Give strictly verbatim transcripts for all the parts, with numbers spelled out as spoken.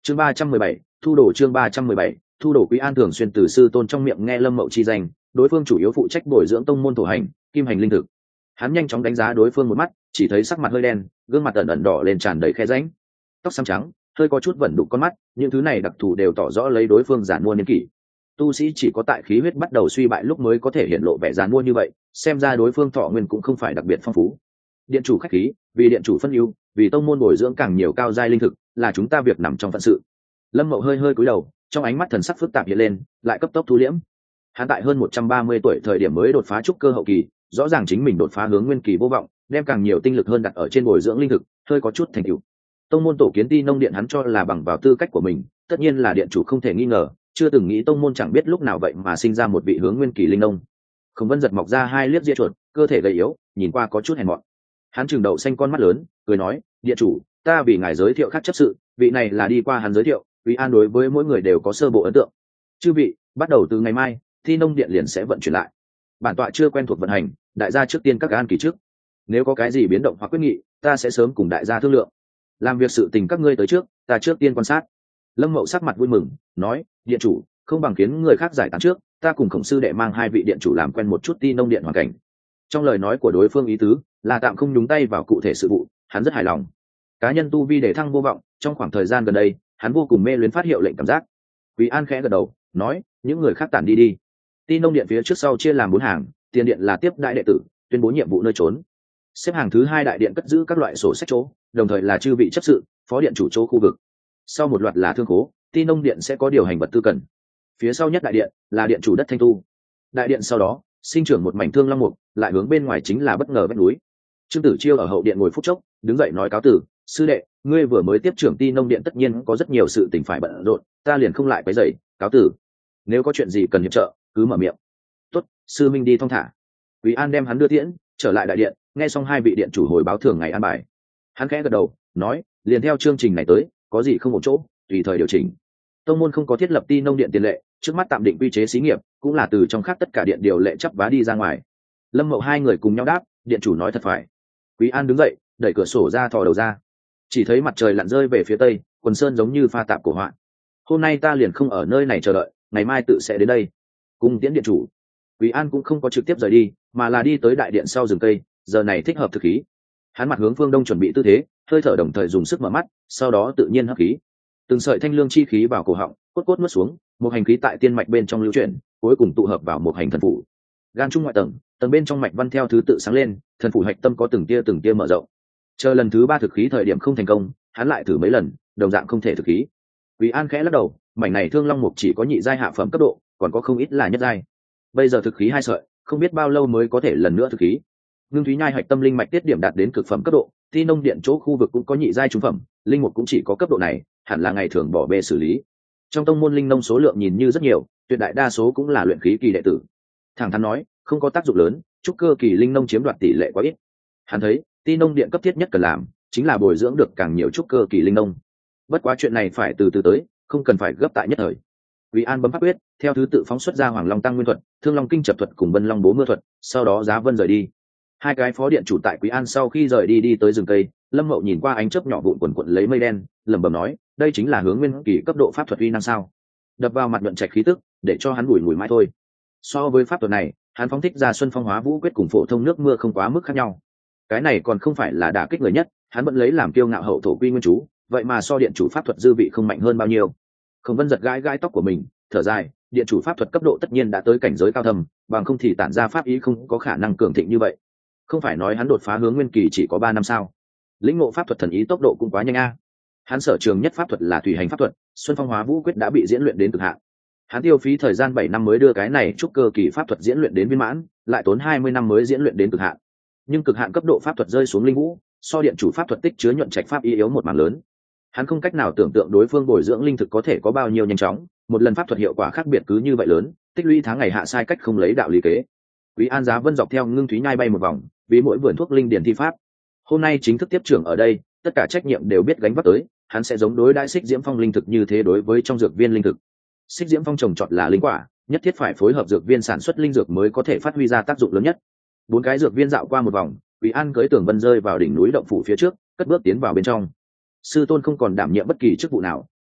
chương ba trăm mười bảy thu đồ chương ba trăm mười bảy thu đồ. Quý An thường xuyên từ sư tôn trong miệng nghe Lâm Mậu chi danh, đối phương chủ yếu phụ trách bồi dưỡng tông môn thổ hành kim hành linh thực. Hắn nhanh chóng đánh giá đối phương một mắt, chỉ thấy sắc mặt hơi đen, gương mặt ẩn ẩn đỏ lên tràn đầy khe rãnh, tóc xám trắng, hơi có chút vẩn đục con mắt, những thứ này đặc thù đều tỏ rõ lấy đối phương giản mua niên kỷ. Tu sĩ chỉ có tại khí huyết bắt đầu suy bại lúc mới có thể hiện lộ vẻ giản mua như vậy, xem ra đối phương thọ nguyên cũng không phải đặc biệt phong phú. Điện chủ khách khí, vì điện chủ phân ưu, vì tông môn bồi dưỡng càng nhiều cao giai linh thực, là chúng ta việc nằm trong phận sự. Lâm Mậu hơi hơi cúi đầu, trong ánh mắt thần sắc phức tạp hiện lên, lại cấp tốc thu liễm. Hắn tại hơn một trăm ba mươi tuổi thời điểm mới đột phá trúc cơ hậu kỳ, rõ ràng chính mình đột phá hướng nguyên kỳ vô vọng, đem càng nhiều tinh lực hơn đặt ở trên bồi dưỡng linh thực, hơi có chút thành tựu. Tông môn tổ kiến Ti Nông Điện hắn cho là bằng vào tư cách của mình, tất nhiên là điện chủ không thể nghi ngờ, chưa từng nghĩ tông môn chẳng biết lúc nào vậy mà sinh ra một vị hướng nguyên kỳ linh nông. Khổng Vân giật mọc ra hai liếc ria chuột, cơ thể gầy yếu, nhìn qua có chút hèn mọn. Hắn trừng đậu xanh con mắt lớn, cười nói, điện chủ, ta vì ngài giới thiệu khác chấp sự, vị này là đi qua hắn giới thiệu, Quý An đối với mỗi người đều có sơ bộ ấn tượng. Chư vị, bắt đầu từ ngày mai, Thi Nông Điện liền sẽ vận chuyển lại. Bản tọa chưa quen thuộc vận hành, đại gia trước tiên các an kỳ trước. Nếu có cái gì biến động hoặc quyết nghị, ta sẽ sớm cùng đại gia thương lượng. Làm việc sự tình các ngươi tới trước, ta trước tiên quan sát. Lâm Mậu sắc mặt vui mừng, nói, điện chủ, không bằng khiến người khác giải tán trước, ta cùng Khổng sư đệ mang hai vị điện chủ làm quen một chút Ti Nông Điện hoàn cảnh. Trong lời nói của đối phương ý tứ là tạm không nhúng tay vào cụ thể sự vụ, hắn rất hài lòng. Cá nhân tu vi để thăng vô vọng, trong khoảng thời gian gần đây, hắn vô cùng mê luyến phát hiệu lệnh cảm giác. Quý An khẽ gật đầu, nói, những người khác tản đi đi. Ti Nông Điện phía trước sau chia làm bốn hàng, tiền điện là tiếp đại đệ tử, tuyên bố nhiệm vụ nơi trốn. Xếp hàng thứ hai đại điện cất giữ các loại sổ sách chỗ, đồng thời là chư vị chấp sự, phó điện chủ chỗ khu vực. Sau một loạt là thương khố, Ti Nông Điện sẽ có điều hành vật tư cần. Phía sau nhất đại điện là điện chủ đất thanh tu. Đại điện sau đó sinh trưởng một mảnh thương long mục, lại hướng bên ngoài chính là bất ngờ vách núi. Trương Tử Chiêu ở hậu điện ngồi phút chốc, đứng dậy nói cáo tử, sư đệ, ngươi vừa mới tiếp trưởng Ti Nông Điện tất nhiên có rất nhiều sự tình phải bận rộn, ta liền không lại quấy rầy, cáo tử. Nếu có chuyện gì cần hiệp trợ, cứ mở miệng. Tốt, sư minh đi thong thả. Quý An đem hắn đưa tiễn, trở lại đại điện, nghe xong hai vị điện chủ hồi báo thường ngày an bài. Hắn khẽ gật đầu, nói, liền theo chương trình này tới, có gì không một chỗ, tùy thời điều chỉnh. Tông môn không có thiết lập Ti Nông Điện tiền lệ, trước mắt tạm định quy chế xí nghiệp, cũng là từ trong khác tất cả điện điều lệ chấp vá đi ra ngoài. Lâm Mậu hai người cùng nhau đáp, điện chủ nói thật phải. Quý An đứng dậy, đẩy cửa sổ ra thò đầu ra, chỉ thấy mặt trời lặn rơi về phía tây, quần sơn giống như pha tạp cổ họa. Hôm nay ta liền không ở nơi này chờ đợi, ngày mai tự sẽ đến đây. Cùng tiễn điện chủ. Quý An cũng không có trực tiếp rời đi, mà là đi tới đại điện sau rừng cây, giờ này thích hợp thực khí. Hắn mặt hướng phương đông chuẩn bị tư thế, hơi thở đồng thời dùng sức mở mắt, sau đó tự nhiên hấp khí. Từng sợi thanh lương chi khí vào cổ họng, cốt cốt nuốt xuống, một hành khí tại tiên mạch bên trong lưu chuyển, cuối cùng tụ hợp vào một hành thần phủ. Gan trung ngoại tầng, tầng bên trong mạch văn theo thứ tự sáng lên, thần phủ hạch tâm có từng tia từng tia mở rộng. Chờ lần thứ ba thực khí thời điểm không thành công, hắn lại thử mấy lần, đồng dạng không thể thực khí. Quý An khẽ lắc đầu, mảnh này thương long mục chỉ có nhị giai hạ phẩm cấp độ, còn có không ít là nhất giai. Bây giờ thực khí hai sợi, không biết bao lâu mới có thể lần nữa thực khí. Ngưng Thúy Nhai hạch tâm linh mạch tiết điểm đạt đến cực phẩm cấp độ, Ti Nông Điện chỗ khu vực cũng có nhị giai trung phẩm, linh mục cũng chỉ có cấp độ này, hẳn là ngày thường bỏ bê xử lý. Trong tông môn linh nông số lượng nhìn như rất nhiều, tuyệt đại đa số cũng là luyện khí kỳ đệ tử. Thẳng thắn nói, không có tác dụng lớn, trúc cơ kỳ linh nông chiếm đoạt tỷ lệ quá ít. Hắn thấy, Ti Nông Điện cấp thiết nhất cần làm, chính là bồi dưỡng được càng nhiều trúc cơ kỳ linh nông. Bất quá chuyện này phải từ từ tới, không cần phải gấp tại nhất thời. Quý An bấm pháp quyết, theo thứ tự phóng xuất ra Hoàng Long Tăng Nguyên thuật, Thương Long Kinh Chập thuật cùng Vân Long Bố Mưa thuật, sau đó Giá Vân rời đi. Hai cái phó điện chủ tại Quý An sau khi rời đi đi tới rừng cây, Lâm Mậu nhìn qua ánh chớp nhỏ vụn quần quần lấy mây đen, lẩm bẩm nói, đây chính là hướng nguyên kỳ cấp độ pháp thuật uy năng sao? Đập vào mặt nhuận trạch khí tức, để cho hắn bùi ngùi mãi thôi. So với pháp thuật này, hắn phóng thích ra Xuân Phong Hóa Vũ quyết cùng phổ thông nước mưa không quá mức khác nhau. Cái này còn không phải là đả kích người nhất, hắn vẫn lấy làm kiêu ngạo hậu thổ quy nguyên chú, vậy mà so điện chủ pháp thuật dư vị không mạnh hơn bao nhiêu. Khổng Vân giật gãi gãi tóc của mình, thở dài, điện chủ pháp thuật cấp độ tất nhiên đã tới cảnh giới cao thâm, bằng không thì tản ra pháp ý không có khả năng cường thịnh như vậy. Không phải nói hắn đột phá hướng nguyên kỳ chỉ có ba năm sao? Lĩnh ngộ pháp thuật thần ý tốc độ cũng quá nhanh a. Hắn sở trường nhất pháp thuật là thủy hành pháp thuật, Xuân Phong Hóa Vũ quyết đã bị diễn luyện đến cực hạn. Hắn tiêu phí thời gian bảy năm mới đưa cái này trúc cơ kỳ pháp thuật diễn luyện đến viên mãn, lại tốn hai mươi năm mới diễn luyện đến cực hạn. Nhưng cực hạn cấp độ pháp thuật rơi xuống linh vũ, so điện chủ pháp thuật tích chứa nhuận trạch pháp ý yếu một mảng lớn. Hắn không cách nào tưởng tượng đối phương bồi dưỡng linh thực có thể có bao nhiêu nhanh chóng, một lần pháp thuật hiệu quả khác biệt cứ như vậy lớn, tích lũy tháng ngày hạ sai cách không lấy đạo lý kế. Quý An Giá Vân dọc theo Ngưng Thúy Nhai bay một vòng, vì mỗi vườn thuốc linh điển thi pháp. Hôm nay chính thức tiếp trưởng ở đây, tất cả trách nhiệm đều biết gánh vác tới, hắn sẽ giống đối đãi Xích Diễm Phong linh thực như thế đối với trong dược viên linh thực. Xích Diễm Phong trồng trọt là linh quả, nhất thiết phải phối hợp dược viên sản xuất linh dược mới có thể phát huy ra tác dụng lớn nhất. Bốn cái dược viên dạo qua một vòng, Quý An cưỡi Tường Vân rơi vào đỉnh núi động phủ phía trước, cất bước tiến vào bên trong. Sư tôn không còn đảm nhiệm bất kỳ chức vụ nào,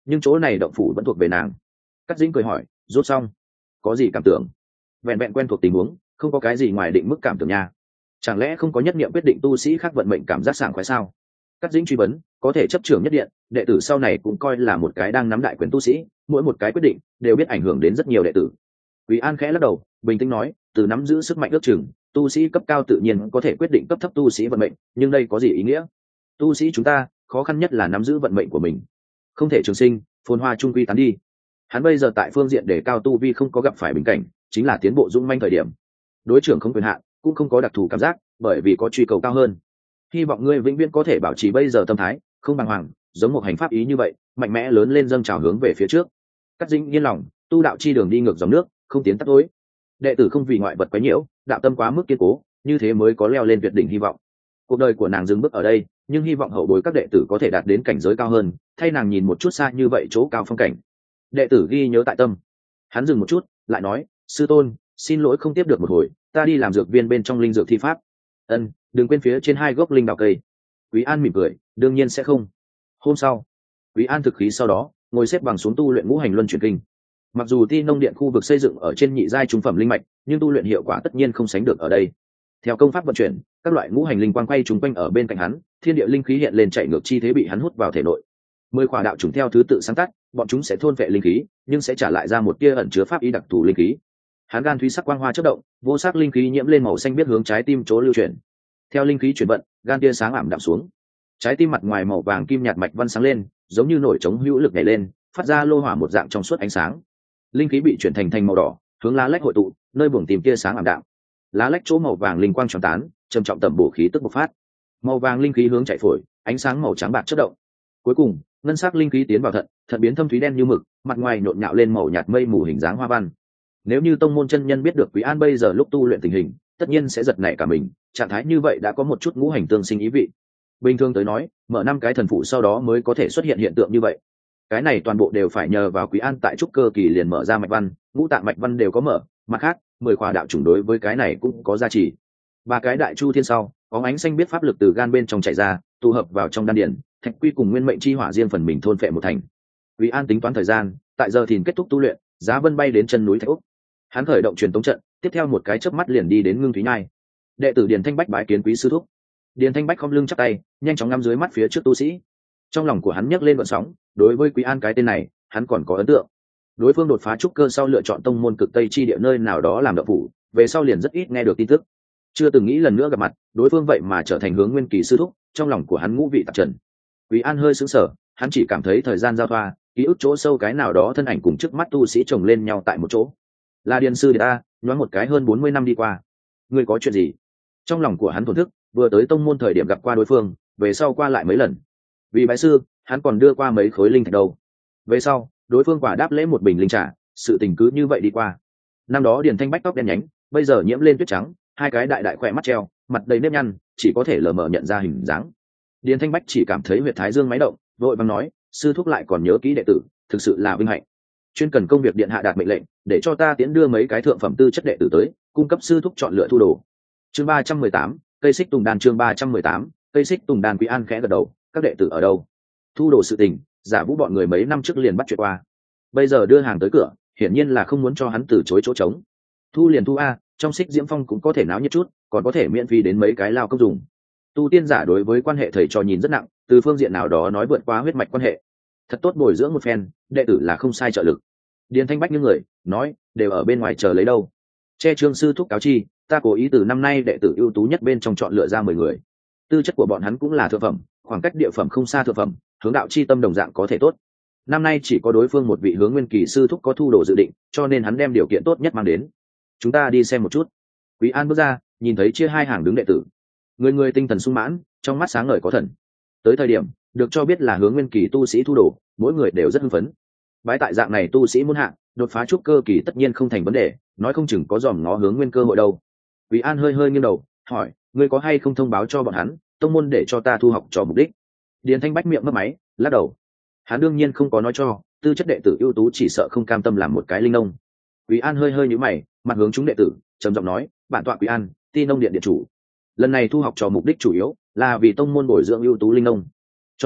nhưng chỗ này động phủ vẫn thuộc về nàng. Cắt Dĩnh cười hỏi, rút xong có gì cảm tưởng? Vẹn vẹn quen thuộc tình huống, không có cái gì ngoài định mức cảm tưởng nha. Chẳng lẽ không có nhất niệm quyết định tu sĩ khác vận mệnh cảm giác sảng khoái sao? Cắt Dĩnh truy vấn. Có thể chấp trưởng nhất điện, đệ tử sau này cũng coi là một cái đang nắm đại quyền tu sĩ, mỗi một cái quyết định đều biết ảnh hưởng đến rất nhiều đệ tử. Quý An khẽ lắc đầu, bình tĩnh nói, từ nắm giữ sức mạnh ước chừng, tu sĩ cấp cao tự nhiên có thể quyết định cấp thấp tu sĩ vận mệnh, nhưng đây có gì ý nghĩa? Tu sĩ chúng ta khó khăn nhất là nắm giữ vận mệnh của mình, không thể trường sinh, phồn hoa trung quy tán đi. Hắn bây giờ tại phương diện để cao tu vi không có gặp phải bình cảnh, chính là tiến bộ dũng manh thời điểm. Đối trưởng không quyền hạn, cũng không có đặc thù cảm giác, bởi vì có truy cầu cao hơn. Hy vọng ngươi vĩnh viễn có thể bảo trì bây giờ tâm thái, không bàng hoàng, giống một hành pháp ý như vậy, mạnh mẽ lớn lên dâng trào hướng về phía trước. Cắt Dĩnh yên lòng, tu đạo chi đường đi ngược dòng nước, không tiến tắt tối. Đệ tử không vì ngoại vật quấy nhiễu, đạo tâm quá mức kiên cố, như thế mới có leo lên tuyệt đỉnh hy vọng. Cuộc đời của nàng dừng bước ở đây, nhưng hy vọng hậu bối các đệ tử có thể đạt đến cảnh giới cao hơn, thay nàng nhìn một chút xa như vậy chỗ cao phong cảnh. Đệ tử ghi nhớ tại tâm. Hắn dừng một chút, lại nói, sư tôn, xin lỗi không tiếp được một hồi, ta đi làm dược viên bên trong linh dược thi pháp. Ân, đừng quên phía trên hai gốc linh đào cây. Quý An mỉm cười, đương nhiên sẽ không. Hôm sau, Quý An thực khí sau đó ngồi xếp bằng xuống tu luyện ngũ hành luân chuyển kinh. Mặc dù Ti Nông Điện khu vực xây dựng ở trên nhị giai trung phẩm linh mạch, nhưng tu luyện hiệu quả tất nhiên không sánh được ở đây. Theo công pháp vận chuyển, các loại ngũ hành linh quang quay trúng quanh ở bên cạnh hắn, thiên địa linh khí hiện lên chạy ngược chi thế bị hắn hút vào thể nội. Mười khỏa đạo trùng theo thứ tự sáng tắt, bọn chúng sẽ thôn vệ linh khí, nhưng sẽ trả lại ra một tia ẩn chứa pháp ý đặc thù linh khí. Hắn gan thúy sắc quang hoa chớp động, vô sắc linh khí nhiễm lên màu xanh biết hướng trái tim chỗ lưu chuyển. Theo linh khí chuyển vận, gan tia sáng ảm đạm xuống. Trái tim mặt ngoài màu vàng kim nhạt mạch văn sáng lên, giống như nổi trống hữu lực nhảy lên, phát ra lô hỏa một dạng trong suốt ánh sáng. Linh khí bị chuyển thành thành màu đỏ, hướng lá lách hội tụ, nơi buồng tìm tia sáng ảm đạm. Lá lách chỗ màu vàng linh quang tròn tán, trầm trọng tẩm bổ khí tức bộc phát. Màu vàng linh khí hướng chạy phổi, ánh sáng màu trắng bạc chớp động. Cuối cùng, ngân sắc linh khí tiến vào thận, thận biến thâm thúy đen như mực, mặt ngoài nhộn nhạo lên màu nhạt mây mù hình dáng hoa văn. Nếu như tông môn chân nhân biết được Quý An bây giờ lúc tu luyện tình hình, tất nhiên sẽ giật nảy cả mình, trạng thái như vậy đã có một chút ngũ hành tương sinh ý vị. Bình thường tới nói, mở năm cái thần phụ sau đó mới có thể xuất hiện hiện tượng như vậy. Cái này toàn bộ đều phải nhờ vào Quý An tại trúc cơ kỳ liền mở ra mạch văn, ngũ tạng mạch văn đều có mở, mặt khác, mười khỏa đạo chủng đối với cái này cũng có giá trị. Ba cái đại chu thiên sau, có ánh xanh biết pháp lực từ gan bên trong chảy ra, tụ hợp vào trong đan điển, thạch quy cùng nguyên mệnh chi hỏa riêng phần mình thôn phệ một thành. Quý An tính toán thời gian, tại giờ thìn kết thúc tu luyện, giá vân bay đến chân núi Thạch Úc. Hắn khởi động truyền tống trận, tiếp theo một cái chớp mắt liền đi đến Ngưng Thúy Nhai. Đệ tử Điền Thanh Bách bái kiến quý sư thúc. Điền Thanh Bách khom lưng chắp tay, nhanh chóng ngắm dưới mắt phía trước tu sĩ. Trong lòng của hắn nhấc lên gợn sóng, đối với Quý An cái tên này, hắn còn có ấn tượng. Đối phương đột phá trúc cơ sau lựa chọn tông môn cực tây chi địa nơi nào đó làm đạo phủ, về sau liền rất ít nghe được tin tức. Chưa từng nghĩ lần nữa gặp mặt, đối phương vậy mà trở thành Hướng Nguyên kỳ sư thúc, trong lòng của hắn ngũ vị tạp trần. Quý An hơi sững sờ, hắn chỉ cảm thấy thời gian giao thoa, ký ức chỗ sâu cái nào đó thân ảnh cùng trước mắt tu sĩ chồng lên nhau tại một chỗ. Là Điền sư đệ ta, nhoáng một cái hơn bốn mươi năm đi qua. Ngươi có chuyện gì? Trong lòng của hắn thổn thức, vừa tới tông môn thời điểm gặp qua đối phương, về sau qua lại mấy lần. Vì bái sư, hắn còn đưa qua mấy khối linh thạch đầu. Về sau, đối phương quả đáp lễ một bình linh trà, sự tình cứ như vậy đi qua. Năm đó Điền Thanh Bách tóc đen nhánh, bây giờ nhiễm lên tuyết trắng, hai cái đại đại khỏe mắt treo, mặt đầy nếp nhăn, chỉ có thể lờ mờ nhận ra hình dáng. Điền Thanh Bách chỉ cảm thấy huyệt thái dương máy động, vội vàng nói, sư thúc lại còn nhớ kỹ đệ tử, thực sự là vinh hạnh. Chuyên cần công việc điện hạ đạt mệnh lệnh, để cho ta tiễn đưa mấy cái thượng phẩm tư chất đệ tử tới, cung cấp sư thúc chọn lựa thu đồ. Chương ba trăm mười tám, cây xích tùng đàn. Chương ba trăm mười tám, cây xích tùng đàn. Quý An khẽ gật đầu, các đệ tử ở đâu? Thu đồ sự tình, Giả Vũ bọn người mấy năm trước liền bắt chuyện qua. Bây giờ đưa hàng tới cửa, hiển nhiên là không muốn cho hắn từ chối chỗ trống. Thu liền thu a, trong Xích Diễm Phong cũng có thể náo nhiệt chút, còn có thể miễn phí đến mấy cái lao công dùng. Tu tiên giả đối với quan hệ thầy trò nhìn rất nặng, từ phương diện nào đó nói vượt qua huyết mạch quan hệ. Thật tốt bồi dưỡng một phen, đệ tử là không sai trợ lực. Điền Thanh Bách những người nói đều ở bên ngoài chờ lấy đâu. Che trương sư thúc cáo chi, ta cố ý từ năm nay đệ tử ưu tú nhất bên trong chọn lựa ra mười người. Tư chất của bọn hắn cũng là thượng phẩm, khoảng cách địa phẩm không xa thượng phẩm, hướng đạo chi tâm đồng dạng có thể tốt. Năm nay chỉ có đối phương một vị Hướng Nguyên kỳ sư thúc có thu đồ dự định, cho nên hắn đem điều kiện tốt nhất mang đến. Chúng ta đi xem một chút. Quý An bước ra, nhìn thấy chia hai hàng đứng đệ tử, người người tinh thần sung mãn, trong mắt sáng ngời có thần. Tới thời điểm được cho biết là Hướng Nguyên kỳ tu sĩ thu đồ, mỗi người đều rất hưng phấn. Bái tại dạng này tu sĩ muốn hạ, đột phá trúc cơ kỳ tất nhiên không thành vấn đề, nói không chừng có dòm ngó Hướng Nguyên cơ hội đâu. Quý An hơi hơi nghiêng đầu, hỏi, ngươi có hay không thông báo cho bọn hắn, tông môn để cho ta thu học trò mục đích? Điền Thanh Bách miệng mấp máy, lắc đầu. Hắn đương nhiên không có nói cho, tư chất đệ tử ưu tú chỉ sợ không cam tâm làm một cái linh nông. Quý An hơi hơi nhíu mày, mặt hướng chúng đệ tử, trầm giọng nói, bản tọa Quý An, Ti Nông điện điện chủ. Lần này thu học trò mục đích chủ yếu là vì tông môn bồi dưỡng ưu tú linh nông. Cho nên,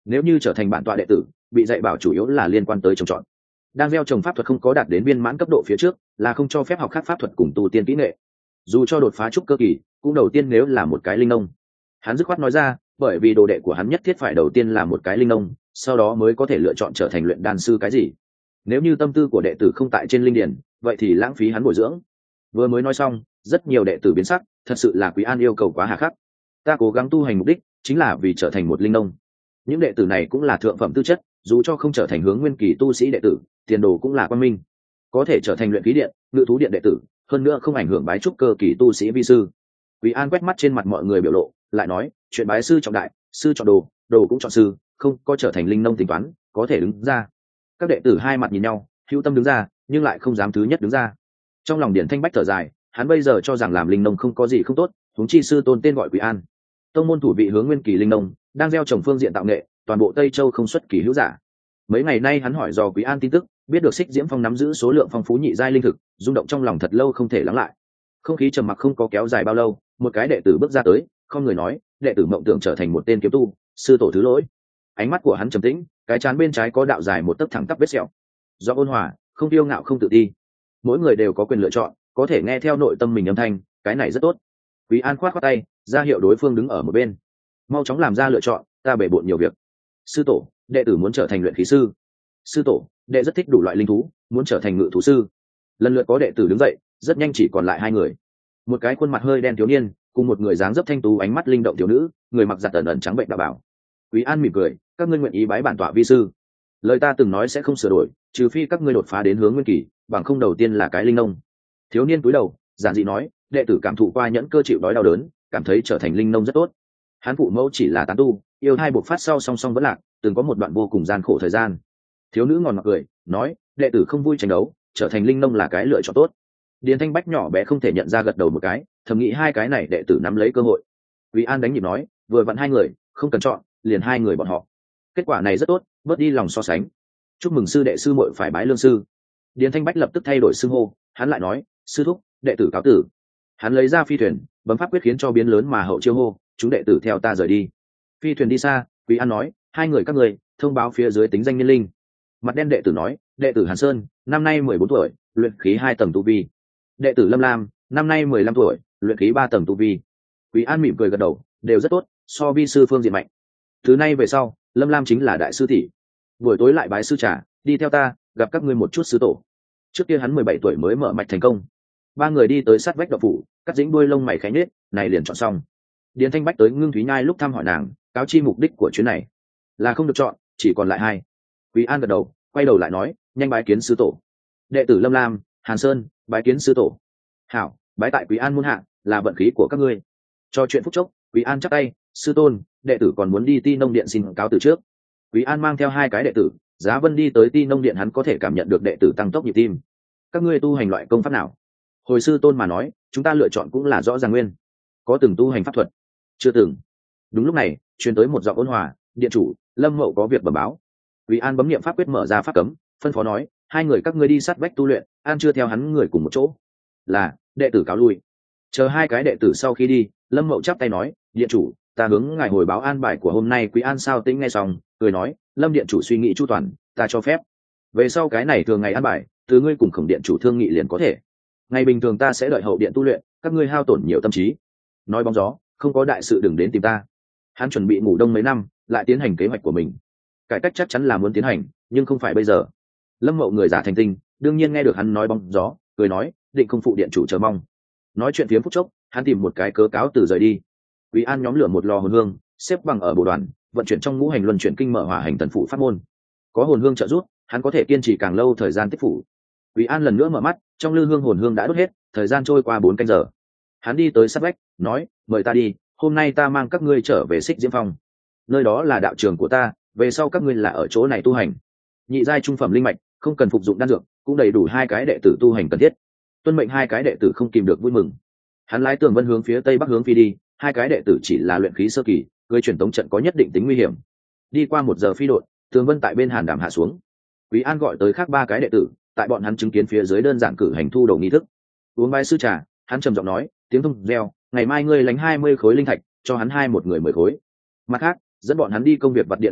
nếu như trở thành bản tọa đệ tử bị dạy bảo chủ yếu là liên quan tới trồng trọt. Đang gieo trồng pháp thuật không có đạt đến viên mãn cấp độ phía trước là không cho phép học khác pháp thuật cùng tu tiên kỹ nghệ, dù cho đột phá trúc cơ kỳ cũng đầu tiên nếu là một cái linh nông. Hắn dứt khoát nói ra, bởi vì đồ đệ của hắn nhất thiết phải đầu tiên là một cái linh nông, sau đó mới có thể lựa chọn trở thành luyện đan sư cái gì. Nếu như tâm tư của đệ tử không tại trên linh điển, vậy thì lãng phí hắn bồi dưỡng. Vừa mới nói xong, rất nhiều đệ tử biến sắc, thật sự là Quý An yêu cầu quá hà khắc. Ta cố gắng tu hành mục đích chính là vì trở thành một linh nông. Những đệ tử này cũng là thượng phẩm tư chất, dù cho không trở thành hướng nguyên kỳ tu sĩ đệ tử, tiền đồ cũng là quan minh, có thể trở thành luyện khí điện, ngự thú điện đệ tử, hơn nữa không ảnh hưởng bái trúc cơ kỳ tu sĩ vi sư. Quý An quét mắt trên mặt mọi người biểu lộ, lại nói, chuyện bái sư trọng đại, sư chọn đồ, đồ cũng chọn sư, không có trở thành linh nông tính toán, có thể đứng ra. Các đệ tử hai mặt nhìn nhau, hữu tâm đứng ra, nhưng lại không dám thứ nhất đứng ra. Trong lòng Điển Thanh Bách thở dài, hắn bây giờ cho rằng làm linh nông không có gì không tốt, huống chi sư tôn tên gọi Quý An, tông môn thủ vị hướng nguyên kỳ linh nông, đang gieo trồng phương diện tạo nghệ, toàn bộ Tây Châu không xuất kỳ hữu giả. Mấy ngày nay hắn hỏi dò Quý An tin tức, biết được Xích Diễm Phong nắm giữ số lượng phong phú nhị giai linh thực, rung động trong lòng thật lâu không thể lắng lại. Không khí trầm mặc không có kéo dài bao lâu, một cái đệ tử bước ra tới, không người nói, đệ tử mộng tưởng trở thành một tên kiếm tu, sư tổ thứ lỗi. Ánh mắt của hắn trầm tĩnh, cái trán bên trái có đạo dài một tấc thẳng tắp vết sẹo. Do ôn hòa, không tiêu ngạo không tự ti. Mỗi người đều có quyền lựa chọn, có thể nghe theo nội tâm mình âm thanh, cái này rất tốt. Quý An khoát khoát tay, ra hiệu đối phương đứng ở một bên. Mau chóng làm ra lựa chọn, ta bể bộn nhiều việc. Sư tổ, đệ tử muốn trở thành luyện khí sư. Sư tổ, đệ rất thích đủ loại linh thú, muốn trở thành ngự thú sư. Lần lượt có đệ tử đứng dậy, rất nhanh chỉ còn lại hai người. Một cái khuôn mặt hơi đen thiếu niên, cùng một người dáng dấp thanh tú ánh mắt linh động thiếu nữ, người mặc giặt ẩn ẩn trắng bệnh đạo bảo. Quý An mỉm cười, các ngươi nguyện ý bái bản tọa vi sư. Lời ta từng nói sẽ không sửa đổi, trừ phi các ngươi đột phá đến hướng nguyên kỳ, bằng không đầu tiên là cái linh nông. Thiếu niên cúi đầu, giản dị nói, đệ tử cảm thụ qua nhẫn cơ chịu đói đau đớn, cảm thấy trở thành linh nông rất tốt. Hắn phụ mẫu chỉ là tán tu, yêu hai buộc phát sau song song vẫn lạc, từng có một đoạn vô cùng gian khổ thời gian. Thiếu nữ ngòn mặt cười, nói, đệ tử không vui tranh đấu, trở thành linh nông là cái lựa chọn tốt. Điền Thanh Bách nhỏ bé không thể nhận ra gật đầu một cái, thầm nghĩ hai cái này đệ tử nắm lấy cơ hội. Quý An đánh nhịp nói, vừa vặn hai người, không cần chọn, liền hai người bọn họ. Kết quả này rất tốt, bớt đi lòng so sánh. Chúc mừng sư đệ sư muội phải bái lương sư. Điền Thanh Bách lập tức thay đổi xưng hô, hắn lại nói, sư thúc, đệ tử cáo tử. Hắn lấy ra phi thuyền, bấm pháp quyết khiến cho biến lớn mà hậu chiêu hô, chúng đệ tử theo ta rời đi. Phi thuyền đi xa, Quý An nói, hai người các người, thông báo phía dưới tính danh nhân linh. Mặt đen đệ tử nói, đệ tử Hàn Sơn, năm nay mười bốn tuổi, luyện khí hai tầng tu vi. Đệ tử Lâm Lam, năm nay mười lăm tuổi, luyện khí ba tầng tu vi. Quý An mỉm cười gật đầu, đều rất tốt, so vi sư phương diện mạnh. Thứ nay về sau, Lâm Lam chính là đại sư tỷ. Buổi tối lại bái sư trà, đi theo ta, gặp các ngươi một chút sư tổ. Trước kia hắn mười bảy tuổi mới mở mạch thành công. Ba người đi tới sát vách đậu phủ, cắt dính đuôi lông mày khẽ nhếch, này liền chọn xong. Điền Thanh Bách tới Ngưng Thúy Nhai lúc thăm hỏi nàng, cáo chi mục đích của chuyến này là không được chọn, chỉ còn lại hai. Quý An gật đầu, quay đầu lại nói, nhanh bái kiến sư tổ. Đệ tử Lâm Lam, Hàn Sơn, bái kiến sư tổ. Hảo, bái tại Quý An muôn hạ, là vận khí của các ngươi. Cho chuyện phúc chốc, Quý An chắp tay, sư tôn, đệ tử còn muốn đi Ti Nông Điện xin cáo từ trước. Quý An mang theo hai cái đệ tử, Giá Vân đi tới Ti Nông Điện, hắn có thể cảm nhận được đệ tử tăng tốc nhịp tim. Các ngươi tu hành loại công pháp nào? Hồi sư tôn mà nói, chúng ta lựa chọn cũng là rõ ràng nguyên. Có từng tu hành pháp thuật? Chưa từng. Đúng lúc này, truyền tới một giọng ôn hòa, điện chủ, Lâm Mậu có việc bẩm báo. Quý An bấm niệm pháp quyết mở ra pháp cấm, phân phó nói, hai người các ngươi đi sát vách tu luyện, an chưa theo hắn người cùng một chỗ. Là, đệ tử cáo lui. Chờ hai cái đệ tử sau khi đi, Lâm Mậu chắp tay nói, điện chủ, ta hướng ngài hồi báo an bài của hôm nay. Quý An sao tĩnh nghe xong, cười nói, Lâm điện chủ suy nghĩ chu toàn, ta cho phép. Về sau cái này thường ngày an bài, từ ngươi cùng Khổng điện chủ thương nghị liền có thể. Ngày bình thường ta sẽ đợi hậu điện tu luyện, các ngươi hao tổn nhiều tâm trí. Nói bóng gió, không có đại sự đừng đến tìm ta. Hắn chuẩn bị ngủ đông mấy năm, lại tiến hành kế hoạch của mình. Cải cách chắc chắn là muốn tiến hành, nhưng không phải bây giờ. Lâm Mậu người giả thành tinh, đương nhiên nghe được hắn nói bóng gió, cười nói, định không phụ điện chủ chờ mong. Nói chuyện phiếm phút chốc, hắn tìm một cái cớ cáo từ rời đi. Quý An nhóm lửa một lò hồn hương, xếp bằng ở bộ đoàn, vận chuyển trong ngũ hành luân chuyển kinh mở hỏa hành thần phụ pháp môn. Có hồn hương trợ giúp, hắn có thể kiên trì càng lâu thời gian tích phủ. Quý An lần nữa mở mắt, trong lư hương hồn hương đã đốt hết, thời gian trôi qua bốn canh giờ. Hắn đi tới sát vách, nói, mời ta đi, hôm nay ta mang các ngươi trở về Xích Diễm Phong. Nơi đó là đạo trường của ta, về sau các ngươi là ở chỗ này tu hành. Nhị giai trung phẩm linh mạch, không cần phục dụng đan dược, cũng đầy đủ hai cái đệ tử tu hành cần thiết. Tuân mệnh hai cái đệ tử không kìm được vui mừng. Hắn lái tường vân hướng phía tây bắc hướng phi đi, hai cái đệ tử chỉ là luyện khí sơ kỳ, cưỡi truyền tống trận có nhất định tính nguy hiểm. Đi qua một giờ phi đột, tường vân tại bên hàn đàm hạ xuống. Quý An gọi tới khác ba cái đệ tử, tại bọn hắn chứng kiến phía dưới đơn giản cử hành thu đầu nghi thức. Uống bái sư trà, hắn trầm giọng nói, tiếng thông reo, ngày mai ngươi lánh hai mươi khối linh thạch, cho hắn hai một người mười khối. Mặt khác, dẫn bọn hắn đi công việc vật điện một chuyến,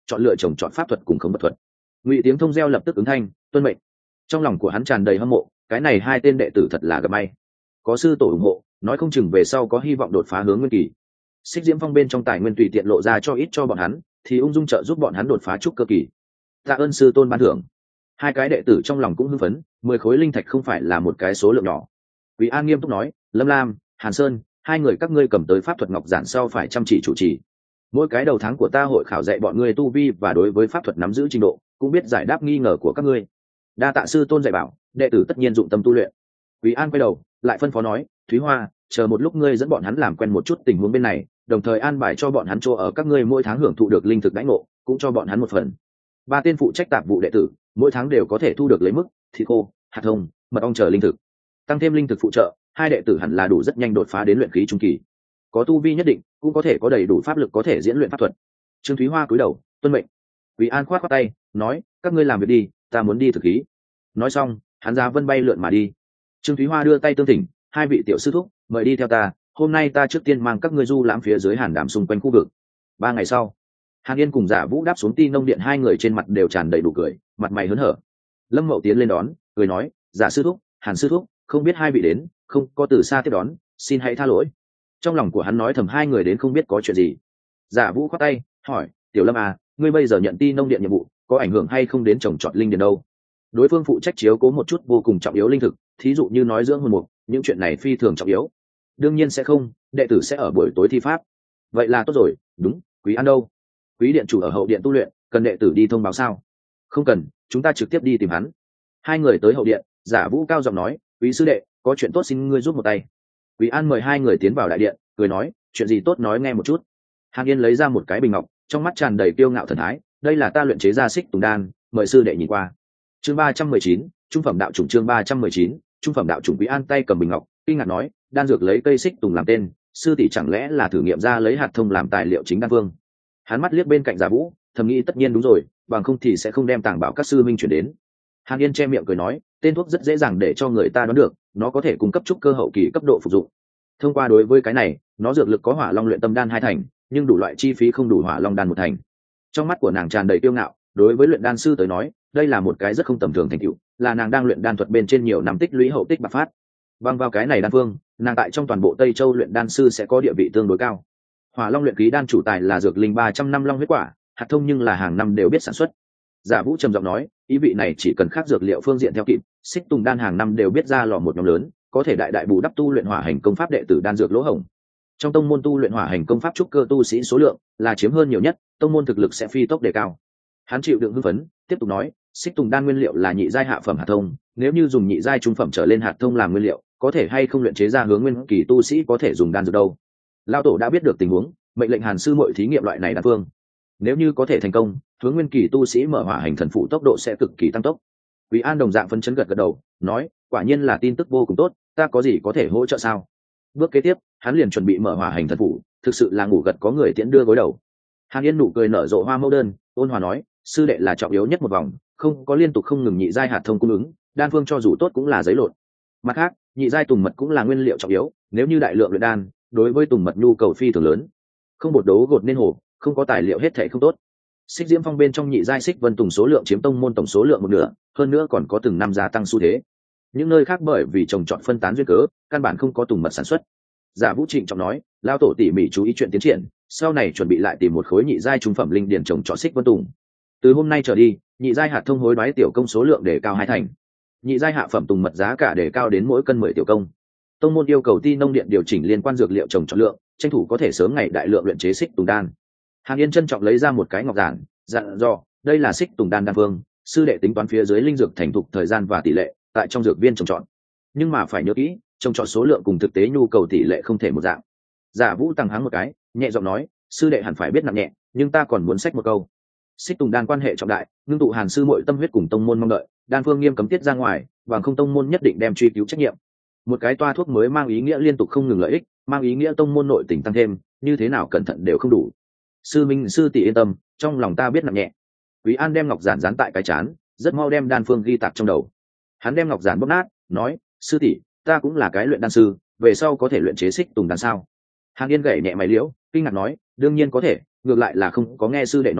chọn lựa trồng chọn pháp thuật cùng khống vật thuật. Ngụy Tiếng Thông gieo lập tức ứng thanh tuân mệnh. Trong lòng của hắn tràn đầy hâm mộ, cái này hai tên đệ tử thật là gặp may, có sư tổ ủng hộ, nói không chừng về sau có hy vọng đột phá hướng nguyên kỳ. Xích Diễm Phong bên trong tài nguyên tùy tiện lộ ra cho ít cho bọn hắn, thì ung dung trợ giúp bọn hắn đột phá trúc cơ kỳ. Tạ ơn sư tôn ban thưởng. Hai cái đệ tử trong lòng cũng hưng phấn, mười khối linh thạch không phải là một cái số lượng nhỏ. Quý An nghiêm túc nói, Lâm Lam, Hàn Sơn, hai người các ngươi cầm tới pháp thuật ngọc giản sau phải chăm chỉ chủ trì. Mỗi cái đầu tháng của ta hội khảo dạy bọn ngươi tu vi và đối với pháp thuật nắm giữ trình độ, cũng biết giải đáp nghi ngờ của các ngươi. Đa tạ sư tôn dạy bảo, đệ tử tất nhiên dụng tâm tu luyện. Quý An quay đầu, lại phân phó nói, Thúy Hoa, chờ một lúc ngươi dẫn bọn hắn làm quen một chút tình huống bên này, đồng thời an bài cho bọn hắn chỗ ở các ngươi mỗi tháng hưởng thụ được linh thực đãi ngộ, cũng cho bọn hắn một phần. Ba tên phụ trách tạp vụ đệ tử, mỗi tháng đều có thể thu được lấy mức thịt khô, hạt thông, mật ong chờ linh thực. Tăng thêm linh thực phụ trợ, hai đệ tử hẳn là đủ rất nhanh đột phá đến luyện khí trung kỳ. Có tu vi nhất định, cũng có thể có đầy đủ pháp lực có thể diễn luyện pháp thuật. Trương Thúy Hoa cúi đầu, tuân mệnh. Quý An khoát khoát tay, nói, các ngươi làm việc đi, ta muốn đi thực khí. Nói xong, hắn ra vân bay lượn mà đi. Trương Thúy Hoa đưa tay tương thỉnh, hai vị tiểu sư thúc, mời đi theo ta, hôm nay ta trước tiên mang các ngươi du lãm phía dưới Hàn Đàm xung quanh khu vực. Ba ngày sau, Hàn Yên cùng Giả Vũ đáp xuống Ti Nông Điện, hai người trên mặt đều tràn đầy đủ cười, mặt mày hớn hở. Lâm Mậu tiến lên đón, cười nói, Giả sư thúc, Hàn sư thúc, không biết hai vị đến, không có từ xa tiếp đón, xin hãy tha lỗi. Trong lòng của hắn nói thầm hai người đến không biết có chuyện gì. Giả Vũ khoát tay, hỏi, Tiểu Lâm à, ngươi bây giờ nhận Ti Nông Điện nhiệm vụ, có ảnh hưởng hay không đến trồng trọt linh điền đâu? Đối phương phụ trách chiếu cố một chút vô cùng trọng yếu linh thực, thí dụ như nói dưỡng hồn mục, những chuyện này phi thường trọng yếu. Đương nhiên sẽ không, đệ tử sẽ ở buổi tối thi pháp. Vậy là tốt rồi. Đúng, Quý An đâu? Quý điện chủ ở hậu điện tu luyện, cần đệ tử đi thông báo sao? Không cần, chúng ta trực tiếp đi tìm hắn. Hai người tới hậu điện, Giả Vũ cao giọng nói, Quý sư đệ, có chuyện tốt xin ngươi giúp một tay. Quý An mời hai người tiến vào đại điện, cười nói, chuyện gì tốt nói nghe một chút. Hàn Yên lấy ra một cái bình ngọc, trong mắt tràn đầy kiêu ngạo thần thái, đây là ta luyện chế ra xích tùng đan, mời sư đệ nhìn qua. Chương ba trăm mười chín, trung phẩm đạo chủng. Chương ba trăm mười chín, trung phẩm đạo chủng. Quý An tay cầm bình ngọc, kinh ngạc nói, đan dược lấy cây xích tùng làm tên, sư tỷ chẳng lẽ là thử nghiệm ra lấy hạt thông làm tài liệu chính đan phương? Hắn mắt liếc bên cạnh Giả Vũ, thầm nghĩ tất nhiên đúng rồi, bằng không thì sẽ không đem tàng bảo các sư minh chuyển đến. Hàn Yên che miệng cười nói, tên thuốc rất dễ dàng để cho người ta đoán được, nó có thể cung cấp trúc cơ hậu kỳ cấp độ phục dụng. Thông qua đối với cái này, nó dược lực có hỏa long luyện tâm đan hai thành, nhưng đủ loại chi phí không đủ hỏa long đan một thành. Trong mắt của nàng tràn đầy kiêu ngạo, đối với luyện đan sư tới nói, đây là một cái rất không tầm thường thành tựu, là nàng đang luyện đan thuật bên trên nhiều năm tích lũy hậu tích bạc phát. Bằng vào cái này đan phương, nàng tại trong toàn bộ Tây Châu luyện đan sư sẽ có địa vị tương đối cao. Hỏa long luyện khí đan chủ tài là dược linh ba trăm năm long huyết quả, hạt thông nhưng là hàng năm đều biết sản xuất. Giả Vũ trầm giọng nói, ý vị này chỉ cần khác dược liệu phương diện theo kịp, xích tùng đan hàng năm đều biết ra lò một nhóm lớn, có thể đại đại bù đắp tu luyện hỏa hành công pháp đệ tử đan dược lỗ hổng. Trong tông môn tu luyện hỏa hành công pháp trúc cơ tu sĩ số lượng là chiếm hơn nhiều nhất, tông môn thực lực sẽ phi tốc đề cao. Hắn chịu đựng hưng phấn, tiếp tục nói, xích tùng đan nguyên liệu là nhị giai hạ phẩm hạt thông, nếu như dùng nhị giai trung phẩm trở lên hạt thông làm nguyên liệu, có thể hay không luyện chế ra hướng nguyên kỳ tu sĩ có thể dùng đan dược đâu. Lão tổ đã biết được tình huống, mệnh lệnh Hàn sư muội thí nghiệm loại này đan phương. Nếu như có thể thành công, hướng nguyên kỳ tu sĩ mở hỏa hành thần phụ tốc độ sẽ cực kỳ tăng tốc. Quý An đồng dạng phấn chấn gật gật đầu, nói, quả nhiên là tin tức vô cùng tốt, ta có gì có thể hỗ trợ sao? Bước kế tiếp, hắn liền chuẩn bị mở hỏa hành thần phụ, thực sự là ngủ gật có người tiễn đưa gối đầu. Hàn Yên nụ cười nở rộ hoa mẫu đơn, ôn hòa nói, sư đệ là trọng yếu nhất một vòng, không có liên tục không ngừng nhị giai hạt thông cung ứng, đan phương cho dù tốt cũng là giấy lộn. Mặt khác, nhị giai tùng mật cũng là nguyên liệu trọng yếu, nếu như đại lượng luyện đan, đối với tùng mật nhu cầu phi thường lớn. Không bột đấu gột nên hồ, không có tài liệu hết thảy không tốt. Xích Diễm Phong bên trong nhị giai xích vân tùng số lượng chiếm tông môn tổng số lượng một nửa, hơn nữa còn có từng năm gia tăng xu thế. Những nơi khác bởi vì trồng trọt phân tán duyên cớ, căn bản không có tùng mật sản xuất. Giả Vũ trịnh trọng nói, lao tổ tỉ mỉ chú ý chuyện tiến triển, sau này chuẩn bị lại tìm một khối nhị giai trung phẩm linh điển trồng trọt xích vân tùng. Từ hôm nay trở đi, nhị giai hạt thông hối đoái tiểu công số lượng để cao hai thành, nhị giai hạ phẩm tùng mật giá cả để cao đến mỗi cân mười tiểu công. Tông môn yêu cầu Ti Nông Điện điều chỉnh liên quan dược liệu trồng trọt lượng, tranh thủ có thể sớm ngày đại lượng luyện chế xích tùng đan. Hàn Yên trân trọng lấy ra một cái ngọc giản, dặn dò, đây là xích tùng đan đan phương, sư đệ tính toán phía dưới linh dược thành thục thời gian và tỷ lệ, tại trong dược viên trồng trọt. Nhưng mà phải nhớ kỹ, trồng trọt số lượng cùng thực tế nhu cầu tỷ lệ không thể một dạng. Giả Vũ tăng háng một cái, nhẹ giọng nói, sư đệ hẳn phải biết nặng nhẹ, nhưng ta còn muốn sách một câu. Xích tùng đan quan hệ trọng đại, ngưng tụ Hàn sư muội tâm huyết cùng tông môn mong đợi, đan phương nghiêm cấm tiết ra ngoài, bằng không tông môn nhất định đem truy cứu trách nhiệm. Một cái toa thuốc mới mang ý nghĩa liên tục không ngừng lợi ích, mang ý nghĩa tông môn nội tình tăng thêm, như thế nào cẩn thận đều không đủ. Sư minh sư tỷ yên tâm, trong lòng ta biết nặng nhẹ. Quý An đem ngọc giản dán tại cái chán, rất mau đem đan phương ghi tạc trong đầu. Hắn đem ngọc giản bóp nát, nói, sư tỷ, ta cũng là cái luyện đan sư, về sau có thể luyện chế xích tùng đan sao? Hàn Yên gảy nhẹ mày liễu, kinh ngạc nói, đương nhiên có thể, ngược lại là không có nghe sư đệ nói qua,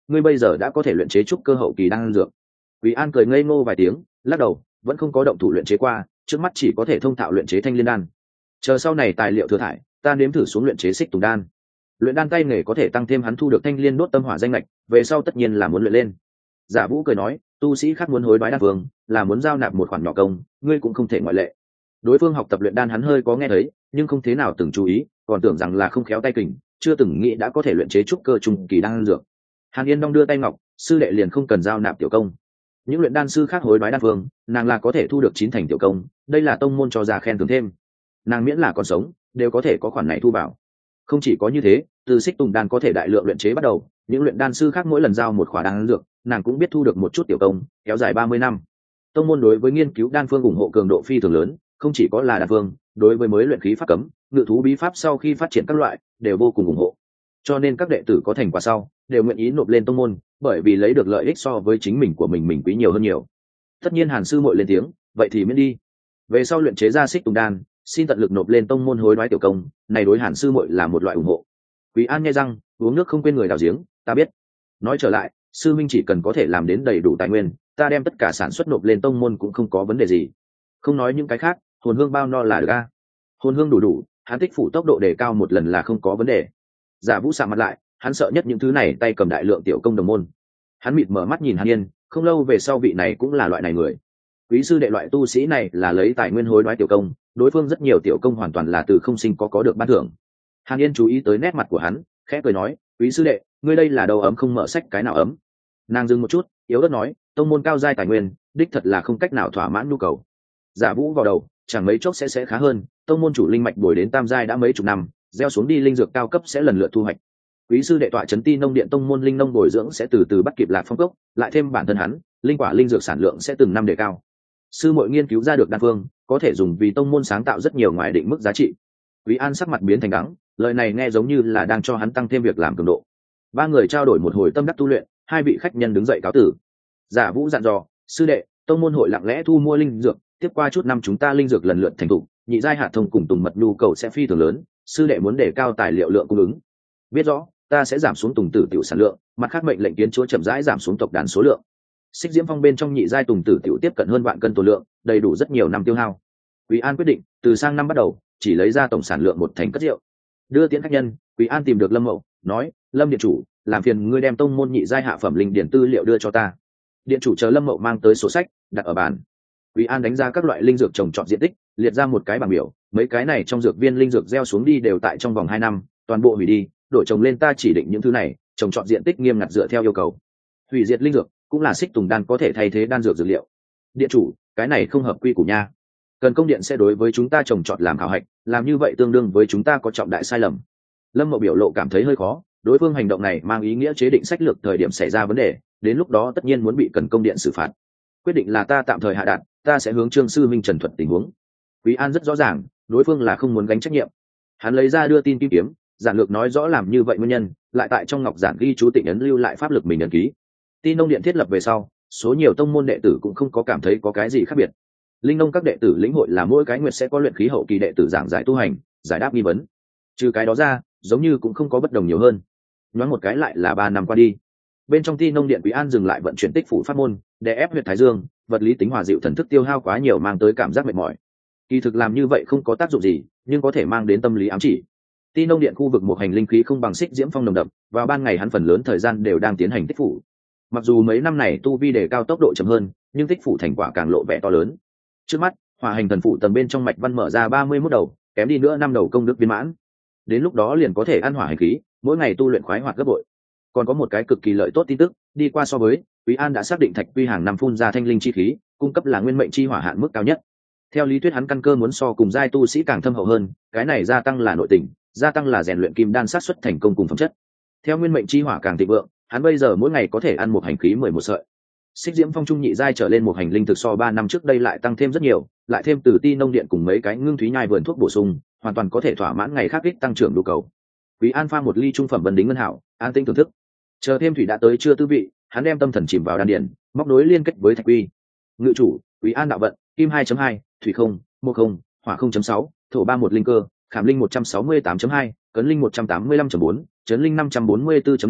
ngươi bây giờ đã có thể luyện chế trúc cơ hậu kỳ đan dược. Quý An cười ngây ngô vài tiếng, lắc đầu, vẫn không có động thủ luyện chế qua, trước mắt chỉ có thể thông thạo luyện chế thanh liên đan. Chờ sau này tài liệu thừa thải, ta nếm thử xuống luyện chế xích tùng đan. Luyện đan tay nghề có thể tăng thêm hắn thu được thanh liên đốt tâm hỏa danh lệch, về sau tất nhiên là muốn luyện lên. Giả Vũ cười nói, tu sĩ khác muốn hối đoái đan phương, là muốn giao nạp một khoản nhỏ công, ngươi cũng không thể ngoại lệ. Đối phương học tập luyện đan hắn hơi có nghe thấy, nhưng không thế nào từng chú ý, còn tưởng rằng là không khéo tay kình, chưa từng nghĩ đã có thể luyện chế trúc cơ trung kỳ đan dược. Hàn Yên Đông đưa tay ngọc, sư đệ liền không cần giao nạp tiểu công. Những luyện đan sư khác hối đoái đan phương, nàng là có thể thu được chín thành tiểu công, đây là tông môn cho ra khen thưởng thêm. Nàng miễn là còn sống, đều có thể có khoản này thu vào. Không chỉ có như thế, từ xích tùng đan có thể đại lượng luyện chế bắt đầu, những luyện đan sư khác mỗi lần giao một khoản đan dược, nàng cũng biết thu được một chút tiểu công, kéo dài ba mươi năm. Tông môn đối với nghiên cứu đan phương ủng hộ cường độ phi thường lớn, không chỉ có là đan phương, đối với mới luyện khí pháp cấm, ngự thú bí pháp sau khi phát triển các loại, đều vô cùng ủng hộ. Cho nên các đệ tử có thành quả sau, đều nguyện ý nộp lên tông môn, bởi vì lấy được lợi ích so với chính mình của mình mình quý nhiều hơn nhiều. Tất nhiên Hàn sư muội lên tiếng, vậy thì miễn đi. Về sau luyện chế ra xích tùng đan, xin tận lực nộp lên tông môn hối đoái tiểu công, này đối Hàn sư muội là một loại ủng hộ. Quý An nghe răng, uống nước không quên người đào giếng, ta biết. Nói trở lại, sư minh chỉ cần có thể làm đến đầy đủ tài nguyên, ta đem tất cả sản xuất nộp lên tông môn cũng không có vấn đề gì. Không nói những cái khác, hồn hương bao no là được a. Hồn hương đủ đủ, hắn tích phủ tốc độ đề cao một lần là không có vấn đề. Giả Vũ sạm mặt lại, hắn sợ nhất những thứ này tay cầm đại lượng tiểu công đồng môn. Hắn mịt mở mắt nhìn Hàn Yên, không lâu về sau vị này cũng là loại này người. Quý sư đệ loại tu sĩ này là lấy tài nguyên hối đoái tiểu công, đối phương rất nhiều tiểu công hoàn toàn là từ không sinh có có được ban thưởng. Hàn Yên chú ý tới nét mặt của hắn, khẽ cười nói, quý sư đệ, ngươi đây là đầu ấm không mở sách cái nào ấm. Nàng dừng một chút, yếu ớt nói, tông môn cao giai tài nguyên, đích thật là không cách nào thỏa mãn nhu cầu. Giả Vũ vào đầu, chẳng mấy chốc sẽ sẽ khá hơn, tông môn chủ linh mạch bồi đến tam giai đã mấy chục năm, gieo xuống đi linh dược cao cấp sẽ lần lượt thu hoạch. Quý sư đệ tọa trấn Ti nông điện tông môn linh nông bồi dưỡng sẽ từ từ bắt kịp Lạc Phong cốc, lại thêm bản thân hắn, linh quả linh dược sản lượng sẽ từng năm đề cao. Sư muội nghiên cứu ra được đan phương, có thể dùng vì tông môn sáng tạo rất nhiều ngoài định mức giá trị. Quý An sắc mặt biến thành đắng, lời này nghe giống như là đang cho hắn tăng thêm việc làm cường độ. Ba người trao đổi một hồi tâm đắc tu luyện, hai vị khách nhân đứng dậy cáo tử. Giả Vũ dặn dò, sư đệ, tông môn hội lặng lẽ thu mua linh dược, tiếp qua chút năm chúng ta linh dược lần lượt thành thục, nhị giai hạt thông cùng tùng mật nhu cầu sẽ phi thường lớn, sư đệ muốn đề cao tài liệu lượng cung ứng. Biết rõ, ta sẽ giảm xuống tùng tử tiểu sản lượng, mặt khác mệnh lệnh kiến chúa chậm rãi giảm xuống tộc đàn số lượng. Xích Diễm Phong bên trong nhị giai tùng tử tiểu tiếp cận hơn vạn cân tổ lượng, đầy đủ rất nhiều năm tiêu hao. Quý An quyết định, từ sang năm bắt đầu, chỉ lấy ra tổng sản lượng một thành cất rượu. Đưa tiễn khách nhân, Quý An tìm được Lâm Mậu, nói, Lâm điện chủ, làm phiền ngươi đem tông môn nhị giai hạ phẩm linh điển tư liệu đưa cho ta. Điện chủ chờ Lâm Mậu mang tới sổ sách, đặt ở bàn. Quý An đánh ra các loại linh dược trồng trọt diện tích, liệt ra một cái bảng biểu, mấy cái này trong dược viên linh dược gieo xuống đi đều tại trong vòng hai năm, toàn bộ hủy đi, đổi trồng lên ta chỉ định những thứ này, trồng trọt diện tích nghiêm ngặt dựa theo yêu cầu. Hủy diệt linh dược cũng là xích tùng đan có thể thay thế đan dược dược liệu. Điện chủ, cái này không hợp quy củ nha. Cần công điện sẽ đối với chúng ta trồng trọt làm khảo hạch, làm như vậy tương đương với chúng ta có trọng đại sai lầm. Lâm Mậu biểu lộ cảm thấy hơi khó, đối phương hành động này mang ý nghĩa chế định sách lược thời điểm xảy ra vấn đề, đến lúc đó tất nhiên muốn bị cần công điện xử phạt. Quyết định là ta tạm thời hạ đạt, ta sẽ hướng Trương sư minh trần thuật tình huống. Quý An rất rõ ràng, đối phương là không muốn gánh trách nhiệm. Hắn lấy ra đưa tin kim kiếm, giản lược nói rõ làm như vậy nguyên nhân, lại tại trong ngọc giản ghi chú tịnh ấn lưu lại pháp lực mình ấn ký. Ti nông điện thiết lập về sau, số nhiều tông môn đệ tử cũng không có cảm thấy có cái gì khác biệt. Linh nông các đệ tử lĩnh hội là mỗi cái nguyệt sẽ có luyện khí hậu kỳ đệ tử giảng giải tu hành, giải đáp nghi vấn. Trừ cái đó ra, giống như cũng không có bất đồng nhiều hơn. Nói một cái lại là ba năm qua đi. Bên trong Ti nông điện Quý An dừng lại vận chuyển tích phủ pháp môn, để ép huyệt thái dương, vật lý tính hòa dịu thần thức tiêu hao quá nhiều mang tới cảm giác mệt mỏi. Kỳ thực làm như vậy không có tác dụng gì, nhưng có thể mang đến tâm lý ám chỉ. Ti nông điện khu vực một hành linh khí không bằng Xích Diễm Phong nồng đậm, vào ban ngày hắn phần lớn thời gian đều đang tiến hành tích phủ. Mặc dù mấy năm này tu vi đề cao tốc độ chậm hơn, nhưng tích phủ thành quả càng lộ vẻ to lớn. Trước mắt, hỏa hành thần phụ tầng bên trong mạch văn mở ra ba mươi mốt đầu, kém đi nữa năm đầu công đức viên mãn. Đến lúc đó liền có thể ăn hỏa hành khí, mỗi ngày tu luyện khoái hoạt gấp bội. Còn có một cái cực kỳ lợi tốt tin tức, đi qua so với, Quý An đã xác định thạch quy hàng năm phun ra thanh linh chi khí, cung cấp là nguyên mệnh chi hỏa hạn mức cao nhất. Theo lý thuyết hắn căn cơ muốn so cùng giai tu sĩ càng thâm hậu hơn, cái này gia tăng là nội tình, gia tăng là rèn luyện kim đan sát xuất thành công cùng phẩm chất. Theo nguyên mệnh chi hỏa càng thịnh vượng, hắn bây giờ mỗi ngày có thể ăn một hành khí mười một sợi. Xích Diễm Phong trung nhị giai trở lên một hành linh thực so ba năm trước đây lại tăng thêm rất nhiều, lại thêm từ Ti nông điện cùng mấy cái ngưng thúy nhai vườn thuốc bổ sung, hoàn toàn có thể thỏa mãn ngày khác ích tăng trưởng nhu cầu. Quý An pha một ly trung phẩm vân đính ngân hảo, an tinh thưởng thức. Chờ thêm thủy đã tới chưa tư vị, hắn đem tâm thần chìm vào đan điển, móc nối liên kết với thạch quy. Ngự chủ, Quý An đạo vận, kim hai chấm hai, thủy không, mộc không, hỏa không chấm sáu, thổ ba một linh cơ, khảm linh một trăm sáu mươi tám chấm hai, cấn linh một trăm tám mươi lăm chấm bốn, chấn linh năm trăm bốn mươi bốn chấm năm,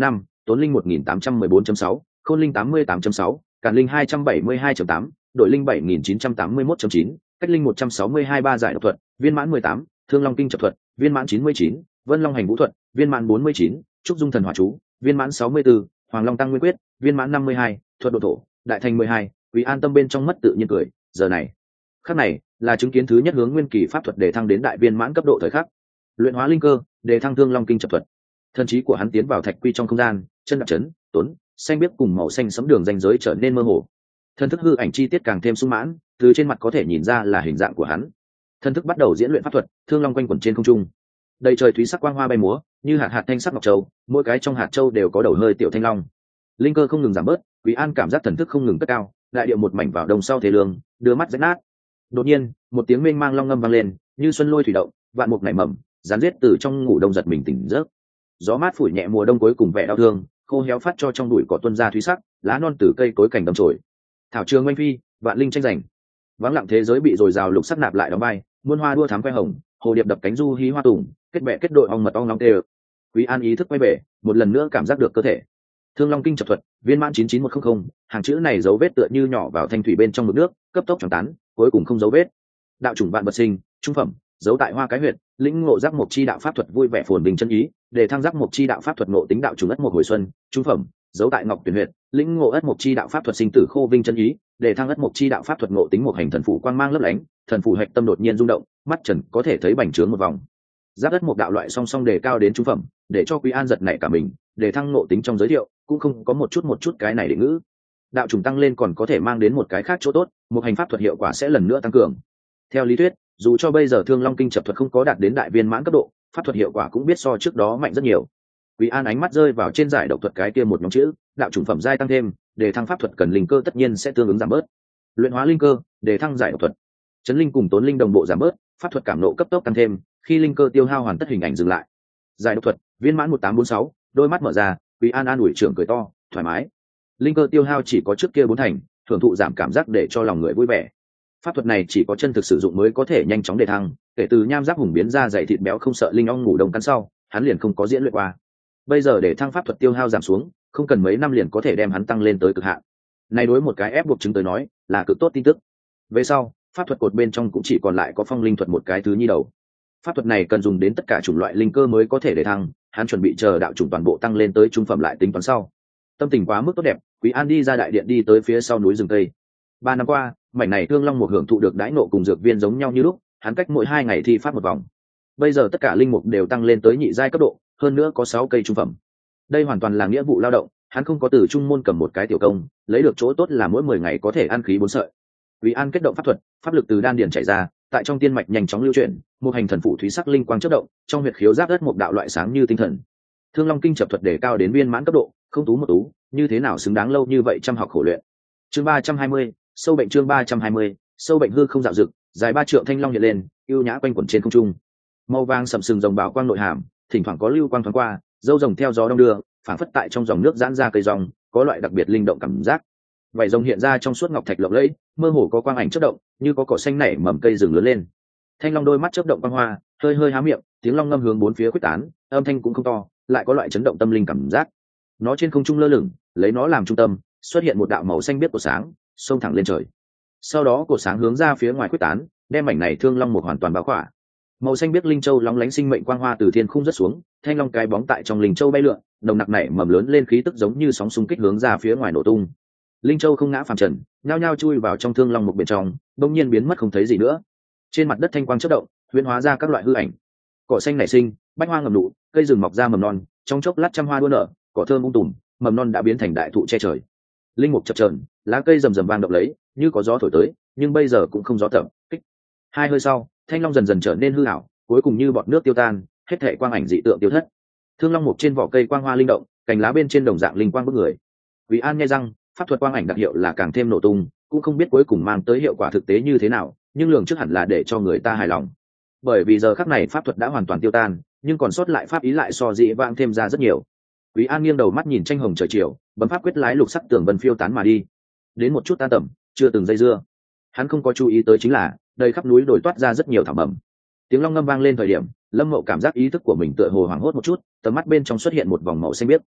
tốn linh một nghìn tám trăm mười bốn chấm sáu, khôn linh tám mươi tám chấm sáu, càn linh hai trăm bảy mươi hai chấm tám, đội linh bảy nghìn chín trăm tám mươi mốt chấm chín, cách linh một trăm sáu mươi hai ba giải độc thuật viên mãn mười tám, thương long kinh trập thuật viên mãn chín mươi chín, vân long hành vũ thuật viên mãn bốn mươi chín, trúc dung thần hỏa chú viên mãn sáu mươi bốn, hoàng long tăng nguyên quyết viên mãn năm mươi hai, thuật độ thổ đại thành mười hai. Quý an tâm bên trong mất tự nhiên cười, giờ này khắc này là chứng kiến thứ nhất hướng nguyên kỳ pháp thuật để thăng đến đại viên mãn cấp độ thời khắc. Luyện hóa linh cơ, để thăng thương long kinh trập thuật. Thần trí của hắn tiến vào thạch quy trong không gian, chân đạp chấn tuấn xanh biếc cùng màu xanh sẫm đường ranh giới trở nên mơ hồ. Thân thức hư ảnh chi tiết càng thêm sung mãn, từ trên mặt có thể nhìn ra là hình dạng của hắn. Thân thức bắt đầu diễn luyện pháp thuật, thương long quanh quẩn trên không trung. Đầy trời thúy sắc quang hoa bay múa, như hạt hạt thanh sắc ngọc châu, mỗi cái trong hạt châu đều có đầu hơi tiểu thanh long. Linh cơ không ngừng giảm bớt, Quý An cảm giác thần thức không ngừng cất cao, đại điệu một mảnh vào đồng sau thế lương, đưa mắt rách nát. Đột nhiên, một tiếng mênh mang long ngâm vang lên, như xuân lôi thủy động, vạn mục nảy mầm, rán giết từ trong ngủ đông giật mình tỉnh giấc. Gió mát phủi nhẹ mùa đông cuối cùng vẻ đau thương, khô héo phát cho trong bụi cỏ tuôn ra thúy sắc, lá non từ cây cối cảnh đâm trồi. Thảo trường oanh phi, vạn linh tranh giành. Vắng lặng thế giới bị dồi dào lục sắc nạp lại đóng bay, muôn hoa đua thắm que hồng, hồ điệp đập cánh du hí hoa tùng, kết bè kết đội ong mật ong long tê. Quý An ý thức quay về, một lần nữa cảm giác được cơ thể. Thương long kinh trập thuật viên mãn chín chín một không không, hàng chữ này dấu vết tựa như nhỏ vào thanh thủy bên trong mực nước, cấp tốc tròn tán, cuối cùng không dấu vết. Đạo chủng vạn bật sinh, trung phẩm, dấu tại hoa cái huyệt, lĩnh ngộ giác mộc chi đạo pháp thuật vui vẻ phồn bình chân ý, để thăng giác mộc chi đạo pháp thuật ngộ tính đạo chủng ất mộc hồi xuân, trung phẩm, dấu tại ngọc tuyển huyệt, lĩnh ngộ ất mộc chi đạo pháp thuật sinh tử khô vinh chân ý, để thăng ất mộc chi đạo pháp thuật ngộ tính một hành thần phủ quang mang lấp lánh, thần phủ hạch tâm đột nhiên rung động, mắt trần có thể thấy bành trướng một vòng. Giác ất mộc đạo loại song song đề cao đến trung phẩm, để cho Quý An giật nảy cả mình, để thăng ngộ tính trong giới thiệu cũng không có một chút một chút cái này định ngữ. Đạo chủng tăng lên còn có thể mang đến một cái khác chỗ tốt, một hành pháp thuật hiệu quả sẽ lần nữa tăng cường. Theo lý thuyết, dù cho bây giờ thương long kinh trập thuật không có đạt đến đại viên mãn cấp độ, pháp thuật hiệu quả cũng biết so trước đó mạnh rất nhiều. Quý An ánh mắt rơi vào trên giải độc thuật cái kia một nhóm chữ, đạo chủng phẩm giai tăng thêm, để thăng pháp thuật cần linh cơ tất nhiên sẽ tương ứng giảm bớt. Luyện hóa linh cơ, để thăng giải độc thuật. Chấn linh cùng tốn linh đồng bộ giảm bớt, pháp thuật cảm nộ cấp tốc tăng thêm, khi linh cơ tiêu hao hoàn tất hình ảnh dừng lại. Giải độc thuật, viên mãn một tám bốn sáu, đôi mắt mở ra, Quý An an ủi trưởng cười to, thoải mái. Linh cơ tiêu hao chỉ có trước kia bốn thành, thưởng thụ giảm cảm giác để cho lòng người vui vẻ. Pháp thuật này chỉ có chân thực sử dụng mới có thể nhanh chóng đề thăng, kể từ nham giáp hùng biến ra dày thịt béo không sợ linh ong ngủ đông cắn sau, hắn liền không có diễn luyện qua. Bây giờ để thăng pháp thuật tiêu hao giảm xuống, không cần mấy năm liền có thể đem hắn tăng lên tới cực hạn. Này đối một cái ép buộc chứng tới nói, là cực tốt tin tức. Về sau, pháp thuật cột bên trong cũng chỉ còn lại có phong linh thuật một cái thứ nhi đầu. Pháp thuật này cần dùng đến tất cả chủng loại linh cơ mới có thể để thăng, hắn chuẩn bị chờ đạo chủng toàn bộ tăng lên tới trung phẩm lại tính toán sau. Tâm tình quá mức tốt đẹp, Quý An đi ra đại điện đi tới phía sau núi rừng tây. Ba năm qua, mảnh này thương long mục hưởng thụ được đãi nộ cùng dược viên giống nhau như lúc, hắn cách mỗi hai ngày thi pháp một vòng. Bây giờ tất cả linh mục đều tăng lên tới nhị giai cấp độ, hơn nữa có sáu cây trung phẩm. Đây hoàn toàn là nghĩa vụ lao động, hắn không có từ trung môn cầm một cái tiểu công, lấy được chỗ tốt là mỗi mười ngày có thể ăn khí bốn sợi. Quý An kết động pháp thuật, pháp lực từ đan điền chảy ra, tại trong tiên mạch nhanh chóng lưu chuyển, một hành thần phụ thúy sắc linh quang chớp động, trong huyệt khiếu giáp đất một đạo loại sáng như tinh thần. Thương long kinh chập thuật đề cao đến viên mãn cấp độ, không tú một tú, như thế nào xứng đáng lâu như vậy chăm học khổ luyện. Chương ba trăm hai mươi, sâu bệnh chương ba trăm hai mươi, sâu bệnh hư không dạo dực, dài ba trượng thanh long hiện lên, ưu nhã quanh quẩn trên không trung. Màu vàng sầm sừng rồng bảo quang nội hàm, thỉnh thoảng có lưu quang thoáng qua, dâu rồng theo gió đông đưa, phảng phất tại trong dòng nước giãn ra cây rong, có loại đặc biệt linh động cảm giác. Vảy rồng hiện ra trong suốt ngọc thạch lộng lẫy, mơ hồ có quang ảnh chớp động, như có cỏ xanh nảy mầm cây rừng lớn lên. Thanh long đôi mắt chớp động quang hoa, hơi hơi há miệng, tiếng long ngâm hướng bốn phía khuếch tán, âm thanh cũng không to, lại có loại chấn động tâm linh cảm giác. Nó trên không trung lơ lửng, lấy nó làm trung tâm, xuất hiện một đạo màu xanh biếc của sáng, xông thẳng lên trời. Sau đó cột sáng hướng ra phía ngoài khuếch tán, đem mảnh này thương long một hoàn toàn bao khỏa. Màu xanh biếc linh châu lóng lánh sinh mệnh quang hoa từ thiên khung rớt xuống, thanh long cái bóng tại trong linh châu bay lượn, nồng nặc nảy mầm lớn lên khí tức giống như sóng xung kích hướng ra phía ngoài nổ tung. Linh châu không ngã phàm trần, nhao nhao chui vào trong thương long một bên trong, bỗng nhiên biến mất không thấy gì nữa. Trên mặt đất thanh quang chớp động, huyễn hóa ra các loại hư ảnh. Cỏ xanh nảy sinh, bách hoa ngầm nụ, cây rừng mọc ra mầm non, trong chốc lát trăm hoa đua nở, cỏ thơm um tùm, mầm non đã biến thành đại thụ che trời. Linh mục chập chờn, lá cây rầm rầm vang động lấy, như có gió thổi tới, nhưng bây giờ cũng không gió tập kích. Hai hơi sau, thanh long dần dần trở nên hư ảo, cuối cùng như bọt nước tiêu tan, hết thảy quang ảnh dị tượng tiêu thất. Thương long mục trên vỏ cây quang hoa linh động, cành lá bên trên đồng dạng linh quang bức người. Quý An nghe răng, pháp thuật quang ảnh đặc hiệu là càng thêm nổ tung, cũng không biết cuối cùng mang tới hiệu quả thực tế như thế nào, nhưng lường trước hẳn là để cho người ta hài lòng. Bởi vì giờ khắc này pháp thuật đã hoàn toàn tiêu tan, nhưng còn sót lại pháp ý lại so dị vãng thêm ra rất nhiều. Quý An nghiêng đầu mắt nhìn tranh hồng trời chiều, bấm pháp quyết lái lục sắc tường vân phiêu tán mà đi. Đến một chút tan tầm, chưa từng dây dưa. Hắn không có chú ý tới chính là, đầy khắp núi đồi toát ra rất nhiều thảm bẩm. Tiếng long ngâm vang lên thời điểm, Lâm Mậu cảm giác ý thức của mình tựa hồ hoảng hốt một chút, tầm mắt bên trong xuất hiện một vòng màu xanh biếc.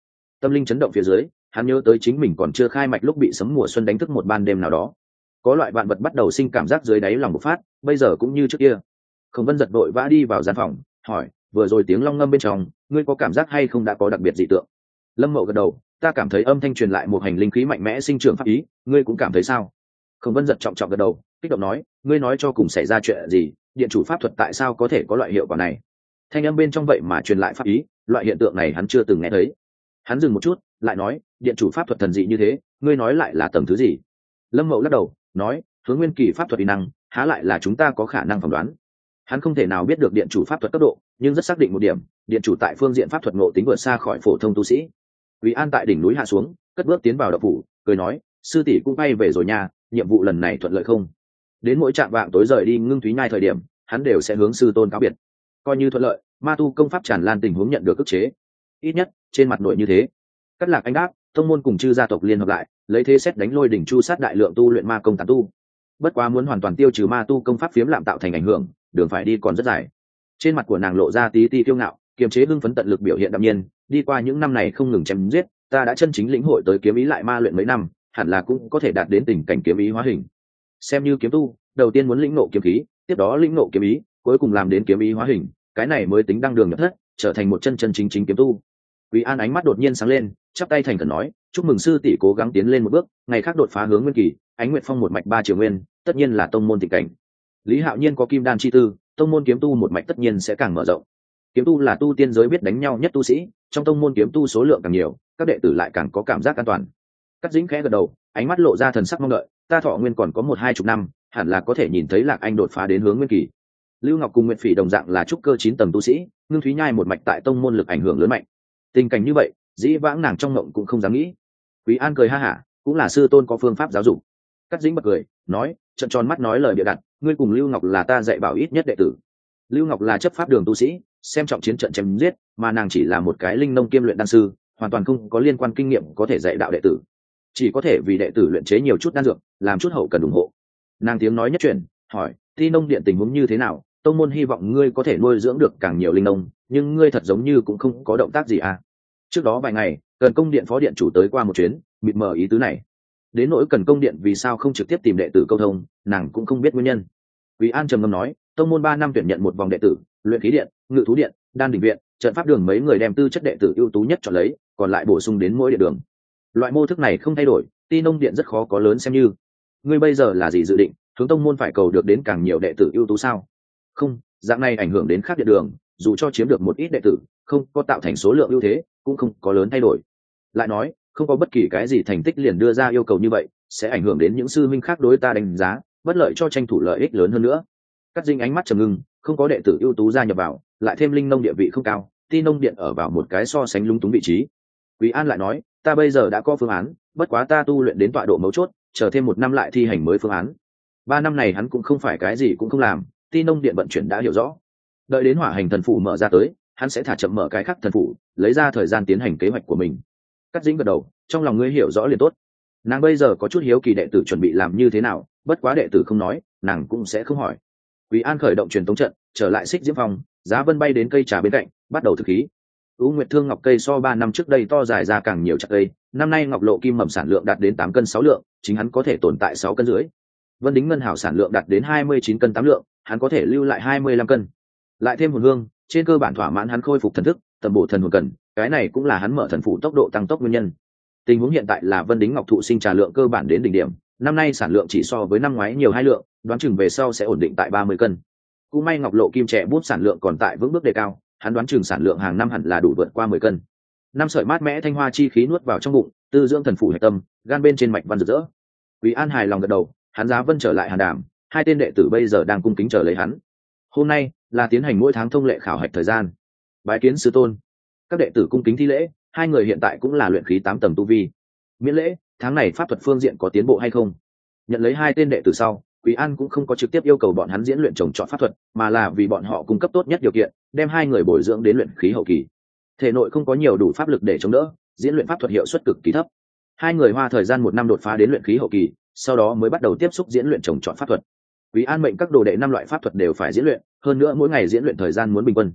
Tâm linh chấn động phía dưới, hắn nhớ tới chính mình còn chưa khai mạch lúc bị sấm mùa xuân đánh thức một ban đêm nào đó, có loại vạn vật bắt đầu sinh cảm giác dưới đáy lòng bộc phát, bây giờ cũng như trước kia. Khổng Vân giật vội vã đi vào gian phòng, hỏi, vừa rồi tiếng long ngâm bên trong, ngươi có cảm giác hay không đã có đặc biệt dị tượng? Lâm Mậu gật đầu, ta cảm thấy âm thanh truyền lại một hành linh khí mạnh mẽ sinh trưởng pháp ý, ngươi cũng cảm thấy sao? Khổng Vân giật trọng trọng gật đầu, kích động nói, ngươi nói cho cùng xảy ra chuyện gì? Điện chủ pháp thuật tại sao có thể có loại hiệu quả này? Thanh âm bên trong vậy mà truyền lại pháp ý, loại hiện tượng này hắn chưa từng nghe thấy. Hắn dừng một chút, lại nói, điện chủ pháp thuật thần dị như thế, ngươi nói lại là tầng thứ gì? Lâm Mậu lắc đầu, nói, hướng nguyên kỳ pháp thuật uy năng, há lại là chúng ta có khả năng phỏng đoán. Hắn không thể nào biết được điện chủ pháp thuật cấp độ, nhưng rất xác định một điểm, điện chủ tại phương diện pháp thuật ngộ tính vượt xa khỏi phổ thông tu sĩ. Quý An tại đỉnh núi hạ xuống, cất bước tiến vào động phủ, cười nói, sư tỷ cũng bay về rồi nha, nhiệm vụ lần này thuận lợi không? Đến mỗi trạm vạng tối rời đi Ngưng Thúy Nhai thời điểm, hắn đều sẽ hướng sư tôn cáo biệt. Coi như thuận lợi, ma tu công pháp tràn lan tình huống nhận được ức chế, ít nhất trên mặt nội như thế. Cắt Lạc Anh đáp, tông môn cùng chư gia tộc liên hợp lại, lấy thế xét đánh lôi đỉnh chu sát đại lượng tu luyện ma công tán tu. Bất quá muốn hoàn toàn tiêu trừ ma tu công pháp phiếm lạm tạo thành ảnh hưởng, đường phải đi còn rất dài. Trên mặt của nàng lộ ra tí tí kiêu ngạo, kiềm chế hưng phấn tận lực biểu hiện đạm nhiên, đi qua những năm này không ngừng chém giết, ta đã chân chính lĩnh hội tới kiếm ý lại ma luyện mấy năm, hẳn là cũng có thể đạt đến tình cảnh kiếm ý hóa hình. Xem như kiếm tu, đầu tiên muốn lĩnh ngộ kiếm khí, tiếp đó lĩnh ngộ kiếm ý, cuối cùng làm đến kiếm ý hóa hình, cái này mới tính đăng đường nhập thất, trở thành một chân chân chính chính kiếm tu. Quý An ánh mắt đột nhiên sáng lên, chắp tay thành khẩn nói, chúc mừng sư tỷ cố gắng tiến lên một bước, ngày khác đột phá hướng nguyên kỳ, Ánh Nguyệt Phong một mạch ba triều nguyên, tất nhiên là tông môn tình cảnh. Lý Hạo Nhiên có kim đan chi tư, tông môn kiếm tu một mạch tất nhiên sẽ càng mở rộng. Kiếm tu là tu tiên giới biết đánh nhau nhất tu sĩ, trong tông môn kiếm tu số lượng càng nhiều, các đệ tử lại càng có cảm giác an toàn. Cắt Dĩnh khẽ gật đầu, ánh mắt lộ ra thần sắc mong đợi, ta thọ nguyên còn có một hai chục năm, hẳn là có thể nhìn thấy Lạc Anh đột phá đến hướng nguyên kỳ. Lưu Ngọc cùng Nguyệt Phỉ đồng dạng là trúc cơ chín tầng tu sĩ, Ngưng Thúy Nhai một mạch tại tông môn lực ảnh hưởng lớn mạnh. Tình cảnh như vậy, dĩ vãng nàng trong mộng cũng không dám nghĩ. Quý An cười ha hả, cũng là sư tôn có phương pháp giáo dục. Cắt Dĩnh bật cười, nói, trợn tròn mắt nói lời bịa đặt, ngươi cùng Lưu Ngọc là ta dạy bảo ít nhất đệ tử. Lưu Ngọc là chấp pháp đường tu sĩ, xem trọng chiến trận chém giết, mà nàng chỉ là một cái linh nông kiêm luyện đan sư, hoàn toàn không có liên quan kinh nghiệm có thể dạy đạo đệ tử, chỉ có thể vì đệ tử luyện chế nhiều chút đan dược, làm chút hậu cần ủng hộ. Nàng tiếng nói nhất chuyển, hỏi, Ti Nông Điện tình huống như thế nào? Tông môn hy vọng ngươi có thể nuôi dưỡng được càng nhiều linh nông, nhưng ngươi thật giống như cũng không có động tác gì à? Trước đó vài ngày, Cần Công Điện phó điện chủ tới qua một chuyến, mịt mờ ý tứ này. Đến nỗi Cần Công Điện vì sao không trực tiếp tìm đệ tử câu thông, nàng cũng không biết nguyên nhân. Quý An trầm ngâm nói, tông môn ba năm tuyển nhận một vòng đệ tử, luyện khí điện, ngự thú điện, đan đỉnh viện, trận pháp đường mấy người đem tư chất đệ tử ưu tú nhất chọn lấy, còn lại bổ sung đến mỗi địa đường. Loại mô thức này không thay đổi, Ti Nông Điện rất khó có lớn xem như. Ngươi bây giờ là gì dự định, hướng tông môn phải cầu được đến càng nhiều đệ tử ưu tú sao? Không, dạng này ảnh hưởng đến khác địa đường, dù cho chiếm được một ít đệ tử, không có tạo thành số lượng ưu thế, cũng không có lớn thay đổi. Lại nói, không có bất kỳ cái gì thành tích liền đưa ra yêu cầu như vậy, sẽ ảnh hưởng đến những sư minh khác đối ta đánh giá, bất lợi cho tranh thủ lợi ích lớn hơn nữa. Cắt Dinh ánh mắt trầm ngưng, không có đệ tử ưu tú gia nhập vào, lại thêm linh nông địa vị không cao, Ti Nông Điện ở vào một cái so sánh lung túng vị trí. Quý An lại nói, ta bây giờ đã có phương án, bất quá ta tu luyện đến tọa độ mấu chốt, chờ thêm một năm lại thi hành mới phương án. Ba năm này hắn cũng không phải cái gì cũng không làm, Ti Nông Điện vận chuyển đã hiểu rõ. Đợi đến hỏa hành thần phủ mở ra tới, hắn sẽ thả chậm mở cái khác thần phủ, lấy ra thời gian tiến hành kế hoạch của mình. Cắt Dĩnh gật đầu, trong lòng ngươi hiểu rõ liền tốt. Nàng bây giờ có chút hiếu kỳ đệ tử chuẩn bị làm như thế nào, bất quá đệ tử không nói, nàng cũng sẽ không hỏi. Quý An khởi động truyền tống trận, trở lại Xích Diễm Phòng, Giá Vân bay đến cây trà bên cạnh, bắt đầu thực khí. U Nguyệt Thương ngọc cây so ba năm trước đây to dài ra càng nhiều chặt cây, năm nay ngọc lộ kim mầm sản lượng đạt đến tám cân sáu lượng, chính hắn có thể tồn tại sáu cân rưỡi. Vân Đính Ngân Hảo sản lượng đạt đến hai mươi chín cân tám lượng, hắn có thể lưu lại hai mươi lăm cân. Lại thêm hồn hương, trên cơ bản thỏa mãn hắn khôi phục thần thức, tầm bổ thần hồn cần, cái này cũng là hắn mở thần phủ tốc độ tăng tốc nguyên nhân. Tình huống hiện tại là Vân Đính Ngọc thụ sinh trà lượng cơ bản đến đỉnh điểm, năm nay sản lượng chỉ so với năm ngoái nhiều hai lượng, đoán chừng về sau sẽ ổn định tại ba mươi cân. Cũng may ngọc lộ kim trẻ bút sản lượng còn tại vững bước đề cao, hắn đoán chừng sản lượng hàng năm hẳn là đủ vượt qua mười cân. Năm sợi mát mẽ thanh hoa chi khí nuốt vào trong bụng, tư dưỡng thần phủ hạch tâm, gan bên trên mạch văn rực rỡ. Quý An hài lòng gật đầu, hắn Giá Vân trở lại Hàn Đàm, hai tên đệ tử bây giờ đang cung kính chờ lấy hắn. Hôm nay là tiến hành mỗi tháng thông lệ khảo hạch thời gian. Bái kiến sư tôn. Các đệ tử cung kính thi lễ, hai người hiện tại cũng là luyện khí tám tầng tu vi. Miễn lễ, tháng này pháp thuật phương diện có tiến bộ hay không? Nhận lấy hai tên đệ tử sau, Quý An cũng không có trực tiếp yêu cầu bọn hắn diễn luyện trồng trọt pháp thuật, mà là vì bọn họ cung cấp tốt nhất điều kiện, đem hai người bồi dưỡng đến luyện khí hậu kỳ. Thể nội không có nhiều đủ pháp lực để chống đỡ, diễn luyện pháp thuật hiệu suất cực kỳ thấp. Hai người hoa thời gian một năm đột phá đến luyện khí hậu kỳ, sau đó mới bắt đầu tiếp xúc diễn luyện trồng trọt pháp thuật. Quý An mệnh các đồ đệ năm loại pháp thuật đều phải diễn luyện, hơn nữa mỗi ngày diễn luyện thời gian muốn bình quân.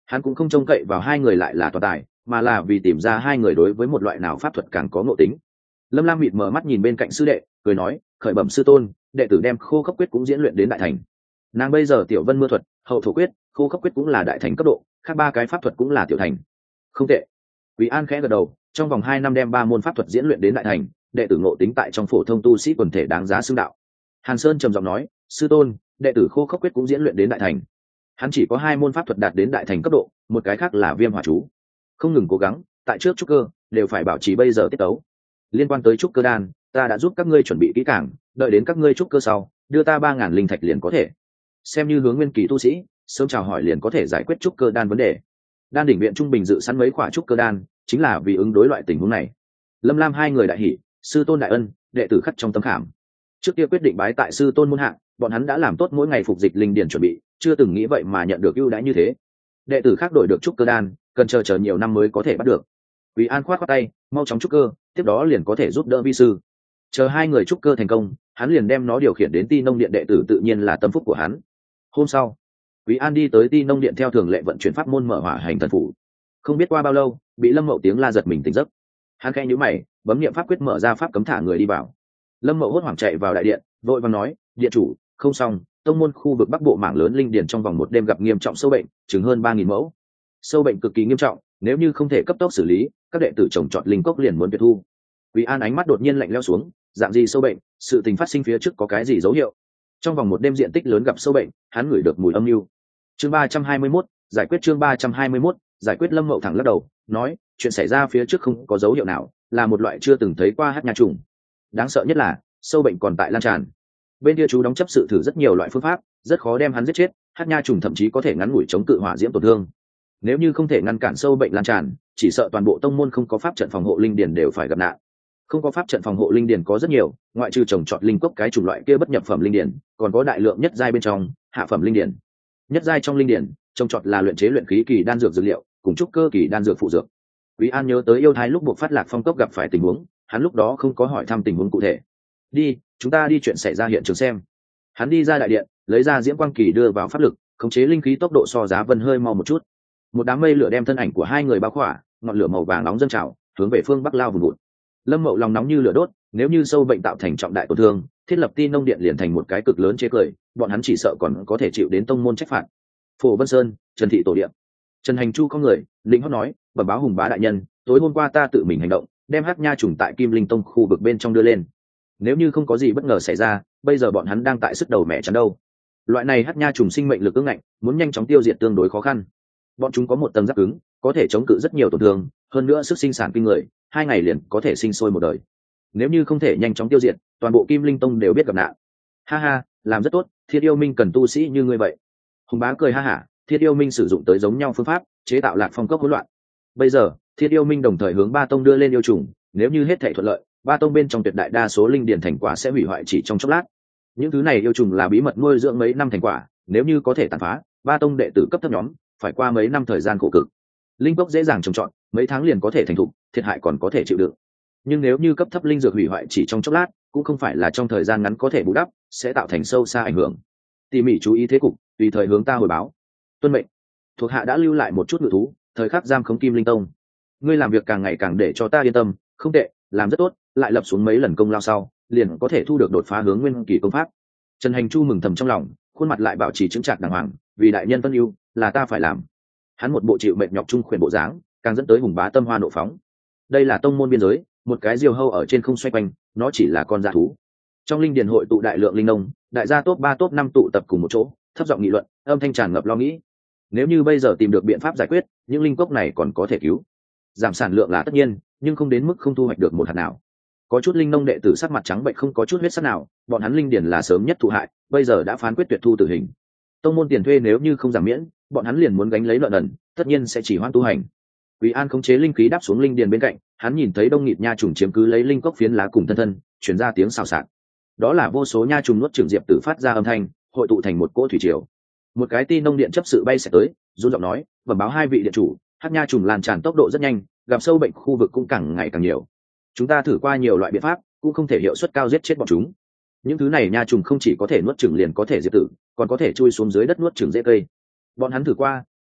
Hắn cũng không trông cậy vào hai người lại là toàn tài, mà là vì tìm ra hai người đối với một loại nào pháp thuật càng có ngộ tính. Lâm Lam mịt mở mắt nhìn bên cạnh sư đệ, cười nói, khởi bẩm sư tôn, đệ tử đem khô khốc quyết cũng diễn luyện đến đại thành. Nàng bây giờ tiểu vân mưa thuật, hậu thổ quyết, khô khốc quyết cũng là đại thành cấp độ, khác ba cái pháp thuật cũng là tiểu thành. Không tệ. Quý An khẽ gật đầu, trong vòng hai năm đem ba môn pháp thuật diễn luyện đến đại thành, đệ tử ngộ tính tại trong phổ thông tu sĩ quần thể đáng giá xưng đạo. Hàn Sơn trầm giọng nói, sư tôn, đệ tử khô khốc quyết cũng diễn luyện đến đại thành. Hắn chỉ có hai môn pháp thuật đạt đến đại thành cấp độ, một cái khác là viêm hỏa chú. Không ngừng cố gắng, tại trước trúc cơ đều phải bảo trì bây giờ tiết tấu. Liên quan tới trúc cơ đan, ta đã giúp các ngươi chuẩn bị kỹ càng, đợi đến các ngươi trúc cơ sau, đưa ta ba ngàn linh thạch liền có thể. Xem như hướng nguyên kỳ tu sĩ, sớm chào hỏi liền có thể giải quyết trúc cơ đan vấn đề. Đan đỉnh viện trung bình dự sẵn mấy quả trúc cơ đan, chính là vì ứng đối loại tình huống này. Lâm Lam hai người đại hỉ, sư tôn đại ân, đệ tử khắc trong tấm khảm. Trước kia quyết định bái tại sư tôn môn hạ, bọn hắn đã làm tốt mỗi ngày phục dịch linh điển chuẩn bị, chưa từng nghĩ vậy mà nhận được ưu đãi như thế. Đệ tử khác đổi được trúc cơ đan, cần chờ chờ nhiều năm mới có thể bắt được. Quý An khoát khoát tay, mau chóng trúc cơ, tiếp đó liền có thể giúp đỡ vi sư. Chờ hai người trúc cơ thành công, hắn liền đem nó điều khiển đến Ti Nông Điện, đệ tử tự nhiên là tâm phúc của hắn. Hôm sau, Quý An đi tới Ti Nông Điện theo thường lệ vận chuyển pháp môn mở hỏa hành thần phủ. Không biết qua bao lâu, bị Lâm Mậu tiếng la giật mình tỉnh giấc. Hắn khẽ nhíu mày, bấm niệm pháp quyết mở ra pháp cấm thả người đi vào. Lâm Mậu hốt hoảng chạy vào đại điện, vội vàng nói, điện chủ, không xong, tông môn khu vực bắc bộ mảng lớn linh điển trong vòng một đêm gặp nghiêm trọng sâu bệnh, chừng hơn ba nghìn mẫu. Sâu bệnh cực kỳ nghiêm trọng, nếu như không thể cấp tốc xử lý, các đệ tử trồng trọt linh cốc liền muốn tuyệt thu. Quý An ánh mắt đột nhiên lạnh lẽo xuống, dạng gì sâu bệnh, sự tình phát sinh phía trước có cái gì dấu hiệu? Trong vòng một đêm diện tích lớn gặp sâu bệnh, hắn ngửi được mùi âm mưu. Chương ba trăm hai mươi mốt, giải quyết chương ba trăm hai mươi mốt, giải quyết. Lâm Mậu thẳng lắc đầu, nói, chuyện xảy ra phía trước không có dấu hiệu nào, là một loại chưa từng thấy qua hắc nha trùng. Đáng sợ nhất là, sâu bệnh còn tại lan tràn. Bên kia chú đóng chấp sự thử rất nhiều loại phương pháp, rất khó đem hắn giết chết, hắc nha trùng thậm chí có thể ngắn ngủi chống cự hỏa diễm tổn thương. Nếu như không thể ngăn cản sâu bệnh lan tràn, chỉ sợ toàn bộ tông môn không có pháp trận phòng hộ linh điển đều phải gặp nạn. Không có pháp trận phòng hộ linh điển có rất nhiều, ngoại trừ trồng trọt linh cốc cái chủng loại kia bất nhập phẩm linh điển, còn có đại lượng nhất giai bên trong, hạ phẩm linh điển. Nhất giai trong linh điển, trồng trọt là luyện chế luyện khí kỳ đan dược dược liệu, cùng trúc cơ kỳ đan dược phụ dược. Quý An nhớ tới yêu thai lúc buộc phát Lạc Phong cốc gặp phải tình huống, hắn lúc đó không có hỏi thăm tình huống cụ thể. Đi, chúng ta đi chuyện xảy ra hiện trường xem. Hắn đi ra đại điện, lấy ra diễm quang kỳ đưa vào pháp lực, khống chế linh khí tốc độ so Giá Vân hơi mau một chút. Một đám mây lửa đem thân ảnh của hai người bao khỏa, ngọn lửa màu vàng nóng dâng trào, hướng về phương bắc lao vùn vụt. Lâm Mậu lòng nóng như lửa đốt, nếu như sâu bệnh tạo thành trọng đại tổn thương, thiết lập Ti Nông Điện liền thành một cái cực lớn chế cười, bọn hắn chỉ sợ còn có thể chịu đến tông môn trách phạt. Phổ Vân Sơn, Trần thị tổ điện. Trần Hành Chu có người, lĩnh hót nói, bẩm báo Hùng bá đại nhân, tối hôm qua ta tự mình hành động, đem hắc nha trùng tại Kim Linh Tông khu vực bên trong đưa lên. Nếu như không có gì bất ngờ xảy ra, bây giờ bọn hắn đang tại sức đầu mẹ chắn đâu. Loại này hắc nha trùng sinh mệnh lực ương ngạnh, muốn nhanh chóng tiêu diệt tương đối khó khăn. Bọn chúng có một tầng giáp cứng, có thể chống cự rất nhiều tổn thương, hơn nữa sức sinh sản kinh người, hai ngày liền có thể sinh sôi một đời. Nếu như không thể nhanh chóng tiêu diệt, toàn bộ Kim Linh Tông đều biết gặp nạn. Ha ha, làm rất tốt, Thiết Yêu Minh cần tu sĩ như ngươi vậy. Hùng bá cười ha hả, Thiết Yêu Minh sử dụng tới giống nhau phương pháp, chế tạo Lạc Phong cốc hỗn loạn. Bây giờ, Thiết Yêu Minh đồng thời hướng ba tông đưa lên yêu trùng, nếu như hết thảy thuận lợi, ba tông bên trong tuyệt đại đa số linh điển thành quả sẽ hủy hoại chỉ trong chốc lát. Những thứ này yêu trùng là bí mật nuôi dưỡng mấy năm thành quả, nếu như có thể tàn phá, ba tông đệ tử cấp thấp nhóm phải qua mấy năm thời gian khổ cực. Linh cốc dễ dàng trồng trọt, mấy tháng liền có thể thành thục, thiệt hại còn có thể chịu đựng. Nhưng nếu như cấp thấp linh dược hủy hoại chỉ trong chốc lát, cũng không phải là trong thời gian ngắn có thể bù đắp, sẽ tạo thành sâu xa ảnh hưởng. Tỉ mỉ chú ý thế cục, tùy thời hướng ta hồi báo. Tuân mệnh. Thuộc hạ đã lưu lại một chút ngự thú, thời khắc giam khống Kim Linh Tông. Ngươi làm việc càng ngày càng để cho ta yên tâm, không tệ, làm rất tốt, lại lập xuống mấy lần công lao sau, liền có thể thu được đột phá hướng nguyên kỳ công pháp. Trần Hành Chu mừng thầm trong lòng, khuôn mặt lại bảo trì chững chạc đàng hoàng, vì đại nhân tân ưu, là ta phải làm. Hắn một bộ chịu mệt nhọc trung khuyển bộ dáng, càng dẫn tới Hùng bá tâm hoa nộ phóng. Đây là tông môn biên giới, một cái diều hâu ở trên không xoay quanh, nó chỉ là con dã thú. Trong linh điền hội tụ đại lượng linh nông, đại gia top ba top năm tụ tập cùng một chỗ, thấp giọng nghị luận, âm thanh tràn ngập lo nghĩ. Nếu như bây giờ tìm được biện pháp giải quyết, những linh cốc này còn có thể cứu. Giảm sản lượng là tất nhiên, nhưng không đến mức không thu hoạch được một hạt nào. Có chút linh nông đệ tử sắc mặt trắng bệnh không có chút huyết sắc nào, bọn hắn linh điển là sớm nhất thụ hại, bây giờ đã phán quyết tuyệt thu tử hình. Tông môn tiền thuê nếu như không giảm miễn, bọn hắn liền muốn gánh lấy lợn ẩn, tất nhiên sẽ chỉ hoãn tu hành. Quý An khống chế linh khí đáp xuống linh điền bên cạnh, hắn nhìn thấy đông nghịt nha trùng chiếm cứ lấy linh cốc phiến lá cùng thân thân, truyền ra tiếng xào xạc. Đó là vô số nha trùng nuốt chửng diệp tử phát ra âm thanh, hội tụ thành một cỗ thủy triều. Một cái Ti Nông Điện chấp sự bay sẽ tới, run giọng nói, bẩm báo hai vị điện chủ, hắc nha trùng lan tràn tốc độ rất nhanh, gặp sâu bệnh khu vực cũng càng ngày càng nhiều. Chúng ta thử qua nhiều loại biện pháp, cũng không thể hiệu suất cao giết chết bọn chúng. Những thứ này nha trùng không chỉ có thể nuốt chửng liền có thể diệt tử, còn có thể chui xuống dưới đất nuốt chửng rễ cây. Bọn hắn thử qua,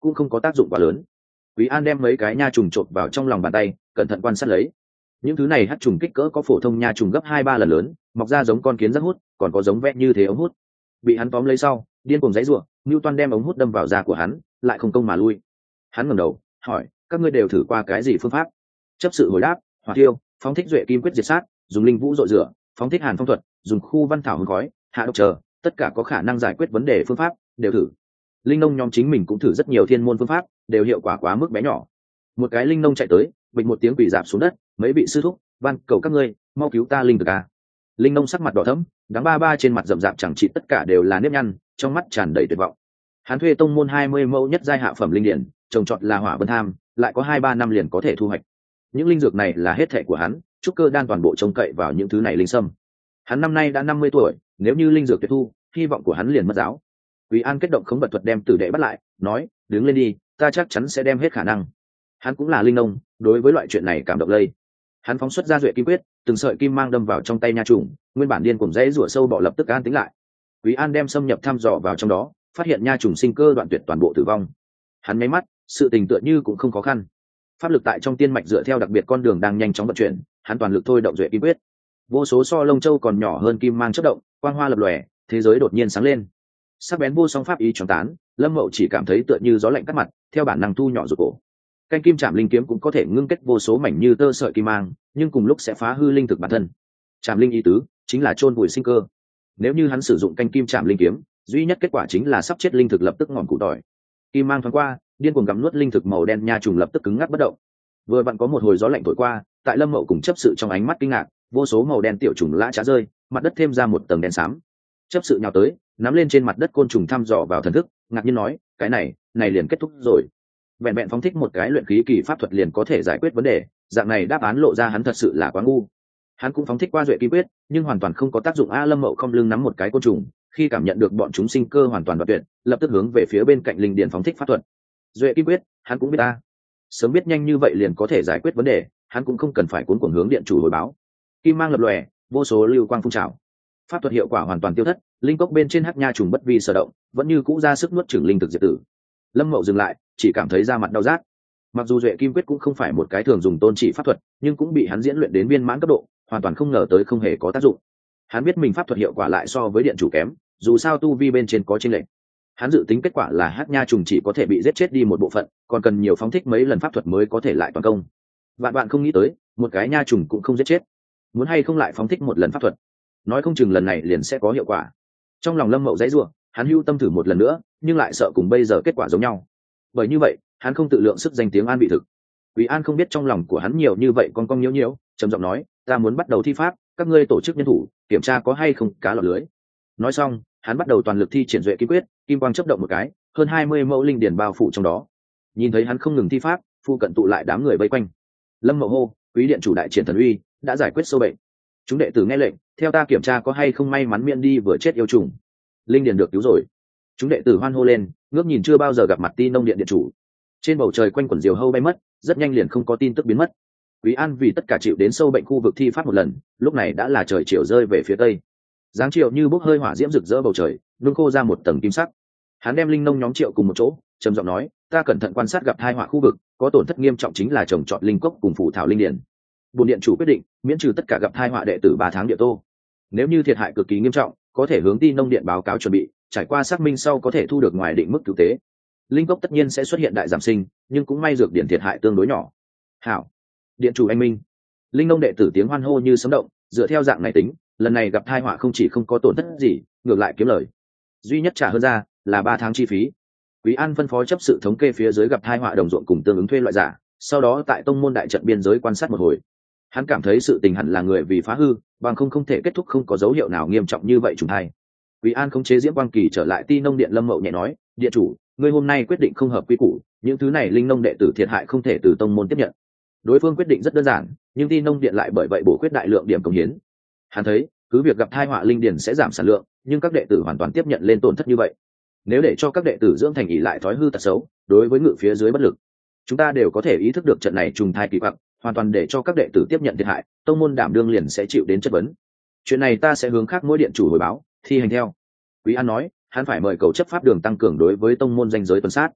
cũng không có tác dụng quá lớn. Quý An đem mấy cái nha trùng trộn vào trong lòng bàn tay, cẩn thận quan sát lấy. Những thứ này hắc trùng kích cỡ có phổ thông nha trùng gấp hai ba lần lớn, mọc ra giống con kiến rất hút, còn có giống vẽ như thế ống hút. Bị hắn tóm lấy sau, điên cuồng giãy giụa, Newton đem ống hút đâm vào da của hắn, lại không công mà lui. Hắn ngẩng đầu, hỏi, các ngươi đều thử qua cái gì phương pháp? Chấp sự hồi đáp, hỏa thiêu, phóng thích duệ kim quyết diệt sát, dùng linh vũ dội rửa, phóng thích hàn phong thuật, dùng khu văn thảo hương khói, hạ độc chờ, tất cả có khả năng giải quyết vấn đề phương pháp đều thử. Linh nông nhóm chính mình cũng thử rất nhiều thiên môn phương pháp, đều hiệu quả quá mức bé nhỏ. Một cái linh nông chạy tới, bịch một tiếng quỳ dạp xuống đất, mấy vị sư thúc, van cầu các ngươi mau cứu ta linh thực à. Linh nông sắc mặt đỏ thẫm, đắng ba ba trên mặt rậm rạp chẳng trị tất cả đều là nếp nhăn, trong mắt tràn đầy tuyệt vọng. Hắn thuê tông môn hai mươi mẫu nhất giai hạ phẩm linh điển, trồng trọt là hỏa vân tham, lại có hai ba năm liền có thể thu hoạch. Những linh dược này là hết thệ của hắn, trúc cơ đan toàn bộ trông cậy vào những thứ này linh sâm. Hắn năm nay đã năm mươi tuổi, nếu như linh dược tuyệt thu, hy vọng của hắn liền mất giáo. Quý An kết động khống vật thuật đem tử đệ bắt lại, nói, đứng lên đi, ta chắc chắn sẽ đem hết khả năng. Hắn cũng là linh nông, đối với loại chuyện này cảm động lây. Hắn phóng xuất ra duệ kim quyết, từng sợi kim mang đâm vào trong tay nha trùng, nguyên bản điên cuồng rẽ rủa sâu bọ lập tức an tĩnh lại. Quý An đem xâm nhập thăm dò vào trong đó, phát hiện nha trùng sinh cơ đoạn tuyệt toàn bộ tử vong. Hắn nháy mắt, sự tình tựa như cũng không khó khăn. Pháp lực tại trong tiên mạch dựa theo đặc biệt con đường đang nhanh chóng vận chuyển, hắn toàn lực thôi động duệ kim quyết. Vô số so lông châu còn nhỏ hơn kim mang chớp động, quang hoa lập lòe, thế giới đột nhiên sáng lên. Sắc bén vô song pháp ý choáng tán, Lâm Mậu chỉ cảm thấy tựa như gió lạnh cắt mặt, theo bản năng thu nhỏ ruột cổ. Canh kim chạm linh kiếm cũng có thể ngưng kết vô số mảnh như tơ sợi kim mang, nhưng cùng lúc sẽ phá hư linh thực bản thân. Chạm linh ý tứ chính là chôn vùi sinh cơ. Nếu như hắn sử dụng canh kim chạm linh kiếm, duy nhất kết quả chính là sắp chết linh thực lập tức ngọn cụ tỏi. Kim mang thoáng qua, điên cuồng gặm nuốt linh thực màu đen nha trùng lập tức cứng ngắc bất động. Vừa vặn có một hồi gió lạnh thổi qua, tại Lâm Mậu cùng chấp sự trong ánh mắt kinh ngạc, vô số màu đen tiểu trùng lã chả rơi, mặt đất thêm ra một tầng đen xám. Chấp sự nhào tới, nắm lên trên mặt đất côn trùng thăm dò vào thần thức, ngạc nhiên nói, cái này, này liền kết thúc rồi. Vẹn vẹn phóng thích một cái luyện khí kỳ pháp thuật liền có thể giải quyết vấn đề, dạng này đáp án lộ ra hắn thật sự là quá ngu. Hắn cũng phóng thích qua duệ kim quyết, nhưng hoàn toàn không có tác dụng. A Lâm Mậu không lưng nắm một cái côn trùng, khi cảm nhận được bọn chúng sinh cơ hoàn toàn đoạt tuyệt, lập tức hướng về phía bên cạnh linh điển phóng thích pháp thuật. Duệ kim quyết, hắn cũng biết ta, sớm biết nhanh như vậy liền có thể giải quyết vấn đề, hắn cũng không cần phải cuốn cuồng hướng điện chủ hồi báo. Kim mang lập lòe, vô số lưu quang phun trào, pháp thuật hiệu quả hoàn toàn tiêu thất, linh cốc bên trên hắc nha trùng bất vi sở động, vẫn như cũ ra sức nuốt chửng linh thực diệt tử. Lâm Mậu dừng lại, chỉ cảm thấy da mặt đau rát. Mặc dù duệ kim quyết cũng không phải một cái thường dùng tôn chỉ pháp thuật, nhưng cũng bị hắn diễn luyện đến viên mãn cấp độ, hoàn toàn không ngờ tới không hề có tác dụng. Hắn biết mình pháp thuật hiệu quả lại so với điện chủ kém, dù sao tu vi bên trên có chênh lệch. Hắn dự tính kết quả là hắc nha trùng chỉ có thể bị giết chết đi một bộ phận, còn cần nhiều phóng thích mấy lần pháp thuật mới có thể lại toàn công. Vạn bạn không nghĩ tới, một cái nha trùng cũng không giết chết. Muốn hay không lại phóng thích một lần pháp thuật, nói không chừng lần này liền sẽ có hiệu quả. Trong lòng Lâm Mậu dãy rủa, hắn hưu tâm thử một lần nữa, nhưng lại sợ cùng bây giờ kết quả giống nhau. Bởi như vậy, hắn không tự lượng sức danh tiếng an vị thực. Quý An không biết trong lòng của hắn nhiều như vậy con cong nhiễu nhiễu, trầm giọng nói, ta muốn bắt đầu thi pháp, các ngươi tổ chức nhân thủ, kiểm tra có hay không cá lọt lưới. Nói xong, hắn bắt đầu toàn lực thi triển duệ kim quyết, kim quang chớp động một cái, hơn hai mươi mẫu linh điển bao phủ trong đó. Nhìn thấy hắn không ngừng thi pháp, phu cận tụ lại đám người vây quanh. Lâm Mậu hô, quý điện chủ đại triển thần uy, đã giải quyết sâu bệnh. Chúng đệ tử nghe lệnh, theo ta kiểm tra có hay không may mắn miễn đi vừa chết yêu trùng. Linh điển được cứu rồi. Chúng đệ tử hoan hô lên, ngước nhìn chưa bao giờ gặp mặt Ti Nông điện điện chủ. Trên bầu trời quanh quẩn diều hâu bay mất, rất nhanh liền không có tin tức biến mất. Quý An vì tất cả chịu đến sâu bệnh khu vực thi pháp một lần, lúc này đã là trời chiều rơi về phía tây. Dáng chiều như bốc hơi hỏa diễm rực rỡ bầu trời, nung khô ra một tầng kim sắc. Hắn đem linh nông nhóm triệu cùng một chỗ, trầm giọng nói, ta cẩn thận quan sát gặp hai họa khu vực, có tổn thất nghiêm trọng chính là trồng trọt linh cốc cùng phủ thảo linh điển. Bổn điện chủ quyết định miễn trừ tất cả gặp hai họa đệ tử ba tháng địa tô. Nếu như thiệt hại cực kỳ nghiêm trọng, có thể hướng Ti Nông điện báo cáo chuẩn bị, trải qua xác minh sau có thể thu được ngoài định mức cứu tế. Linh cốc tất nhiên sẽ xuất hiện đại giảm sinh, nhưng cũng may dược điển thiệt hại tương đối nhỏ. Hảo, điện chủ anh minh. Linh nông đệ tử tiếng hoan hô như sấm động, dựa theo dạng này tính, lần này gặp tai họa không chỉ không có tổn thất gì, ngược lại kiếm lời. Duy nhất trả hơn ra là ba tháng chi phí. Quý An phân phó chấp sự thống kê phía dưới gặp tai họa đồng ruộng cùng tương ứng thuê loại giả, sau đó tại tông môn đại trận biên giới quan sát một hồi. Hắn cảm thấy sự tình hẳn là người vì phá hư, bằng không không thể kết thúc không có dấu hiệu nào nghiêm trọng như vậy trùng thai. Quý An khống chế Diễm Quang Kỳ trở lại Ti Nông điện. Lâm Mậu nhẹ nói, điện chủ, ngươi hôm nay quyết định không hợp quy củ, những thứ này linh nông đệ tử thiệt hại không thể từ tông môn tiếp nhận. Đối phương quyết định rất đơn giản, nhưng Ti Nông điện lại bởi vậy bổ khuyết đại lượng điểm công hiến. Hắn thấy, cứ việc gặp tai họa linh điển sẽ giảm sản lượng, nhưng các đệ tử hoàn toàn tiếp nhận lên tổn thất như vậy. Nếu để cho các đệ tử dưỡng thành ỷ lại thói hư tật xấu, đối với ngự phía dưới bất lực. Chúng ta đều có thể ý thức được trận này trùng thai kỳ quặc, hoàn toàn để cho các đệ tử tiếp nhận thiệt hại, tông môn đảm đương liền sẽ chịu đến chất vấn. Chuyện này ta sẽ hướng khác mỗi điện chủ hồi báo, thi hành theo. Quý An nói, hắn phải mời cầu chấp pháp đường tăng cường đối với tông môn danh giới tuần sát.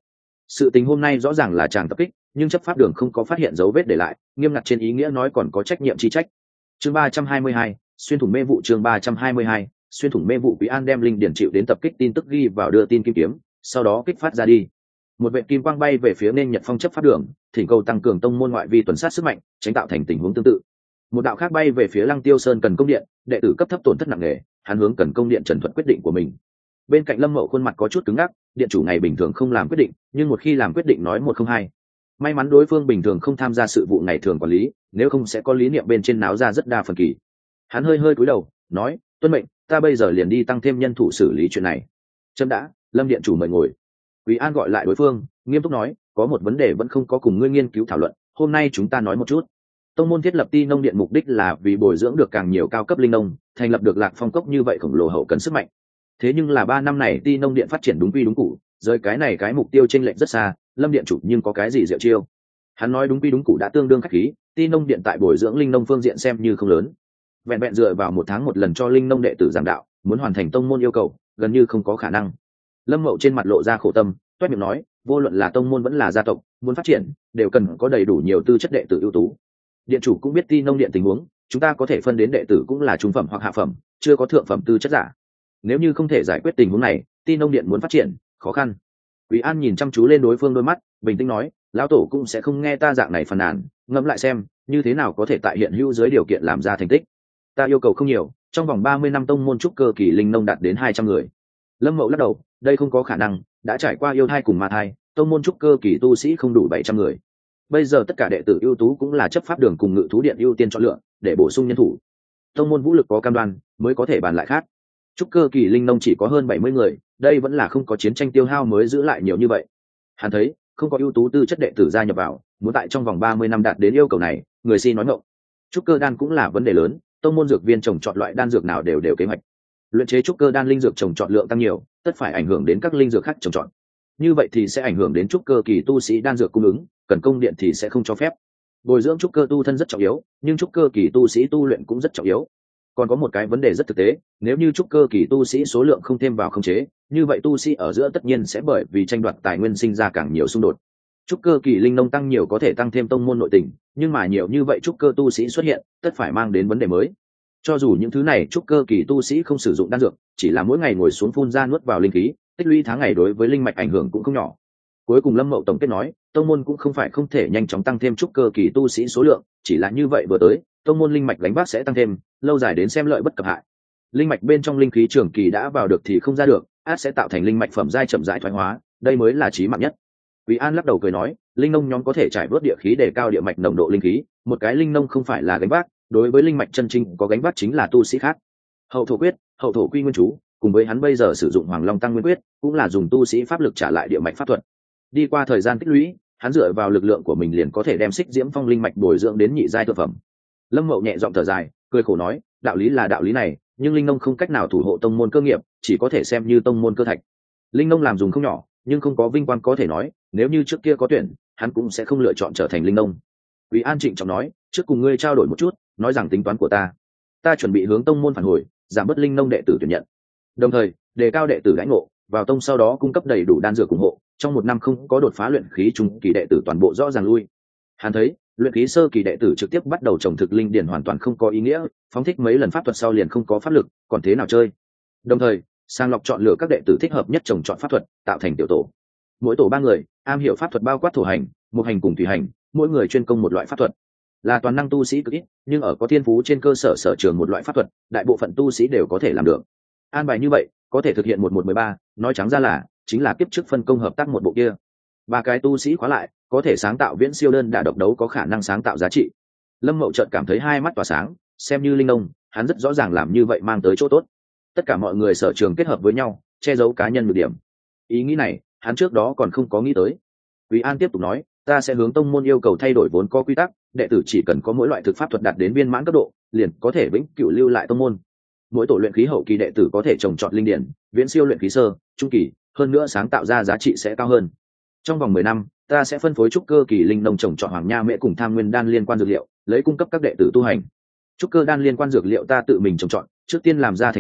sự tình hôm nay rõ ràng là chàng tập kích, nhưng chấp pháp đường không có phát hiện dấu vết để lại, nghiêm ngặt trên ý nghĩa nói còn có trách nhiệm chi trách. Chương ba trăm hai mươi hai, xuyên thủng mê vụ. Chương ba trăm hai mươi hai, xuyên thủng mê vụ. Quý An đem linh điển chịu đến tập kích tin tức ghi vào đưa tin kim kiếm, sau đó kích phát ra đi. Một vệ kim quang bay về phía nên Nhật Phong chấp pháp đường, thỉnh cầu tăng cường tông môn ngoại vi tuần sát sức mạnh, tránh tạo thành tình huống tương tự. Một đạo khác bay về phía Lăng Tiêu Sơn Cần Công Điện, đệ tử cấp thấp tổn thất nặng nề, hắn hướng Cần Công Điện trần thuận quyết định của mình. Bên cạnh Lâm Mậu khuôn mặt có chút cứng ngắc, điện chủ ngày bình thường không làm quyết định, nhưng một khi làm quyết định nói một không hai. May mắn đối phương bình thường không tham gia sự vụ ngày thường quản lý, nếu không sẽ có lý niệm bên trên náo ra rất đa phần kỳ. Hắn hơi hơi cúi đầu, nói: "Tuân mệnh, ta bây giờ liền đi tăng thêm nhân thủ xử lý chuyện này." Chấm đã, Lâm điện chủ mời ngồi. Quý An gọi lại đối phương, nghiêm túc nói: "Có một vấn đề vẫn không có cùng ngươi nghiên cứu thảo luận, hôm nay chúng ta nói một chút. Tông môn thiết lập Ti Nông Điện mục đích là vì bồi dưỡng được càng nhiều cao cấp linh nông, thành lập được Lạc Phong Cốc như vậy khổng lồ hậu cần sức mạnh. Thế nhưng là ba năm này Ti Nông Điện phát triển đúng quy đúng cũ, rời cái này cái mục tiêu chênh lệch rất xa, Lâm điện chủ nhưng có cái gì diệu chiêu?" Hắn nói đúng quy đúng cũ đã tương đương khách khí, Ti Nông Điện tại bồi dưỡng linh nông phương diện xem như không lớn. Vẹn vẹn dựa vào một tháng một lần cho linh nông đệ tử giảng đạo, muốn hoàn thành tông môn yêu cầu, gần như không có khả năng. Lâm Mậu trên mặt lộ ra khổ tâm, toét miệng nói: "Vô luận là tông môn vẫn là gia tộc, muốn phát triển, đều cần có đầy đủ nhiều tư chất đệ tử ưu tú. Điện chủ cũng biết Ti Nông Điện tình huống, chúng ta có thể phân đến đệ tử cũng là trung phẩm hoặc hạ phẩm, chưa có thượng phẩm tư chất giả. Nếu như không thể giải quyết tình huống này, Ti Nông Điện muốn phát triển, khó khăn." Quý An nhìn chăm chú lên đối phương đôi mắt, bình tĩnh nói: "Lão tổ cũng sẽ không nghe ta dạng này phàn nàn, ngẫm lại xem, như thế nào có thể tại hiện hữu dưới điều kiện làm ra thành tích. Ta yêu cầu không nhiều, trong vòng ba mươi năm tông môn trúc cơ kỳ linh nông đạt đến hai trăm người." Lâm Mậu lắc đầu: "Đây không có khả năng, đã trải qua yêu thai cùng ma thai, tông môn trúc cơ kỳ tu sĩ không đủ bảy trăm người. Bây giờ tất cả đệ tử ưu tú cũng là chấp pháp đường cùng ngự thú điện ưu tiên chọn lựa, để bổ sung nhân thủ. Tông môn vũ lực có cam đoan, mới có thể bàn lại khác. Trúc cơ kỳ linh nông chỉ có hơn bảy mươi người, đây vẫn là không có chiến tranh tiêu hao mới giữ lại nhiều như vậy." Hắn thấy, không có ưu tú tư chất đệ tử gia nhập vào, muốn tại trong vòng ba mươi năm đạt đến yêu cầu này, người si nói ngọng. Trúc cơ đan cũng là vấn đề lớn, tông môn dược viên trồng chọn loại đan dược nào đều đều kế hoạch. Luyện chế trúc cơ đan linh dược trồng chọn lượng tăng nhiều, tất phải ảnh hưởng đến các linh dược khác trồng chọn. Như vậy thì sẽ ảnh hưởng đến trúc cơ kỳ tu sĩ đan dược cung ứng, Cần Công Điện thì sẽ không cho phép. Bồi dưỡng trúc cơ tu thân rất trọng yếu, nhưng trúc cơ kỳ tu sĩ tu luyện cũng rất trọng yếu. Còn có một cái vấn đề rất thực tế, nếu như trúc cơ kỳ tu sĩ số lượng không thêm vào khống chế, như vậy tu sĩ ở giữa tất nhiên sẽ bởi vì tranh đoạt tài nguyên sinh ra càng nhiều xung đột. Trúc cơ kỳ linh nông tăng nhiều có thể tăng thêm tông môn nội tình, nhưng mà nhiều như vậy trúc cơ tu sĩ xuất hiện, tất phải mang đến vấn đề mới. Cho dù những thứ này trúc cơ kỳ tu sĩ không sử dụng đan dược, chỉ là mỗi ngày ngồi xuống phun ra nuốt vào linh khí, tích lũy tháng ngày đối với linh mạch ảnh hưởng cũng không nhỏ. Cuối cùng Lâm Mậu tổng kết nói, tông môn cũng không phải không thể nhanh chóng tăng thêm trúc cơ kỳ tu sĩ số lượng, chỉ là như vậy vừa tới, tông môn linh mạch gánh vác sẽ tăng thêm, lâu dài đến xem lợi bất cập hại. Linh mạch bên trong linh khí trường kỳ đã vào được thì không ra được, át sẽ tạo thành linh mạch phẩm giai chậm rãi thoái hóa, đây mới là chí mạng nhất. Quý An lắc đầu cười nói, linh nông nhóm có thể trải vớt địa khí để cao địa mạch nồng độ linh khí, một cái linh nông không phải là gánh vác, đối với linh mạch chân chính có gánh vác chính là tu sĩ khác. Hậu thổ quyết, hậu thổ quy nguyên chú, cùng với hắn bây giờ sử dụng Hoàng Long tăng nguyên quyết, cũng là dùng tu sĩ pháp lực trả lại địa mạch pháp thuật. Đi qua thời gian tích lũy, hắn dựa vào lực lượng của mình liền có thể đem xích diễm phong linh mạch bồi dưỡng đến nhị giai thượng phẩm. Lâm Mậu nhẹ giọng thở dài, cười khổ nói, đạo lý là đạo lý này, nhưng linh nông không cách nào thủ hộ tông môn cơ nghiệp, chỉ có thể xem như tông môn cơ thạch. Linh nông làm dùng không nhỏ, nhưng không có vinh quang có thể nói, nếu như trước kia có tuyển, hắn cũng sẽ không lựa chọn trở thành linh nông. Quý An trịnh trọng nói, trước cùng ngươi trao đổi một chút, nói rằng tính toán của ta, ta chuẩn bị hướng tông môn phản hồi, giảm bớt linh nông đệ tử tuyển nhận, đồng thời đề cao đệ tử lãnh ngộ, vào tông sau đó cung cấp đầy đủ đan dược ủng hộ, trong một năm không có đột phá luyện khí trung kỳ đệ tử toàn bộ rõ ràng lui. Hắn thấy luyện khí sơ kỳ đệ tử trực tiếp bắt đầu trồng thực linh điển hoàn toàn không có ý nghĩa, phóng thích mấy lần pháp thuật sau liền không có pháp lực, còn thế nào chơi. Đồng thời sàng lọc chọn lựa các đệ tử thích hợp nhất trồng chọn pháp thuật, tạo thành tiểu tổ, mỗi tổ ba người, am hiểu pháp thuật bao quát thổ hành, một hành cùng thủy hành, mỗi người chuyên công một loại pháp thuật, là toàn năng tu sĩ cực ít, nhưng ở có thiên phú trên cơ sở sở trường một loại pháp thuật, đại bộ phận tu sĩ đều có thể làm được. An bài như vậy có thể thực hiện một một mười ba, nói trắng ra là chính là kiếp trước phân công hợp tác một bộ kia. Ba cái tu sĩ khóa lại, có thể sáng tạo viễn siêu đơn đả độc đấu, có khả năng sáng tạo giá trị. Lâm Mậu chợt cảm thấy hai mắt tỏa sáng, xem như linh nông, hắn rất rõ ràng làm như vậy mang tới chỗ tốt. Tất cả mọi người sở trường kết hợp với nhau, che giấu cá nhân nhược điểm. Ý nghĩ này, hắn trước đó còn không có nghĩ tới. Quý An tiếp tục nói, ta sẽ hướng tông môn yêu cầu thay đổi vốn có quy tắc, đệ tử chỉ cần có mỗi loại thực pháp thuật đạt đến viên mãn cấp độ, liền có thể vĩnh cửu lưu lại tông môn. Mỗi tổ luyện khí hậu kỳ đệ tử có thể trồng trọt linh điển, viễn siêu luyện khí sơ, trung kỳ, hơn nữa sáng tạo ra giá trị sẽ cao hơn. Trong vòng mười năm, ta sẽ phân phối trúc cơ kỳ linh nông trồng trọt hoàng nha mễ cùng tham nguyên đan liên quan dược liệu, lấy cung cấp các đệ tử tu hành. Trúc cơ đan liên quan dược liệu ta tự mình trồng trọt, trước tiên làm ra thành quả,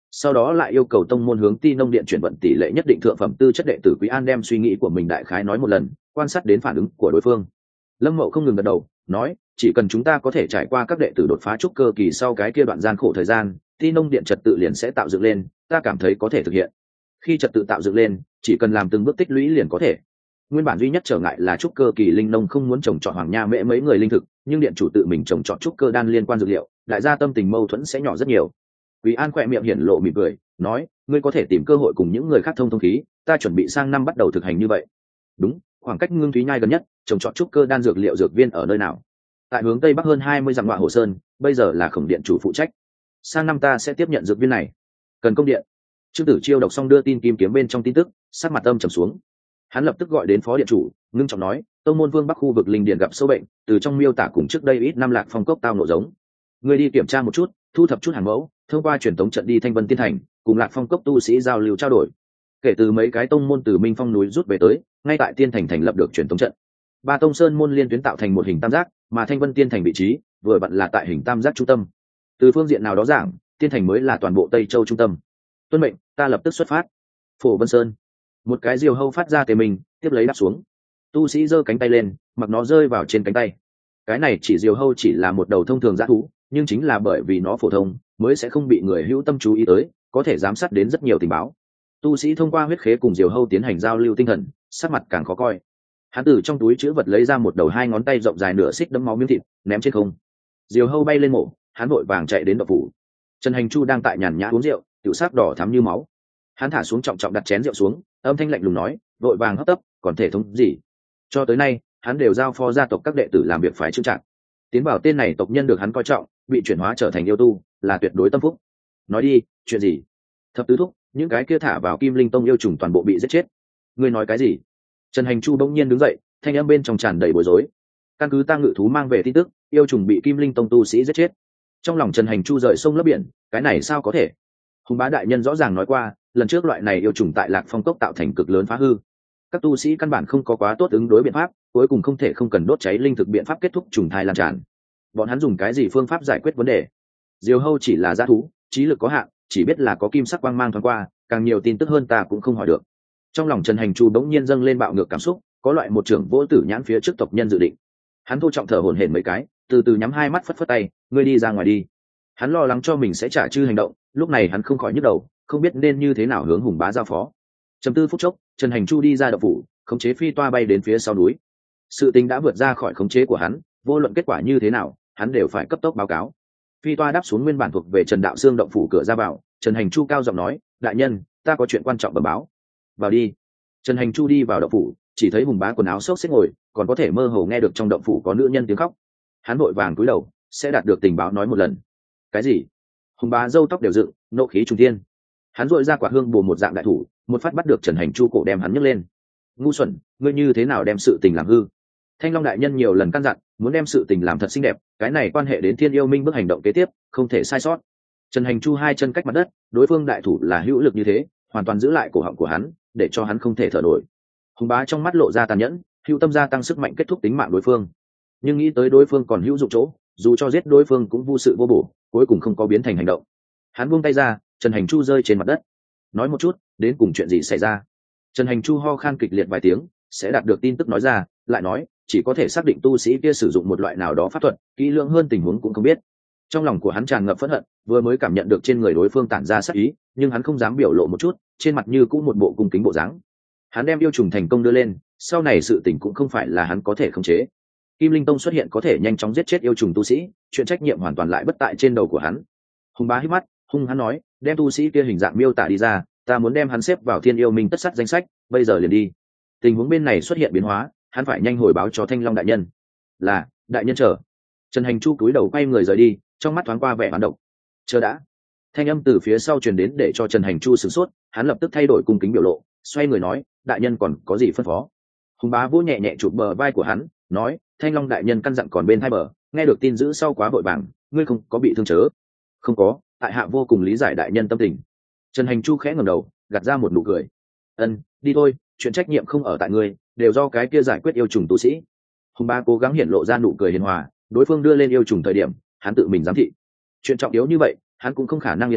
sau đó lại yêu cầu tông môn hướng ti nông điện chuyển vận tỷ lệ nhất định thượng phẩm tư chất đệ tử Quý An đem suy nghĩ của mình đại khái nói một lần, quan sát đến phản ứng của đối phương. Lâm Mậu không ngừng gật đầu, nói, chỉ cần chúng ta có thể trải qua các đệ tử đột phá trúc cơ kỳ sau cái kia đoạn gian khổ thời gian, ti nông điện trật tự liền sẽ tạo dựng lên, ta cảm thấy có thể thực hiện. Khi trật tự tạo dựng lên, chỉ cần làm từng bước tích lũy liền có thể. Nguyên bản duy nhất trở ngại là trúc cơ kỳ linh nông không muốn trồng trọt hoàng nha mễ mấy người linh thực, nhưng điện chủ tự mình trồng trọt trúc cơ đan liên quan dược liệu, đại gia tâm tình mâu thuẫn sẽ nhỏ rất nhiều. Quý An khỏe miệng hiển lộ mỉm cười, nói, ngươi có thể tìm cơ hội cùng những người khác thông thông khí, ta chuẩn bị sang năm bắt đầu thực hành như vậy. Đúng, khoảng cách Ngưng Thúy Nhai gần nhất, trồng trọt trúc cơ đan dược liệu dược viên ở nơi nào? Tại hướng tây bắc hơn hai mươi dặm ngoại Hồ Sơn, bây giờ là Khổng điện chủ phụ trách. Sang năm ta sẽ tiếp nhận dược viên này. Cần công điện. Trương Tử Chiêu đọc xong đưa tin kim kiếm bên trong tin tức, sắc mặt âm trầm xuống. Hắn lập tức gọi đến phó điện chủ, ngưng trọng nói, tông môn Vương Bắc khu vực linh điền gặp sâu bệnh, từ trong miêu tả cùng trước đây ít năm Lạc Phong cốc tao nộ giống. Ngươi đi kiểm tra một chút, thu thập chút hàng mẫu, thông qua truyền tống trận đi Thanh Vân Tiên Thành, cùng Lạc Phong cốc tu sĩ giao lưu trao đổi. Kể từ mấy cái tông môn từ Minh Phong núi rút về tới, ngay tại Tiên Thành thành lập được truyền tống trận. Ba tông sơn môn liên tuyến tạo thành một hình tam giác, mà Thanh Vân Tiên Thành vị trí vừa vặn là tại hình tam giác trung tâm. Từ phương diện nào đó giảng, Tiên Thành mới là toàn bộ Tây Châu trung tâm. Tuân mệnh, ta lập tức xuất phát. Phổ Vân Sơn, một cái diều hâu phát ra tề mình, tiếp lấy đáp xuống. Tu sĩ giơ cánh tay lên, mặc nó rơi vào trên cánh tay. Cái này chỉ diều hâu chỉ là một đầu thông thường dã thú, nhưng chính là bởi vì nó phổ thông, mới sẽ không bị người hữu tâm chú ý tới, có thể giám sát đến rất nhiều tình báo. Tu sĩ thông qua huyết khế cùng diều hâu tiến hành giao lưu tinh thần, sắc mặt càng khó coi. Hắn từ trong túi chữ vật lấy ra một đầu hai ngón tay rộng dài nửa xích đẫm máu miếng thịt, ném trên không. Diều hâu bay lên mổ, hắn vội vàng chạy đến đậu phủ. Trần Hành Chu đang tại nhàn nhã uống rượu, tiểu sắc đỏ thắm như máu. Hắn thả xuống trọng trọng đặt chén rượu xuống, âm thanh lạnh lùng nói, vội vàng hấp tấp, còn thể thống gì? Cho tới nay, hắn đều giao phó gia tộc các đệ tử làm việc phải trưng trạng. Tiến bảo tên này tộc nhân được hắn coi trọng, bị chuyển hóa trở thành yêu tu, là tuyệt đối tâm phúc. Nói đi, chuyện gì? Thập tứ thúc, những cái kia thả vào Kim Linh Tông yêu trùng toàn bộ bị giết chết. Ngươi nói cái gì? Trần Hành Chu bỗng nhiên đứng dậy, thanh âm bên trong tràn đầy bối rối. Căn cứ ta ngự thú mang về tin tức, yêu trùng bị Kim Linh Tông tu sĩ giết chết. Trong lòng Trần Hành Chu rời sông lấp biển, cái này sao có thể? Hùng Bá đại nhân rõ ràng nói qua, lần trước loại này yêu trùng tại Lạc Phong cốc tạo thành cực lớn phá hư. Các tu sĩ căn bản không có quá tốt ứng đối biện pháp, cuối cùng không thể không cần đốt cháy linh thực biện pháp kết thúc trùng thai lan tràn. Bọn hắn dùng cái gì phương pháp giải quyết vấn đề? Diều hâu chỉ là dã thú, trí lực có hạn, chỉ biết là có kim sắc quang mang thoáng qua, càng nhiều tin tức hơn ta cũng không hỏi được. Trong lòng Trần Hành Chu bỗng nhiên dâng lên bạo ngược cảm xúc, có loại một trưởng vỗ tử nhãn phía trước tộc nhân dự định. Hắn thô trọng thở hổn hển mấy cái, từ từ nhắm hai mắt phất phất tay, ngươi đi ra ngoài đi. Hắn lo lắng cho mình sẽ trả chư hành động, lúc này hắn không khỏi nhức đầu, không biết nên như thế nào hướng Hùng Bá giao phó. Trầm tư phút chốc, Trần Hành Chu đi ra động phủ, khống chế phi toa bay đến phía sau núi. Sự tình đã vượt ra khỏi khống chế của hắn, vô luận kết quả như thế nào, hắn đều phải cấp tốc báo cáo. Phi toa đáp xuống nguyên bản thuộc về Trần Đạo Xương động phủ cửa ra vào, Trần Hành Chu cao giọng nói, đại nhân, ta có chuyện quan trọng bẩm báo. Vào đi. Trần Hành Chu đi vào động phủ, chỉ thấy Hùng Bá quần áo xốc xếch ngồi, còn có thể mơ hồ nghe được trong động phủ có nữ nhân tiếng khóc. Hắn vội vàng cúi đầu, sẽ đạt được tình báo nói một lần. Cái gì? Hùng Bá râu tóc đều dựng, nộ khí trung thiên. Hắn dội ra quả hương bù một dạng đại thủ, một phát bắt được Trần Hành Chu cổ đem hắn nhấc lên. Ngu xuẩn, ngươi như thế nào đem sự tình làm hư? Thanh Long đại nhân nhiều lần căn dặn, muốn đem sự tình làm thật xinh đẹp, cái này quan hệ đến Thiên Yêu Minh bước hành động kế tiếp, không thể sai sót. Trần Hành Chu hai chân cách mặt đất, đối phương đại thủ là hữu lực như thế, hoàn toàn giữ lại cổ họng của hắn, để cho hắn không thể thở nổi. Hùng Bá trong mắt lộ ra tàn nhẫn, hữu tâm gia tăng sức mạnh kết thúc tính mạng đối phương. Nhưng nghĩ tới đối phương còn hữu dụng chỗ, dù cho giết đối phương cũng vô sự vô bổ, cuối cùng không có biến thành hành động. Hắn buông tay ra, Trần Hành Chu rơi trên mặt đất. Nói một chút, đến cùng chuyện gì xảy ra? Trần Hành Chu ho khan kịch liệt vài tiếng, sẽ đạt được tin tức nói ra, lại nói, chỉ có thể xác định tu sĩ kia sử dụng một loại nào đó pháp thuật, kỹ lưỡng hơn tình huống cũng không biết. Trong lòng của hắn tràn ngập phẫn hận, vừa mới cảm nhận được trên người đối phương tản ra sát ý, nhưng hắn không dám biểu lộ một chút, trên mặt như cũng một bộ cung kính bộ dáng. Hắn đem yêu trùng thành công đưa lên, sau này sự tình cũng không phải là hắn có thể khống chế. Kim Linh Tông xuất hiện có thể nhanh chóng giết chết yêu trùng tu sĩ, chuyện trách nhiệm hoàn toàn lại bất tại trên đầu của hắn. Hùng Bá hít mắt, hung hắn nói, đem tu sĩ kia hình dạng miêu tả đi ra, ta muốn đem hắn xếp vào Thiên Yêu Minh tất sát danh sách, bây giờ liền đi. Tình huống bên này xuất hiện biến hóa, hắn phải nhanh hồi báo cho Thanh Long đại nhân. Là, đại nhân chờ. Trần Hành Chu cúi đầu quay người rời đi, trong mắt thoáng qua vẻ hoán độc. Chờ đã. Thanh âm từ phía sau truyền đến để cho Trần Hành Chu sửng sốt, hắn lập tức thay đổi cung kính biểu lộ, xoay người nói, đại nhân còn có gì phân phó? Hùng Bá vỗ nhẹ nhẹ chụp bờ vai của hắn, nói, Thanh Long đại nhân căn dặn còn bên hai bờ, nghe được tin dữ sau quá vội vàng, ngươi không có bị thương chớ? Không có, tại hạ vô cùng lý giải đại nhân tâm tình. Trần Hành Chu khẽ ngẩng đầu, gạt ra một nụ cười. Ân, đi thôi, chuyện trách nhiệm không ở tại ngươi, đều do cái kia giải quyết yêu trùng tu sĩ. Hùng Bá cố gắng hiện lộ ra nụ cười hiền hòa, đối phương đưa lên yêu trùng thời điểm, hắn tự mình giám thị. Chuyện trọng yếu như vậy, hắn cũng không khả năng yên tâm,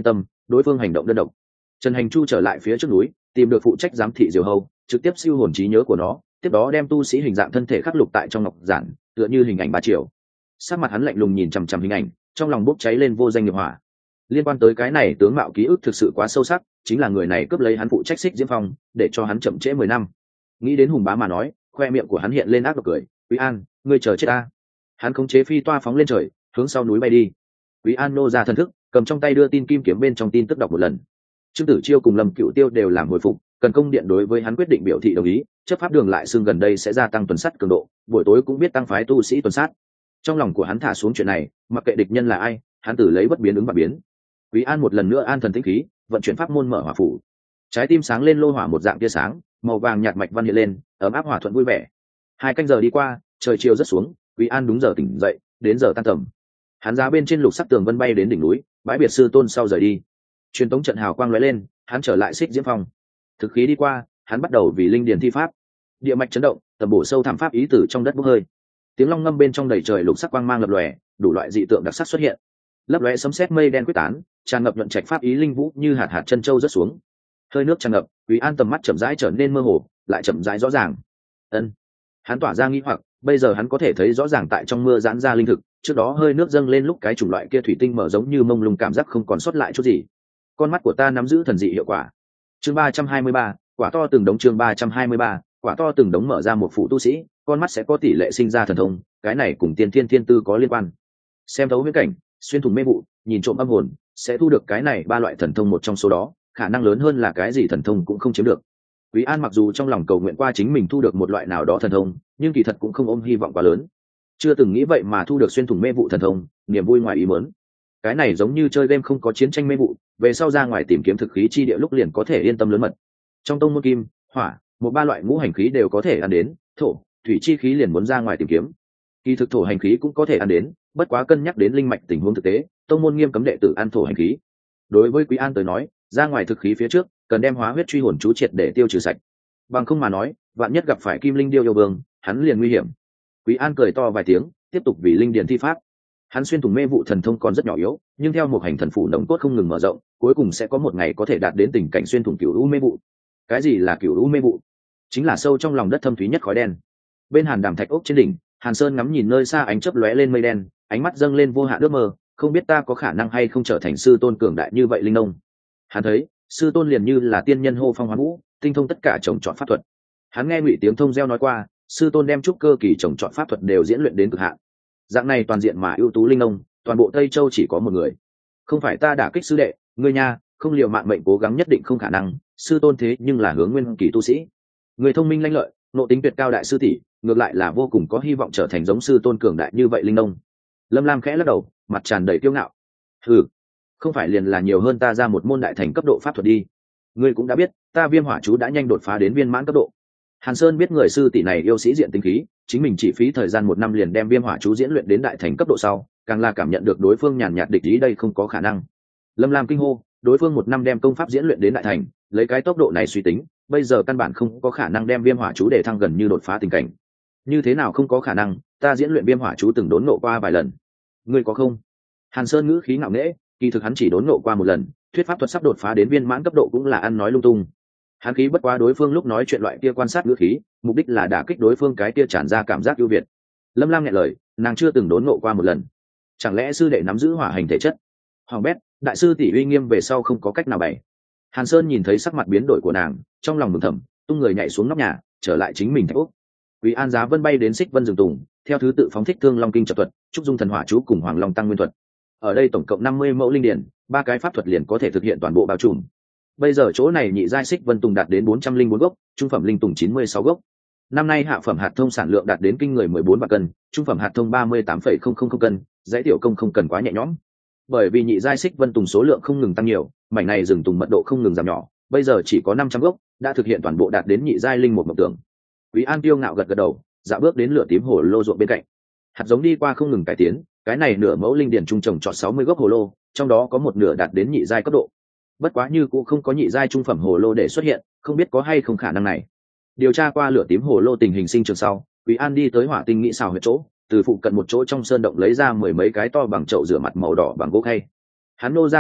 đối phương hành động đơn độc. Trần Hành Chu trở lại phía trước núi, tìm được phụ trách giám thị diều hâu, trực tiếp siêu hồn trí nhớ của nó, tiếp đó đem tu sĩ hình dạng thân thể khắc lục tại trong ngọc giản, tựa như hình ảnh ba chiều. Sắc mặt hắn lạnh lùng nhìn chằm chằm hình ảnh, trong lòng bốc cháy lên vô danh nghiệp hỏa. Liên quan tới cái này tướng mạo ký ức thực sự quá sâu sắc, chính là người này cướp lấy hắn phụ trách Xích Diễm Phong, để cho hắn chậm trễ mười năm. Nghĩ đến Hùng Bá mà nói, khoe miệng của hắn hiện lên ác độc cười, "Quý An, ngươi chờ chết ta." Hắn khống chế phi toa phóng lên trời, hướng sau núi bay đi. Quý An nô ra thần thức, cầm trong tay đưa tin kim kiếm bên trong tin tức đọc một lần. Trương Tử Chiêu cùng Lâm Cựu Tiêu đều làm hồi phục, cần công điện đối với hắn quyết định biểu thị đồng ý, chấp pháp đường lại xương gần đây sẽ gia tăng tuần sát cường độ, buổi tối cũng biết tăng phái tu sĩ tuần sát. Trong lòng của hắn thả xuống chuyện này, mặc kệ địch nhân là ai, hắn tử lấy bất biến ứng và biến. Quý An một lần nữa an thần tĩnh khí, vận chuyển pháp môn mở hỏa phủ. Trái tim sáng lên lô hỏa một dạng tia sáng, màu vàng nhạt mạch văn hiện lên, ấm áp hòa thuận vui vẻ. Hai canh giờ đi qua, trời chiều rất xuống, Quý An đúng giờ tỉnh dậy, đến giờ tan tầm. Hắn giá bên trên lục sắc tường vân bay đến đỉnh núi, bãi biệt sư tôn sau rời đi. Truyền tống trận hào quang lóe lên, hắn trở lại Xích Diễm Phong. Thực khí đi qua, hắn bắt đầu vì linh điền thi pháp. Địa mạch chấn động, tầm bổ sâu thẳm pháp ý tử trong đất bốc hơi. Tiếng long ngâm bên trong đầy trời lục sắc quang mang lập lòe, đủ loại dị tượng đặc sắc xuất hiện. Lấp lóe sấm sét mây đen quyết tán, tràn ngập luận trạch pháp ý linh vũ như hạt hạt chân châu rớt xuống. Hơi nước tràn ngập, Quý An tầm mắt chậm rãi trở nên mơ hồ, lại chậm rãi rõ ràng. Ân. Hắn tỏa ra nghi hoặc, bây giờ hắn có thể thấy rõ ràng tại trong mưa giãn ra linh thực, trước đó hơi nước dâng lên lúc cái chủng loại kia thủy tinh mở giống như mông lung cảm giác không còn sót lại chút gì. Con mắt của ta nắm giữ thần dị hiệu quả. Chương ba trăm hai mươi ba, quả to từng đống chương ba trăm hai mươi ba, quả to từng đống mở ra một phụ tu sĩ, con mắt sẽ có tỷ lệ sinh ra thần thông, cái này cùng tiên thiên thiên tư có liên quan. Xem thấu viễn cảnh, xuyên thủng mê vụ, nhìn trộm âm hồn, sẽ thu được cái này ba loại thần thông một trong số đó, khả năng lớn hơn là cái gì thần thông cũng không chiếm được. Quý An mặc dù trong lòng cầu nguyện qua chính mình thu được một loại nào đó thần thông, nhưng kỳ thật cũng không ôm hy vọng quá lớn. Chưa từng nghĩ vậy mà thu được xuyên thủng mê vụ thần thông, niềm vui ngoài ý muốn. Cái này giống như chơi game không có chiến tranh mê vụ, về sau ra ngoài tìm kiếm thực khí chi địa lúc liền có thể yên tâm lớn mật. Trong tông môn kim, hỏa, một ba loại ngũ hành khí đều có thể ăn đến, thổ, thủy chi khí liền muốn ra ngoài tìm kiếm. Kỳ thực thổ hành khí cũng có thể ăn đến, bất quá cân nhắc đến linh mạch tình huống thực tế, tông môn nghiêm cấm đệ tử ăn thổ hành khí. Đối với Quý An tới nói, ra ngoài thực khí phía trước, cần đem hóa huyết truy hồn chú triệt để tiêu trừ sạch. Bằng không mà nói, vạn nhất gặp phải kim linh điêu yêu vương, hắn liền nguy hiểm. Quý An cười to vài tiếng, tiếp tục vì linh điền thi pháp. Hắn xuyên thủng mê vụ thần thông còn rất nhỏ yếu, nhưng theo một hành thần phủ nồng cốt không ngừng mở rộng, cuối cùng sẽ có một ngày có thể đạt đến tình cảnh xuyên thủng cửu u mê vụ. Cái gì là cửu u mê vụ? Chính là sâu trong lòng đất thâm thúy nhất khói đen. Bên Hàn Đàm thạch ốc trên đỉnh, Hàn Sơn ngắm nhìn nơi xa ánh chớp lóe lên mây đen, ánh mắt dâng lên vô hạn ước mơ, không biết ta có khả năng hay không trở thành sư tôn cường đại như vậy linh nông. Hắn thấy, sư tôn liền như là tiên nhân hô phong hoán vũ, tinh thông tất cả trồng trọt pháp thuật. Hắn nghe Ngụy Tiếng Thông gieo nói qua, sư tôn đem trúc cơ kỳ trồng trọt pháp thuật đều diễn luyện đến cực hạn. Dạng này toàn diện mà ưu tú linh nông, toàn bộ Tây Châu chỉ có một người. Không phải ta đả kích sư đệ, ngươi nha, không liều mạng mệnh cố gắng nhất định không khả năng, sư tôn thế nhưng là hướng nguyên kỳ tu sĩ. Người thông minh lanh lợi, nộ tính tuyệt cao đại sư tỷ, ngược lại là vô cùng có hy vọng trở thành giống sư tôn cường đại như vậy linh nông. Lâm Lam khẽ lắc đầu, mặt tràn đầy kiêu ngạo. Ừ, không phải liền là nhiều hơn ta ra một môn đại thành cấp độ pháp thuật đi. Ngươi cũng đã biết, ta viêm hỏa chú đã nhanh đột phá đến viên mãn cấp độ. Hàn Sơn biết người sư tỷ này yêu sĩ diện tinh khí, chính mình chỉ phí thời gian một năm liền đem viêm hỏa chú diễn luyện đến đại thành cấp độ sau, càng là cảm nhận được đối phương nhàn nhạt địch ý đây không có khả năng. Lâm Lam kinh hô, đối phương một năm đem công pháp diễn luyện đến đại thành, lấy cái tốc độ này suy tính, bây giờ căn bản không có khả năng đem viêm hỏa chú để thăng gần như đột phá tình cảnh. Như thế nào không có khả năng, ta diễn luyện viêm hỏa chú từng đốn nộ qua vài lần. Ngươi có không? Hàn Sơn ngữ khí ngạo nghễ, kỳ thực hắn chỉ đốn nộ qua một lần, thuyết pháp thuật sắp đột phá đến viên mãn cấp độ cũng là ăn nói lung tung. Hắn khí bất quá đối phương lúc nói chuyện loại kia quan sát ngữ khí, mục đích là đả kích đối phương cái kia tràn ra cảm giác ưu việt. Lâm Lam nhẹ lời, nàng chưa từng đốn nộ qua một lần. Chẳng lẽ sư đệ nắm giữ hỏa hành thể chất? Hoàng bét, đại sư tỷ uy nghiêm về sau không có cách nào bày. Hàn Sơn nhìn thấy sắc mặt biến đổi của nàng, trong lòng mừng thầm, tung người nhảy xuống nóc nhà, trở lại chính mình thạch ốc. Quý An Giá Vân bay đến Xích Vân rừng tùng, theo thứ tự phóng thích Thương Long Kinh Trập thuật, Trúc Dung Thần Hỏa chú cùng Hoàng Long Tăng Nguyên thuật. Ở đây tổng cộng năm mươi mẫu linh điển, ba cái pháp thuật liền có thể thực hiện toàn bộ bao trùm. Bây giờ chỗ này nhị giai Xích Vân Tùng đạt đến bốn trăm linh bốn gốc, trung phẩm linh tùng chín mươi sáu gốc. Năm nay hạ phẩm hạt thông sản lượng đạt đến kinh người mười bốn vạn cân, trung phẩm hạt thông ba mươi tám phẩy không không không cân, dãy tiểu công không cần quá nhẹ nhõm. Bởi vì nhị giai Xích Vân Tùng số lượng không ngừng tăng nhiều, mảnh này rừng tùng mật độ không ngừng giảm nhỏ, bây giờ chỉ có năm trăm gốc, đã thực hiện toàn bộ đạt đến nhị giai linh một mộng tưởng. Quý An tiêu ngạo gật gật đầu, dạo bước đến lửa tím hồ lô ruộng bên cạnh. Hạt giống đi qua không ngừng cải tiến, cái này nửa mẫu linh điển trung trồng trọt sáu mươi gốc hồ lô, trong đó có một nửa đạt đến nhị giai cấp độ. Bất quá như cũng không có nhị giai trung phẩm hồ lô để xuất hiện, không biết có hay không khả năng này. Điều tra qua lửa tím hồ lô tình hình sinh trường sau, Quý An đi tới Hỏa Tinh Nghị xào huyệt chỗ, từ phụ cận một chỗ trong sơn động lấy ra mười mấy cái to bằng chậu rửa mặt màu đỏ bằng gỗ khay. Hắn nô ra thần thức,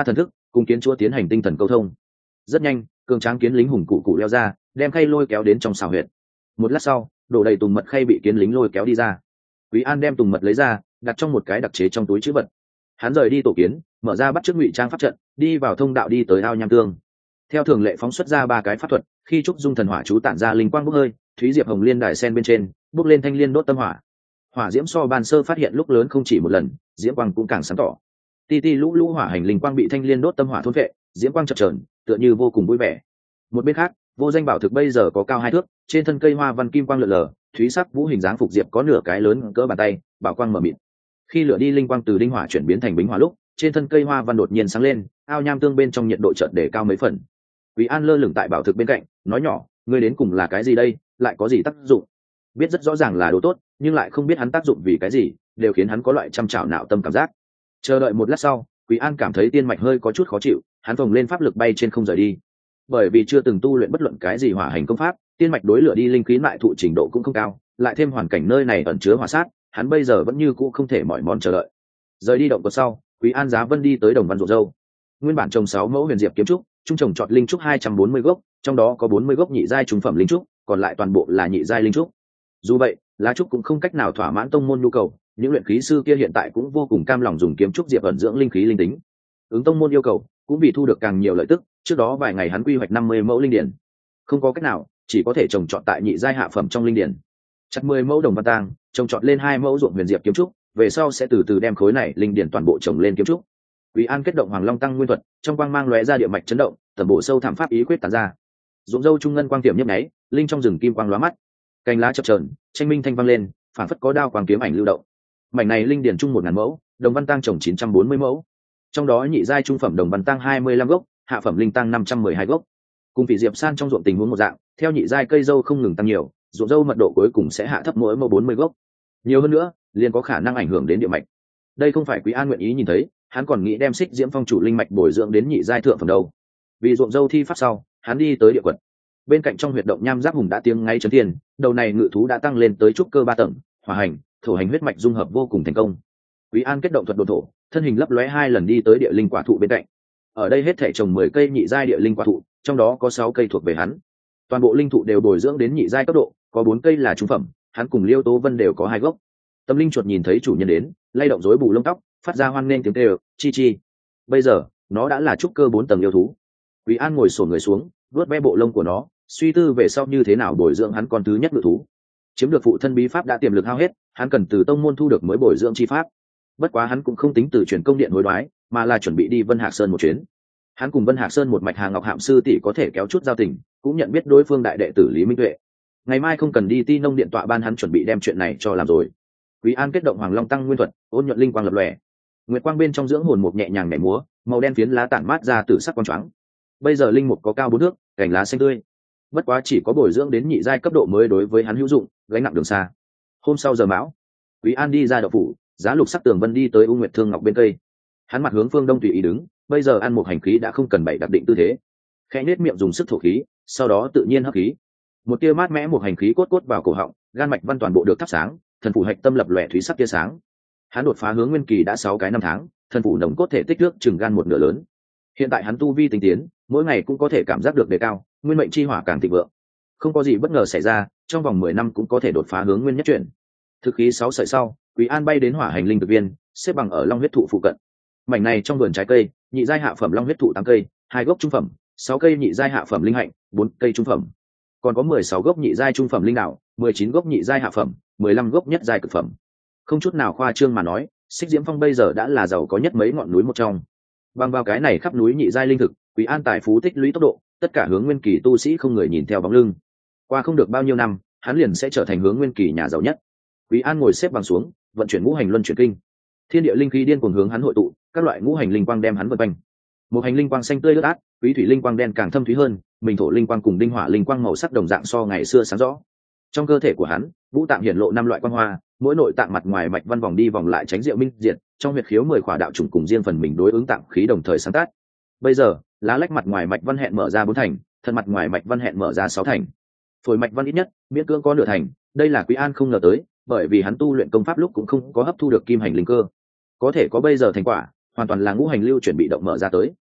cùng kiến chúa tiến hành tinh thần câu thông. Rất nhanh, cường tráng kiến lính hùng cụ cụ leo ra, đem khay lôi kéo đến trong xào huyệt. Một lát sau, đổ đầy tùng mật khay bị kiến lính lôi kéo đi ra. Quý An đem tùng mật lấy ra, đặt trong một cái đặc chế trong túi trữ vật. Hắn rời đi tổ kiến, mở ra bắt chước ngụy trang pháp trận, đi vào thông đạo đi tới ao nham tương. Theo thường lệ phóng xuất ra ba cái pháp thuật, khi trúc dung thần hỏa chú tản ra linh quang bốc hơi, thúy diệp hồng liên đài sen bên trên, bốc lên thanh liên đốt tâm hỏa. Hỏa diễm so ban sơ phát hiện lúc lớn không chỉ một lần, diễm quang cũng càng sáng tỏ. Ti ti lũ lũ hỏa hành linh quang bị thanh liên đốt tâm hỏa thôn vệ, diễm quang chập chờn, tựa như vô cùng vui vẻ. Một bên khác, vô danh bảo thực bây giờ có cao hai thước, trên thân cây hoa văn kim quang lượn lờ, thúy sắc vũ hình dáng phục diệp có nửa cái lớn cỡ bàn tay, bảo quang mở mịt. Khi lửa đi linh quang từ đinh hỏa chuyển biến thành bính hỏa lúc, trên thân cây hoa văn đột nhiên sáng lên, ao nham tương bên trong nhiệt độ chợt để cao mấy phần. Quý An lơ lửng tại bảo thực bên cạnh, nói nhỏ, ngươi đến cùng là cái gì đây, lại có gì tác dụng? Biết rất rõ ràng là đồ tốt, nhưng lại không biết hắn tác dụng vì cái gì, đều khiến hắn có loại trăm trảo nạo tâm cảm giác. Chờ đợi một lát sau, Quý An cảm thấy tiên mạch hơi có chút khó chịu, hắn phồng lên pháp lực bay trên không rời đi. Bởi vì chưa từng tu luyện bất luận cái gì hỏa hành công pháp, tiên mạch đối lửa đi linh khí lại thụ trình độ cũng không cao, lại thêm hoàn cảnh nơi này ẩn chứa hỏa sát, hắn bây giờ vẫn như cũ không thể mỏi mòn chờ đợi. Rời đi động cột sau, Quý An giá vân đi tới đồng văn ruộng dâu. Nguyên bản trồng sáu mẫu huyền diệp kiếm trúc, trung trồng trọt linh trúc hai trăm bốn mươi gốc, trong đó có bốn mươi gốc nhị giai trung phẩm linh trúc, còn lại toàn bộ là nhị giai linh trúc. Dù vậy, lá trúc cũng không cách nào thỏa mãn tông môn nhu cầu, những luyện khí sư kia hiện tại cũng vô cùng cam lòng dùng kiếm trúc diệp ẩn dưỡng linh khí linh tính. Ứng tông môn yêu cầu, cũng vì thu được càng nhiều lợi tức, trước đó vài ngày hắn quy hoạch năm mươi mẫu linh điển. Không có cách nào, chỉ có thể trồng trọt tại nhị giai hạ phẩm trong linh điển. Chặt mười mẫu đồng văn tang, trồng trọt lên hai mẫu ruộng huyền diệp kiếm trúc, về sau sẽ từ từ đem khối này linh điển toàn bộ trồng lên kiếm trúc. Quý An kết động Hoàng Long tăng nguyên thuật, trong quang mang lóe ra địa mạch chấn động, tầm bộ sâu thẳm pháp ý quyết tản ra. Ruộng dâu trung ngân quang tiệm nhấp nháy, linh trong rừng kim quang lóa mắt. Cành lá chập chờn, tranh minh thanh vang lên, phản phất có đao quang kiếm ảnh lưu động. Mảnh này linh điển trung một ngàn mẫu, đồng văn tăng trồng chín trăm bốn mươi mẫu. Trong đó nhị giai trung phẩm đồng văn tăng hai mươi lăm gốc, hạ phẩm linh tăng năm trăm mười hai gốc. Cùng vị diệp san trong ruộng tình huống một dạng, theo nhị giai cây dâu không ngừng tăng nhiều, ruộng dâu mật độ cuối cùng sẽ hạ thấp mỗi mẫu bốn mươi gốc. Nhiều hơn nữa, liền có khả năng ảnh hưởng đến địa mạch. Đây không phải Quý An nguyện ý nhìn thấy, hắn còn nghĩ đem Xích Diễm Phong chủ linh mạch bồi dưỡng đến nhị giai thượng phẩm đâu. Vì ruộng dâu thi pháp sau, hắn đi tới địa quật. Bên cạnh trong huyệt động nham giáp hùng đã tiếng ngay chấn thiên, đầu này ngự thú đã tăng lên tới trúc cơ ba tầng, hỏa hành, thổ hành huyết mạch dung hợp vô cùng thành công. Quý An kết động thuật độn thổ, thân hình lấp lóe hai lần đi tới địa linh quả thụ bên cạnh. Ở đây hết thảy trồng mười cây nhị giai địa linh quả thụ, trong đó có sáu cây thuộc về hắn. Toàn bộ linh thụ đều bồi dưỡng đến nhị giai cấp độ, có bốn cây là trung phẩm, hắn cùng Liêu Tố Vân đều có hai gốc. Tâm linh chuột nhìn thấy chủ nhân đến, lay động rối bù lông tóc, phát ra hoan nghênh tiếng kêu, chi chi. Bây giờ, nó đã là trúc cơ bốn tầng yêu thú. Quý An ngồi xổm người xuống, vuốt ve bộ lông của nó, suy tư về sau như thế nào bồi dưỡng hắn con thứ nhất ngự thú. Chiếm được phụ thân bí pháp đã tiềm lực hao hết, hắn cần từ tông môn thu được mới bồi dưỡng chi pháp. Bất quá hắn cũng không tính từ truyền công điện hối đoái, mà là chuẩn bị đi Vân Hạc Sơn một chuyến. Hắn cùng Vân Hạc Sơn một mạch Hà Ngọc Hạm sư tỷ có thể kéo chút giao tình, cũng nhận biết đối phương đại đệ tử Lý Minh Tuệ. Ngày mai không cần đi Ti Nông điện tọa ban, hắn chuẩn bị đem chuyện này cho làm rồi. Quý An kết động Hoàng Long tăng nguyên thuật, ôn nhuận linh quang lập lòe. Nguyệt quang bên trong dưỡng hồn mục nhẹ nhàng nhảy múa, màu đen phiến lá tản mát ra từ sắc quang choáng. Bây giờ linh mục có cao bốn thước, cành lá xanh tươi. Bất quá chỉ có bồi dưỡng đến nhị giai cấp độ mới đối với hắn hữu dụng, gánh nặng đường xa. Hôm sau giờ mão, Quý An đi ra đậu phủ, giá lục sắc tường vân đi tới U Nguyệt Thương Ngọc bên cây. Hắn mặt hướng phương đông tùy ý đứng, bây giờ ăn một hành khí đã không cần bảy đặc định tư thế. Khẽ nết miệng dùng sức thổ khí, sau đó tự nhiên hấp khí. Một tia mát mẽ một hành khí cốt cốt vào cổ họng, gan mạch văn toàn bộ được thắp sáng, thần phủ hạch tâm lập lòe thúy sắc tia sáng. Hắn đột phá hướng nguyên kỳ đã sáu cái năm tháng, thần phủ nồng cốt thể tích nước chừng gan một nửa lớn. Hiện tại hắn tu vi tinh tiến, mỗi ngày cũng có thể cảm giác được đề cao, nguyên mệnh chi hỏa càng thịnh vượng. Không có gì bất ngờ xảy ra, trong vòng mười năm cũng có thể đột phá hướng nguyên nhất chuyển. Thực khí sáu sợi sau, Quý An bay đến hỏa hành linh thực viên, xếp bằng ở long huyết thụ phụ cận. Mảnh này trong vườn trái cây, nhị giai hạ phẩm long huyết thụ tám cây, hai gốc trung phẩm, sáu cây nhị giai hạ phẩm linh hạnh, bốn cây trung phẩm. Còn có mười sáu gốc nhị giai trung phẩm linh đạo, mười chín gốc nhị giai hạ phẩm, mười lăm gốc nhất giai cực phẩm. Không chút nào khoa trương mà nói, Xích Diễm Phong bây giờ đã là giàu có nhất mấy ngọn núi một trong. Bằng vào cái này khắp núi nhị giai linh thực, Quý An tài phú tích lũy tốc độ, tất cả hướng nguyên kỳ tu sĩ không người nhìn theo bóng lưng. Qua không được bao nhiêu năm, hắn liền sẽ trở thành hướng nguyên kỳ nhà giàu nhất. Quý An ngồi xếp bằng xuống, vận chuyển ngũ hành luân chuyển kinh. Thiên địa linh khí điên cuồng hướng hắn hội tụ, các loại ngũ hành linh quang đem hắn vây quanh. Một hành linh quang xanh tươi lướt át, quý thủy linh quang đen càng thâm thúy hơn, mình thổ linh quang cùng đinh hỏa linh quang màu sắc đồng dạng so ngày xưa sáng rõ. Trong cơ thể của hắn, vũ tạng hiển lộ năm loại quang hoa, mỗi nội tạng mặt ngoài mạch văn vòng đi vòng lại tránh diệu minh diệt, trong huyệt khiếu mười khỏa đạo chủng cùng riêng phần mình đối ứng tạng khí đồng thời sáng tác. Bây giờ, lá lách mặt ngoài mạch văn hẹn mở ra bốn thành, thân mặt ngoài mạch văn hẹn mở ra sáu thành. Phổi mạch văn ít nhất, miễn cưỡng có nửa thành, đây là Quý An không ngờ tới, bởi vì hắn tu luyện công pháp lúc cũng không có hấp thu được kim hành linh cơ. Có thể có bây giờ thành quả, hoàn toàn là ngũ hành lưu chuyển bị động mở ra tới.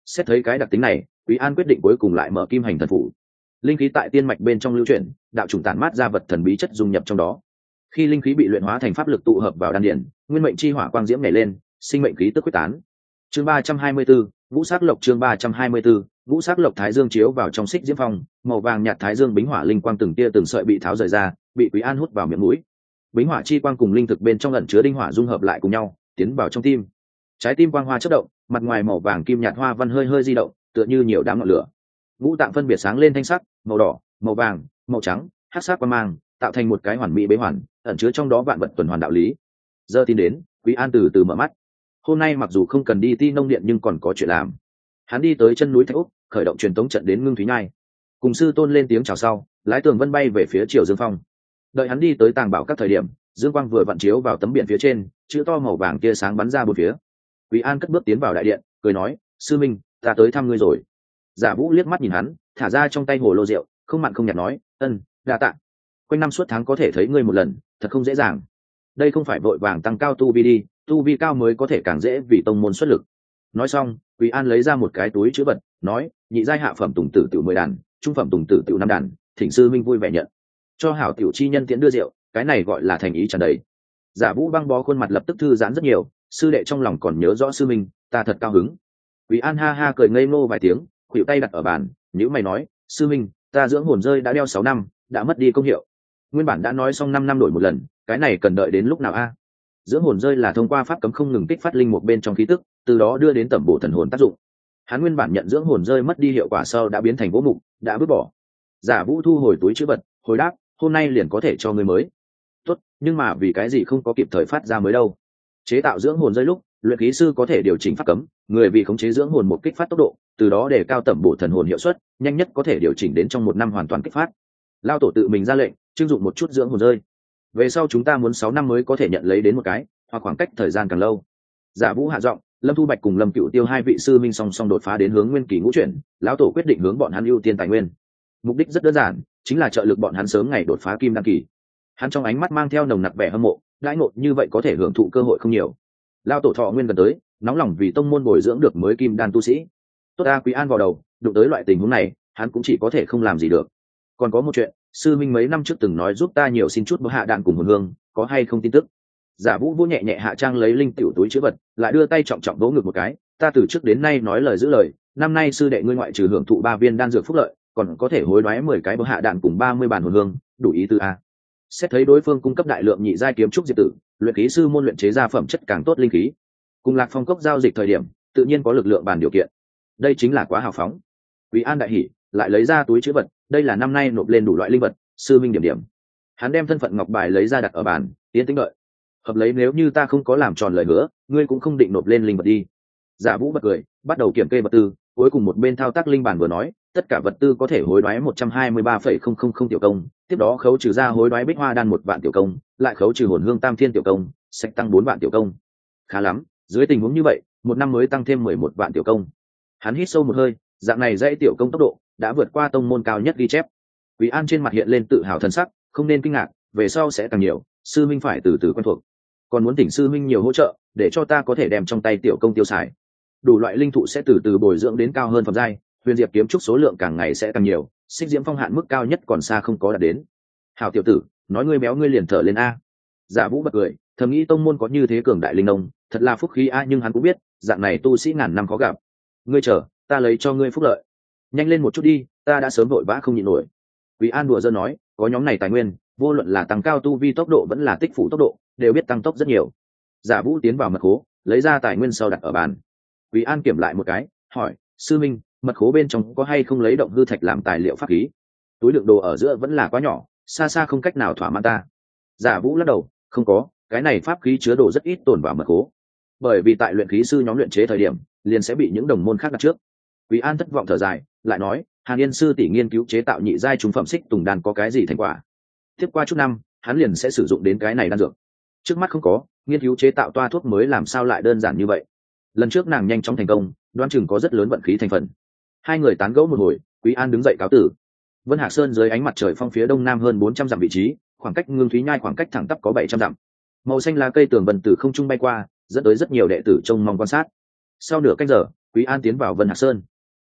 Xét thấy cái đặc tính này, Quý An quyết định cuối cùng lại mở kim hành thần phủ. Linh khí tại tiên mạch bên trong lưu chuyển, đạo chủng tản mát ra vật thần bí chất dung nhập trong đó. Khi linh khí bị luyện hóa thành pháp lực tụ hợp vào đan điển, nguyên mệnh chi hỏa quang diễm nảy lên, sinh mệnh khí tức quyết tán. Chương ba trăm hai mươi 34, Vũ Sắc Lộc chương ba trăm hai mươi 34, Vũ Sắc Lộc Thái Dương chiếu vào trong xích diễm phong, màu vàng nhạt Thái Dương bính hỏa linh quang từng tia từng sợi bị tháo rời ra, bị Quý An hút vào miệng mũi. Bính hỏa chi quang cùng linh thực bên trong ẩn chứa đinh hỏa dung hợp lại cùng nhau, tiến vào trong tim. Trái tim quang hoa chớp động, mặt ngoài màu vàng kim nhạt hoa văn hơi hơi di động, tựa như nhiều đám ngọn lửa. Ngũ tạng phân biệt sáng lên thanh sắc, màu đỏ, màu vàng, màu trắng, hắc sắc quang mang, tạo thành một cái hoàn mỹ bế hoàn, ẩn chứa trong đó vạn vật tuần hoàn đạo lý. Giờ tin đến, Quý An từ từ mở mắt. Hôm nay mặc dù không cần đi ti nông điện nhưng còn có chuyện làm. Hắn đi tới chân núi Thạch Úc, khởi động truyền tống trận đến Ngưng Thúy Nhai. Cùng sư tôn lên tiếng chào sau, lái tường vân bay về phía Triều Dương Phong. Đợi hắn đi tới tàng bảo các thời điểm, dương quang vừa vặn chiếu vào tấm biển phía trên, chữ to màu vàng kia sáng bắn ra bốn phía. Quý An cất bước tiến vào đại điện, cười nói: "Sư Minh, ta tới thăm ngươi rồi." Giả Vũ liếc mắt nhìn hắn, thả ra trong tay hồ lô rượu, không mặn không nhạt nói: "Ân, đa tạ. Quanh năm suốt tháng có thể thấy ngươi một lần, thật không dễ dàng. Đây không phải vội vàng tăng cao tu vi đi, tu vi cao mới có thể càng dễ vì tông môn xuất lực." Nói xong, Quý An lấy ra một cái túi chữ vật, nói: "Nhị giai hạ phẩm tùng tử tiểu mười đàn, trung phẩm tùng tử tiểu năm đàn, thỉnh sư minh vui vẻ nhận." Cho hảo tiểu chi nhân tiễn đưa rượu, cái này gọi là thành ý tràn đầy. Giả Vũ băng bó khuôn mặt lập tức thư giãn rất nhiều, sư đệ trong lòng còn nhớ rõ sư minh, ta thật cao hứng. Quý An ha ha cười ngây ngô vài tiếng, khuỷu tay đặt ở bàn, nhíu mày nói: "Sư minh, ta dưỡng hồn rơi đã đeo sáu năm, đã mất đi công hiệu. Nguyên bản đã nói xong năm năm đổi một lần, cái này cần đợi đến lúc nào a?" Dưỡng hồn rơi là thông qua pháp cấm không ngừng kích phát linh một bên trong khí tức, từ đó đưa đến tẩm bổ thần hồn tác dụng. Hắn nguyên bản nhận dưỡng hồn rơi mất đi hiệu quả sau đã biến thành gỗ mục, đã vứt bỏ. Giả Vũ thu hồi túi chữ vật, hồi đáp: "Hôm nay liền có thể cho ngươi mới." "Tốt, nhưng mà vì cái gì không có kịp thời phát ra mới đâu?" Chế tạo dưỡng hồn rơi lúc, luyện khí sư có thể điều chỉnh pháp cấm, người vì khống chế dưỡng hồn một kích phát tốc độ, từ đó để cao tẩm bổ thần hồn hiệu suất, nhanh nhất có thể điều chỉnh đến trong một năm hoàn toàn kích phát. Lao tổ tự mình ra lệnh, trưng dụng một chút dưỡng hồn rơi. Về sau chúng ta muốn sáu năm mới có thể nhận lấy đến một cái, hoặc khoảng cách thời gian càng lâu. Giả Vũ hạ giọng, Lâm Thu Bạch cùng Lâm Cựu Tiêu hai vị sư minh song song đột phá đến hướng nguyên kỳ ngũ chuyển, lão tổ quyết định hướng bọn hắn ưu tiên tài nguyên. Mục đích rất đơn giản, chính là trợ lực bọn hắn sớm ngày đột phá kim đan kỳ. Hắn trong ánh mắt mang theo nồng nặc vẻ hâm mộ, đãi ngộ như vậy có thể hưởng thụ cơ hội không nhiều. Lão tổ thọ nguyên gần tới, nóng lòng vì tông môn bồi dưỡng được mới kim đan tu sĩ. Tốt ta Quý An vào đầu, đụng tới loại tình huống này, hắn cũng chỉ có thể không làm gì được. Còn có một chuyện, sư minh mấy năm trước từng nói giúp ta nhiều xin chút bữa hạ đạn cùng hồn hương, có hay không tin tức? Giả Vũ vỗ nhẹ nhẹ hạ trang lấy linh tiểu túi chứa vật, lại đưa tay trọng trọng vỗ ngực một cái, ta từ trước đến nay nói lời giữ lời, năm nay sư đệ ngươi ngoại trừ hưởng thụ ba viên đan dược phúc lợi, còn có thể hối đoái mười cái bữa hạ đạn cùng ba mươi bản hồn hương, đủ ý tứ a. Xét thấy đối phương cung cấp đại lượng nhị giai kiếm trúc diệp tử, luyện khí sư môn luyện chế ra phẩm chất càng tốt linh khí. Cùng Lạc Phong cốc giao dịch thời điểm, tự nhiên có lực lượng bàn điều kiện. Đây chính là quá hào phóng. Quý An đại hỉ, lại lấy ra túi chứa vật, đây là năm nay nộp lên đủ loại linh vật, sư minh điểm điểm. Hắn đem thân phận ngọc bài lấy ra đặt ở bàn, tiến tính đợi. Hợp lấy, nếu như ta không có làm tròn lời hứa, ngươi cũng không định nộp lên linh vật đi. Giả Vũ bật cười, bắt đầu kiểm kê vật tư, cuối cùng một bên thao tác linh bản vừa nói, tất cả vật tư có thể hối đoái một trăm hai mươi ba phẩy không không không tiểu công, tiếp đó khấu trừ ra hối đoái bích hoa đan một vạn tiểu công, lại khấu trừ hồn hương tam thiên tiểu công, sạch tăng bốn vạn tiểu công. Khá lắm, dưới tình huống như vậy, một năm mới tăng thêm mười một vạn tiểu công. Hắn hít sâu một hơi, dạng này dãy tiểu công tốc độ đã vượt qua tông môn cao nhất ghi chép. Quý An trên mặt hiện lên tự hào thần sắc, không nên kinh ngạc, về sau sẽ càng nhiều, sư minh phải từ từ quen thuộc. Còn muốn tỉnh sư minh nhiều hỗ trợ, để cho ta có thể đem trong tay tiểu công tiêu xài. Đủ loại linh thụ sẽ từ từ bồi dưỡng đến cao hơn phẩm giai, huyền diệp kiếm trúc số lượng càng ngày sẽ càng nhiều, xích diễm phong hạn mức cao nhất còn xa không có đạt đến. Hảo tiểu tử, nói ngươi béo ngươi liền thở lên a. Giả Vũ bật cười, thầm nghĩ tông môn có như thế cường đại linh nông, thật là phúc khí a, nhưng hắn cũng biết, dạng này tu sĩ ngàn năm khó gặp. Ngươi chờ, ta lấy cho ngươi phúc lợi. Nhanh lên một chút đi, ta đã sớm vội vã không nhịn nổi. Quý An đùa giỡn nói, có nhóm này tài nguyên, vô luận là tăng cao tu vi tốc độ vẫn là tích phủ tốc độ, đều biết tăng tốc rất nhiều. Giả Vũ tiến vào mật khố, lấy ra tài nguyên sau đặt ở bàn. Quý An kiểm lại một cái, hỏi, sư minh, mật khố bên trong có hay không lấy động hư thạch làm tài liệu pháp khí? Túi đựng đồ ở giữa vẫn là quá nhỏ, xa xa không cách nào thỏa mãn ta. Giả Vũ lắc đầu, không có, cái này pháp khí chứa đồ rất ít tồn vào mật khố. Bởi vì tại luyện khí sư nhóm luyện chế thời điểm, liền sẽ bị những đồng môn khác đặt trước. Quý An thất vọng thở dài, lại nói, Hàn Yên sư tỷ nghiên cứu chế tạo nhị giai trung phẩm xích tùng đan có cái gì thành quả? Tiếp qua chút năm, hắn liền sẽ sử dụng đến cái này đan dược. Trước mắt không có, nghiên cứu chế tạo toa thuốc mới làm sao lại đơn giản như vậy? Lần trước nàng nhanh chóng thành công, đoán chừng có rất lớn vận khí thành phần. Hai người tán gẫu một hồi, Quý An đứng dậy cáo tử. Vân Hạc Sơn dưới ánh mặt trời phong phía đông nam hơn bốn trăm dặm vị trí, khoảng cách Ngưng Thúy Nhai khoảng cách thẳng tắp có bảy trăm dặm. Màu xanh lá cây tường vân từ không trung bay qua, dẫn tới rất nhiều đệ tử trông mong quan sát. Sau nửa canh giờ, Quý An tiến vào Vân Hạc Sơn.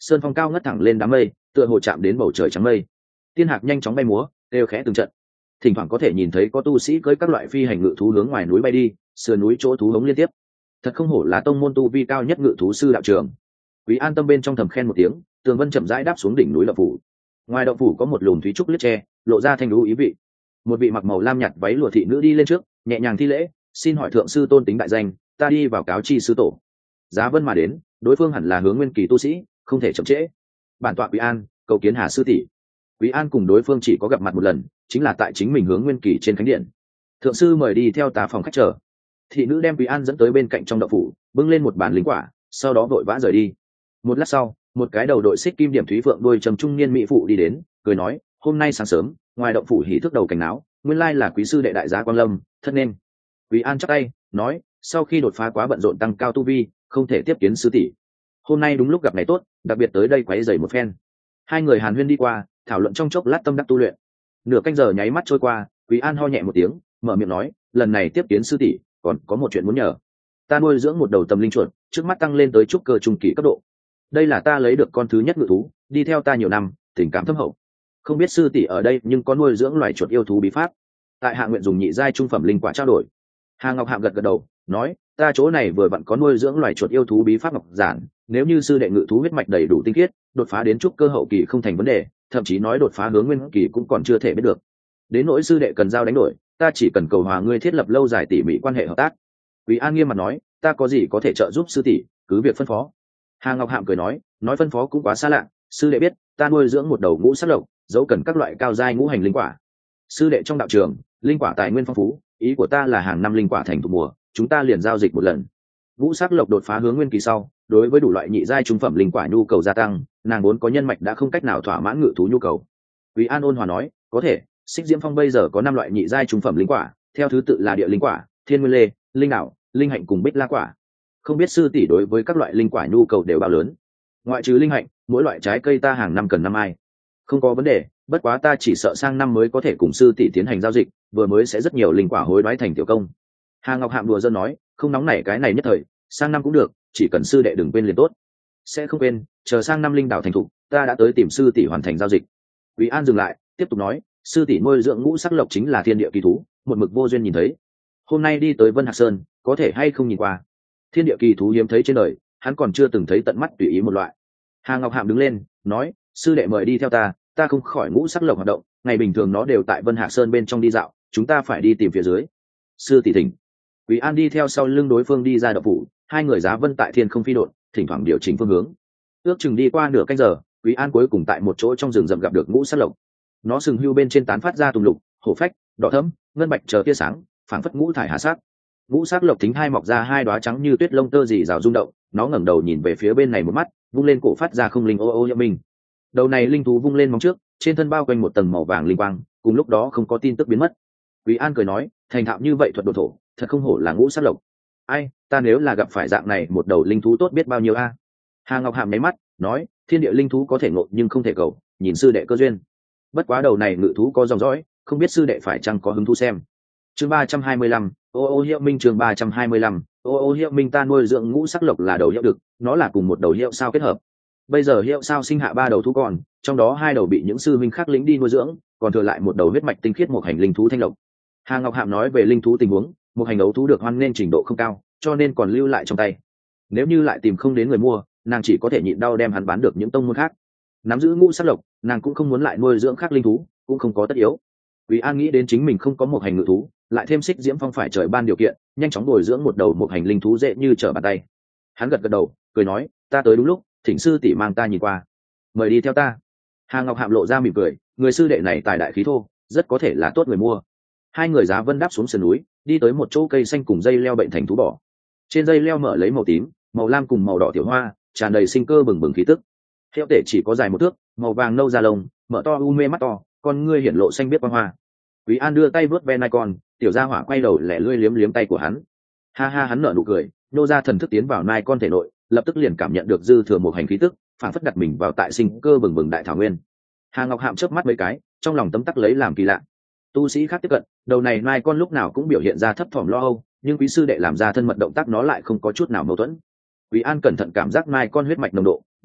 sơn phong cao ngất thẳng lên đám mây, tựa hồ chạm đến bầu trời trắng mây. Tiên hạc nhanh chóng bay múa, đều khẽ từng trận. Thỉnh thoảng có thể nhìn thấy có tu sĩ cưỡi các loại phi hành ngự thú hướng ngoài núi bay đi, sườn núi chỗ thú hống liên tiếp. Thật không hổ là tông môn tu vi cao nhất ngự thú sư đạo trường. Quý An tâm bên trong thầm khen một tiếng, Tường Vân chậm rãi đáp xuống đỉnh núi động phủ. Ngoài động phủ có một lùm thúy trúc lít tre, lộ ra thanh đú ý vị. Một vị mặc màu lam nhạt váy lụa thị nữ đi lên trước, nhẹ nhàng thi lễ, xin hỏi thượng sư tôn tính đại danh, ta đi vào cáo chi sư tổ. Giá Vân mà đến, đối phương hẳn là Hướng Nguyên kỳ tu sĩ, không thể chậm trễ. Bản tọa Quý An, cầu kiến Hà sư tỷ. Quý An cùng đối phương chỉ có gặp mặt một lần, chính là tại chính mình Hướng Nguyên kỳ trên khánh điện. Thượng sư mời đi theo tá phòng khách chờ. Thị nữ đem Quý An dẫn tới bên cạnh trong động phủ, bưng lên một bàn linh quả, sau đó vội vã rời đi. Một lát sau, một cái đầu đội xích kim điểm thúy phượng đuôi trầm trung niên mỹ phụ đi đến, cười nói, hôm nay sáng sớm, ngoài động phủ hỉ thức đầu cảnh náo, nguyên lai là quý sư đệ đại giá Quang Lâm, thân nên. Quý An chắp tay, nói, sau khi đột phá quá bận rộn tăng cao tu vi, không thể tiếp kiến sư tỷ. Hôm nay đúng lúc gặp ngày tốt, đặc biệt tới đây quấy rầy một phen. Hai người hàn huyên đi qua, thảo luận trong chốc lát tâm đắc tu luyện. Nửa canh giờ nháy mắt trôi qua, Quý An ho nhẹ một tiếng, mở miệng nói, lần này tiếp kiến sư tỷ, còn có một chuyện muốn nhờ. Ta nuôi dưỡng một đầu tầm linh chuột, trước mắt tăng lên tới trúc cơ trung kỳ cấp độ. Đây là ta lấy được con thứ nhất ngự thú, đi theo ta nhiều năm, tình cảm thâm hậu. Không biết sư tỷ ở đây nhưng có nuôi dưỡng loài chuột yêu thú bí pháp. Tại hạ nguyện dùng nhị giai trung phẩm linh quả trao đổi. Hà Ngọc Hạm gật gật đầu, nói, ta chỗ này vừa vặn có nuôi dưỡng loài chuột yêu thú bí pháp ngọc giản, nếu như sư đệ ngự thú huyết mạch đầy đủ tinh khiết, đột phá đến trúc cơ hậu kỳ không thành vấn đề, thậm chí nói đột phá hướng nguyên kỳ cũng còn chưa thể biết được. Đến nỗi sư đệ cần giao đánh đổi, ta chỉ cần cầu hòa ngươi thiết lập lâu dài tỉ mỉ quan hệ hợp tác. Quý An nghiêm mặt nói, ta có gì có thể trợ giúp sư tỷ, cứ việc phân phó. Hà Ngọc Hạm cười nói, nói phân phó cũng quá xa lạ, sư đệ biết, ta nuôi dưỡng một đầu ngũ sắc lộc, dẫu cần các loại cao giai ngũ hành linh quả. Sư đệ trong đạo trường, linh quả tài nguyên phong phú, ý của ta là hàng năm linh quả thành thủ mùa, chúng ta liền giao dịch một lần. Ngũ sắc lộc đột phá hướng nguyên kỳ sau, đối với đủ loại nhị giai trung phẩm linh quả nhu cầu gia tăng, nàng vốn có nhân mạch đã không cách nào thỏa mãn ngự thú nhu cầu. Quý An ôn hòa nói, có thể, Xích Diễm Phong bây giờ có năm loại nhị giai trung phẩm linh quả, theo thứ tự là địa linh quả, thiên nguyên lê, linh đảo, linh hạnh cùng bích la quả. Không biết sư tỷ đối với các loại linh quả nhu cầu đều bao lớn. Ngoại trừ linh hạnh, mỗi loại trái cây ta hàng năm cần năm ai. Không có vấn đề, bất quá ta chỉ sợ sang năm mới có thể cùng sư tỷ tiến hành giao dịch, vừa mới sẽ rất nhiều linh quả hối đoái thành tiểu công. Hà Ngọc Hạm đùa giỡn nói, không nóng nảy cái này nhất thời, sang năm cũng được, chỉ cần sư đệ đừng quên liền tốt. Sẽ không quên, chờ sang năm linh đảo thành thục, ta đã tới tìm sư tỷ hoàn thành giao dịch. Quý An dừng lại, tiếp tục nói, sư tỷ nuôi dưỡng ngũ sắc lộc chính là thiên địa kỳ thú, một mực vô duyên nhìn thấy. Hôm nay đi tới Vân Hạc Sơn, có thể hay không nhìn qua. Thiên địa kỳ thú hiếm thấy trên đời, hắn còn chưa từng thấy tận mắt tùy ý một loại. Hà Ngọc Hạm đứng lên, nói, sư đệ mời đi theo ta, ta không khỏi ngũ sắc lộc hoạt động, ngày bình thường nó đều tại Vân Hạc Sơn bên trong đi dạo, chúng ta phải đi tìm phía dưới. Sư tỷ thỉnh. Quý An đi theo sau lưng đối phương đi ra động phủ, hai người giá vân tại thiên không phi độn, thỉnh thoảng điều chỉnh phương hướng. Ước chừng đi qua nửa canh giờ, Quý An cuối cùng tại một chỗ trong rừng rậm gặp được ngũ sắc lộc. Nó sừng hưu bên trên tán phát ra tùng lục, hổ phách, đỏ thẫm, ngân bạch chờ tia sáng, phảng phất ngũ thải hà sắc. Ngũ sắc lộc thính hai mọc ra hai đóa trắng như tuyết lông tơ dì rào rung động, nó ngẩng đầu nhìn về phía bên này một mắt, vung lên cổ phát ra không linh ô ô nhậm mình. Đầu này linh thú vung lên móng trước, trên thân bao quanh một tầng màu vàng linh quang, cùng lúc đó không có tin tức biến mất. Quý An cười nói, thành thạo như vậy thuật độ thổ, thật không hổ là ngũ sắc lộc. Ai, ta nếu là gặp phải dạng này một đầu linh thú tốt biết bao nhiêu a. Hà Ngọc Hàm nháy mắt, nói, thiên địa linh thú có thể ngộ nhưng không thể cầu, nhìn sư đệ cơ duyên. Bất quá đầu này ngự thú có dòng dõi, không biết sư đệ phải chăng có hứng thú xem. Chương ba trăm hai mươi lăm, ô ô hiệu minh chương ba trăm hai mươi lăm, ô ô hiệu minh ta nuôi dưỡng ngũ sắc lộc là đầu hiệu đực, nó là cùng một đầu hiệu sao kết hợp. Bây giờ hiệu sao sinh hạ ba đầu thú con, trong đó hai đầu bị những sư minh khác lĩnh đi nuôi dưỡng, còn thừa lại một đầu huyết mạch tinh khiết một hành linh thú thanh lộc. Hà Ngọc Hàm nói về linh thú tình huống, một hành ấu thú được hoan nên trình độ không cao, cho nên còn lưu lại trong tay. Nếu như lại tìm không đến người mua, nàng chỉ có thể nhịn đau đem hắn bán được những tông môn khác. Nắm giữ ngũ sắc lộc, nàng cũng không muốn lại nuôi dưỡng khác linh thú, cũng không có tất yếu. Vì An nghĩ đến chính mình không có một hành ngự thú, lại thêm Xích Diễm Phong phải trời ban điều kiện, nhanh chóng bồi dưỡng một đầu một hành linh thú dễ như trở bàn tay. Hắn gật gật đầu, cười nói, ta tới đúng lúc, thỉnh sư tỷ mang ta nhìn qua. Mời đi theo ta. Hà Ngọc Hàm lộ ra mỉm cười, người sư đệ này tài đại khí thô, rất có thể là tốt người mua. Hai người giá vân đáp xuống sườn núi, đi tới một chỗ cây xanh cùng dây leo bệnh thành thú bỏ. Trên dây leo mở lấy màu tím, màu lam cùng màu đỏ tiểu hoa, tràn đầy sinh cơ bừng bừng khí tức. Hiệu tể chỉ có dài một thước, màu vàng nâu da lông, mở to u mê mắt to, con ngươi hiển lộ xanh biết quang hoa. Quý An đưa tay vớt ve nai con, tiểu gia hỏa quay đầu lẻ lươi liếm liếm tay của hắn. Ha ha, hắn nở nụ cười, nô ra thần thức tiến vào nai con thể nội, lập tức liền cảm nhận được dư thừa một hành khí tức, phản phất đặt mình vào tại sinh cơ bừng bừng đại thảo nguyên. Hà Ngọc Hàm chớp mắt mấy cái, trong lòng tấm tắc lấy làm kỳ lạ. Tu sĩ khác tiếp cận, đầu này nai con lúc nào cũng biểu hiện ra thấp thỏm lo âu, nhưng quý sư đệ làm ra thân mật động tác nó lại không có chút nào mâu thuẫn. Quý An cẩn thận cảm giác nai con huyết mạch nồng độ, nói,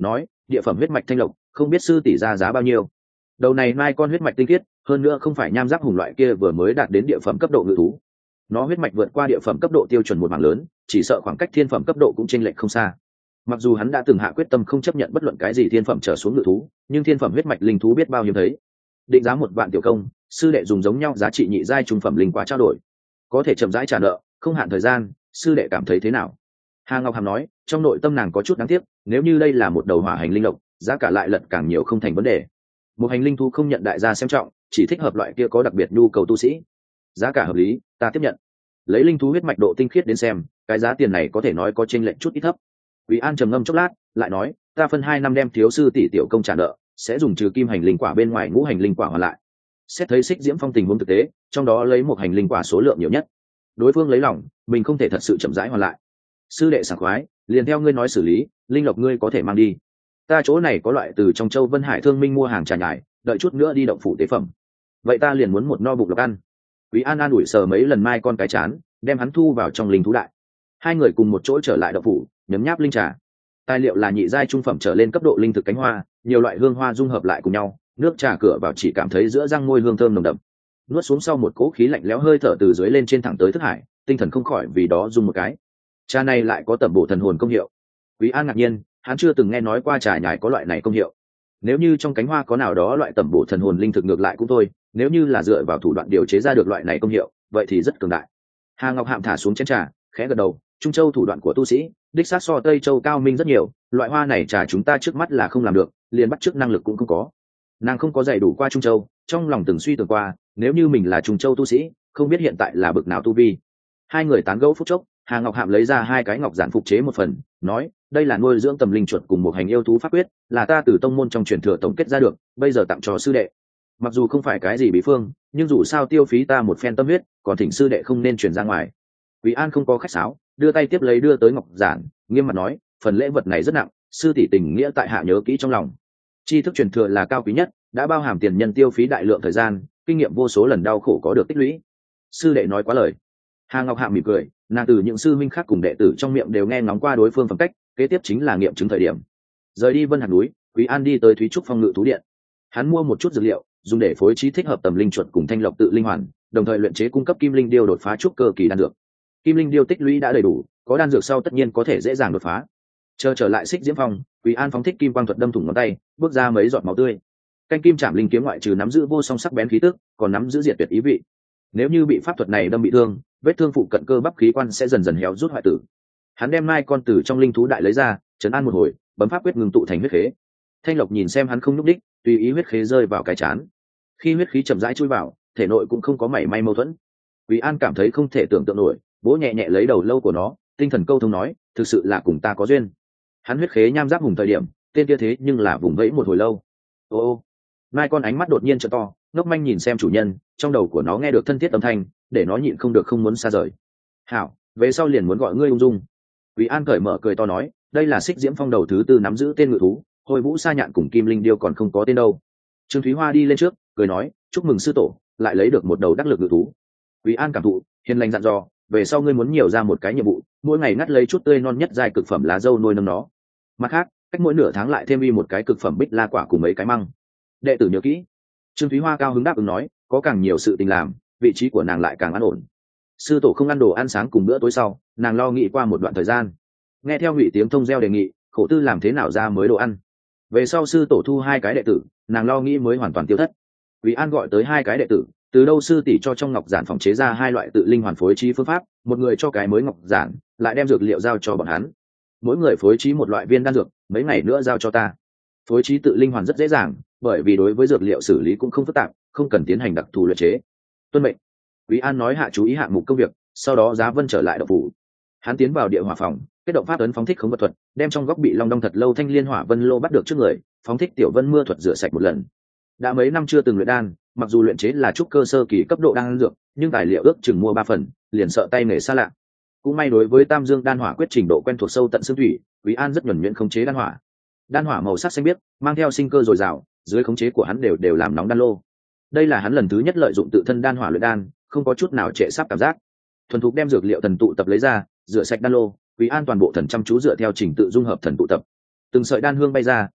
địa phẩm huyết mạch thanh lộc, không biết sư tỷ ra giá bao nhiêu. Đầu này mai con huyết mạch tinh khiết, hơn nữa không phải nham giáp hùng loại kia vừa mới đạt đến địa phẩm cấp độ ngự thú. Nó huyết mạch vượt qua địa phẩm cấp độ tiêu chuẩn một mảng lớn, chỉ sợ khoảng cách thiên phẩm cấp độ cũng chênh lệch không xa. Mặc dù hắn đã từng hạ quyết tâm không chấp nhận bất luận cái gì thiên phẩm trở xuống ngự thú, nhưng thiên phẩm huyết mạch linh thú biết bao hiếm thấy. Định giá một vạn tiểu công, sư đệ dùng giống nhau giá trị nhị giai trung phẩm linh quả trao đổi, có thể chậm rãi trả nợ, không hạn thời gian. Sư đệ cảm thấy thế nào? Hà Ngọc Hàm nói, trong nội tâm nàng có chút đáng tiếc, nếu như đây là một đầu hỏa hành linh lộc, giá cả lại lật càng nhiều không thành vấn đề. Một hành linh thú không nhận đại gia xem trọng, chỉ thích hợp loại kia có đặc biệt nhu cầu tu sĩ. Giá cả hợp lý, ta tiếp nhận. Lấy linh thú huyết mạch độ tinh khiết đến xem, cái giá tiền này có thể nói có chênh lệch chút ít thấp. Quý An trầm ngâm chốc lát, lại nói, ta phân hai năm đem thiếu sư tỷ tiểu công trả nợ, sẽ dùng trừ kim hành linh quả bên ngoài ngũ hành linh quả hoàn lại. Xét thấy Xích Diễm Phong tình huống thực tế, trong đó lấy một hành linh quả số lượng nhiều nhất. Đối phương lấy lòng, mình không thể thật sự chậm rãi hoàn lại. Sư đệ sảng khoái, liền theo ngươi nói xử lý, linh lộc ngươi có thể mang đi. Ta chỗ này có loại từ trong Châu Vân Hải Thương Minh mua hàng trà nhài, đợi chút nữa đi động phủ tế phẩm. Vậy ta liền muốn một no bụng lộc ăn. Quý An an ủi sờ mấy lần mai con cái chán, đem hắn thu vào trong linh thú đại. Hai người cùng một chỗ trở lại động phủ, nhấm nháp linh trà. Tài liệu là nhị giai trung phẩm trở lên cấp độ linh thực cánh hoa, nhiều loại hương hoa dung hợp lại cùng nhau, nước trà cửa vào chỉ cảm thấy giữa răng môi hương thơm nồng đậm. Nuốt xuống sau một cỗ khí lạnh lẽo hơi thở từ dưới lên trên thẳng tới thức hải, tinh thần không khỏi vì đó rung một cái. Trà này lại có tẩm bổ thần hồn công hiệu. Quý An ngạc nhiên, hắn chưa từng nghe nói qua trà nhài có loại này công hiệu. Nếu như trong cánh hoa có nào đó loại tẩm bổ thần hồn linh thực ngược lại cũng thôi, nếu như là dựa vào thủ đoạn điều chế ra được loại này công hiệu, vậy thì rất cường đại. Hà Ngọc Hạm thả xuống chén trà, khẽ gật đầu, Trung Châu thủ đoạn của tu sĩ, đích xác so Tây Châu cao minh rất nhiều, loại hoa này trà chúng ta trước mắt là không làm được, liền bắt chước năng lực cũng không có. Nàng không có dạy đủ qua Trung Châu, trong lòng từng suy tưởng qua, nếu như mình là Trung Châu tu sĩ, không biết hiện tại là bậc nào tu vi. Hai người tán gẫu phút chốc, Hà Ngọc Hạm lấy ra hai cái ngọc giản phục chế một phần, nói, đây là nuôi dưỡng tầm linh chuột cùng một hành yêu thú pháp quyết, là ta từ tông môn trong truyền thừa tổng kết ra được, bây giờ tặng cho sư đệ. Mặc dù không phải cái gì bí phương, nhưng dù sao tiêu phí ta một phen tâm huyết, còn thỉnh sư đệ không nên truyền ra ngoài. Quý An không có khách sáo, đưa tay tiếp lấy đưa tới ngọc giản, nghiêm mặt nói, phần lễ vật này rất nặng, sư tỷ tình nghĩa tại hạ nhớ kỹ trong lòng. Tri thức truyền thừa là cao quý nhất, đã bao hàm tiền nhân tiêu phí đại lượng thời gian, kinh nghiệm vô số lần đau khổ có được tích lũy. Sư đệ nói quá lời. Hà Ngọc Hạm mỉm cười, nàng từ những sư minh khác cùng đệ tử trong miệng đều nghe ngóng qua đối phương phẩm cách, kế tiếp chính là nghiệm chứng thời điểm. Rời đi Vân Hàn núi, Quý An đi tới Thúy Trúc Phong ngự thú điện. Hắn mua một chút dược liệu, dùng để phối trí thích hợp tầm linh chuột cùng thanh lộc tự linh hoàn, đồng thời luyện chế cung cấp kim linh điêu đột phá trúc cơ kỳ đan dược. Kim linh điêu tích lũy đã đầy đủ, có đan dược sau tất nhiên có thể dễ dàng đột phá. Chờ trở lại Xích Diễm Phong, Quý An phóng thích kim quang thuật đâm thủng ngón tay, bước ra mấy giọt máu tươi. Canh kim chạm linh kiếm ngoại trừ nắm giữ vô song sắc bén khí tức, còn nắm giữ diệt tuyệt ý vị. Nếu như bị pháp thuật này đâm bị thương, vết thương phụ cận cơ bắp khí quan sẽ dần dần héo rút hoại tử. Hắn đem mai con từ trong linh thú đại lấy ra, trấn an một hồi, bấm pháp quyết ngừng tụ thành huyết khế. Thanh Lộc nhìn xem hắn không nhúc đích, tùy ý huyết khế rơi vào cái chán. Khi huyết khí chậm rãi chui vào, thể nội cũng không có mảy may mâu thuẫn. Quý An cảm thấy không thể tưởng tượng nổi, vỗ nhẹ nhẹ lấy đầu lâu của nó, tinh thần câu thông nói, thực sự là cùng ta có duyên. Hắn huyết khế nham giáp hùng thời điểm, tên kia thế nhưng là vùng vẫy một hồi lâu. Ô ô, mai con ánh mắt đột nhiên trợ to, ngốc manh nhìn xem chủ nhân, trong đầu của nó nghe được thân thiết âm thanh, để nó nhịn không được không muốn xa rời. Hảo, về sau liền muốn gọi ngươi ung dung. Quý An cởi mở cười to nói, đây là Xích Diễm Phong đầu thứ tư nắm giữ tên ngự thú, Hồi Vũ Sa Nhạn cùng Kim Linh Điêu còn không có tên đâu. Trương Thúy Hoa đi lên trước, cười nói, chúc mừng sư tổ, lại lấy được một đầu đắc lực ngự thú. Quý An cảm thụ, hiền lành dặn dò, về sau ngươi muốn nhiều ra một cái nhiệm vụ, mỗi ngày ngắt lấy chút tươi non nhất giai cực phẩm lá dâu nuôi nấng nó. Mặt khác, cách mỗi nửa tháng lại thêm đi một cái cực phẩm bích la quả cùng mấy cái măng. Đệ tử nhớ kỹ. Trương Thúy Hoa cao hứng đáp ứng nói, có càng nhiều sự tình làm, vị trí của nàng lại càng an ổn. Sư tổ không ăn đồ ăn sáng cùng bữa tối sau, nàng lo nghĩ qua một đoạn thời gian. Nghe theo Ngụy Tiếng Thông gieo đề nghị, khổ tư làm thế nào ra mới đồ ăn. Về sau sư tổ thu hai cái đệ tử, nàng lo nghĩ mới hoàn toàn tiêu thất. Quý An gọi tới hai cái đệ tử, từ đâu sư tỷ cho trong ngọc giản phòng chế ra hai loại tự linh hoàn phối trí phương pháp, một người cho cái mới ngọc giản, lại đem dược liệu giao cho bọn hắn. Mỗi người phối trí một loại viên đan dược, mấy ngày nữa giao cho ta. Phối trí tự linh hoàn rất dễ dàng, bởi vì đối với dược liệu xử lý cũng không phức tạp, không cần tiến hành đặc thù luyện chế. Tuân mệnh. Quý An nói hạ chú ý hạng mục công việc, sau đó Giá Vân trở lại động phủ. Hắn tiến vào địa hỏa phòng, kết động pháp ấn phóng thích khống vật thuật, đem trong góc bị long đong thật lâu thanh liên hỏa vân lô bắt được trước người, phóng thích tiểu vân mưa thuật rửa sạch một lần. Đã mấy năm chưa từng luyện đan, mặc dù luyện chế là trúc cơ sơ kỳ cấp độ đan dược, nhưng tài liệu ước chừng mua ba phần, liền sợ tay nghề xa lạ. Cũng may đối với Tam Dương đan hỏa quyết trình độ quen thuộc sâu tận xương thủy, Quý An rất nhuần nhuyễn khống chế đan hỏa. Đan hỏa màu sắc xanh biếc, mang theo sinh cơ dồi dào, dưới khống chế của hắn đều đều làm nóng đan lô. Đây là hắn lần thứ nhất lợi dụng tự thân đan hỏa luyện đan, không có chút nào trệ sắp cảm giác. Thuần thục đem dược liệu thần tụ tập lấy ra, rửa sạch đan lô, Quý An toàn bộ thần chăm chú dựa theo trình tự dung hợp thần tụ tập. Từng sợi đan hương bay ra,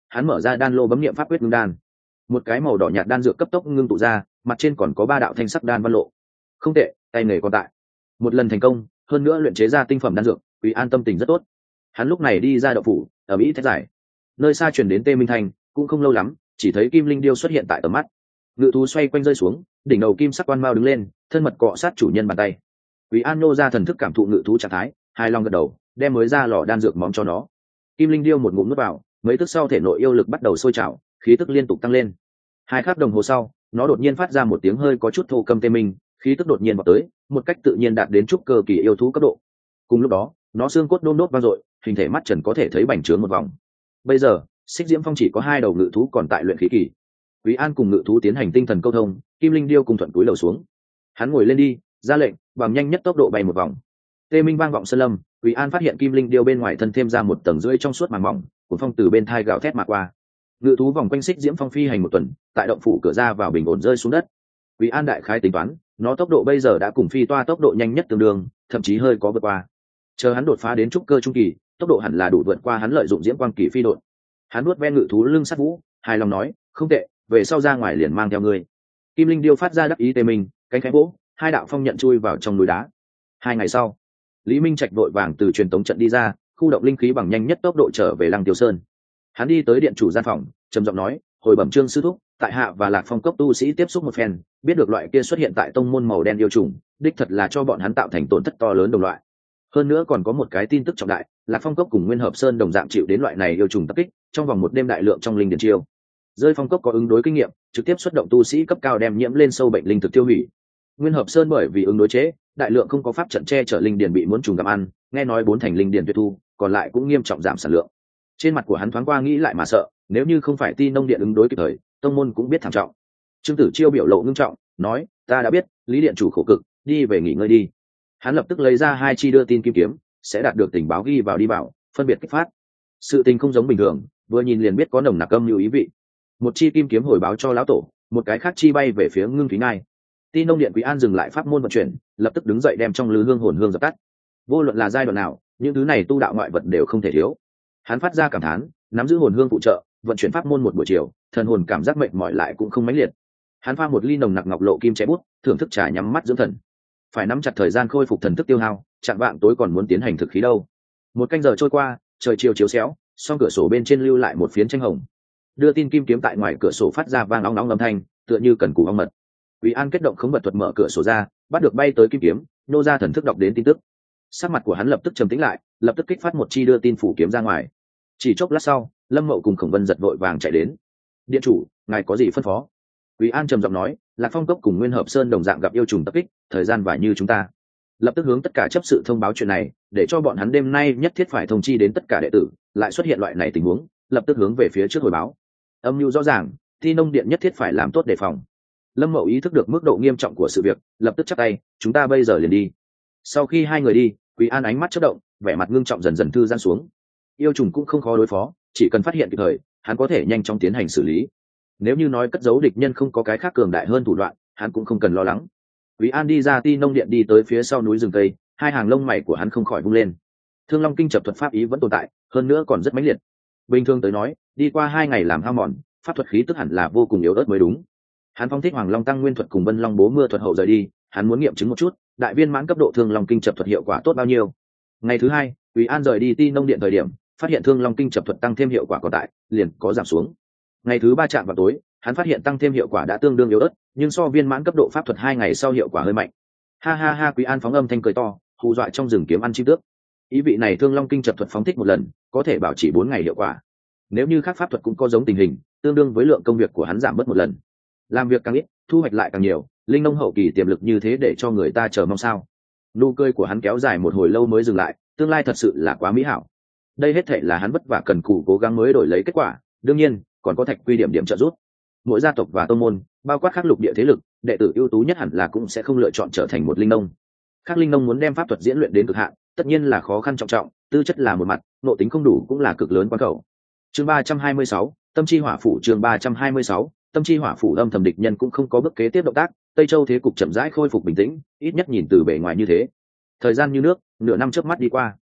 hắn mở ra đan lô bấm nghiệm pháp quyết ngưng đan. Một cái màu đỏ nhạt đan dược cấp tốc ngưng tụ ra, mặt trên còn có ba đạo thanh sắc đan văn lộ. Không tệ, tay nghề còn tại. Một lần thành công, hơn nữa luyện chế ra tinh phẩm đan dược, Quý An tâm tình rất tốt. Hắn lúc này đi ra động phủ, ở mỹ thét giải. Nơi xa truyền đến tê minh thành, cũng không lâu lắm, chỉ thấy kim linh điêu xuất hiện tại tầm mắt. Ngự thú xoay quanh rơi xuống, đỉnh đầu kim sắc quan mao đứng lên, thân mật cọ sát chủ nhân bàn tay. Quý An nô ra thần thức cảm thụ ngự thú trạng thái, hai long gật đầu, đem mới ra lò đan dược món cho nó. Kim linh điêu một ngụm nuốt vào, mấy tức sau thể nội yêu lực bắt đầu sôi trào, khí tức liên tục tăng lên. Hai khắc đồng hồ sau, nó đột nhiên phát ra một tiếng hơi có chút thô câm tê minh, khí tức đột nhiên vào tới, một cách tự nhiên đạt đến trúc cơ kỳ yêu thú cấp độ. Cùng lúc đó, nó xương cốt đôn đốt vang dội, hình thể mắt trần có thể thấy bành trướng một vòng. Bây giờ, Xích Diễm Phong chỉ có hai đầu ngự thú còn tại luyện khí kỳ. Quý An cùng ngự thú tiến hành tinh thần câu thông, Kim Linh Điêu cùng thuận túi lầu xuống. Hắn ngồi lên đi, ra lệnh, bằng nhanh nhất tốc độ bay một vòng. Tê minh vang vọng sơn lâm, Quý An phát hiện Kim Linh Điêu bên ngoài thân thêm ra một tầng rưỡi trong suốt màng mỏng, cuốn phong từ bên thai gào thét mà qua. Ngự thú vòng quanh Xích Diễm Phong phi hành một tuần, tại động phủ cửa ra vào bình ổn rơi xuống đất. Quý An đại khái tính toán, nó tốc độ bây giờ đã cùng phi toa tốc độ nhanh nhất tương đương, thậm chí hơi có vượt qua. Chờ hắn đột phá đến trúc cơ trung kỳ, tốc độ hẳn là đủ vượt qua hắn lợi dụng diễm quang kỳ phi đột. Hắn nuốt ven ngự thú lưng sát vũ, hài lòng nói, không tệ, về sau ra ngoài liền mang theo ngươi. Kim Linh Điêu phát ra đắc ý tê mình, cánh khẽ vỗ, hai đạo phong nhận chui vào trong núi đá. Hai ngày sau, Lý Minh Trạch vội vàng từ truyền tống trận đi ra, khu động linh khí bằng nhanh nhất tốc độ trở về Lăng Tiêu Sơn. Hắn đi tới điện chủ gian phòng, trầm giọng nói, hồi bẩm Trương sư thúc, tại hạ và Lạc Phong cốc tu sĩ tiếp xúc một phen, biết được loại kia xuất hiện tại tông môn màu đen yêu trùng, đích thật là cho bọn hắn tạo thành tổn thất to lớn đồng loại. Hơn nữa còn có một cái tin tức trọng đại, Lạc Phong cốc cùng Nguyên Hợp Sơn đồng dạng chịu đến loại này yêu trùng tập kích, trong vòng một đêm đại lượng trong linh điển chiêu. Rơi Phong cốc có ứng đối kinh nghiệm, trực tiếp xuất động tu sĩ cấp cao đem nhiễm lên sâu bệnh linh thực tiêu hủy. Nguyên Hợp Sơn bởi vì ứng đối chế, đại lượng không có pháp trận che chở linh điển bị muốn trùng gặm ăn, nghe nói bốn thành linh điển tuyệt thu, còn lại cũng nghiêm trọng giảm sản lượng. Trên mặt của hắn thoáng qua nghĩ lại mà sợ, nếu như không phải Ti Nông Điện ứng đối kịp thời, tông môn cũng biết thảm trọng. Trương Tử Chiêu biểu lộ ngưng trọng, nói, ta đã biết, Lý điện chủ khổ cực, đi về nghỉ ngơi đi. Hắn lập tức lấy ra hai chi đưa tin kim kiếm, sẽ đạt được tình báo ghi vào đi bảo, phân biệt kích phát. Sự tình không giống bình thường, vừa nhìn liền biết có nồng nặc âm lưu ý vị. Một chi kim kiếm hồi báo cho lão tổ, một cái khác chi bay về phía Ngưng Thúy Ngai. Ti Nông Điện Quý An dừng lại pháp môn vận chuyển, lập tức đứng dậy đem trong lư hương hồn hương dập tắt. Vô luận là giai đoạn nào, những thứ này tu đạo ngoại vật đều không thể thiếu. Hắn phát ra cảm thán, nắm giữ hồn hương phụ trợ, vận chuyển pháp môn một buổi chiều, thần hồn cảm giác mệt mỏi lại cũng không mãnh liệt. Hắn pha một ly nồng nặc ngọc lộ kim chén bút, thưởng thức trà nhắm mắt dưỡng thần. Phải nắm chặt thời gian khôi phục thần thức tiêu hao, chạng vạng tối còn muốn tiến hành thực khí đâu. Một canh giờ trôi qua, trời chiều chiếu xéo, song cửa sổ bên trên lưu lại một phiến tranh hồng. Đưa tin kim kiếm tại ngoài cửa sổ phát ra vang óng óng âm thanh, tựa như cần cù ong mật. Quý An kết động khống vật thuật mở cửa sổ ra, bắt được bay tới kim kiếm, nô ra thần thức đọc đến tin tức. Sắc mặt của hắn lập tức trầm tĩnh lại, lập tức kích phát một chi đưa tin phủ kiếm ra ngoài. Chỉ chốc lát sau, Lâm Mậu cùng Khổng Vân giật vội vàng chạy đến. Điện chủ, ngài có gì phân phó? Quý An trầm giọng nói, Lạc Phong cốc cùng Nguyên Hợp Sơn đồng dạng gặp yêu trùng tập kích, thời gian vài như chúng ta. Lập tức hướng tất cả chấp sự thông báo chuyện này, để cho bọn hắn đêm nay nhất thiết phải thông chi đến tất cả đệ tử, lại xuất hiện loại này tình huống, lập tức hướng về phía trước hồi báo. Âm mưu rõ ràng, Ti Nông Điện nhất thiết phải làm tốt đề phòng. Lâm Mậu ý thức được mức độ nghiêm trọng của sự việc, lập tức chắp tay, chúng ta bây giờ liền đi. Sau khi hai người đi, Quý An ánh mắt chớp động, vẻ mặt ngưng trọng dần dần thư giãn xuống. Yêu trùng cũng không khó đối phó, chỉ cần phát hiện kịp thời, hắn có thể nhanh chóng tiến hành xử lý. Nếu như nói cất giấu địch nhân không có cái khác cường đại hơn thủ đoạn, hắn cũng không cần lo lắng. Quý An đi ra Ti Nông Điện đi tới phía sau núi rừng tây, hai hàng lông mày của hắn không khỏi vung lên. Thương Long Kinh chập thuật pháp ý vẫn tồn tại, hơn nữa còn rất mãnh liệt. Bình thường tới nói, đi qua hai ngày làm hao mòn, pháp thuật khí tức hẳn là vô cùng yếu ớt mới đúng. Hắn phong thích Hoàng Long Tăng Nguyên thuật cùng Vân Long Bố Mưa thuật hậu rời đi, hắn muốn nghiệm chứng một chút, đại viên mãn cấp độ Thương Long Kinh chập thuật hiệu quả tốt bao nhiêu. Ngày thứ hai, Quý An rời đi Ti Nông Điện thời điểm, phát hiện Thương Long Kinh chập thuật tăng thêm hiệu quả còn tại, liền có giảm xuống. Ngày thứ ba chạm vào tối, hắn phát hiện tăng thêm hiệu quả đã tương đương yếu ớt, nhưng so viên mãn cấp độ pháp thuật hai ngày sau hiệu quả hơi mạnh. Ha ha ha, Quý An phóng âm thanh cười to, hù dọa trong rừng kiếm ăn chim tước. Ý vị này Thương Long Kinh chập thuật phóng thích một lần, có thể bảo trì bốn ngày hiệu quả. Nếu như khác pháp thuật cũng có giống tình hình, tương đương với lượng công việc của hắn giảm bớt một lần. Làm việc càng ít, thu hoạch lại càng nhiều, linh nông hậu kỳ tiềm lực như thế để cho người ta chờ mong sao. Nụ cười của hắn kéo dài một hồi lâu mới dừng lại, tương lai thật sự là quá mỹ hảo. Đây hết thảy là hắn vất vả cần cù cố gắng mới đổi lấy kết quả, đương nhiên còn có Thạch Quy điểm điểm trợ giúp. Mỗi gia tộc và tông môn, bao quát các lục địa thế lực, đệ tử ưu tú nhất hẳn là cũng sẽ không lựa chọn trở thành một linh nông. Các linh nông muốn đem pháp thuật diễn luyện đến cực hạn, tất nhiên là khó khăn trọng trọng, tư chất là một mặt, nội tính không đủ cũng là cực lớn quan khẩu. Chương ba trăm hai mươi sáu, Tâm chi hỏa phủ. Chương ba trăm hai mươi sáu, Tâm chi hỏa phủ. Âm thầm địch nhân cũng không có bước kế tiếp động tác, Tây Châu thế cục chậm rãi khôi phục bình tĩnh, ít nhất nhìn từ bề ngoài như thế. Thời gian như nước, nửa năm chớp mắt đi qua.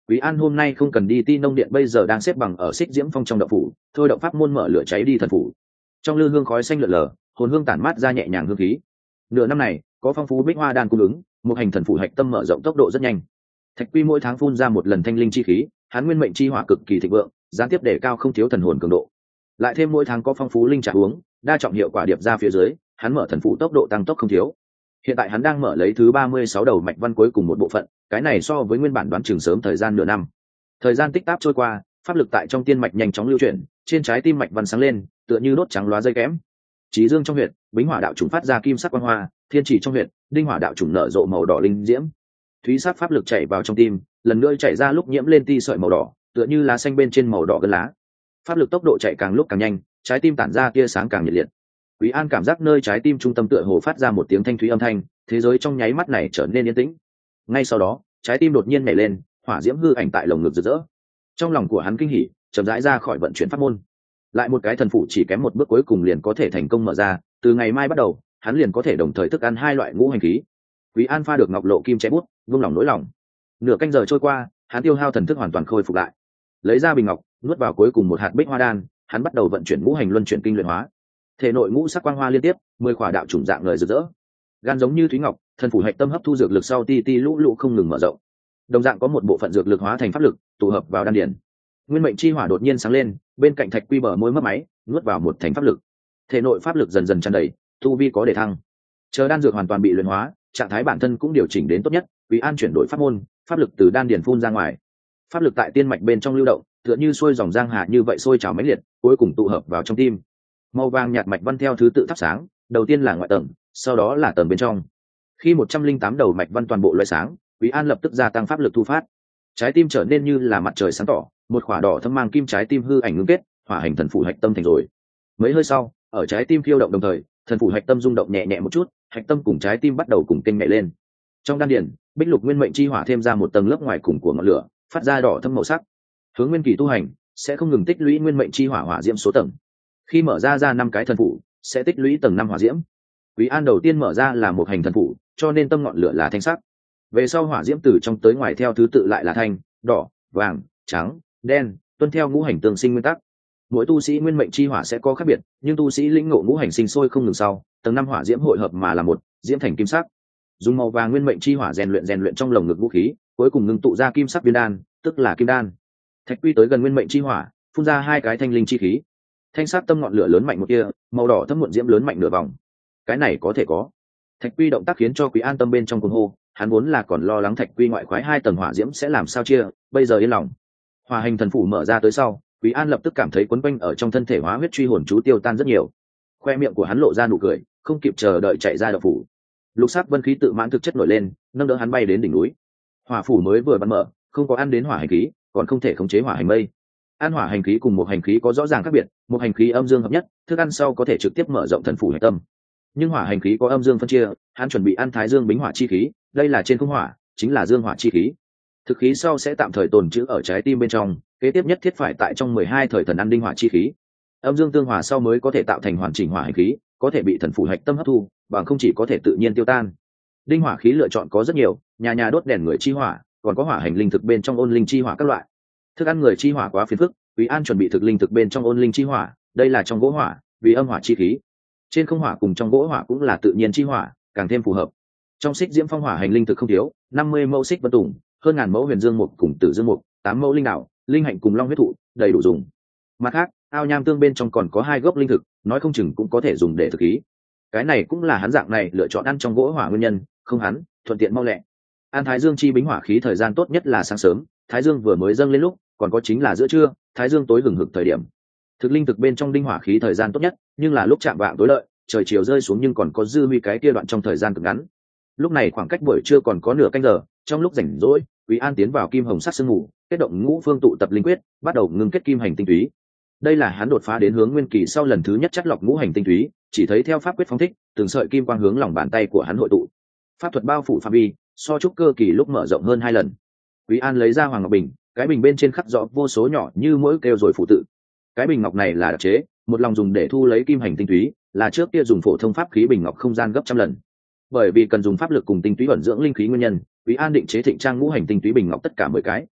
Quý An hôm nay không cần đi Ti Nông Điện, bây giờ đang xếp bằng ở Xích Diễm Phong trong động phủ, thôi động pháp môn mở lửa cháy đi thần phủ. Trong lư hương khói xanh lượn lờ, hồn hương tản mát ra nhẹ nhàng hương khí. Nửa năm này, có phong phú bích hoa đan cung ứng, một hành thần phủ hạch tâm mở rộng tốc độ rất nhanh. Thạch Quy mỗi tháng phun ra một lần thanh linh chi khí, hắn nguyên mệnh chi hỏa cực kỳ thịnh vượng, gián tiếp đề cao không thiếu thần hồn cường độ. Lại thêm mỗi tháng có phong phú linh trà uống, đa trọng hiệu quả điệp ra phía dưới, hắn mở thần phủ tốc độ tăng tốc không thiếu. Hiện tại hắn đang mở lấy thứ ba mươi sáu đầu mạch văn cuối cùng một bộ phận, cái này so với nguyên bản đoán chừng sớm thời gian nửa năm. Thời gian tích tắc trôi qua, pháp lực tại trong tiên mạch nhanh chóng lưu chuyển, trên trái tim mạch văn sáng lên, tựa như đốt trắng lóa dây kẽm. Chí Dương trong huyệt, Bính Hỏa đạo trùng phát ra kim sắc quang hoa, Thiên Chỉ trong huyệt, Đinh Hỏa đạo trùng nở rộ màu đỏ linh diễm. Thúy sắc pháp lực chảy vào trong tim, lần nữa chảy ra lúc nhiễm lên ti sợi màu đỏ, tựa như lá xanh bên trên màu đỏ gân lá. Pháp lực tốc độ chạy càng lúc càng nhanh, trái tim tản ra tia sáng càng nhiệt liệt. Quý An cảm giác nơi trái tim trung tâm tựa hồ phát ra một tiếng thanh thúy âm thanh, thế giới trong nháy mắt này trở nên yên tĩnh. Ngay sau đó, trái tim đột nhiên nhảy lên, hỏa diễm hư ảnh tại lồng ngực rực rỡ. Trong lòng của hắn kinh hỉ, chậm rãi ra khỏi vận chuyển pháp môn. Lại một cái thần phụ chỉ kém một bước cuối cùng liền có thể thành công mở ra, từ ngày mai bắt đầu, hắn liền có thể đồng thời thức ăn hai loại ngũ hành khí. Quý An pha được ngọc lộ kim chém bút, vung lòng nỗi lòng. Nửa canh giờ trôi qua, hắn tiêu hao thần thức hoàn toàn khôi phục lại. Lấy ra bình ngọc, nuốt vào cuối cùng một hạt bích hoa đan, hắn bắt đầu vận chuyển ngũ hành luân chuyển kinh luyện hóa. Thể nội ngũ sắc quang hoa liên tiếp, mười khỏa đạo chủng dạng lời rực rỡ. Gan giống như thúy ngọc, thần phủ hạch tâm hấp thu dược lực sau ti ti lũ lũ không ngừng mở rộng. Đồng dạng có một bộ phận dược lực hóa thành pháp lực, tụ hợp vào đan điển. Nguyên mệnh chi hỏa đột nhiên sáng lên, bên cạnh Thạch Quy bờ môi mấp máy, nuốt vào một thành pháp lực. Thể nội pháp lực dần dần tràn đầy, tu vi có để thăng. Chờ đan dược hoàn toàn bị luyện hóa, trạng thái bản thân cũng điều chỉnh đến tốt nhất, Quý An chuyển đổi pháp môn, pháp lực từ đan điển phun ra ngoài. Pháp lực tại tiên mạch bên trong lưu động, tựa như xuôi dòng giang hà như vậy sôi trào mãnh liệt, cuối cùng tụ hợp vào trong tim. Màu vàng nhạt mạch văn theo thứ tự thắp sáng, đầu tiên là ngoại tầng, sau đó là tầng bên trong. Khi một trăm linh tám đầu mạch văn toàn bộ loại sáng, Quý An lập tức gia tăng pháp lực thu phát. Trái tim trở nên như là mặt trời sáng tỏ, một khỏa đỏ thâm mang kim trái tim hư ảnh ngưng kết, hỏa hành thần phủ hạch tâm thành rồi. Mấy hơi sau, ở trái tim phiêu động đồng thời, thần phủ hạch tâm rung động nhẹ nhẹ một chút, hạch tâm cùng trái tim bắt đầu cùng kênh nhảy lên. Trong đan điển, bích lục nguyên mệnh chi hỏa thêm ra một tầng lớp ngoài cùng của ngọn lửa, phát ra đỏ thâm màu sắc. Hướng nguyên kỳ tu hành sẽ không ngừng tích lũy nguyên mệnh chi hỏa hỏa diễm số tầng. Khi mở ra ra năm cái thần phủ, sẽ tích lũy tầng năm hỏa diễm. Quý An đầu tiên mở ra là một hành thần phủ, cho nên tâm ngọn lửa là thanh sắc. Về sau hỏa diễm từ trong tới ngoài theo thứ tự lại là thanh, đỏ, vàng, trắng, đen, tuân theo ngũ hành tương sinh nguyên tắc. Mỗi tu sĩ nguyên mệnh chi hỏa sẽ có khác biệt, nhưng tu sĩ lĩnh ngộ ngũ hành sinh sôi không ngừng sau, tầng năm hỏa diễm hội hợp mà là một, diễm thành kim sắc. Dùng màu vàng nguyên mệnh chi hỏa rèn luyện rèn luyện trong lồng ngực vũ khí, cuối cùng ngưng tụ ra kim sắc viên đan, tức là kim đan. Thạch Quy tới gần nguyên mệnh chi hỏa, phun ra hai cái thanh linh chi khí. Thanh sắc tâm ngọn lửa lớn mạnh một kia, màu đỏ thâm muộn diễm lớn mạnh nửa vòng. Cái này có thể có. Thạch Quy động tác khiến cho Quý An tâm bên trong cuồng hô, hắn vốn là còn lo lắng Thạch Quy ngoại khoái hai tầng hỏa diễm sẽ làm sao chia, bây giờ yên lòng. Hỏa hành thần phủ mở ra tới sau, Quý An lập tức cảm thấy quấn quanh ở trong thân thể hóa huyết truy hồn chú tiêu tan rất nhiều. Khoe miệng của hắn lộ ra nụ cười, không kịp chờ đợi chạy ra động phủ. Lục sắc vân khí tự mãn thực chất nổi lên, nâng đỡ hắn bay đến đỉnh núi. Hỏa phủ mới vừa bắn mở, không có ăn đến hỏa hành khí, còn không thể khống chế hỏa hành mây. Ăn hỏa hành khí cùng một hành khí có rõ ràng khác biệt, một hành khí âm dương hợp nhất, thức ăn sau có thể trực tiếp mở rộng thần phủ hạch tâm. Nhưng hỏa hành khí có âm dương phân chia, hắn chuẩn bị ăn thái dương bính hỏa chi khí, đây là trên không hỏa, chính là dương hỏa chi khí. Thực khí sau sẽ tạm thời tồn trữ ở trái tim bên trong, kế tiếp nhất thiết phải tại trong mười hai thời thần ăn đinh hỏa chi khí. Âm dương tương hòa sau mới có thể tạo thành hoàn chỉnh hỏa hành khí, có thể bị thần phủ hạch tâm hấp thu, bằng không chỉ có thể tự nhiên tiêu tan. Đinh hỏa khí lựa chọn có rất nhiều, nhà nhà đốt đèn người chi hỏa, còn có hỏa hành linh thực bên trong ôn linh chi hỏa các loại. Thức ăn người chi hỏa quá phiền phức, Quý An chuẩn bị thực linh thực bên trong ôn linh chi hỏa, đây là trong gỗ hỏa, vì âm hỏa chi khí. Trên không hỏa cùng trong gỗ hỏa cũng là tự nhiên chi hỏa, càng thêm phù hợp. Trong xích diễm phong hỏa hành linh thực không thiếu, năm mươi mẫu xích vân tùng, hơn ngàn mẫu huyền dương mục cùng tử dương mục, tám mẫu linh đạo, linh hạnh cùng long huyết thụ, đầy đủ dùng. Mặt khác, ao nham tương bên trong còn có hai gốc linh thực, nói không chừng cũng có thể dùng để thực khí. Cái này cũng là hắn dạng này lựa chọn ăn trong gỗ hỏa nguyên nhân, không hắn, thuận tiện mau lẹ. An thái dương chi bính hỏa khí thời gian tốt nhất là sáng sớm, thái dương vừa mới dâng lên lúc, còn có chính là giữa trưa, thái dương tối hừng hực thời điểm. Thực linh thực bên trong đinh hỏa khí thời gian tốt nhất, nhưng là lúc chạm vạng tối lợi, trời chiều rơi xuống nhưng còn có dư huy cái kia đoạn trong thời gian cực ngắn. Lúc này khoảng cách buổi trưa còn có nửa canh giờ, trong lúc rảnh rỗi, Quý An tiến vào kim hồng sắc sương ngủ, kết động ngũ phương tụ tập linh quyết, bắt đầu ngưng kết kim hành tinh túy. Đây là hắn đột phá đến hướng nguyên kỳ sau lần thứ nhất chất lọc ngũ hành tinh túy, chỉ thấy theo pháp quyết phóng thích, từng sợi kim quang hướng lòng bàn tay của hắn hội tụ. Pháp thuật bao phủ phạm vi, so trúc cơ kỳ lúc mở rộng hơn hai lần. Quý An lấy ra hoàng ngọc bình, cái bình bên trên khắc rõ vô số nhỏ như mỗi kêu rồi phụ tự. Cái bình ngọc này là đặc chế, một lòng dùng để thu lấy kim hành tinh túy, là trước kia dùng phổ thông pháp khí bình ngọc không gian gấp trăm lần. Bởi vì cần dùng pháp lực cùng tinh túy ẩn dưỡng linh khí nguyên nhân, Quý An định chế thịnh trang ngũ hành tinh túy bình ngọc tất cả mười cái.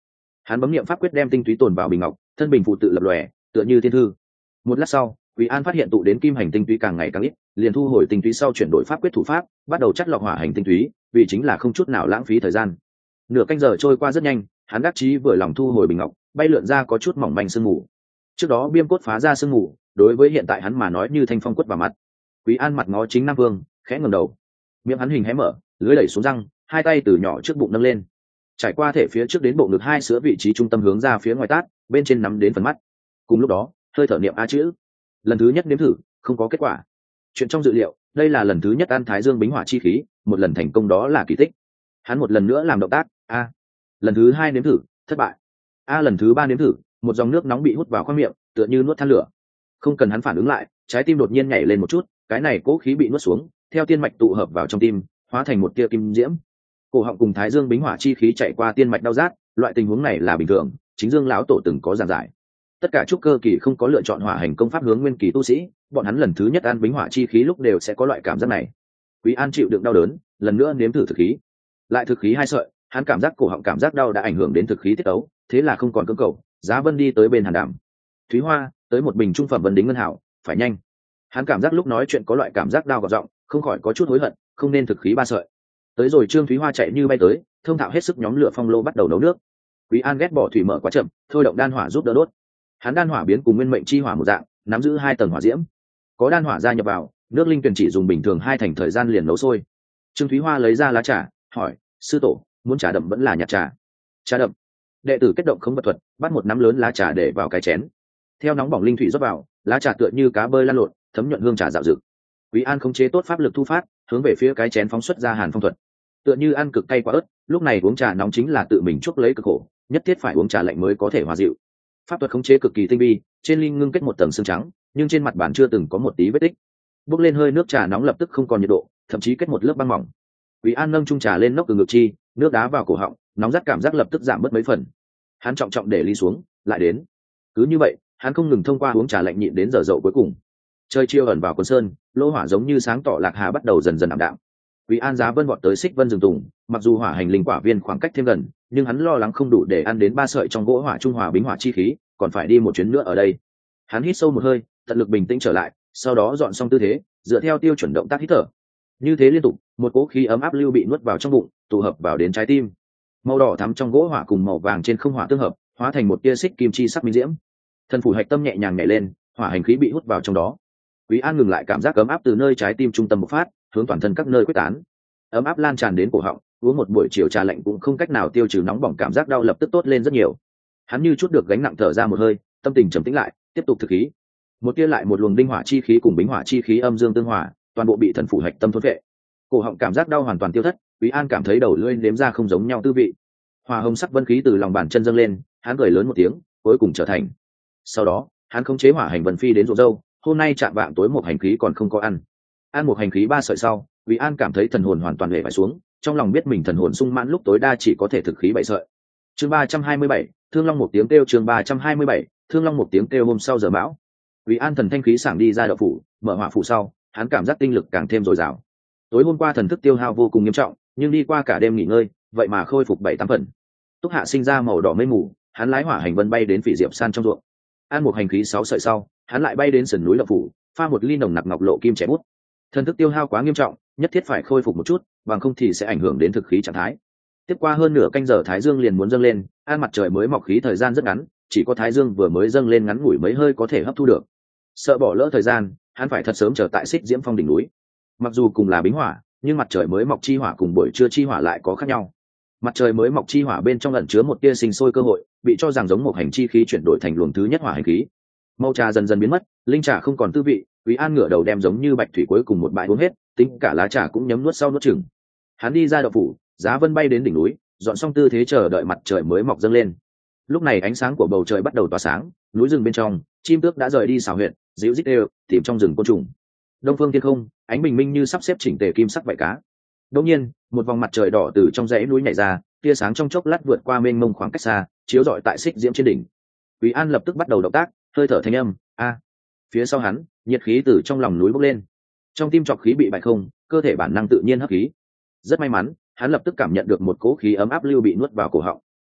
Hắn bấm niệm pháp quyết đem tinh túy tồn vào bình ngọc, thân bình phụ tự lập lòe, tựa như thiên thư. Một lát sau, Quý An phát hiện tụ đến kim hành tinh túy càng ngày càng ít, liền thu hồi tinh túy sau chuyển đổi pháp quyết thủ pháp, bắt đầu chắt lọc hỏa hành tinh túy, vì chính là không chút nào lãng phí thời gian. Nửa canh giờ trôi qua rất nhanh, hắn đắc chí vừa lòng thu hồi bình ngọc, bay lượn ra có chút mỏng manh sương mù. Trước đó biêm cốt phá ra sương mù, đối với hiện tại hắn mà nói như thanh phong quất vào mặt. Quý An mặt ngó chính Nam Vương, khẽ ngẩng đầu, miệng hắn hình hé mở, lưỡi đẩy xuống răng, hai tay từ nhỏ trước bụng nâng lên, trải qua thể phía trước đến bộ ngực hai sữa vị trí trung tâm hướng ra phía ngoài tát, bên trên nắm đến phần mắt. Cùng lúc đó, hơi thở niệm a chữ. Lần thứ nhất nếm thử, không có kết quả. Chuyện trong dự liệu, đây là lần thứ nhất ăn Thái Dương bính hỏa chi khí, một lần thành công đó là kỳ tích. Hắn một lần nữa làm động tác, a. Lần thứ hai nếm thử, thất bại. A lần thứ ba nếm thử, một dòng nước nóng bị hút vào khoang miệng, tựa như nuốt than lửa. Không cần hắn phản ứng lại, trái tim đột nhiên nhảy lên một chút, cái này cố khí bị nuốt xuống, theo tiên mạch tụ hợp vào trong tim, hóa thành một tia kim diễm. Cổ họng cùng Thái Dương bính hỏa chi khí chạy qua tiên mạch đau rát, loại tình huống này là bình thường, chính Dương lão tổ từng có giảng giải. Tất cả trúc cơ kỳ không có lựa chọn hỏa hành công pháp hướng nguyên kỳ tu sĩ, bọn hắn lần thứ nhất ăn bính hỏa chi khí lúc đều sẽ có loại cảm giác này. Quý An chịu đựng đau đớn, lần nữa nếm thử thực khí, lại thực khí hai sợi, hắn cảm giác cổ họng cảm giác đau đã ảnh hưởng đến thực khí tiết ấu, thế là không còn cưỡng cầu. Giá Vân đi tới bên Hàn Đàm, Thúy Hoa tới một bình trung phẩm vân đính ngân hảo, phải nhanh. Hắn cảm giác lúc nói chuyện có loại cảm giác đau gọt giọng, không khỏi có chút hối hận, không nên thực khí ba sợi. Tới rồi Trương Thúy Hoa chạy như bay tới, thông thạo hết sức nhóm lửa phong lô bắt đầu nấu nước. Quý An ghét bỏ thủy mở quá chậm, thôi động đan hỏa giúp đỡ đốt. Hắn đan hỏa biến cùng nguyên mệnh chi hỏa một dạng, nắm giữ hai tầng hỏa diễm. Có đan hỏa gia nhập vào, nước linh tuyển chỉ dùng bình thường hai thành thời gian liền nấu sôi. Trương Thúy Hoa lấy ra lá trà, hỏi: "Sư tổ, muốn trà đậm vẫn là nhạt trà?" "Trà đậm." Đệ tử kết động không vật thuật, bắt một nắm lớn lá trà để vào cái chén. Theo nóng bỏng linh thủy rót vào, lá trà tựa như cá bơi lăn lộn, thấm nhuận hương trà dạo dực. Quý An khống chế tốt pháp lực thu phát, hướng về phía cái chén phóng xuất ra hàn phong thuật. Tựa như ăn cực cay quá ớt, lúc này uống trà nóng chính là tự mình chuốc lấy cực khổ, nhất thiết phải uống trà lạnh mới có thể hòa dịu. Pháp thuật khống chế cực kỳ tinh vi, trên ly ngưng kết một tầng xương trắng, nhưng trên mặt bàn chưa từng có một tí vết tích. Bốc lên hơi nước trà nóng lập tức không còn nhiệt độ, thậm chí kết một lớp băng mỏng. Quý An nâng chung trà lên nốc từ ngực chi, nước đá vào cổ họng, nóng rát cảm giác lập tức giảm bớt mấy phần. Hắn trọng trọng để ly xuống, lại đến. Cứ như vậy, hắn không ngừng thông qua uống trà lạnh nhịn đến giờ dậu cuối cùng. Trời chiều ẩn vào quần sơn, lỗ hỏa giống như sáng tỏ lạc hà bắt đầu dần dần ảm đạm. Quý An Giá Vân vọt tới Xích Vân rừng tùng, mặc dù hỏa hành linh quả viên khoảng cách thêm gần, nhưng hắn lo lắng không đủ để ăn đến ba sợi trong gỗ hỏa trung hòa bính hỏa chi khí, còn phải đi một chuyến nữa ở đây. Hắn hít sâu một hơi, tận lực bình tĩnh trở lại, sau đó dọn xong tư thế, dựa theo tiêu chuẩn động tác hít thở. Như thế liên tục, một cỗ khí ấm áp lưu bị nuốt vào trong bụng, tụ hợp vào đến trái tim. Màu đỏ thắm trong gỗ hỏa cùng màu vàng trên không hỏa tương hợp, hóa thành một tia xích kim chi sắc minh diễm. Thần phủ hạch tâm nhẹ nhàng nhảy lên, hỏa hành khí bị hút vào trong đó. Quý An ngừng lại cảm giác ấm áp từ nơi trái tim trung tâm bộc phát, hướng toàn thân các nơi quyết tán. Ấm áp lan tràn đến cổ họng, uống một buổi chiều trà lạnh cũng không cách nào tiêu trừ nóng bỏng cảm giác đau lập tức tốt lên rất nhiều. Hắn như chút được gánh nặng thở ra một hơi, tâm tình trầm tĩnh lại, tiếp tục thực khí. Một tia lại một luồng đinh hỏa chi khí cùng bính hỏa chi khí âm dương tương hòa, toàn bộ bị thần phủ hạch tâm thôn vệ. Cổ họng cảm giác đau hoàn toàn tiêu thất, Quý An cảm thấy đầu lưỡi nếm ra không giống nhau tư vị. Hỏa hồng sắc vân khí từ lòng bàn chân dâng lên, hắn cười lớn một tiếng, cuối cùng trở thành. Sau đó, hắn khống chế hỏa hành vân phi đến ruộng dâu, hôm nay chạm vạng tối một hành khí còn không có ăn. Ăn một hành khí ba sợi sau, Quý An cảm thấy thần hồn hoàn toàn hề phải xuống, trong lòng biết mình thần hồn sung mãn lúc tối đa chỉ có thể thực khí bảy sợi. Chương ba trăm hai mươi bảy, Thương Long một tiếng kêu chương ba trăm hai mươi bảy, Thương Long một tiếng kêu hôm sau giờ bão. Quý An thần thanh khí sảng đi ra đậu phủ, mở hỏa phủ sau, hắn cảm giác tinh lực càng thêm dồi dào. Tối hôm qua thần thức tiêu hao vô cùng nghiêm trọng, nhưng đi qua cả đêm nghỉ ngơi, vậy mà khôi phục bảy tám phần. Túc Hạ sinh ra màu đỏ mây mù, hắn lái hỏa hành vân bay đến Phỉ Diệp San trong ruộng. Ăn một hành khí sáu sợi sau, hắn lại bay đến sườn núi Lập phủ, pha một ly nồng nặc ngọc lộ kim chẻ bút. Thần thức tiêu hao quá nghiêm trọng, nhất thiết phải khôi phục một chút, bằng không thì sẽ ảnh hưởng đến thực khí trạng thái. Tiếp qua hơn nửa canh giờ Thái Dương liền muốn dâng lên, an mặt trời mới mọc khí thời gian rất ngắn, chỉ có Thái Dương vừa mới dâng lên ngắn ngủi mấy hơi có thể hấp thu được. Sợ bỏ lỡ thời gian, hắn phải thật sớm chờ tại Xích Diễm Phong đỉnh núi. Mặc dù cùng là bính hỏa, nhưng mặt trời mới mọc chi hỏa cùng buổi trưa chi hỏa lại có khác nhau. Mặt trời mới mọc chi hỏa bên trong ẩn chứa một tia sinh sôi cơ hội, bị cho rằng giống một hành chi khí chuyển đổi thành luồng thứ nhất hỏa hành khí. Màu trà dần dần biến mất, linh trà không còn tư vị, Quý An ngửa đầu đem giống như bạch thủy cuối cùng một bãi uống hết, tính cả lá trà cũng nhấm nuốt sau nuốt chừng. Hắn đi ra đậu phủ, Giá Vân bay đến đỉnh núi, dọn xong tư thế chờ đợi mặt trời mới mọc dâng lên. Lúc này ánh sáng của bầu trời bắt đầu tỏa sáng, núi rừng bên trong, chim tước đã rời đi xào huyệt, dịu rít đều, tìm trong rừng côn trùng. Đông phương thiên không, ánh bình minh như sắp xếp chỉnh tề kim sắc vảy cá. Đột nhiên, một vòng mặt trời đỏ từ trong dãy núi nhảy ra, tia sáng trong chốc lát vượt qua mênh mông khoảng cách xa, chiếu rọi tại Xích Diễm trên đỉnh. Quý An lập tức bắt đầu động tác, hơi thở thanh âm, a. Phía sau hắn, nhiệt khí từ trong lòng núi bốc lên. Trong tim trọc khí bị bại không, cơ thể bản năng tự nhiên hấp khí. Rất may mắn, hắn lập tức cảm nhận được một cỗ khí ấm áp lưu bị nuốt vào cổ họng.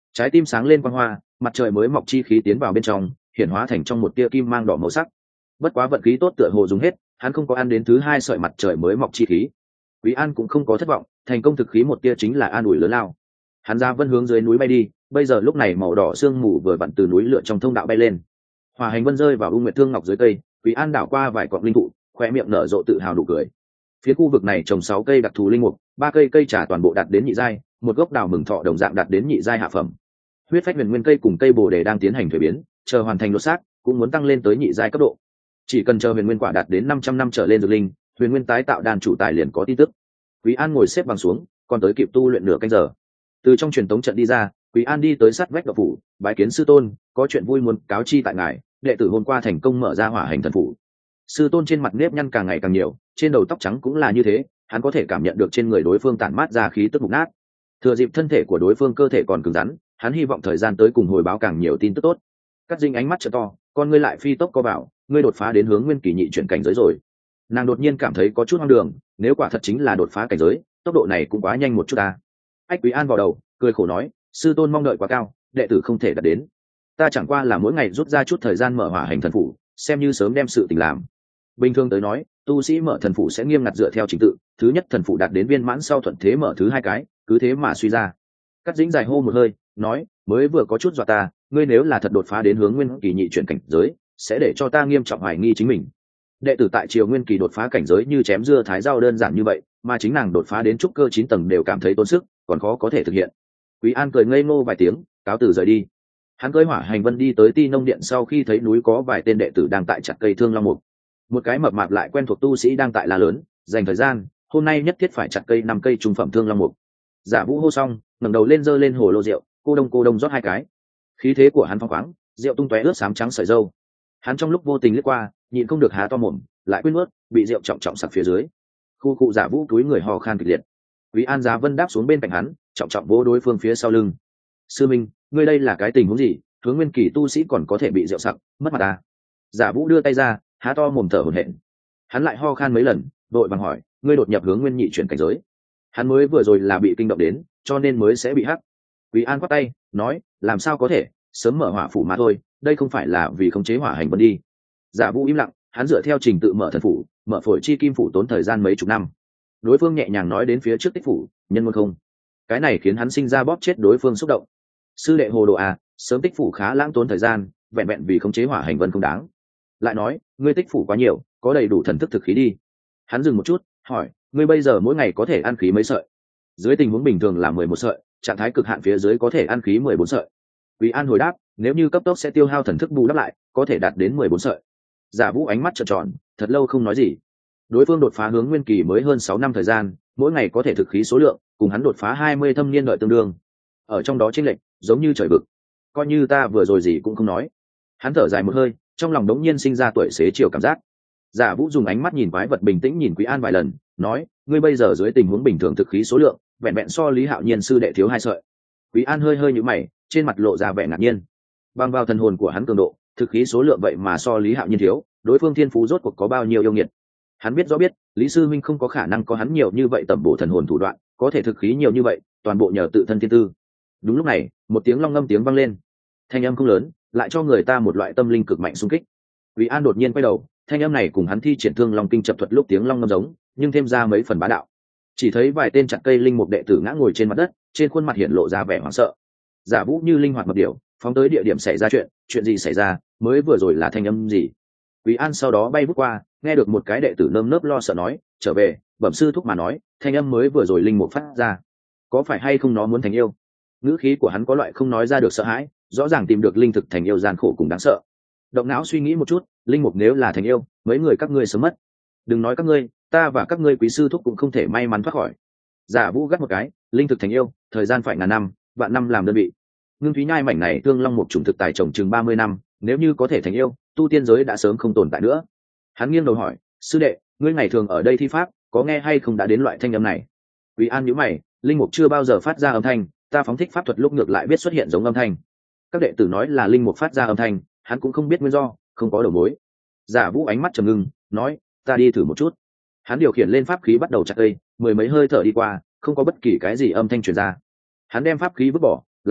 trái tim sáng lên quang hoa, mặt trời mới mọc chi khí tiến vào bên trong, hiển hóa thành trong một tia kim mang đỏ màu sắc. Bất quá vận khí tốt tựa hồ dùng hết, hắn không có ăn đến thứ hai sợi mặt trời mới mọc chi khí. Quý An cũng không có thất vọng, thành công thực khí một tia chính là an ủi lớn lao. Hắn ra vân hướng dưới núi bay đi, bây giờ lúc này màu đỏ sương mù vừa vặn từ núi lượn trong thông đạo bay lên. Hỏa hành vân rơi vào U Nguyệt Thương Ngọc dưới cây, Quý An đảo qua vài cọng linh thụ, khoe miệng nở rộ tự hào nụ cười. Phía khu vực này trồng sáu cây đặc thù linh mục, ba cây cây trà toàn bộ đạt đến nhị giai, một gốc đào mừng thọ đồng dạng đạt đến nhị giai hạ phẩm. Huyết phách huyền nguyên cây cùng cây bồ đề đang tiến hành thuế biến, chờ hoàn thành đột xác, cũng muốn tăng lên tới nhị giai cấp độ. Chỉ cần chờ huyền nguyên quả đạt đến năm trăm năm trở lên dược linh, huyền nguyên tái tạo đàn chủ tài liền có tin tức. Quý An ngồi xếp bằng xuống, còn tới kịp tu luyện nửa canh giờ. Từ trong truyền tống trận đi ra, Quý An đi tới sát vách độc phủ, bái kiến sư tôn, có chuyện vui muốn cáo chi tại ngài, đệ tử hôm qua thành công mở ra hỏa hành thần phủ. Sư tôn trên mặt nếp nhăn càng ngày càng nhiều, trên đầu tóc trắng cũng là như thế, hắn có thể cảm nhận được trên người đối phương tản mát ra khí tức mục nát. Thừa dịp thân thể của đối phương cơ thể còn cứng rắn, hắn hy vọng thời gian tới cùng hồi báo càng nhiều tin tức tốt. Cắt Dinh ánh mắt trợ to, con ngươi lại phi tốc co bảo, ngươi đột phá đến hướng nguyên kỳ nhị chuyển cảnh giới rồi. Nàng đột nhiên cảm thấy có chút hoang đường, nếu quả thật chính là đột phá cảnh giới, tốc độ này cũng quá nhanh một chút ta. Ách Quý An vào đầu, cười khổ nói, sư tôn mong đợi quá cao, đệ tử không thể đạt đến. Ta chẳng qua là mỗi ngày rút ra chút thời gian mở hỏa hành thần phủ, xem như sớm đem sự tình làm. Bình thường tới nói, tu sĩ mở thần phủ sẽ nghiêm ngặt dựa theo trình tự, thứ nhất thần phủ đạt đến viên mãn sau thuận thế mở thứ hai cái, cứ thế mà suy ra. Cắt Dĩnh dài hô một hơi, nói, mới vừa có chút dọa ta, ngươi nếu là thật đột phá đến hướng nguyên kỳ nhị chuyển cảnh giới, sẽ để cho ta nghiêm trọng hoài nghi chính mình. Đệ tử tại triều nguyên kỳ đột phá cảnh giới như chém dưa thái rau đơn giản như vậy, mà chính nàng đột phá đến trúc cơ chín tầng đều cảm thấy tốn sức, còn khó có thể thực hiện. Quý An cười ngây ngô vài tiếng, cáo từ rời đi. Hắn cưỡi hỏa hành vân đi tới Ti Nông Điện sau khi thấy núi có vài tên đệ tử đang tại chặt cây thương long mục. Một cái mập mạp lại quen thuộc tu sĩ đang tại la lớn, dành thời gian, hôm nay nhất thiết phải chặt cây năm cây trung phẩm thương long mục. Giả Vũ hô xong, ngẩng đầu lên giơ lên hồ lô rượu, cô đông cô đông rót hai cái. Khí thế của hắn phong khoáng, rượu tung tóe ướt xám trắng sợi râu. Hắn trong lúc vô tình liếc qua, nhịn không được há to mồm, lại quên nuốt, bị rượu trọng trọng sặc phía dưới. Khu cụ Giả Vũ túi người hò khan kịch liệt. Quý An Giá Vân đáp xuống bên cạnh hắn, trọng trọng vỗ đối phương phía sau lưng. Sư Minh, ngươi đây là cái tình huống gì? Hướng nguyên kỳ tu sĩ còn có thể bị rượu sặc, mất mặt à? Giả Vũ đưa tay ra, há to mồm thở hổn hển. Hắn lại ho khan mấy lần, đội vàng hỏi, ngươi đột nhập hướng nguyên nhị chuyển cảnh giới. Hắn mới vừa rồi là bị kinh động đến, cho nên mới sẽ bị hắc. Quý An quát tay, nói, làm sao có thể, sớm mở hỏa phủ mà thôi, đây không phải là vì khống chế hỏa hành vân đi. Giả Vũ im lặng, hắn dựa theo trình tự mở thần phủ, mở phổi chi kim phủ tốn thời gian mấy chục năm. Đối phương nhẹ nhàng nói đến phía trước tích phủ, nhân ngôn không. Cái này khiến hắn sinh ra bóp chết đối phương xúc động. Sư đệ hồ đồ à, sớm tích phủ khá lãng tốn thời gian, vẹn vẹn vì khống chế hỏa hành vân không đáng. Lại nói, ngươi tích phủ quá nhiều, có đầy đủ thần thức thực khí đi. Hắn dừng một chút, hỏi, ngươi bây giờ mỗi ngày có thể ăn khí mấy sợi? Dưới tình huống bình thường là mười một sợi, trạng thái cực hạn phía dưới có thể ăn khí mười bốn sợi. Quý An hồi đáp, nếu như cấp tốc sẽ tiêu hao thần thức bù đắp lại, có thể đạt đến mười bốn sợi. Giả Vũ ánh mắt trợn tròn, thật lâu không nói gì. Đối phương đột phá hướng nguyên kỳ mới hơn sáu năm thời gian, mỗi ngày có thể thực khí số lượng, cùng hắn đột phá hai mươi thâm niên đợi tương đương. Ở trong đó chênh lệch, giống như trời vực. Coi như ta vừa rồi gì cũng không nói. Hắn thở dài một hơi, trong lòng đống nhiên sinh ra tuổi xế chiều cảm giác. Giả Vũ dùng ánh mắt nhìn quái vật bình tĩnh nhìn Quý An vài lần, nói, ngươi bây giờ dưới tình huống bình thường thực khí số lượng, vẹn vẹn so Lý Hạo Nhiên sư đệ thiếu hai sợi. Quý An hơi hơi nhíu mày, trên mặt lộ ra vẻ ngạc nhiên. Bằng vào thần hồn của hắn cường độ, thực khí số lượng vậy mà so Lý Hạo Nhiên thiếu, đối phương thiên phú rốt cuộc có bao nhiêu yêu nghiệt. Hắn biết rõ biết, Lý sư minh không có khả năng có hắn nhiều như vậy tẩm bổ thần hồn thủ đoạn, có thể thực khí nhiều như vậy, toàn bộ nhờ tự thân thiên tư. Đúng lúc này, một tiếng long ngâm tiếng vang lên. Thanh âm không lớn, lại cho người ta một loại tâm linh cực mạnh xung kích. Quý An đột nhiên quay đầu, thanh âm này cùng hắn thi triển Thương Long Kinh chập thuật lúc tiếng long ngâm giống, nhưng thêm ra mấy phần bá đạo. Chỉ thấy vài tên chặt cây linh mục đệ tử ngã ngồi trên mặt đất, trên khuôn mặt hiện lộ ra vẻ hoảng sợ. Giả Vũ như linh hoạt mập điểu, phóng tới địa điểm xảy ra chuyện, chuyện gì xảy ra, mới vừa rồi là thanh âm gì? Quý An sau đó bay vút qua, nghe được một cái đệ tử nơm nớp lo sợ nói, trở về, bẩm sư thúc mà nói, thanh âm mới vừa rồi linh mục phát ra, có phải hay không nó muốn thành yêu? Ngữ khí của hắn có loại không nói ra được sợ hãi, rõ ràng tìm được linh thực thành yêu gian khổ cùng đáng sợ. Động não suy nghĩ một chút, linh mục nếu là thành yêu, mấy người các ngươi sớm mất. Đừng nói các ngươi, ta và các ngươi quý sư thúc cũng không thể may mắn thoát khỏi. Giả Vũ gắt một cái, linh thực thành yêu, thời gian phải ngàn năm, vạn năm làm đơn vị. Ngưng Thúy Nhai mảnh này Thương Long một chủng thực tài trồng chừng ba mươi năm, nếu như có thể thành yêu, tu tiên giới đã sớm không tồn tại nữa. Hắn nghiêng đầu hỏi, sư đệ, ngươi ngày thường ở đây thi pháp, có nghe hay không đã đến loại thanh âm này? Quý An nhíu mày, linh mục chưa bao giờ phát ra âm thanh, ta phóng thích pháp thuật lúc ngược lại biết xuất hiện giống âm thanh. Các đệ tử nói là linh mục phát ra âm thanh, hắn cũng không biết nguyên do, không có đầu mối. Giả Vũ ánh mắt trầm ngưng, nói, ta đi thử một chút. Hắn điều khiển lên pháp khí bắt đầu chặt cây, mười mấy hơi thở đi qua, không có bất kỳ cái gì âm thanh truyền ra. Hắn đem pháp khí vứt bỏ, lại nói,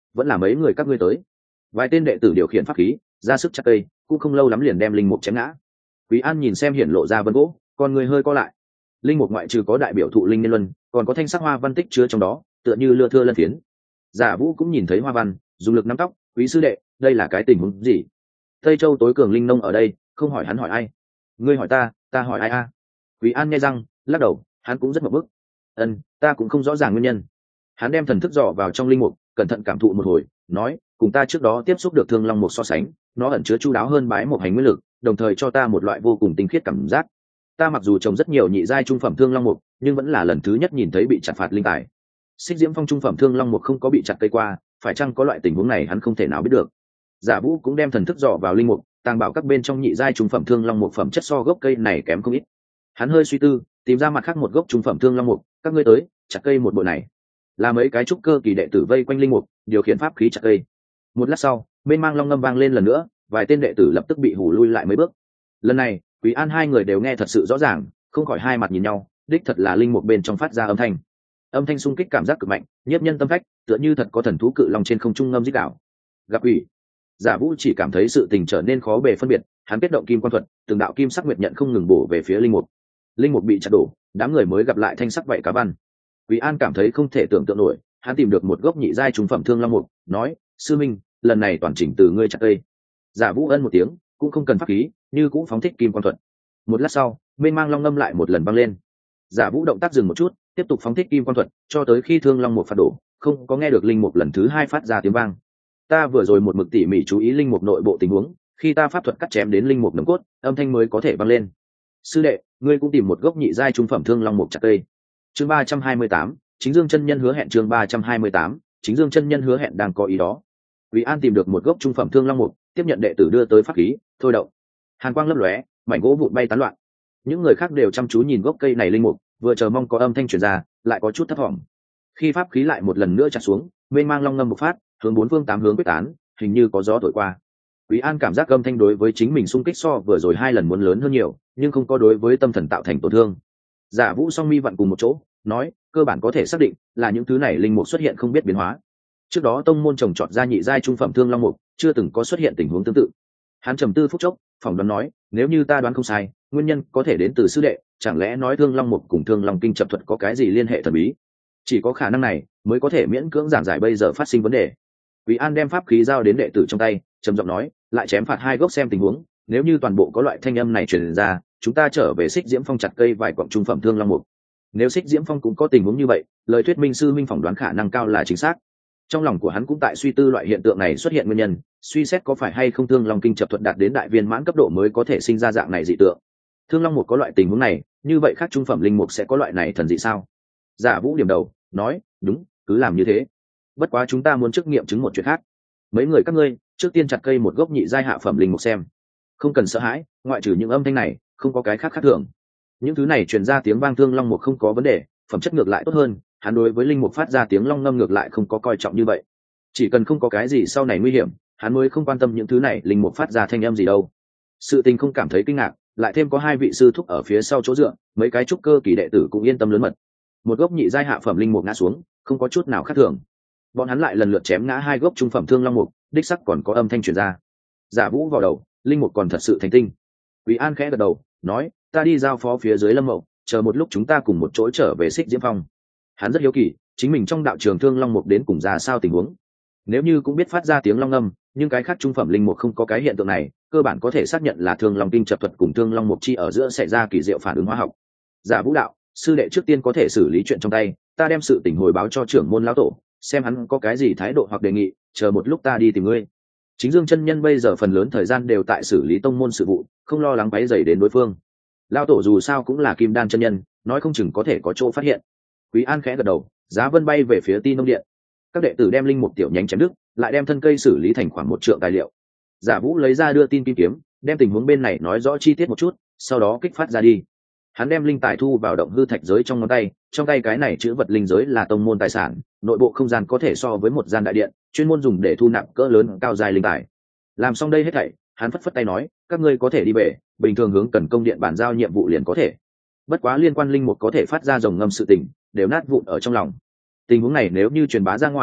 vẫn là mấy người các ngươi tới. Vài tên đệ tử điều khiển pháp khí ra sức chặt cây, cũng không lâu lắm liền đem linh mục chém ngã. Quý An nhìn xem hiển lộ ra vân gỗ, con người hơi co lại. Linh mục ngoại trừ có đại biểu thụ linh niên luân, còn có thanh sắc hoa văn tích chứa trong đó, tựa như lưa thưa lân phiến. Giả Vũ cũng nhìn thấy hoa văn, dùng lực nắm tóc, quý sư đệ, đây là cái tình huống gì? Tây Châu tối cường linh nông ở đây, không hỏi hắn hỏi ai? Ngươi hỏi ta, ta hỏi ai a? Quý An nghe răng, lắc đầu, hắn cũng rất mập bức. Ân, ta cũng không rõ ràng nguyên nhân. Hắn đem thần thức dò vào trong linh mục, cẩn thận cảm thụ một hồi, nói, cùng ta trước đó tiếp xúc được thương long mục so sánh, nó ẩn chứa chu đáo hơn bái một hành nguyên lực, đồng thời cho ta một loại vô cùng tinh khiết cảm giác. Ta mặc dù trồng rất nhiều nhị giai trung phẩm thương long mục, nhưng vẫn là lần thứ nhất nhìn thấy bị chặt phạt linh tài. Xích Diễm Phong trung phẩm thương long mục không có bị chặt cây qua, phải chăng có loại tình huống này hắn không thể nào biết được. Giả Vũ cũng đem thần thức dò vào linh mục, tàng bảo các bên trong nhị giai trung phẩm thương long mục phẩm chất so gốc cây này kém không ít. Hắn hơi suy tư, tìm ra mặt khác một gốc trung phẩm thương long mục, các ngươi tới, chặt cây một bộ này. Là mấy cái trúc cơ kỳ đệ tử vây quanh linh mục, điều khiển pháp khí chặt cây. Một lát sau, bên mang long ngâm vang lên lần nữa, vài tên đệ tử lập tức bị hù lui lại mấy bước. Lần này, Quý An hai người đều nghe thật sự rõ ràng, không khỏi hai mặt nhìn nhau, đích thật là linh mục bên trong phát ra âm thanh. Âm thanh xung kích cảm giác cực mạnh, nhiếp nhân tâm phách, tựa như thật có thần thú cự long trên không trung ngâm rít đảo. Gặp ủy, Giả Vũ chỉ cảm thấy sự tình trở nên khó bề phân biệt, hắn kết động kim quan thuật, từng đạo kim sắc nguyệt nhận không ngừng bổ về phía linh mục. Linh mục bị chặt đổ, đám người mới gặp lại thanh sắc vậy cá văn. Quý An cảm thấy không thể tưởng tượng nổi, hắn tìm được một gốc nhị giai trung phẩm thương long mục, nói, sư minh, lần này toàn chỉnh từ ngươi chặt cây. Giả Vũ ân một tiếng, cũng không cần pháp khí, như cũng phóng thích kim quan thuật. Một lát sau, bên mang long ngâm lại một lần vang lên. Giả Vũ động tác dừng một chút, tiếp tục phóng thích kim quan thuật, cho tới khi thương long mục phạt đổ, không có nghe được linh mục lần thứ hai phát ra tiếng vang. Ta vừa rồi một mực tỉ mỉ chú ý linh mục nội bộ tình huống, khi ta pháp thuật cắt chém đến linh mục nấm cốt, âm thanh mới có thể vang lên. Sư đệ, ngươi cũng tìm một gốc nhị giai trung phẩm thương long mục chặt cây. Chương ba trăm hai mươi tám, Chính Dương chân nhân hứa hẹn chương ba trăm hai mươi tám, Chính Dương chân nhân hứa hẹn đang có ý đó. Quý An tìm được một gốc trung phẩm thương long mục, tiếp nhận đệ tử đưa tới pháp khí, thôi động. Hàn quang lấp lóe, mảnh gỗ vụn bay tán loạn. Những người khác đều chăm chú nhìn gốc cây này linh mục, vừa chờ mong có âm thanh truyền ra, lại có chút thất vọng. Khi pháp khí lại một lần nữa chặt xuống, mênh mang long ngâm một phát, hướng bốn phương tám hướng quyết tán, hình như có gió thổi qua. Quý An cảm giác âm thanh đối với chính mình xung kích so vừa rồi hai lần muốn lớn hơn nhiều, nhưng không có đối với tâm thần tạo thành tổn thương. Giả Vũ song mi vặn cùng một chỗ, nói, cơ bản có thể xác định là những thứ này linh mục xuất hiện không biết biến hóa. Trước đó tông môn trồng trọt ra nhị giai trung phẩm thương long mục, chưa từng có xuất hiện tình huống tương tự. Hắn trầm tư phút chốc, phỏng đoán nói, nếu như ta đoán không sai, nguyên nhân có thể đến từ sư đệ, chẳng lẽ nói thương long mục cùng thương long kinh chập thuật có cái gì liên hệ thần bí? Chỉ có khả năng này mới có thể miễn cưỡng giảng giải bây giờ phát sinh vấn đề. Quý An đem pháp khí giao đến đệ tử trong tay, trầm giọng nói, lại chém phạt hai gốc xem tình huống, nếu như toàn bộ có loại thanh âm này truyền ra, chúng ta trở về Xích Diễm Phong chặt cây vài quặng trung phẩm thương long mục. Nếu Xích Diễm Phong cũng có tình huống như vậy, lời thuyết minh sư minh phỏng đoán khả năng cao là chính xác. Trong lòng của hắn cũng tại suy tư loại hiện tượng này xuất hiện nguyên nhân, suy xét có phải hay không thương long kinh chập thuật đạt đến đại viên mãn cấp độ mới có thể sinh ra dạng này dị tượng. Thương long mục có loại tình huống này, như vậy khác trung phẩm linh mục sẽ có loại này thần dị sao? Giả Vũ điểm đầu, nói, đúng, cứ làm như thế. Bất quá chúng ta muốn trước nghiệm chứng một chuyện khác. Mấy người các ngươi, trước tiên chặt cây một gốc nhị giai hạ phẩm linh mục xem. Không cần sợ hãi, ngoại trừ những âm thanh này, không có cái khác khác thường. Những thứ này truyền ra tiếng vang thương long mục không có vấn đề, phẩm chất ngược lại tốt hơn, hắn đối với linh mục phát ra tiếng long ngâm ngược lại không có coi trọng như vậy. Chỉ cần không có cái gì sau này nguy hiểm, hắn mới không quan tâm những thứ này linh mục phát ra thanh âm gì đâu. Sự tình không cảm thấy kinh ngạc, lại thêm có hai vị sư thúc ở phía sau chỗ dựa, mấy cái trúc cơ kỳ đệ tử cũng yên tâm lớn mật. Một gốc nhị giai hạ phẩm linh mục ngã xuống, không có chút nào khác thường. Bọn hắn lại lần lượt chém ngã hai gốc trung phẩm thương long mục, đích sắc còn có âm thanh truyền ra. Giả Vũ vào đầu, linh mục còn thật sự thành tinh. Quý An khẽ gật đầu, nói, ta đi giao phó phía dưới Lâm Mậu, chờ một lúc chúng ta cùng một chỗ trở về Xích Diễm Phong. Hắn rất hiếu kỳ, chính mình trong đạo trường thương long mục đến cùng ra sao tình huống. Nếu như cũng biết phát ra tiếng long âm, nhưng cái khác trung phẩm linh mục không có cái hiện tượng này, cơ bản có thể xác nhận là thương long kinh chập thuật cùng thương long mục chi ở giữa xảy ra kỳ diệu phản ứng hóa học. Giả Vũ đạo, sư đệ trước tiên có thể xử lý chuyện trong tay, ta đem sự tình hồi báo cho trưởng môn lão tổ, xem hắn có cái gì thái độ hoặc đề nghị, chờ một lúc ta đi tìm ngươi. Chính Dương chân nhân bây giờ phần lớn thời gian đều tại xử lý tông môn sự vụ, không lo lắng quấy rầy đến đối phương. Lão tổ dù sao cũng là kim đan chân nhân, nói không chừng có thể có chỗ phát hiện. Quý An khẽ gật đầu, giá vân bay về phía Ti Nông Điện. Các đệ tử đem linh mục tiểu nhánh chém đứt, lại đem thân cây xử lý thành khoảng một trượng tài liệu. Giả Vũ lấy ra đưa tin kim kiếm, đem tình huống bên này nói rõ chi tiết một chút, sau đó kích phát ra đi. Hắn đem linh tài thu vào động hư thạch giới trong ngón tay, trong tay cái này chữ vật linh giới là tông môn tài sản, nội bộ không gian có thể so với một gian đại điện, chuyên môn dùng để thu nạp cỡ lớn cao dài linh tài. Làm xong đây hết thảy, hắn phất phất tay nói, các ngươi có thể đi về, bình thường hướng cần công điện bàn giao nhiệm vụ liền có thể. Bất quá liên quan linh mục có thể phát ra rồng ngâm sự tình, đều nát vụn ở trong lòng. Tình huống này nếu như truyền bá ra ngoài,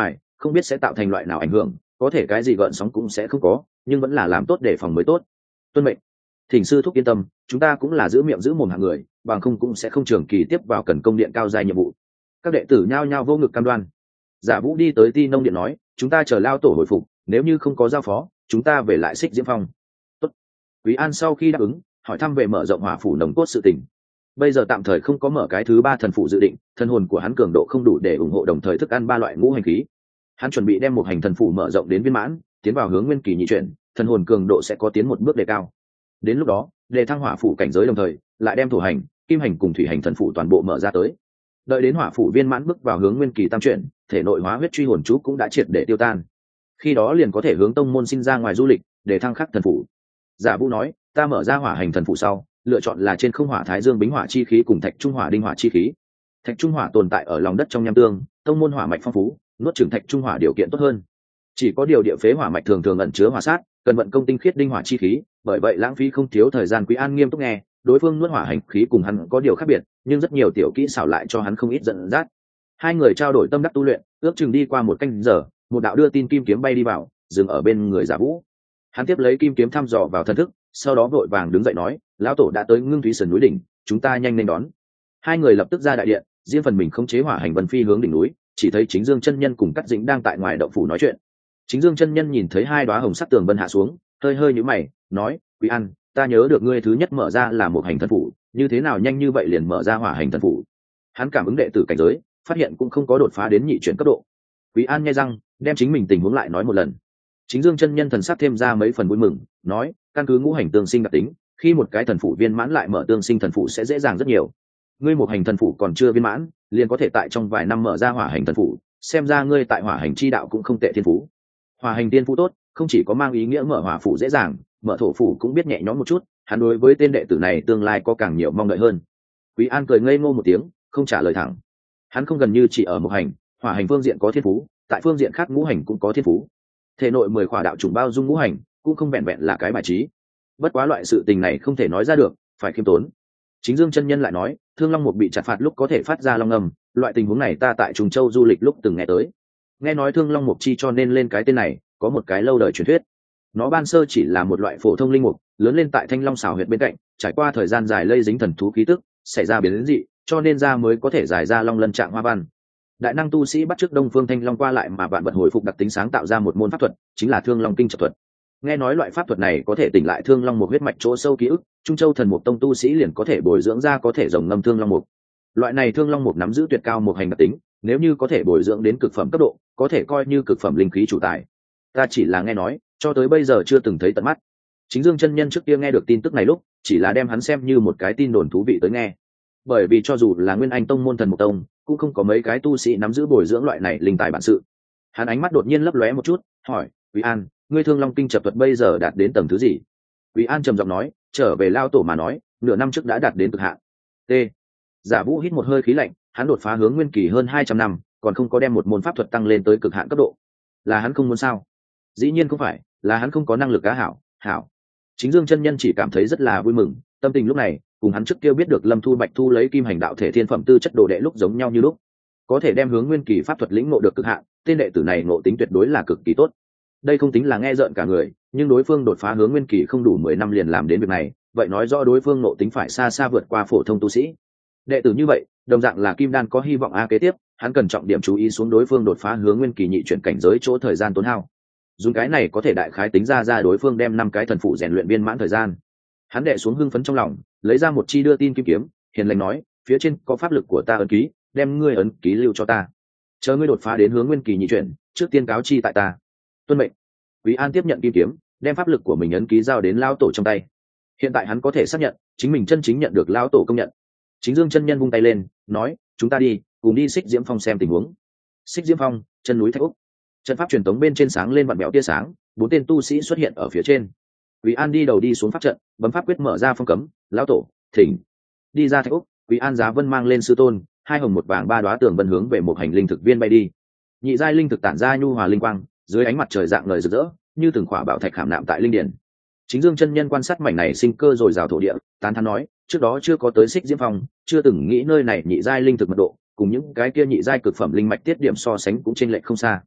không biết sẽ tạo thành loại nào ảnh hưởng, có thể cái gì gợn sóng cũng sẽ không có, nhưng vẫn là làm tốt để phòng mới tốt. Tuân mệnh. Thỉnh sư thúc yên tâm, chúng ta cũng là giữ miệng giữ mồm hạng người, bằng không cũng sẽ không trường kỳ tiếp vào cần công điện cao dài nhiệm vụ. Các đệ tử nhao nhao vô ngực cam đoan. Giả Vũ đi tới Ti Nông điện nói, chúng ta chờ lao tổ hồi phục, nếu như không có giao phó, chúng ta về lại Xích Diễm Phong. Tốt. Quý An sau khi đáp ứng, hỏi thăm về mở rộng hỏa phủ nồng cốt sự tình. Bây giờ tạm thời không có mở cái thứ ba thần phụ dự định, thân hồn của hắn cường độ không đủ để ủng hộ đồng thời thức ăn ba loại ngũ hành khí. Hắn chuẩn bị đem một hành thần phụ mở rộng đến viên mãn, tiến vào hướng nguyên kỳ nhị chuyển, thân hồn cường độ sẽ có tiến một bước đề cao. Đến lúc đó, đề thăng hỏa phủ cảnh giới đồng thời, lại đem thổ hành, kim hành cùng thủy hành thần phụ toàn bộ mở ra tới. Đợi đến hỏa phủ viên mãn bước vào hướng nguyên kỳ tam chuyển, thể nội hóa huyết truy hồn chú cũng đã triệt để tiêu tan. Khi đó liền có thể hướng tông môn xin ra ngoài du lịch, để thăng khắc thần phụ. Giả Vũ nói, ta mở ra hỏa hành thần phụ sau, lựa chọn là trên không hỏa thái dương bính hỏa chi khí cùng thạch trung hỏa đinh hỏa chi khí. Thạch trung hỏa tồn tại ở lòng đất trong nham tương, tông môn hỏa mạch phong phú, nuốt chửng thạch trung hỏa điều kiện tốt hơn. Chỉ có điều địa phế hỏa mạch thường thường ẩn chứa hỏa sát, cần vận công tinh khiết đinh hỏa chi khí, bởi vậy lãng phí không thiếu thời gian. Quý An nghiêm túc nghe, đối phương nuốt hỏa hành khí cùng hắn có điều khác biệt, nhưng rất nhiều tiểu kỹ xảo lại cho hắn không ít dẫn dắt. Hai người trao đổi tâm đắc tu luyện, ước chừng đi qua một canh giờ, một đạo đưa tin kim kiếm bay đi vào, dừng ở bên người Giả Vũ. Hắn tiếp lấy kim kiếm thăm dò vào thân thức, sau đó vội vàng đứng dậy nói, lão tổ đã tới Ngưng Thúy Sườn núi đỉnh, chúng ta nhanh lên đón. Hai người lập tức ra đại điện, riêng phần mình khống chế hỏa hành vân phi hướng đỉnh núi, chỉ thấy Chính Dương chân nhân cùng Cắt Dĩnh đang tại ngoài động phủ nói chuyện. Chính Dương chân nhân nhìn thấy hai đóa hồng sắc tường vân hạ xuống, hơi hơi nhíu mày, nói, Quý An, ta nhớ được ngươi thứ nhất mở ra là một hành thần phủ, như thế nào nhanh như vậy liền mở ra hỏa hành thần phủ? Hắn cảm ứng đệ tử cảnh giới, phát hiện cũng không có đột phá đến nhị chuyển cấp độ. Quý An nghe răng, đem chính mình tình huống lại nói một lần. Chính Dương chân nhân thần sắc thêm ra mấy phần vui mừng, nói, căn cứ ngũ hành tương sinh đặc tính, khi một cái thần phủ viên mãn lại mở tương sinh thần phủ sẽ dễ dàng rất nhiều. Ngươi một hành thần phủ còn chưa viên mãn, liền có thể tại trong vài năm mở ra hỏa hành thần phủ, xem ra ngươi tại hỏa hành chi đạo cũng không tệ thiên phú. Hỏa hành tiên phú tốt, không chỉ có mang ý nghĩa mở hỏa phủ dễ dàng, mở thổ phủ cũng biết nhẹ nhõm một chút. Hắn đối với tên đệ tử này tương lai có càng nhiều mong đợi hơn. Quý An cười ngây ngô một tiếng, không trả lời thẳng. Hắn không gần như chỉ ở một hành, hỏa hành phương diện có thiên phú, tại phương diện khác ngũ hành cũng có thiên phú. Thể nội mười khỏa đạo chủng bao dung ngũ hành, cũng không vẹn vẹn là cái bài trí. Bất quá loại sự tình này không thể nói ra được, phải khiêm tốn. Chính Dương chân nhân lại nói, Thương Long Mục bị chặt phạt lúc có thể phát ra long ngầm, loại tình huống này ta tại Trùng Châu du lịch lúc từng nghe tới. Nghe nói Thương Long Mục chi cho nên lên cái tên này, có một cái lâu đời truyền thuyết. Nó ban sơ chỉ là một loại phổ thông linh mục, lớn lên tại Thanh Long xào huyệt bên cạnh, trải qua thời gian dài lây dính thần thú khí tức, xảy ra biến dị, cho nên ra mới có thể giải ra long lân trạng hoa văn. Đại năng tu sĩ bắt chước Đông Phương Thanh Long qua lại mà bạn vật hồi phục đặc tính sáng tạo ra một môn pháp thuật, chính là Thương Long Kinh Trận thuật. Nghe nói loại pháp thuật này có thể tỉnh lại Thương Long Mục huyết mạch chỗ sâu ký ức, Trung Châu Thần Mục Tông tu sĩ liền có thể bồi dưỡng ra có thể rồng ngâm Thương Long Mục. Loại này Thương Long Mục nắm giữ tuyệt cao một hành đặc tính, nếu như có thể bồi dưỡng đến cực phẩm cấp độ, có thể coi như cực phẩm linh khí chủ tài. Ta chỉ là nghe nói, cho tới bây giờ chưa từng thấy tận mắt. Chính Dương chân nhân trước kia nghe được tin tức này lúc, chỉ là đem hắn xem như một cái tin đồn thú vị tới nghe. Bởi vì cho dù là Nguyên Anh Tông môn Thần Mục Tông, cũng không có mấy cái tu sĩ nắm giữ bồi dưỡng loại này linh tài bản sự. Hắn ánh mắt đột nhiên lấp lóe một chút, hỏi, Quý An, ngươi Thương Long Kinh Trận thuật bây giờ đạt đến tầng thứ gì? Quý An trầm giọng nói, trở về lao tổ mà nói, nửa năm trước đã đạt đến cực hạn. T. Giả Vũ hít một hơi khí lạnh, hắn đột phá hướng nguyên kỳ hơn hai trăm năm, còn không có đem một môn pháp thuật tăng lên tới cực hạn cấp độ. Là hắn không muốn sao? Dĩ nhiên không phải, là hắn không có năng lực cá hảo, hảo. Chính Dương chân nhân chỉ cảm thấy rất là vui mừng, tâm tình lúc này, cùng hắn trước kia biết được Lâm Thu Bạch Thu lấy kim hành đạo thể thiên phẩm tư chất đồ đệ lúc giống nhau như lúc. Có thể đem hướng nguyên kỳ pháp thuật lĩnh ngộ được cực hạn, tên đệ tử này ngộ tính tuyệt đối là cực kỳ tốt. Đây không tính là nghe rợn cả người, nhưng đối phương đột phá hướng nguyên kỳ không đủ mười năm liền làm đến việc này, vậy nói rõ đối phương ngộ tính phải xa xa vượt qua phổ thông tu sĩ. Đệ tử như vậy, đồng dạng là kim đan có hy vọng a kế tiếp, hắn cần trọng điểm chú ý xuống đối phương đột phá hướng nguyên kỳ nhị chuyển cảnh giới chỗ thời gian tốn hao. Dùng cái này có thể đại khái tính ra ra đối phương đem năm cái thần phụ rèn luyện viên mãn thời gian. Hắn đệ xuống hưng phấn trong lòng, lấy ra một chi đưa tin kim kiếm, hiền lành nói, phía trên có pháp lực của ta ấn ký, đem ngươi ấn ký lưu cho ta. Chờ ngươi đột phá đến hướng nguyên kỳ nhị chuyển, trước tiên cáo chi tại ta. Tuân mệnh. Quý An tiếp nhận kim kiếm, đem pháp lực của mình ấn ký giao đến lão tổ trong tay. Hiện tại hắn có thể xác nhận, chính mình chân chính nhận được lão tổ công nhận. Chính Dương chân nhân vung tay lên, nói, chúng ta đi, cùng đi Xích Diễm Phong xem tình huống. Xích Diễm Phong, chân núi Thạch Úc. Trận pháp truyền tống bên trên sáng lên vặn bẹo tia sáng, bốn tên tu sĩ xuất hiện ở phía trên. Quý An đi đầu đi xuống pháp trận, bấm pháp quyết mở ra phong cấm, lão tổ, thỉnh. Đi ra Thạch Úc, Quý An Giá Vân mang lên sư tôn, hai hồng một vàng ba đóa tường vân hướng về một hành linh thực viên bay đi. Nhị giai linh thực tản ra nhu hòa linh quang, dưới ánh mặt trời dạng ngời rực rỡ, như từng khỏa bảo thạch khảm nạm tại linh điển. Chính Dương chân nhân quan sát mảnh này sinh cơ rồi rào thổ địa, tán thán nói, trước đó chưa có tới Xích Diễm Phong, chưa từng nghĩ nơi này nhị giai linh thực mật độ, cùng những cái kia nhị giai cực phẩm linh mạch tiết điểm so sánh cũng chênh lệch không xa.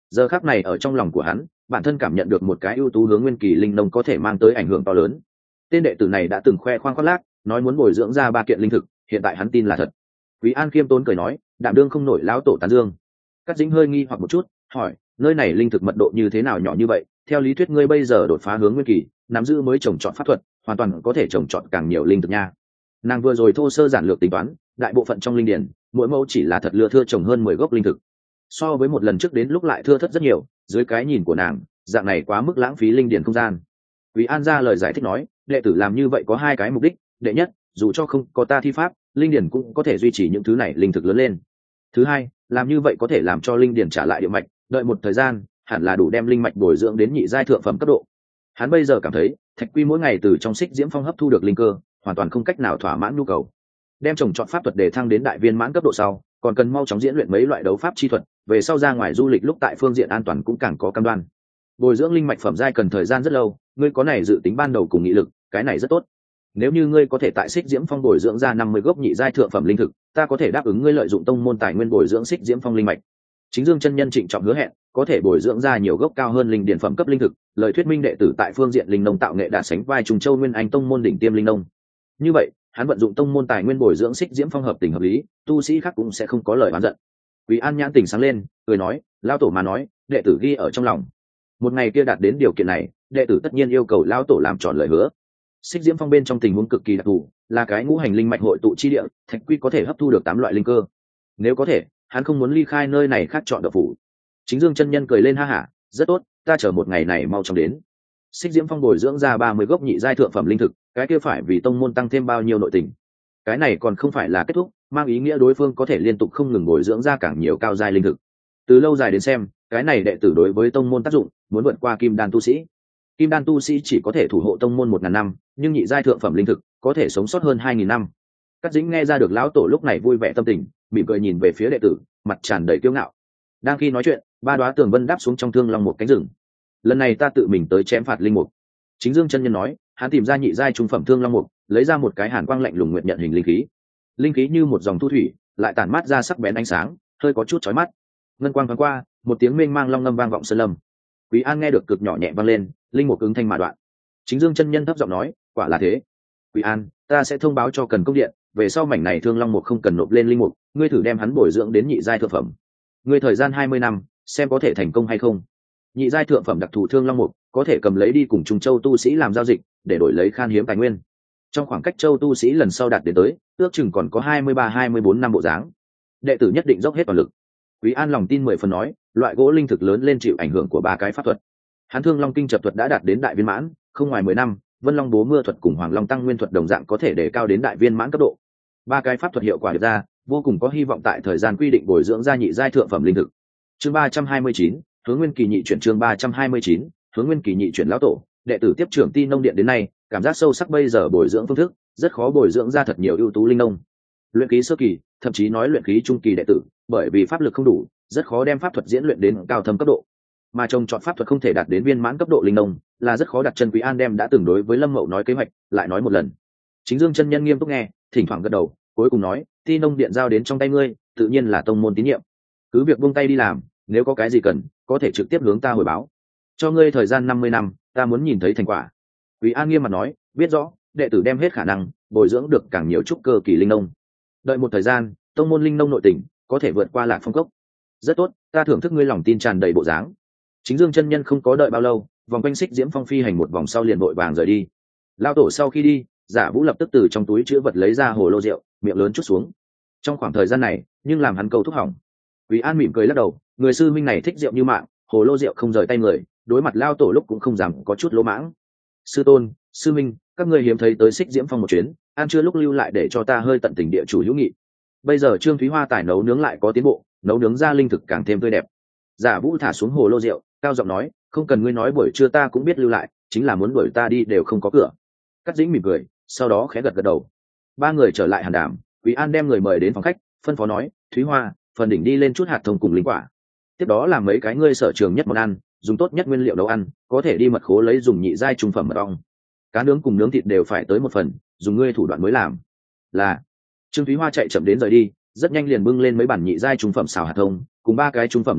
giờ khắc này ở trong lòng của hắn, bản thân cảm nhận được một cái ưu tú hướng nguyên kỳ linh nông có thể mang tới ảnh hưởng to lớn. Tên đệ tử này đã từng khoe khoang khoác lác, nói muốn bồi dưỡng ra ba kiện linh thực, hiện tại hắn tin là thật. Quý An khiêm tốn cười nói, đạm đương không nổi lão tổ tán dương. Cát Dĩnh hơi nghi hoặc một chút, hỏi, nơi này linh thực mật độ như thế nào nhỏ như vậy? Theo lý thuyết ngươi bây giờ đột phá hướng nguyên kỳ, nắm giữ mới trồng trọt pháp thuật, hoàn toàn có thể trồng trọt càng nhiều linh thực nha. Nàng vừa rồi thô sơ giản lược tính toán, đại bộ phận trong linh điển, mỗi mẫu chỉ là thật lưa thưa trồng hơn mười gốc linh thực. So với một lần trước đến lúc lại thưa thớt rất nhiều, dưới cái nhìn của nàng, dạng này quá mức lãng phí linh điển không gian. Quý An ra lời giải thích nói, đệ tử làm như vậy có hai cái mục đích, đệ nhất, dù cho không có ta thi pháp, linh điển cũng có thể duy trì những thứ này linh thực lớn lên. Thứ hai, làm như vậy có thể làm cho linh điển trả lại địa mạch, đợi một thời gian, hẳn là đủ đem linh mạch bồi dưỡng đến nhị giai thượng phẩm cấp độ. Hắn bây giờ cảm thấy, Thạch Quy mỗi ngày từ trong xích diễm phong hấp thu được linh cơ, hoàn toàn không cách nào thỏa mãn nhu cầu. Đem trồng trọt pháp thuật để thăng đến đại viên mãn cấp độ sau, còn cần mau chóng diễn luyện mấy loại đấu pháp chi thuật, về sau ra ngoài du lịch lúc tại phương diện an toàn cũng càng có cam đoan. Bồi dưỡng linh mạch phẩm giai cần thời gian rất lâu, ngươi có này dự tính ban đầu cùng nghị lực, cái này rất tốt. Nếu như ngươi có thể tại xích diễm phong bồi dưỡng ra năm mươi gốc nhị giai thượng phẩm linh thực, ta có thể đáp ứng ngươi lợi dụng tông môn tài nguyên bồi dưỡng xích diễm phong linh mạch. Chính Dương chân nhân trịnh trọng hứa hẹn, có thể bồi dưỡng ra nhiều gốc cao hơn linh điển phẩm cấp linh thực, lời thuyết minh đệ tử tại phương diện linh nông tạo nghệ đã sánh vai Trùng Châu Nguyên Anh tông môn đỉnh tiêm linh nông. Như vậy, hắn vận dụng tông môn tài nguyên bồi dưỡng xích diễm phong hợp tình hợp lý, tu sĩ khác cũng sẽ không có lời oán giận. Quý An nhãn tỉnh sáng lên, cười nói, lão tổ mà nói, đệ tử ghi ở trong lòng. Một ngày kia đạt đến điều kiện này, đệ tử tất nhiên yêu cầu lão tổ làm tròn lời hứa. Xích diễm phong bên trong tình huống cực kỳ đặc thù, là cái ngũ hành linh mạch hội tụ chi địa, Thạch Quy có thể hấp thu được tám loại linh cơ. Nếu có thể, hắn không muốn ly khai nơi này khác chọn độc phủ. Chính Dương chân nhân cười lên ha hả, rất tốt, ta chờ một ngày này mau chóng đến. Xích diễm phong bồi dưỡng ra ba mươi gốc nhị giai thượng phẩm linh thực, cái kia phải vì tông môn tăng thêm bao nhiêu nội tình. Cái này còn không phải là kết thúc, mang ý nghĩa đối phương có thể liên tục không ngừng bồi dưỡng ra càng nhiều cao giai linh thực. Từ lâu dài đến xem, cái này đệ tử đối với tông môn tác dụng muốn vượt qua kim đan tu sĩ. Kim đan tu sĩ chỉ có thể thủ hộ tông môn một ngàn năm, nhưng nhị giai thượng phẩm linh thực có thể sống sót hơn hai nghìn năm. Cát Dĩnh nghe ra được lão tổ lúc này vui vẻ tâm tình, mỉm cười nhìn về phía đệ tử, mặt tràn đầy kiêu ngạo. Đang khi nói chuyện, ba đóa tường vân đáp xuống trong thương long một cánh rừng. Lần này ta tự mình tới chém phạt linh mục. Chính Dương chân nhân nói, hắn tìm ra nhị giai trung phẩm thương long mục, lấy ra một cái hàn quang lạnh lùng nguyện nhận hình linh khí. Linh khí như một dòng thu thủy, lại tản mát ra sắc bén ánh sáng, hơi có chút chói mắt. Ngân quang thoáng qua, một tiếng mênh mang long ngâm vang vọng sơn lâm. Quý An nghe được cực nhỏ nhẹ vang lên, linh mục ứng thanh mà đoạn. Chính Dương chân nhân thấp giọng nói, quả là thế. Quý An, ta sẽ thông báo cho Cần Công Điện, về sau mảnh này thương long mục không cần nộp lên linh mục, ngươi thử đem hắn bồi dưỡng đến nhị giai thượng phẩm. Ngươi thời gian hai mươi năm, xem có thể thành công hay không. Nhị giai thượng phẩm đặc thù thương long mục, có thể cầm lấy đi cùng Trung Châu tu sĩ làm giao dịch, để đổi lấy khan hiếm tài nguyên. Trong khoảng cách Châu tu sĩ lần sau đạt đến tới, ước chừng còn có hai mươi ba hai mươi bốn năm bộ dáng. Đệ tử nhất định dốc hết toàn lực. Quý An lòng tin mười phần nói, loại gỗ linh thực lớn lên chịu ảnh hưởng của ba cái pháp thuật. Hắn Thương Long Kinh Chập thuật đã đạt đến đại viên mãn, không ngoài mười năm, Vân Long Bố Mưa thuật cùng Hoàng Long Tăng Nguyên thuật đồng dạng có thể đề cao đến đại viên mãn cấp độ. Ba cái pháp thuật hiệu quả được ra, vô cùng có hy vọng tại thời gian quy định bồi dưỡng ra nhị giai thượng phẩm linh thực. Chương ba trăm hai mươi chín, Hướng Nguyên Kỳ nhị chuyển chương ba trăm hai mươi chín, Hướng Nguyên Kỳ nhị chuyển lão tổ, đệ tử tiếp trưởng Ti Nông Điện đến nay, cảm giác sâu sắc bây giờ bồi dưỡng phương thức, rất khó bồi dưỡng ra thật nhiều ưu tú linh nông. Luyện khí sơ kỳ, thậm chí nói luyện khí trung kỳ đệ tử, bởi vì pháp lực không đủ, rất khó đem pháp thuật diễn luyện đến cao thâm cấp độ. Mà trồng chọn pháp thuật không thể đạt đến viên mãn cấp độ linh nông, là rất khó đặt chân. Quý An đem đã từng đối với Lâm Mậu nói kế hoạch, lại nói một lần. Chính Dương chân nhân nghiêm túc nghe, thỉnh thoảng gật đầu, cuối cùng nói, Ti Nông Điện giao đến trong tay ngươi, tự nhiên là tông môn tín nhiệm. Cứ việc buông tay đi làm, nếu có cái gì cần, có thể trực tiếp hướng ta hồi báo. Cho ngươi thời gian năm mươi năm, ta muốn nhìn thấy thành quả. Quý An nghiêm mặt nói, biết rõ, đệ tử đem hết khả năng bồi dưỡng được càng nhiều trúc cơ kỳ linh nông. Đợi một thời gian, tông môn linh nông nội tình có thể vượt qua Lạc Phong Cốc. Rất tốt, ta thưởng thức ngươi lòng tin tràn đầy bộ dáng. Chính Dương chân nhân không có đợi bao lâu, vòng quanh xích diễm phong phi hành một vòng sau liền vội vàng rời đi. Lao tổ sau khi đi, Giả Vũ lập tức từ trong túi chứa vật lấy ra hồ lô rượu, miệng lớn chút xuống. Trong khoảng thời gian này, nhưng làm hắn câu thúc hỏng. Quý An mỉm cười lắc đầu, người sư minh này thích rượu như mạng, hồ lô rượu không rời tay người, đối mặt Lao tổ lúc cũng không dám có chút lỗ mãng. Sư tôn, sư minh, các ngươi hiếm thấy tới xích diễm phong một chuyến, ăn chưa lúc lưu lại để cho ta hơi tận tình địa chủ hữu nghị. Bây giờ Trương Thúy Hoa tài nấu nướng lại có tiến bộ, nấu nướng ra linh thực càng thêm tươi đẹp. Giả Vũ thả xuống hồ lô rượu, cao giọng nói, không cần ngươi nói buổi trưa ta cũng biết lưu lại, chính là muốn đuổi ta đi đều không có cửa. Cát Dĩnh mỉm cười, sau đó khẽ gật gật đầu. Ba người trở lại hàn đàm, Quý An đem người mời đến phòng khách, phân phó nói, Thúy Hoa, phần đỉnh đi lên chút hạt thông cùng linh quả. Tiếp đó làm mấy cái ngươi sở trường nhất món ăn, dùng tốt nhất nguyên liệu nấu ăn, có thể đi mật khố lấy dùng nhị giai trung phẩm mật ong. Cá nướng cùng nướng thịt đều phải tới một phần, dùng ngươi thủ đoạn mới làm. Là. Trương Thúy Hoa chạy chậm đến rời đi, rất nhanh liền bưng lên mấy bản nhị giai trung phẩm xào hạt thông, cùng ba cái trung phẩm linh đạo,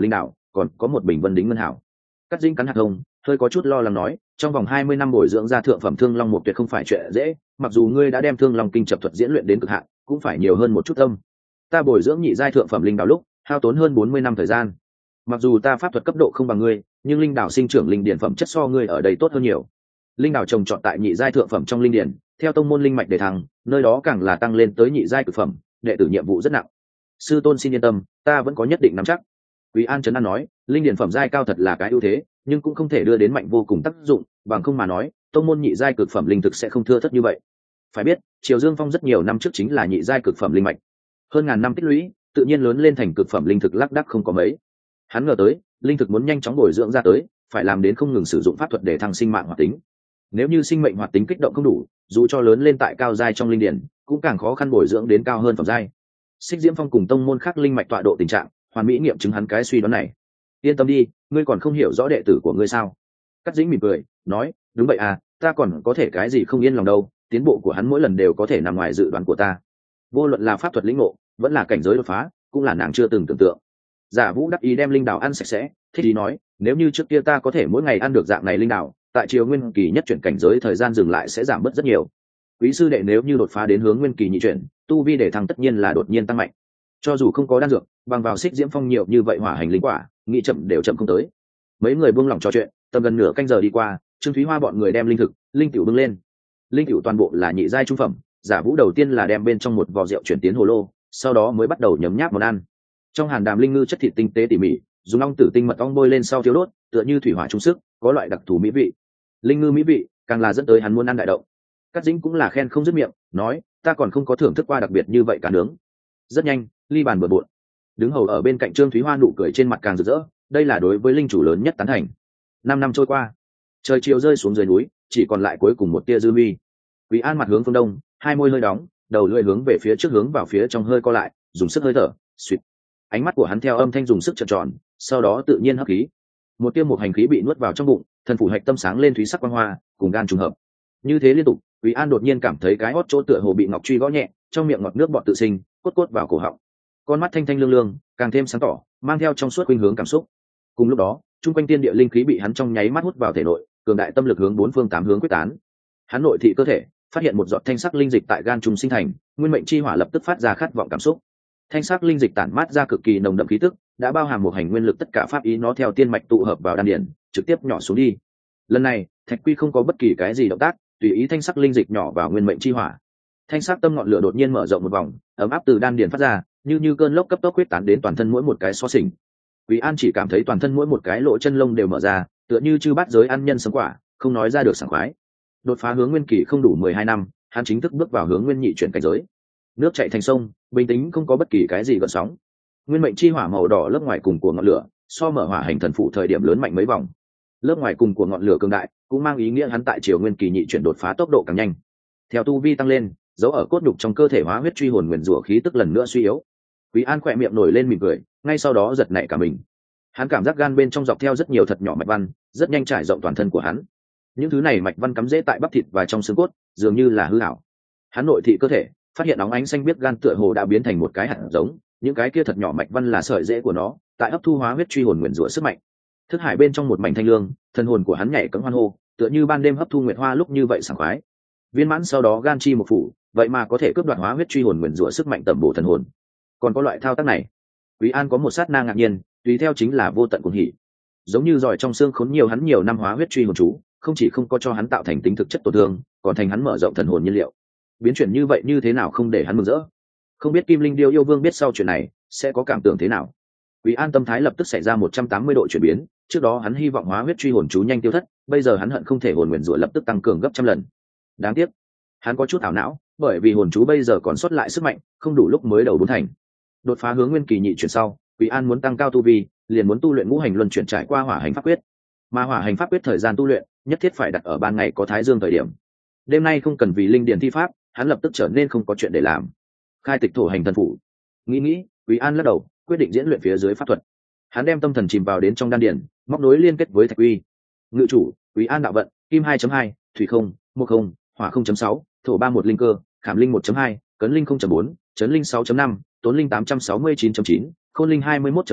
còn có một bình vân đính ngân hảo. Cắt Dĩnh cắn hạt thông, hơi có chút lo lắng nói, trong vòng hai mươi năm bồi dưỡng ra thượng phẩm thương long một tuyệt không phải chuyện dễ, mặc dù ngươi đã đem thương long kinh chập thuật diễn luyện đến cực hạn, cũng phải nhiều hơn một chút tâm. Ta bồi dưỡng nhị giai thượng phẩm linh đảo lúc, hao tốn hơn bốn mươi năm thời gian. Mặc dù ta pháp thuật cấp độ không bằng ngươi, nhưng linh đảo sinh trưởng linh điển phẩm chất so ngươi ở đây tốt hơn nhiều. Linh đảo trồng trọt tại nhị giai thượng phẩm trong linh điển, theo tông môn linh mạch đề thăng, nơi đó càng là tăng lên tới nhị giai cực phẩm, đệ tử nhiệm vụ rất nặng. Sư tôn xin yên tâm, ta vẫn có nhất định nắm chắc. Quý An trấn an nói, linh điển phẩm giai cao thật là cái ưu thế, nhưng cũng không thể đưa đến mạnh vô cùng tác dụng, bằng không mà nói, tông môn nhị giai cực phẩm linh thực sẽ không thưa thất như vậy. Phải biết, Triều Dương Phong rất nhiều năm trước chính là nhị giai cực phẩm linh mạch, hơn ngàn năm tích lũy, tự nhiên lớn lên thành cực phẩm linh thực lác đác không có mấy. Hắn ngờ tới, linh thực muốn nhanh chóng bồi dưỡng ra tới, phải làm đến không ngừng sử dụng pháp thuật để thăng sinh mạng hoạt tính. Nếu như sinh mệnh hoạt tính kích động không đủ, dù cho lớn lên tại cao giai trong linh điển, cũng càng khó khăn bồi dưỡng đến cao hơn phẩm giai. Xích Diễm Phong cùng tông môn khác linh mạch tọa độ tình trạng, hoàn mỹ nghiệm chứng hắn cái suy đoán này. Yên tâm đi, ngươi còn không hiểu rõ đệ tử của ngươi sao? Cắt Dĩnh mỉm cười, nói, đúng vậy à, ta còn có thể cái gì không yên lòng đâu, tiến bộ của hắn mỗi lần đều có thể nằm ngoài dự đoán của ta. Vô luận là pháp thuật lĩnh ngộ, vẫn là cảnh giới đột phá, cũng là nàng chưa từng tưởng tượng. Giả Vũ đắc ý đem linh đảo ăn sạch sẽ, thích ý nói, nếu như trước kia ta có thể mỗi ngày ăn được dạng này linh đảo, tại Triều Nguyên kỳ nhất chuyển cảnh giới thời gian dừng lại sẽ giảm bớt rất nhiều. Quý sư đệ nếu như đột phá đến hướng Nguyên kỳ nhị chuyển, tu vi để thăng tất nhiên là đột nhiên tăng mạnh. Cho dù không có đan dược, bằng vào Xích Diễm Phong nhiều như vậy hỏa hành linh quả, nghĩ chậm đều chậm không tới. Mấy người buông lỏng trò chuyện, tầm gần nửa canh giờ đi qua, Trương Thúy Hoa bọn người đem linh thực, linh tiểu bưng lên. Linh tiểu toàn bộ là nhị giai trung phẩm, Giả Vũ đầu tiên là đem bên trong một vò rượu chuyển tiến hồ lô, sau đó mới bắt đầu nhấm nháp món ăn. Trong hàn đàm linh ngư chất thịt tinh tế tỉ mỉ, dùng long tử tinh mật ong bôi lên sau thiếu đốt, tựa như thủy hỏa trung sức, có loại đặc thù mỹ vị. Linh ngư mỹ vị, càng là dẫn tới hắn muốn ăn đại động. Cát Dĩnh cũng là khen không dứt miệng, nói, ta còn không có thưởng thức qua đặc biệt như vậy cả nướng. Rất nhanh, ly bàn bừa bộn. Đứng hầu ở bên cạnh Trương Thúy Hoa nụ cười trên mặt càng rực rỡ, đây là đối với linh chủ lớn nhất tán thành. Năm năm trôi qua, trời chiều rơi xuống dưới núi, chỉ còn lại cuối cùng một tia dư huy. Quý An mặt hướng phương đông, hai môi hơi đóng, đầu lưỡi hướng về phía trước hướng vào phía trong hơi co lại, dùng sức hơi thở, suýt. Ánh mắt của hắn theo âm thanh dùng sức trợn tròn, sau đó tự nhiên hấp khí. Một tia một hành khí bị nuốt vào trong bụng, thần phủ hạch tâm sáng lên thúy sắc quang hoa, cùng gan trùng hợp. Như thế liên tục, Quý An đột nhiên cảm thấy cái hót chỗ tựa hồ bị ngọc truy gõ nhẹ, trong miệng ngọt nước bọt tự sinh, cốt cốt vào cổ họng. Con mắt thanh thanh lương lương, càng thêm sáng tỏ, mang theo trong suốt khuynh hướng cảm xúc. Cùng lúc đó, trung quanh tiên địa linh khí bị hắn trong nháy mắt hút vào thể nội, cường đại tâm lực hướng bốn phương tám hướng quyết tán. Hắn nội thị cơ thể, phát hiện một giọt thanh sắc linh dịch tại gan trùng sinh thành, nguyên mệnh chi hỏa lập tức phát ra khát vọng cảm xúc. Thanh sắc linh dịch tản mát ra cực kỳ nồng đậm khí tức, đã bao hàm một hành nguyên lực tất cả pháp ý nó theo tiên mạch tụ hợp vào đan điển, trực tiếp nhỏ xuống đi. Lần này, Thạch Quy không có bất kỳ cái gì động tác, tùy ý thanh sắc linh dịch nhỏ vào nguyên mệnh chi hỏa. Thanh sắc tâm ngọn lửa đột nhiên mở rộng một vòng, ấm áp từ đan điển phát ra, như như cơn lốc cấp tốc quyết tán đến toàn thân mỗi một cái xó xỉnh. Quý An chỉ cảm thấy toàn thân mỗi một cái lỗ chân lông đều mở ra, tựa như chư bát giới ăn nhân sống quả, không nói ra được sảng khoái. Đột phá hướng nguyên kỳ không đủ mười hai năm, hắn chính thức bước vào hướng nguyên nhị chuyển cảnh giới. Nước chảy thành sông, bình tĩnh không có bất kỳ cái gì gợn sóng. Nguyên mệnh chi hỏa màu đỏ lớp ngoài cùng của ngọn lửa, so mở hỏa hành thần phụ thời điểm lớn mạnh mấy vòng. Lớp ngoài cùng của ngọn lửa cường đại, cũng mang ý nghĩa hắn tại Triều Nguyên kỳ nhị chuyển đột phá tốc độ càng nhanh. Theo tu vi tăng lên, dấu ở cốt nhục trong cơ thể hóa huyết truy hồn nguyên rủa khí tức lần nữa suy yếu. Quý An khỏe miệng nổi lên mỉm cười, ngay sau đó giật nảy cả mình. Hắn cảm giác gan bên trong dọc theo rất nhiều thật nhỏ mạch văn, rất nhanh trải rộng toàn thân của hắn. Những thứ này mạch văn cắm rễ tại bắp thịt và trong xương cốt, dường như là hư ảo. Hắn nội thị cơ thể, phát hiện óng ánh xanh biết gan tựa hồ đã biến thành một cái hạt giống, những cái kia thật nhỏ mạch văn là sợi rễ của nó, tại hấp thu hóa huyết truy hồn nguyên rủa sức mạnh. Thức hải bên trong một mảnh thanh lương, thân hồn của hắn nhảy cẫng hoan hô, tựa như ban đêm hấp thu nguyệt hoa lúc như vậy sảng khoái. Viên mãn sau đó gan chi một phủ, vậy mà có thể cướp đoạt hóa huyết truy hồn nguyên rủa sức mạnh tẩm bổ thần hồn. Còn có loại thao tác này, Quý An có một sát na ngạc nhiên, tùy theo chính là vô tận cuồng hỉ. Giống như giỏi trong xương khốn nhiều hắn nhiều năm hóa huyết truy hồn chú, không chỉ không có cho hắn tạo thành tính thực chất tổn thương, còn thành hắn mở rộng thần hồn nhiên liệu. Biến chuyển như vậy như thế nào không để hắn mừng rỡ? Không biết Kim Linh Điêu yêu vương biết sau chuyện này sẽ có cảm tưởng thế nào? Quý An tâm thái lập tức xảy ra một trăm tám mươi độ chuyển biến, trước đó hắn hy vọng hóa huyết truy hồn chú nhanh tiêu thất, bây giờ hắn hận không thể hồn nguyên rủa lập tức tăng cường gấp trăm lần. Đáng tiếc, hắn có chút ảo não, bởi vì hồn chú bây giờ còn sót lại sức mạnh, không đủ lúc mới đầu bốn thành. Đột phá hướng nguyên kỳ nhị chuyển sau, Quý An muốn tăng cao tu vi, liền muốn tu luyện ngũ hành luân chuyển trải qua hỏa hành pháp quyết. Mà hỏa hành pháp quyết thời gian tu luyện, nhất thiết phải đặt ở ban ngày có thái dương thời điểm. Đêm nay không cần vì linh điển thi pháp, hắn lập tức trở nên không có chuyện để làm. Khai tịch thổ hành thần phủ. Nghĩ nghĩ, Quý An lắc đầu, quyết định diễn luyện phía dưới pháp thuật. Hắn đem tâm thần chìm vào đến trong đan điển, móc nối liên kết với Thạch Uy. Ngự chủ, Quý An đạo vận, kim hai chấm hai, thủy không, mộc không, hỏa không chấm sáu, thổ ba một linh cơ, khảm linh một chấm hai, cấn linh không chấm bốn, chấn linh sáu chấm năm, tốn linh tám trăm sáu mươi chín chấm chín, khôn linh hai mươi mốt chấm sáu,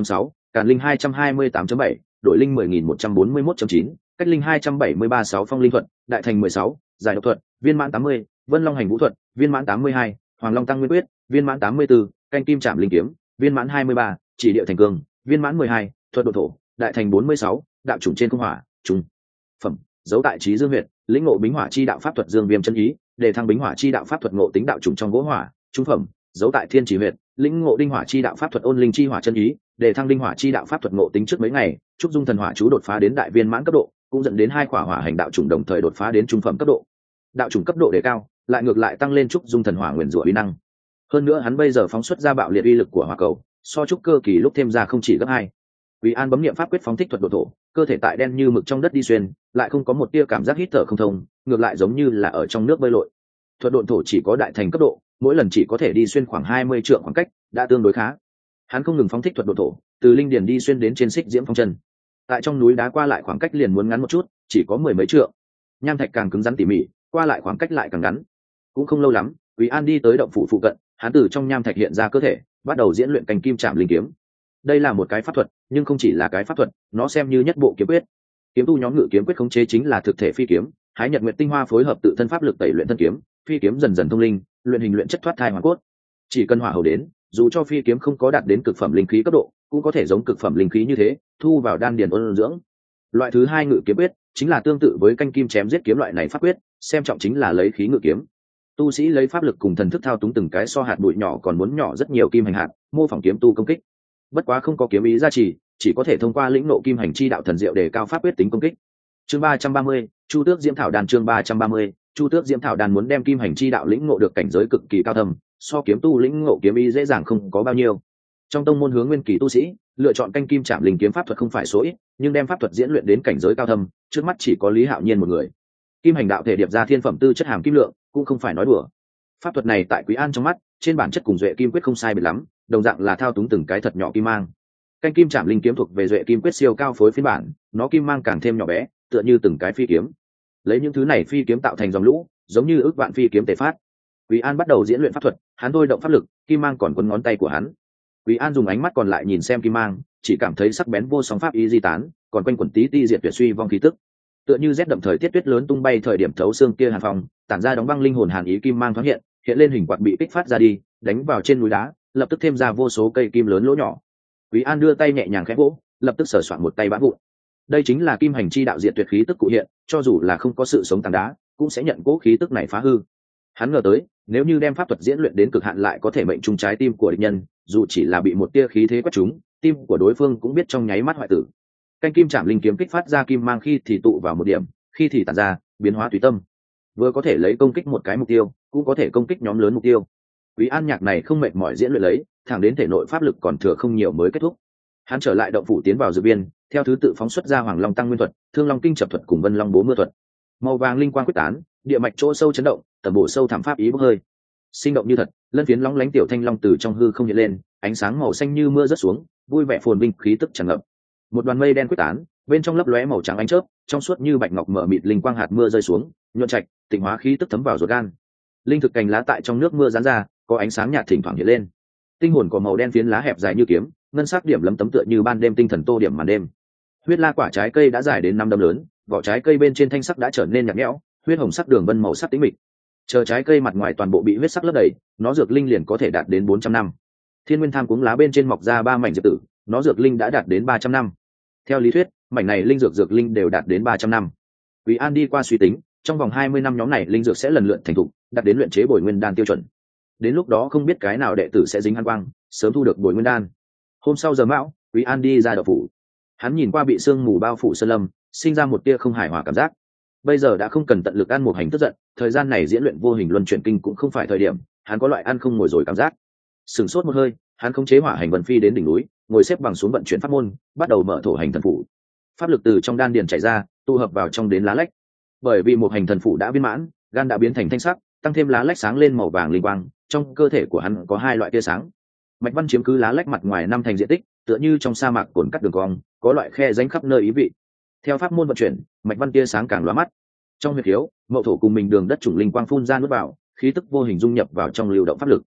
càn linh hai trăm hai mươi tám chấm bảy, đội linh mười nghìn một trăm bốn mươi mốt chấm chín, cách linh hai trăm bảy mươi ba sáu phong linh thuật, đại thành mười sáu, giải độc thuật, viên mãn tám mươi, vân long hành vũ thuật, viên mãn tám mươi hai, hoàng long tăng nguyên quyết, viên mãn tám mươi bốn, canh kim trảm linh kiếm, viên mãn hai mươi ba, chỉ địa thành cương, viên mãn mười hai, thuật độ thổ, đại thành bốn mươi sáu, đạo chủng trên không hỏa, trung phẩm, dấu tại trí dương huyệt, lĩnh ngộ bính hỏa chi đạo pháp thuật dương viêm chân ý, để thăng bính hỏa chi đạo pháp thuật ngộ tính đạo chủng trong gỗ hỏa, trung phẩm, dấu tại thiên chỉ huyệt, lĩnh ngộ đinh hỏa chi đạo pháp thuật ôn linh chi hỏa chân ý, để thăng đinh hỏa chi đạo pháp thuật ngộ tính trước mấy ngày, trúc dung thần hỏa chú đột phá đến đại viên mãn cấp độ, cũng dẫn đến hai khỏa hỏa hành đạo chủng đồng thời đột phá đến trung phẩm cấp độ. Đạo chủng cấp độ đề cao, lại ngược lại tăng lên trúc dung thần hỏa nguyên rủa uy năng. Hơn nữa hắn bây giờ phóng xuất ra bạo liệt uy lực của hỏa cầu, so trúc cơ kỳ lúc thêm ra không chỉ gấp hai. Quý An bấm niệm pháp quyết phóng thích thuật độ thổ, cơ thể tại đen như mực trong đất đi xuyên, lại không có một tia cảm giác hít thở không thông, ngược lại giống như là ở trong nước bơi lội. Thuật độ thổ chỉ có đại thành cấp độ, mỗi lần chỉ có thể đi xuyên khoảng hai mươi trượng khoảng cách, đã tương đối khá. Hắn không ngừng phóng thích thuật độ thổ, từ linh điền đi xuyên đến trên xích diễm phong chân. Tại trong núi đá qua lại khoảng cách liền muốn ngắn một chút, chỉ có mười mấy trượng. Nham thạch càng cứng rắn tỉ mỉ, qua lại khoảng cách lại càng ngắn. Cũng không lâu lắm, Quý An đi tới động phủ phụ cận, hắn từ trong nham thạch hiện ra cơ thể, bắt đầu diễn luyện canh kim trảm linh kiếm. Đây là một cái pháp thuật, nhưng không chỉ là cái pháp thuật, nó xem như nhất bộ kiếm quyết. Kiếm tu nhóm ngự kiếm quyết khống chế chính là thực thể phi kiếm, hái nhật nguyệt tinh hoa phối hợp tự thân pháp lực tẩy luyện thân kiếm, phi kiếm dần dần thông linh, luyện hình luyện chất thoát thai hoàn cốt. Chỉ cần hỏa hầu đến, dù cho phi kiếm không có đạt đến cực phẩm linh khí cấp độ, cũng có thể giống cực phẩm linh khí như thế, thu vào đan điền ôn dưỡng. Loại thứ hai ngự kiếm quyết chính là tương tự với canh kim chém giết kiếm loại này pháp quyết, xem trọng chính là lấy khí ngự kiếm. Tu sĩ lấy pháp lực cùng thần thức thao túng từng cái so hạt bụi nhỏ còn muốn nhỏ rất nhiều kim hành hạt, mô phỏng kiếm tu công kích. Bất quá không có kiếm ý gia trì, chỉ có thể thông qua lĩnh nộ kim hành chi đạo thần diệu để cao pháp quyết tính công kích. Chương ba trăm ba mươi, Chu Tước Diễm Thảo Đan. Chương ba trăm ba mươi, Chu Tước Diễm Thảo Đan muốn đem kim hành chi đạo lĩnh ngộ được cảnh giới cực kỳ cao thâm, so kiếm tu lĩnh ngộ kiếm ý dễ dàng không có bao nhiêu. Trong tông môn hướng nguyên kỳ tu sĩ, lựa chọn canh kim trảm linh kiếm pháp thuật không phải số ít, nhưng đem pháp thuật diễn luyện đến cảnh giới cao thâm, trước mắt chỉ có Lý Hạo Nhiên một người. Kim hành đạo thể điệp ra thiên phẩm tư chất hàm kim lượng, cũng không phải nói đùa. Pháp thuật này tại Quý An trong mắt, trên bản chất cùng duệ kim quyết không sai biệt lắm, đồng dạng là thao túng từng cái thật nhỏ kim mang. Canh kim trảm linh kiếm thuộc về duệ kim quyết siêu cao phối phiên bản, nó kim mang càng thêm nhỏ bé, tựa như từng cái phi kiếm. Lấy những thứ này phi kiếm tạo thành dòng lũ, giống như ước vạn phi kiếm tề phát. Quý An bắt đầu diễn luyện pháp thuật, hắn thôi động pháp lực, kim mang còn quấn ngón tay của hắn. Quý An dùng ánh mắt còn lại nhìn xem kim mang, chỉ cảm thấy sắc bén vô song pháp ý di tán, còn quanh quẩn tí ti diệt tuyệt suy vong khí tức. Tựa như rét đậm thời tiết tuyết lớn tung bay thời điểm thấu xương kia hàn phòng, tản ra đóng băng linh hồn hàn ý kim mang thoáng hiện, hiện lên hình quạt bị kích phát ra đi, đánh vào trên núi đá, lập tức thêm ra vô số cây kim lớn lỗ nhỏ. Quý An đưa tay nhẹ nhàng khẽ vỗ, lập tức sờ soạn một tay bã vụn. Đây chính là kim hành chi đạo diệt tuyệt khí tức cụ hiện, cho dù là không có sự sống tảng đá, cũng sẽ nhận cố khí tức này phá hư. Hắn ngờ tới, nếu như đem pháp thuật diễn luyện đến cực hạn lại có thể mệnh trúng trái tim của địch nhân, dù chỉ là bị một tia khí thế quét trúng, tim của đối phương cũng biết trong nháy mắt hoại tử. Canh kim trảm linh kiếm kích phát ra kim mang khi thì tụ vào một điểm, khi thì tản ra, biến hóa tùy tâm. Vừa có thể lấy công kích một cái mục tiêu, cũng có thể công kích nhóm lớn mục tiêu. Quý An nhạc này không mệt mỏi diễn luyện lấy, thẳng đến thể nội pháp lực còn thừa không nhiều mới kết thúc. Hắn trở lại động phủ tiến vào dược biên, theo thứ tự phóng xuất ra Hoàng Long tăng nguyên thuật, Thương Long kinh chập thuật cùng Vân Long bố mưa thuật. Màu vàng linh quang quyết tán, địa mạch chỗ sâu chấn động, tầm bổ sâu thẳm pháp ý bốc hơi. Sinh động như thật, lân phiến lóng lánh tiểu thanh long từ trong hư không hiện lên, ánh sáng màu xanh như mưa rớt xuống, vui vẻ phồn vinh khí tức tràn ngập. Một đoàn mây đen quyết tán, bên trong lấp lóe màu trắng ánh chớp, trong suốt như bạch ngọc mở mịt linh quang hạt mưa rơi xuống, nhuận trạch, tịnh hóa khí tức thấm vào ruột gan. Linh thực cành lá tại trong nước mưa giãn ra, có ánh sáng nhạt thỉnh thoảng hiện lên. Tinh hồn của màu đen phiến lá hẹp dài như kiếm, ngân sắc điểm lấm tấm tựa như ban đêm tinh thần tô điểm màn đêm. Huyết la quả trái cây đã dài đến năm đâm lớn, vỏ trái cây bên trên thanh sắc đã trở nên nhạt nhẽo, huyết hồng sắc đường vân màu sắc tĩnh mịch. Chờ trái cây mặt ngoài toàn bộ bị huyết sắc lấp đầy, nó dược linh liền có thể đạt đến bốn trăm năm. Thiên nguyên tham cuống lá bên trên mọc ra ba mảnh diệp tử, nó dược linh đã đạt đến ba trăm năm. Theo lý thuyết, mảnh này linh dược dược linh đều đạt đến ba trăm năm. Quý An đi qua suy tính, trong vòng hai mươi năm nhóm này linh dược sẽ lần lượt thành thục, đạt đến luyện chế bồi nguyên đan tiêu chuẩn. Đến lúc đó không biết cái nào đệ tử sẽ dính hàn quang, sớm thu được bồi nguyên đan. Hôm sau giờ mão, Quý An đi ra đậu phủ. Hắn nhìn qua bị sương mù bao phủ sơn lâm, sinh ra một tia không hài hòa cảm giác. Bây giờ đã không cần tận lực ăn một hành tức giận, thời gian này diễn luyện vô hình luân chuyển kinh cũng không phải thời điểm, hắn có loại ăn không ngồi rồi cảm giác. Sừng sốt một hơi, hắn khống chế hỏa hành vân phi đến đỉnh núi, ngồi xếp bằng xuống vận chuyển pháp môn, bắt đầu mở thổ hành thần phủ. Pháp lực từ trong đan điền chảy ra, tụ hợp vào trong đến lá lách. Bởi vì một hành thần phủ đã viên mãn, gan đã biến thành thanh sắc, tăng thêm lá lách sáng lên màu vàng linh quang, trong cơ thể của hắn có hai loại tia sáng. Mạch văn chiếm cứ lá lách mặt ngoài năm thành diện tích, tựa như trong sa mạc cồn cắt đường cong, có loại khe rãnh khắp nơi ý vị. Theo pháp môn vận chuyển, mạch văn tia sáng càng lóa mắt. Trong huyệt khiếu, mậu thổ cùng mình đường đất chủng linh quang phun ra nuốt vào, khí tức vô hình dung nhập vào trong lưu động pháp lực.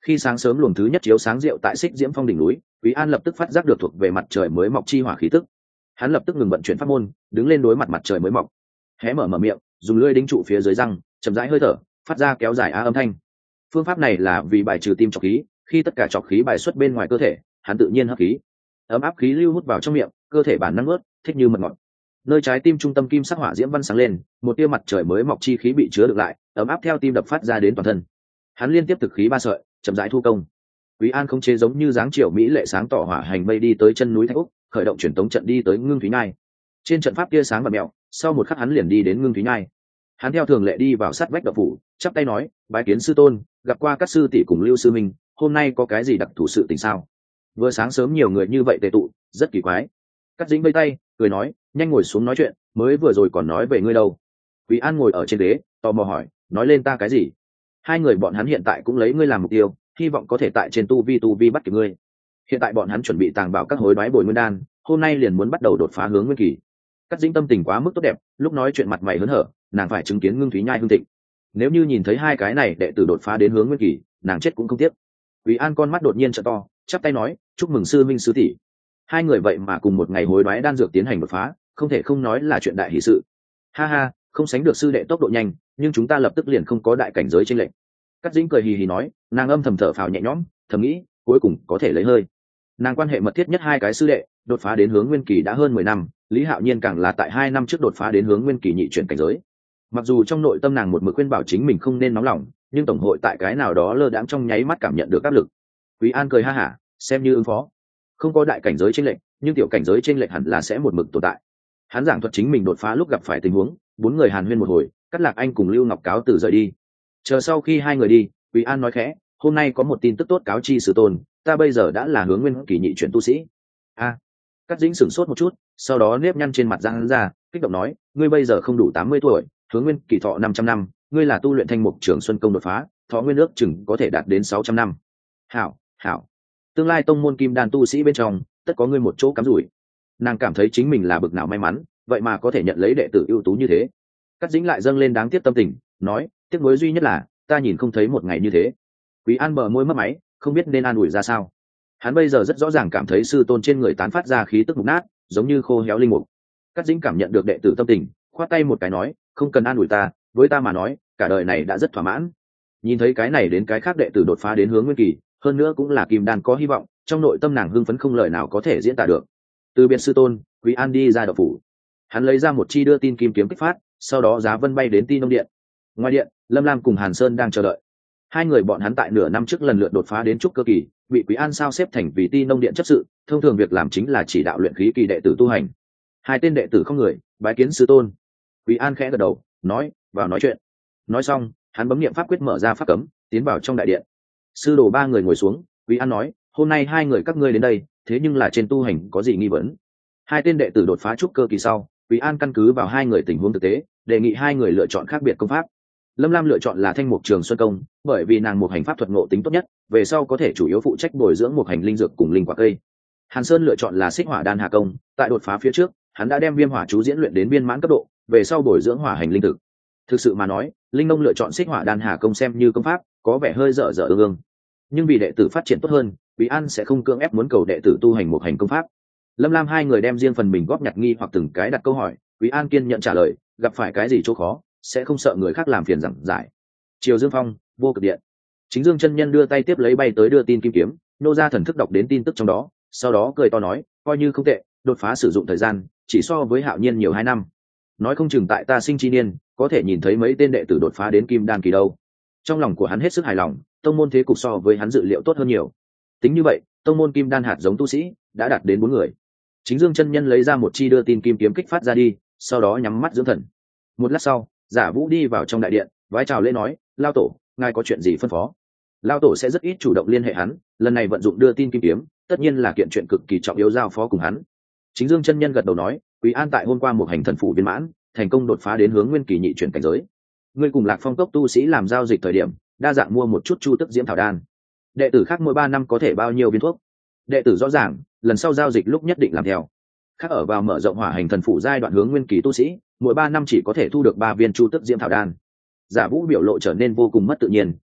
Khi sáng sớm luồng thứ nhất chiếu sáng rượu tại Xích Diễm Phong đỉnh núi, Quý An lập tức phát giác được thuộc về mặt trời mới mọc chi hỏa khí tức. Hắn lập tức ngừng vận chuyển pháp môn, đứng lên đối mặt mặt trời mới mọc, hé mở mở miệng, dùng lưỡi đinh trụ phía dưới răng, chậm rãi hơi thở, phát ra kéo dài á âm thanh. Phương pháp này là vì bài trừ tim trọc khí, khi tất cả trọc khí bài xuất bên ngoài cơ thể, hắn tự nhiên hấp khí, ấm áp khí lưu hút vào trong miệng, cơ thể bản năng nuốt, thích như mật ngọt. Nơi trái tim trung tâm kim sắc hỏa diễm văn sáng lên, một tia mặt trời mới mọc chi khí bị chứa được lại, ấm áp theo tim đập phát ra đến toàn thân. Hắn liên tiếp thực khí ba sợi, chậm rãi thu công. Quý An không chế giống như dáng chiều mỹ lệ sáng tỏ hỏa hành mây đi tới chân núi Thạch Úc, khởi động truyền tống trận đi tới Ngưng Thúy Nhai. Trên trận pháp tia sáng và mèo, sau một khắc hắn liền đi đến Ngưng Thúy Nhai. Hắn theo thường lệ đi vào sát vách động phủ, chắp tay nói, bái kiến sư tôn, gặp qua các sư tỷ cùng Lưu sư minh, hôm nay có cái gì đặc thù sự tình sao? Vừa sáng sớm nhiều người như vậy tề tụ, rất kỳ quái. Cắt Dĩnh vây tay, cười nói, nhanh ngồi xuống nói chuyện, mới vừa rồi còn nói về ngươi đâu. Quý An ngồi ở trên ghế, tò mò hỏi, nói lên ta cái gì? Hai người bọn hắn hiện tại cũng lấy ngươi làm mục tiêu, hy vọng có thể tại trên tu vi tu vi bắt kịp ngươi. Hiện tại bọn hắn chuẩn bị tàng bảo các hối đoái bồi nguyên đan, hôm nay liền muốn bắt đầu đột phá hướng nguyên kỳ. Cắt Dĩnh tâm tình quá mức tốt đẹp, lúc nói chuyện mặt mày hớn hở, nàng phải chứng kiến Ngưng Thúy Nhai hưng thịnh. Nếu như nhìn thấy hai cái này đệ tử đột phá đến hướng nguyên kỳ, nàng chết cũng không tiếc. Quý An con mắt đột nhiên trợ to, chắp tay nói, chúc mừng sư minh sư tỷ. Hai người vậy mà cùng một ngày hối đoái đan dược tiến hành đột phá, không thể không nói là chuyện đại hỷ sự. Ha ha, không sánh được sư đệ tốc độ nhanh, nhưng chúng ta lập tức liền không có đại cảnh giới chênh lệch. Cắt Dĩnh cười hì hì nói, nàng âm thầm thở phào nhẹ nhõm, thầm nghĩ, cuối cùng có thể lấy hơi. Nàng quan hệ mật thiết nhất hai cái sư đệ, đột phá đến hướng nguyên kỳ đã hơn mười năm, Lý Hạo Nhiên càng là tại hai năm trước đột phá đến hướng nguyên kỳ nhị chuyển cảnh giới. Mặc dù trong nội tâm nàng một mực khuyên bảo chính mình không nên nóng lòng, nhưng tổng hội tại cái nào đó lơ đãng trong nháy mắt cảm nhận được áp lực. Quý An cười ha hả, xem như ứng phó. Không có đại cảnh giới chênh lệch, nhưng tiểu cảnh giới chênh lệch hẳn là sẽ một mực tồn tại. Hắn giảng thuật chính mình đột phá lúc gặp phải tình huống, bốn người hàn huyên một hồi, Cắt Lạc Anh cùng Lưu Ngọc cáo từ rời đi. Chờ sau khi hai người đi, Quý An nói khẽ, hôm nay có một tin tức tốt cáo chi sư tôn, ta bây giờ đã là hướng nguyên kỳ nhị chuyển tu sĩ. A. À, Cắt Dĩnh sửng sốt một chút, sau đó nếp nhăn trên mặt răng ra, kích động nói, ngươi bây giờ không đủ tám mươi tuổi, hướng nguyên kỳ thọ năm trăm năm, ngươi là tu luyện thanh mục trường xuân công đột phá, thọ nguyên ước chừng có thể đạt đến sáu trăm năm. Hảo, hảo. Tương lai tông môn kim đan tu sĩ bên trong, tất có ngươi một chỗ cắm rủi. Nàng cảm thấy chính mình là bực nào may mắn, vậy mà có thể nhận lấy đệ tử ưu tú như thế. Cắt Dĩnh lại dâng lên đáng tiếc tâm tình, nói, tiếc nuối duy nhất là, ta nhìn không thấy một ngày như thế. Quý An bờ môi mất máy, không biết nên an ủi ra sao. Hắn bây giờ rất rõ ràng cảm thấy sư tôn trên người tán phát ra khí tức mục nát, giống như khô héo linh mục. Cắt Dĩnh cảm nhận được đệ tử tâm tình, khoát tay một cái nói, không cần an ủi ta, với ta mà nói, cả đời này đã rất thỏa mãn. Nhìn thấy cái này đến cái khác đệ tử đột phá đến hướng nguyên kỳ, hơn nữa cũng là kim đan có hy vọng, trong nội tâm nàng hưng phấn không lời nào có thể diễn tả được. Từ biệt sư tôn, Quý An đi ra động phủ. Hắn lấy ra một chi đưa tin kim kiếm kích phát, sau đó giá vân bay đến Ti Nông Điện. Ngoài điện, Lâm Lam cùng Hàn Sơn đang chờ đợi. Hai người bọn hắn tại nửa năm trước lần lượt đột phá đến trúc cơ kỳ, bị Quý An sao xếp thành vì Ti Nông Điện chấp sự, thông thường việc làm chính là chỉ đạo luyện khí kỳ đệ tử tu hành. Hai tên đệ tử không người, bái kiến sư tôn. Quý An khẽ gật đầu, nói, vào nói chuyện. Nói xong, hắn bấm niệm pháp quyết mở ra pháp cấm, tiến vào trong đại điện. Sư đồ ba người ngồi xuống, Quý An nói, hôm nay hai người các ngươi đến đây, thế nhưng là trên tu hành có gì nghi vấn? Hai tên đệ tử đột phá trúc cơ kỳ sau, Quý An căn cứ vào hai người tình huống thực tế, đề nghị hai người lựa chọn khác biệt công pháp. Lâm Lam lựa chọn là thanh mục trường xuân công, bởi vì nàng một hành pháp thuật ngộ tính tốt nhất, về sau có thể chủ yếu phụ trách bồi dưỡng một hành linh dược cùng linh quả cây. Hàn Sơn lựa chọn là xích hỏa đan hà công, tại đột phá phía trước, hắn đã đem viêm hỏa chú diễn luyện đến viên mãn cấp độ, về sau bồi dưỡng hỏa hành linh thực. Thực sự mà nói, Linh Nông lựa chọn xích hỏa đan hà công xem như công pháp, có vẻ hơi dở dở ương ương. Nhưng vì đệ tử phát triển tốt hơn, Quý An sẽ không cưỡng ép muốn cầu đệ tử tu hành một hành công pháp. Lâm Lam hai người đem riêng phần mình góp nhặt nghi hoặc từng cái đặt câu hỏi, Quý An kiên nhận trả lời, gặp phải cái gì chỗ khó, sẽ không sợ người khác làm phiền giảng giải. Triều Dương Phong, Vô Cực Điện. Chính Dương chân nhân đưa tay tiếp lấy bay tới đưa tin kim kiếm, nô ra thần thức đọc đến tin tức trong đó, sau đó cười to nói, coi như không tệ, đột phá sử dụng thời gian, chỉ so với Hạo Nhiên nhiều hai năm. Nói không chừng tại ta sinh chi niên, có thể nhìn thấy mấy tên đệ tử đột phá đến kim đan kỳ đâu. Trong lòng của hắn hết sức hài lòng, tông môn thế cục so với hắn dự liệu tốt hơn nhiều. Tính như vậy, tông môn kim đan hạt giống tu sĩ đã đạt đến bốn người. Chính Dương chân nhân lấy ra một chi đưa tin kim kiếm kích phát ra đi, sau đó nhắm mắt dưỡng thần. Một lát sau, Giả Vũ đi vào trong đại điện, vái chào lễ nói, lao tổ, ngài có chuyện gì phân phó? Lao tổ sẽ rất ít chủ động liên hệ hắn, lần này vận dụng đưa tin kim kiếm, tất nhiên là kiện chuyện cực kỳ trọng yếu giao phó cùng hắn. Chính Dương chân nhân gật đầu nói, Quý An tại hôm qua một hành thần phủ viên mãn, thành công đột phá đến hướng nguyên kỳ nhị chuyển cảnh giới. Ngươi cùng Lạc Phong cốc tu sĩ làm giao dịch thời điểm, đa dạng mua một chút chu tức diễm thảo đan. Đệ tử khác mỗi ba năm có thể bao nhiêu viên thuốc? Đệ tử rõ ràng, lần sau giao dịch lúc nhất định làm theo. Khác ở vào mở rộng hỏa hành thần phủ giai đoạn hướng nguyên kỳ tu sĩ, mỗi ba năm chỉ có thể thu được ba viên chu tức diễm thảo đan. Giả Vũ biểu lộ trở nên vô cùng mất tự nhiên,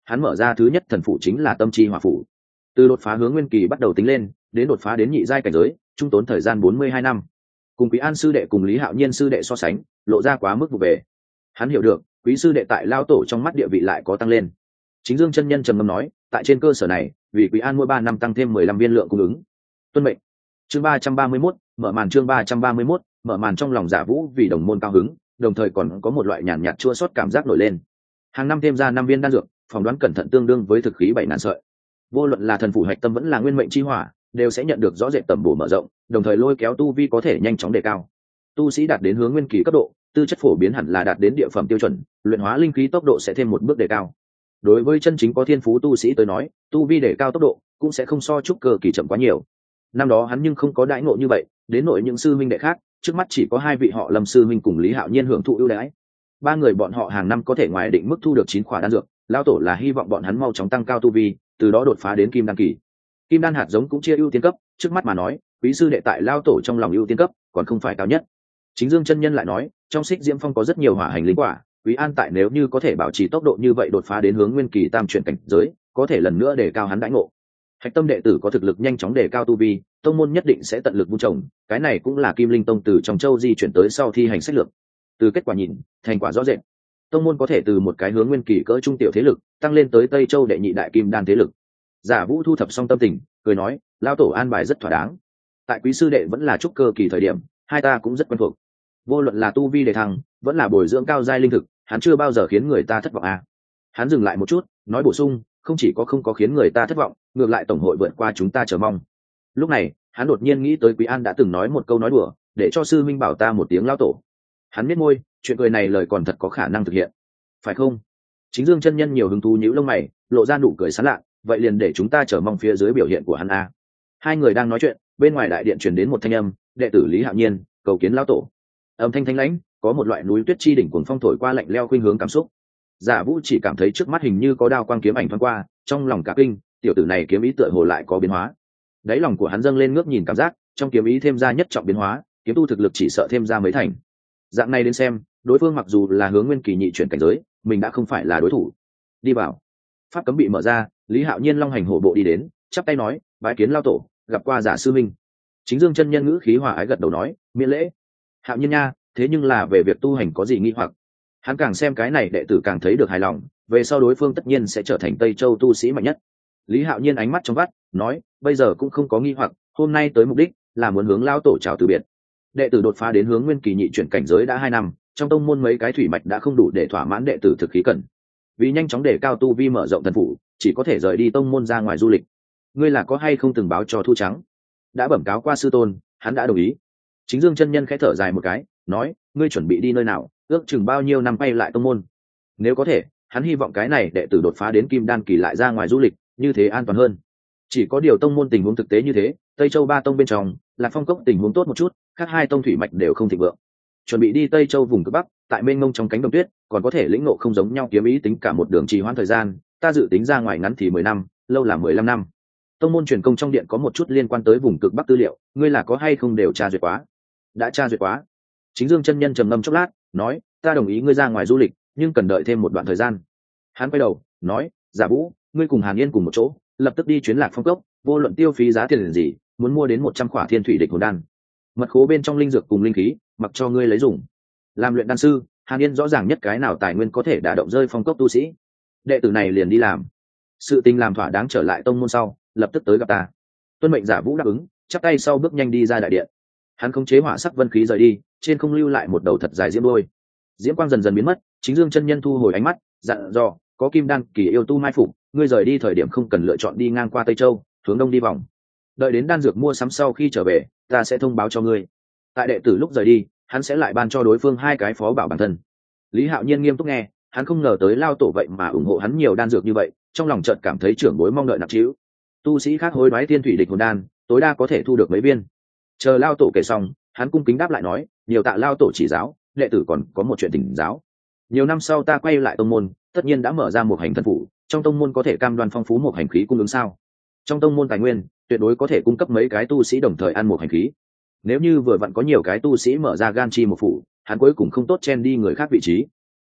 hắn mở ra thứ nhất thần phủ chính là tâm chi hỏa phủ. Từ đột phá hướng nguyên kỳ bắt đầu tính lên, đến đột phá đến nhị giai cảnh giới, trung tốn thời gian bốn mươi hai năm. Cùng Quý An sư đệ cùng Lý Hạo Nhiên sư đệ so sánh, lộ ra quá mức vụ về. Hắn hiểu được, Quý sư đệ tại lao tổ trong mắt địa vị lại có tăng lên. Chính Dương chân nhân trầm ngâm nói, tại trên cơ sở này, vì Quý An mỗi ba năm tăng thêm mười lăm viên lượng cung ứng. Tuân mệnh. Chương ba trăm ba mươi mốt, mở màn chương ba trăm ba mươi mốt, mở màn trong lòng Giả Vũ vì đồng môn cao hứng, đồng thời còn có một loại nhàn nhạt chua xót cảm giác nổi lên. Hàng năm thêm ra năm viên đan dược, phỏng đoán cẩn thận tương đương với thực khí bảy ngàn sợi. Vô luận là thần phủ hạch tâm vẫn là nguyên mệnh chi hỏa, đều sẽ nhận được rõ rệt tầm bổ mở rộng, đồng thời lôi kéo tu vi có thể nhanh chóng đề cao. Tu sĩ đạt đến hướng nguyên kỳ cấp độ, tư chất phổ biến hẳn là đạt đến địa phẩm tiêu chuẩn, luyện hóa linh khí tốc độ sẽ thêm một bước đề cao. Đối với chân chính có thiên phú tu sĩ tới nói, tu vi đề cao tốc độ cũng sẽ không so trúc cơ kỳ chậm quá nhiều. Năm đó hắn nhưng không có đãi ngộ như vậy, đến nội những sư minh đệ khác, trước mắt chỉ có hai vị họ Lâm sư minh cùng Lý Hạo Nhiên hưởng thụ ưu đãi. Ba người bọn họ hàng năm có thể ngoài định mức thu được chín khỏa đan dược, lão tổ là hy vọng bọn hắn mau chóng tăng cao tu vi, từ đó đột phá đến kim đan kỳ. Kim đan hạt giống cũng chia ưu tiên cấp, trước mắt mà nói, quý sư đệ tại lão tổ trong lòng ưu tiên cấp, còn không phải cao nhất. Chính Dương chân nhân lại nói, trong Xích Diễm Phong có rất nhiều hỏa hành linh quả, Quý An tại nếu như có thể bảo trì tốc độ như vậy đột phá đến hướng nguyên kỳ tam chuyển cảnh giới, có thể lần nữa đề cao hắn đãi ngộ. Hạch tâm đệ tử có thực lực nhanh chóng đề cao tu vi, tông môn nhất định sẽ tận lực vun trồng, cái này cũng là Kim Linh tông từ trong châu di chuyển tới sau thi hành sách lược. Từ kết quả nhìn, thành quả rõ rệt. Tông môn có thể từ một cái hướng nguyên kỳ cỡ trung tiểu thế lực, tăng lên tới Tây Châu đệ nhị đại kim đan thế lực. Giả Vũ thu thập xong tâm tình, cười nói, lão tổ an bài rất thỏa đáng. Tại quý sư đệ vẫn là trúc cơ kỳ thời điểm, hai ta cũng rất quen thuộc. Vô luận là tu vi đề thăng, vẫn là bồi dưỡng cao giai linh thực, hắn chưa bao giờ khiến người ta thất vọng à. Hắn dừng lại một chút, nói bổ sung, không chỉ có không có khiến người ta thất vọng, ngược lại tổng hội vượt qua chúng ta chờ mong. Lúc này, hắn đột nhiên nghĩ tới Quý An đã từng nói một câu nói đùa, để cho sư minh bảo ta một tiếng lão tổ. Hắn biết môi, chuyện cười này lời còn thật có khả năng thực hiện, phải không? Chính Dương chân nhân nhiều hứng thú nhíu lông mày, lộ ra nụ cười sán lạ, vậy liền để chúng ta chờ mong phía dưới biểu hiện của hắn a. Hai người đang nói chuyện, bên ngoài đại điện truyền đến một thanh âm, đệ tử Lý Hạo Nhiên, cầu kiến lão tổ. Âm thanh thanh lãnh, có một loại núi tuyết chi đỉnh cuồng phong thổi qua lạnh leo khuynh hướng cảm xúc. Giả Vũ chỉ cảm thấy trước mắt hình như có đao quang kiếm ảnh thoáng qua, trong lòng cả kinh, tiểu tử này kiếm ý tựa hồ lại có biến hóa. Đáy lòng của hắn dâng lên ngước nhìn cảm giác, trong kiếm ý thêm ra nhất trọng biến hóa, kiếm tu thực lực chỉ sợ thêm ra mấy thành. Dạng này đến xem, đối phương mặc dù là hướng nguyên kỳ nhị chuyển cảnh giới, mình đã không phải là đối thủ. Đi vào. Pháp cấm bị mở ra, Lý Hạo Nhiên long hành hổ bộ đi đến, chắp tay nói, bái kiến lao tổ, gặp qua Giả sư minh. Chính Dương chân nhân ngữ khí hòa ái gật đầu nói, miễn lễ. Hạo Nhiên nha, thế nhưng là về việc tu hành có gì nghi hoặc? Hắn càng xem cái này đệ tử càng thấy được hài lòng, về sau đối phương tất nhiên sẽ trở thành Tây Châu tu sĩ mạnh nhất. Lý Hạo Nhiên ánh mắt trong vắt, nói, bây giờ cũng không có nghi hoặc, hôm nay tới mục đích là muốn hướng lao tổ chào từ biệt. Đệ tử đột phá đến hướng nguyên kỳ nhị chuyển cảnh giới đã hai năm, trong tông môn mấy cái thủy mạch đã không đủ để thỏa mãn đệ tử thực khí cần. Vì nhanh chóng để cao tu vi mở rộng thần phủ, chỉ có thể rời đi tông môn ra ngoài du lịch. Ngươi là có hay không từng báo cho Thu Trắng? Đã bẩm cáo qua sư tôn, hắn đã đồng ý. Chính Dương chân nhân khẽ thở dài một cái, nói, ngươi chuẩn bị đi nơi nào, ước chừng bao nhiêu năm quay lại tông môn? Nếu có thể, hắn hy vọng cái này đệ tử đột phá đến kim đan kỳ lại ra ngoài du lịch, như thế an toàn hơn. Chỉ có điều tông môn tình huống thực tế như thế, Tây Châu ba tông bên trong, Lạc Phong cốc tình huống tốt một chút, khác hai tông thủy mạch đều không thịnh vượng. Chuẩn bị đi Tây Châu vùng cực bắc, tại mênh mông trong cánh đồng tuyết, còn có thể lĩnh ngộ không giống nhau kiếm ý tính cả một đường trì hoãn thời gian, ta dự tính ra ngoài ngắn thì mười năm, lâu là mười lăm năm. Tông môn truyền công trong điện có một chút liên quan tới vùng cực bắc tư liệu, ngươi là có hay không đều tra duyệt quá? Đã tra duyệt quá. Chính Dương chân nhân trầm ngâm chốc lát, nói, ta đồng ý ngươi ra ngoài du lịch, nhưng cần đợi thêm một đoạn thời gian. Hắn quay đầu, nói, Giả Vũ, ngươi cùng Hàn Yên cùng một chỗ, lập tức đi chuyến Lạc Phong cốc, vô luận tiêu phí giá tiền gì, muốn mua đến một trăm khỏa thiên thủy địch hồn đan. Mật khố bên trong linh dược cùng linh khí, mặc cho ngươi lấy dùng. Làm luyện đan sư, Hàn Yên rõ ràng nhất cái nào tài nguyên có thể đả động rơi phong cốc tu sĩ. Đệ tử này liền đi làm. Sự tình làm thỏa đáng trở lại tông môn sau, lập tức tới gặp ta. Tuân mệnh Giả Vũ đáp ứng, chắp tay sau bước nhanh đi ra đại điện. Hắn khống chế hỏa sắc vân khí rời đi, trên không lưu lại một đầu thật dài diễm đôi. Diễm quang dần dần biến mất, Chính Dương chân nhân thu hồi ánh mắt, dặn dò, có kim đan kỳ yêu tu mai phục, ngươi rời đi thời điểm không cần lựa chọn đi ngang qua Tây Châu, hướng đông đi vòng. Đợi đến đan dược mua sắm sau khi trở về, ta sẽ thông báo cho ngươi. Tại đệ tử lúc rời đi, hắn sẽ lại ban cho đối phương hai cái phó bảo bản thân. Lý Hạo Nhiên nghiêm túc nghe, hắn không ngờ tới lao tổ vậy mà ủng hộ hắn nhiều đan dược như vậy, trong lòng chợt cảm thấy trưởng bối mong đợi nặng trĩu. Tu sĩ khác hối đoái thiên thủy địch hồn đan, tối đa có thể thu được mấy viên. Chờ lao tổ kể xong, hắn cung kính đáp lại nói, nhiều tạ lao tổ chỉ giáo, đệ tử còn có một chuyện tỉnh giáo. Nhiều năm sau ta quay lại tông môn, tất nhiên đã mở ra một hành thần phủ, trong tông môn có thể cam đoan phong phú một hành khí cung ứng sao? Trong tông môn tài nguyên, tuyệt đối có thể cung cấp mấy cái tu sĩ đồng thời ăn một hành khí. Nếu như vừa vặn có nhiều cái tu sĩ mở ra gan chi một phủ, hắn cuối cùng không tốt chen đi người khác vị trí.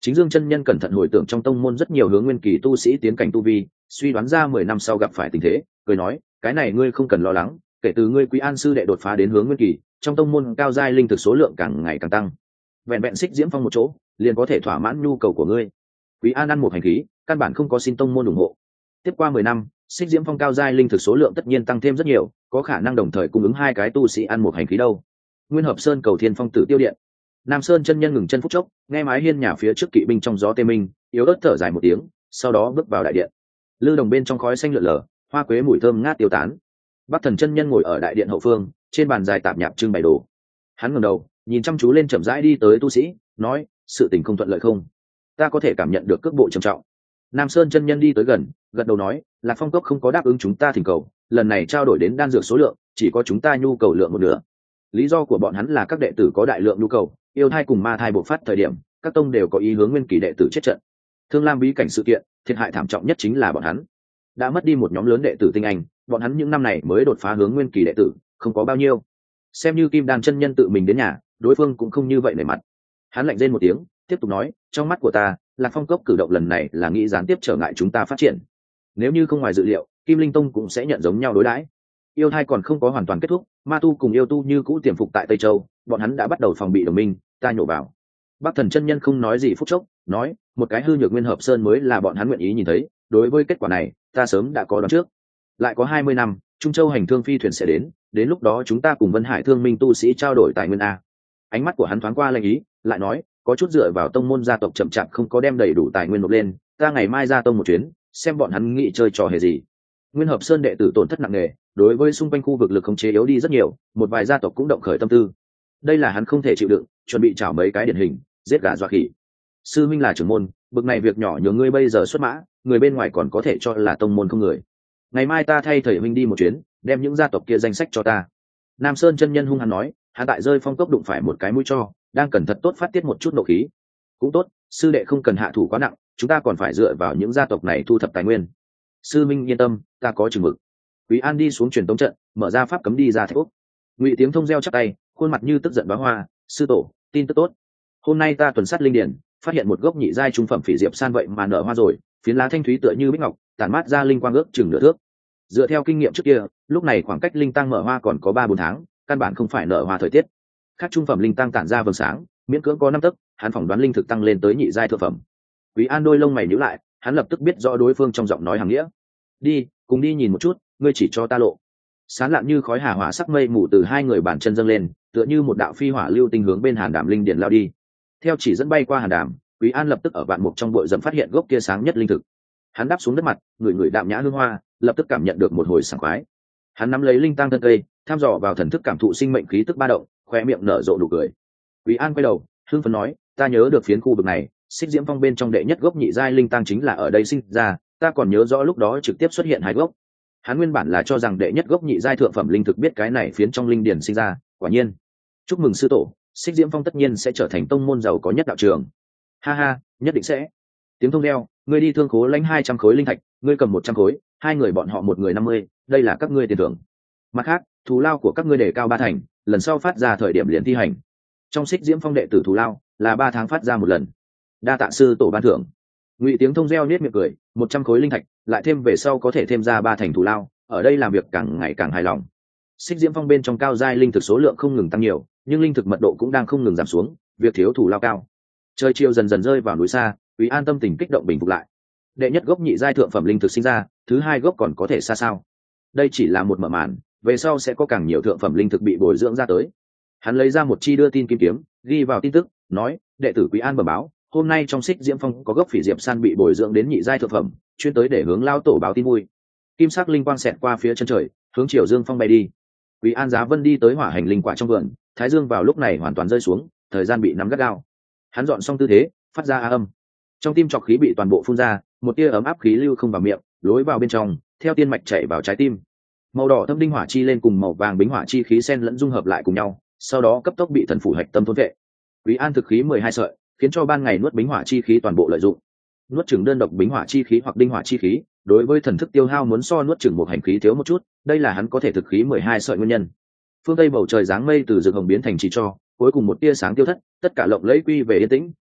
Chính Dương chân nhân cẩn thận hồi tưởng trong tông môn rất nhiều hướng nguyên kỳ tu sĩ tiến cảnh tu vi, suy đoán ra mười năm sau gặp phải tình thế, cười nói, cái này ngươi không cần lo lắng, kể từ ngươi Quý An sư đệ đột phá đến hướng nguyên kỳ, trong tông môn cao giai linh thực số lượng càng ngày càng tăng. Vẹn vẹn xích diễm phong một chỗ, liền có thể thỏa mãn nhu cầu của ngươi. Quý An ăn một hành khí, căn bản không có xin tông môn ủng hộ. Tiếp qua mười năm, xích diễm phong cao giai linh thực số lượng tất nhiên tăng thêm rất nhiều, có khả năng đồng thời cung ứng hai cái tu sĩ ăn một hành khí đâu. Nguyên Hợp Sơn cầu Thiên Phong Tử Tiêu Điện. Nam Sơn chân nhân ngừng chân phút chốc, nghe mái hiên nhà phía trước kỵ binh trong gió tê minh, yếu ớt thở dài một tiếng, sau đó bước vào đại điện. Lư đồng bên trong khói xanh lượn lờ, hoa quế mùi thơm ngát tiêu tán. Bắc Thần chân nhân ngồi ở đại điện hậu phương, trên bàn dài tạp nhạp trưng bày đồ. Hắn ngẩng đầu, nhìn chăm chú lên chậm rãi đi tới tu sĩ, nói, sự tình không thuận lợi không? Ta có thể cảm nhận được cước bộ trầm trọng. Nam Sơn chân nhân đi tới gần, gật đầu nói, Lạc Phong cốc không có đáp ứng chúng ta thỉnh cầu, lần này trao đổi đến đan dược số lượng, chỉ có chúng ta nhu cầu lượng một nửa. Lý do của bọn hắn là các đệ tử có đại lượng nhu cầu, yêu thai cùng ma thai bộc phát thời điểm, các tông đều có ý hướng nguyên kỳ đệ tử chết trận. Thương Lam bí cảnh sự kiện, thiệt hại thảm trọng nhất chính là bọn hắn. Đã mất đi một nhóm lớn đệ tử tinh anh, bọn hắn những năm này mới đột phá hướng nguyên kỳ đệ tử, không có bao nhiêu. Xem như Kim Đan chân nhân tự mình đến nhà, đối phương cũng không như vậy nể mặt. Hắn lạnh rên một tiếng, tiếp tục nói, trong mắt của ta, Lạc Phong cốc cử động lần này là nghĩ gián tiếp trở ngại chúng ta phát triển. Nếu như không ngoài dự liệu, Kim Linh tông cũng sẽ nhận giống nhau đối đãi. Yêu thai còn không có hoàn toàn kết thúc, ma tu cùng yêu tu như cũ tiềm phục tại Tây Châu, bọn hắn đã bắt đầu phòng bị đồng minh, ta nhổ vào. Bắc Thần chân nhân không nói gì phút chốc, nói, một cái hư nhược Nguyên Hợp Sơn mới là bọn hắn nguyện ý nhìn thấy, đối với kết quả này, ta sớm đã có đoán trước. Lại có hai mươi năm, Trung Châu hành thương phi thuyền sẽ đến, đến lúc đó chúng ta cùng Vân Hải Thương Minh tu sĩ trao đổi tài nguyên a. Ánh mắt của hắn thoáng qua lanh ý, lại nói, có chút dựa vào tông môn gia tộc chậm chạp không có đem đầy đủ tài nguyên nộp lên, ta ngày mai ra tông một chuyến, xem bọn hắn nghĩ chơi trò hề gì. Nguyên Hợp Sơn đệ tử tổn thất nặng nề, đối với xung quanh khu vực lực khống chế yếu đi rất nhiều, một vài gia tộc cũng động khởi tâm tư. Đây là hắn không thể chịu đựng, chuẩn bị chảo mấy cái điển hình, giết gà dọa khỉ. Sư minh là trưởng môn, bực này việc nhỏ nhường ngươi bây giờ xuất mã, người bên ngoài còn có thể cho là tông môn không người. Ngày mai ta thay thầy minh đi một chuyến, đem những gia tộc kia danh sách cho ta. Nam Sơn chân nhân hung hăng nói, hắn tại rơi phong cốc đụng phải một cái mũi cho, đang cần thật tốt phát tiết một chút nộ khí. Cũng tốt, sư đệ không cần hạ thủ quá nặng, chúng ta còn phải dựa vào những gia tộc này thu thập tài nguyên. Sư minh yên tâm, ta có chừng mực. Quý An đi xuống truyền tống trận, mở ra pháp cấm đi ra thạch úc. Ngụy Tiếng Thông reo chắp tay, khuôn mặt như tức giận bá hoa, sư tổ, tin tức tốt. Hôm nay ta tuần sát linh điển, phát hiện một gốc nhị giai trung phẩm phỉ diệp san vậy mà nở hoa rồi, phiến lá thanh thúy tựa như bích ngọc, tản mát ra linh quang ước chừng nửa thước. Dựa theo kinh nghiệm trước kia, lúc này khoảng cách linh tăng mở hoa còn có ba bốn tháng, căn bản không phải nở hoa thời tiết. Khác trung phẩm linh tăng tản ra vầng sáng, miễn cưỡng có năm tấc, hắn phỏng đoán linh thực tăng lên tới nhị giai thượng phẩm. Quý An đôi lông mày nhíu lại, hắn lập tức biết rõ đối phương trong giọng nói hàng nghĩa. Đi, cùng đi nhìn một chút, ngươi chỉ cho ta lộ. Sán lạn như khói hà hỏa sắc mây mù từ hai người bàn chân dâng lên, tựa như một đạo phi hỏa lưu tinh hướng bên Hàn Đàm linh điển lao đi. Theo chỉ dẫn bay qua Hàn Đàm, Quý An lập tức ở vạn mục trong bụi rậm phát hiện gốc kia sáng nhất linh thực. Hắn đáp xuống đất mặt, người người đạm nhã hương hoa, lập tức cảm nhận được một hồi sảng khoái. Hắn nắm lấy linh tăng thân cây, tham dò vào thần thức cảm thụ sinh mệnh khí tức ba động, khoe miệng nở rộ nụ cười. Quý An quay đầu, hưng phấn nói, ta nhớ được phiến khu vực này, xích diễm phong bên trong đệ nhất gốc nhị giai linh tăng chính là ở đây sinh ra, ta còn nhớ rõ lúc đó trực tiếp xuất hiện hai gốc. Hắn nguyên bản là cho rằng đệ nhất gốc nhị giai thượng phẩm linh thực biết cái này phiến trong linh điển sinh ra, quả nhiên. Chúc mừng sư tổ, xích diễm phong tất nhiên sẽ trở thành tông môn giàu có nhất đạo trường. Ha ha, nhất định sẽ. Tiếng Thông reo, ngươi đi thương khố lãnh hai trăm khối linh thạch, ngươi cầm một trăm khối, hai người bọn họ một người năm mươi, đây là các ngươi tiền thưởng. Mặt khác, thù lao của các ngươi đề cao ba thành, lần sau phát ra thời điểm liền thi hành. Trong xích diễm phong đệ tử thù lao là ba tháng phát ra một lần. Đa tạ sư tổ ban thưởng. Ngụy Tiếng Thông reo nết miệng cười, một trăm khối linh thạch, lại thêm về sau có thể thêm ra ba thành thù lao, ở đây làm việc càng ngày càng hài lòng. Xích diễm phong bên trong cao giai linh thực số lượng không ngừng tăng nhiều, nhưng linh thực mật độ cũng đang không ngừng giảm xuống, việc thiếu thù lao cao. Trời chiều dần dần rơi vào núi xa, Quý An tâm tình kích động bình phục lại. Đệ nhất gốc nhị giai thượng phẩm linh thực sinh ra, thứ hai gốc còn có thể xa sao? Đây chỉ là một mở màn, về sau sẽ có càng nhiều thượng phẩm linh thực bị bồi dưỡng ra tới. Hắn lấy ra một chi đưa tin kim kiếm, ghi vào tin tức, nói, đệ tử Quý An bẩm báo, hôm nay trong xích diễm phong có gốc phỉ diệp san bị bồi dưỡng đến nhị giai thượng phẩm, chuyên tới để hướng lao tổ báo tin vui. Kim sắc linh quang xẹt qua phía chân trời, hướng chiều dương phong bay đi. Quý An Giá Vân đi tới hỏa hành linh quả trong vườn, thái dương vào lúc này hoàn toàn rơi xuống, thời gian bị nắm gắt gao. Hắn dọn xong tư thế, phát ra a âm. Trong tim trọc khí bị toàn bộ phun ra, một tia ấm áp khí lưu không vào miệng, lối vào bên trong, theo tiên mạch chảy vào trái tim. Màu đỏ thâm đinh hỏa chi lên cùng màu vàng bính hỏa chi khí xen lẫn dung hợp lại cùng nhau, sau đó cấp tốc bị thần phủ hạch tâm thôn vệ. Quý An thực khí mười hai sợi, khiến cho ban ngày nuốt bính hỏa chi khí toàn bộ lợi dụng. Nuốt chửng đơn độc bính hỏa chi khí hoặc đinh hỏa chi khí, đối với thần thức tiêu hao muốn so nuốt chửng một hành khí thiếu một chút, đây là hắn có thể thực khí mười hai sợi nguyên nhân. Phương tây bầu trời dáng mây từ rực hồng biến thành chỉ cho, cuối cùng một tia sáng tiêu thất, tất cả lộng lẫy quy về yên tĩnh,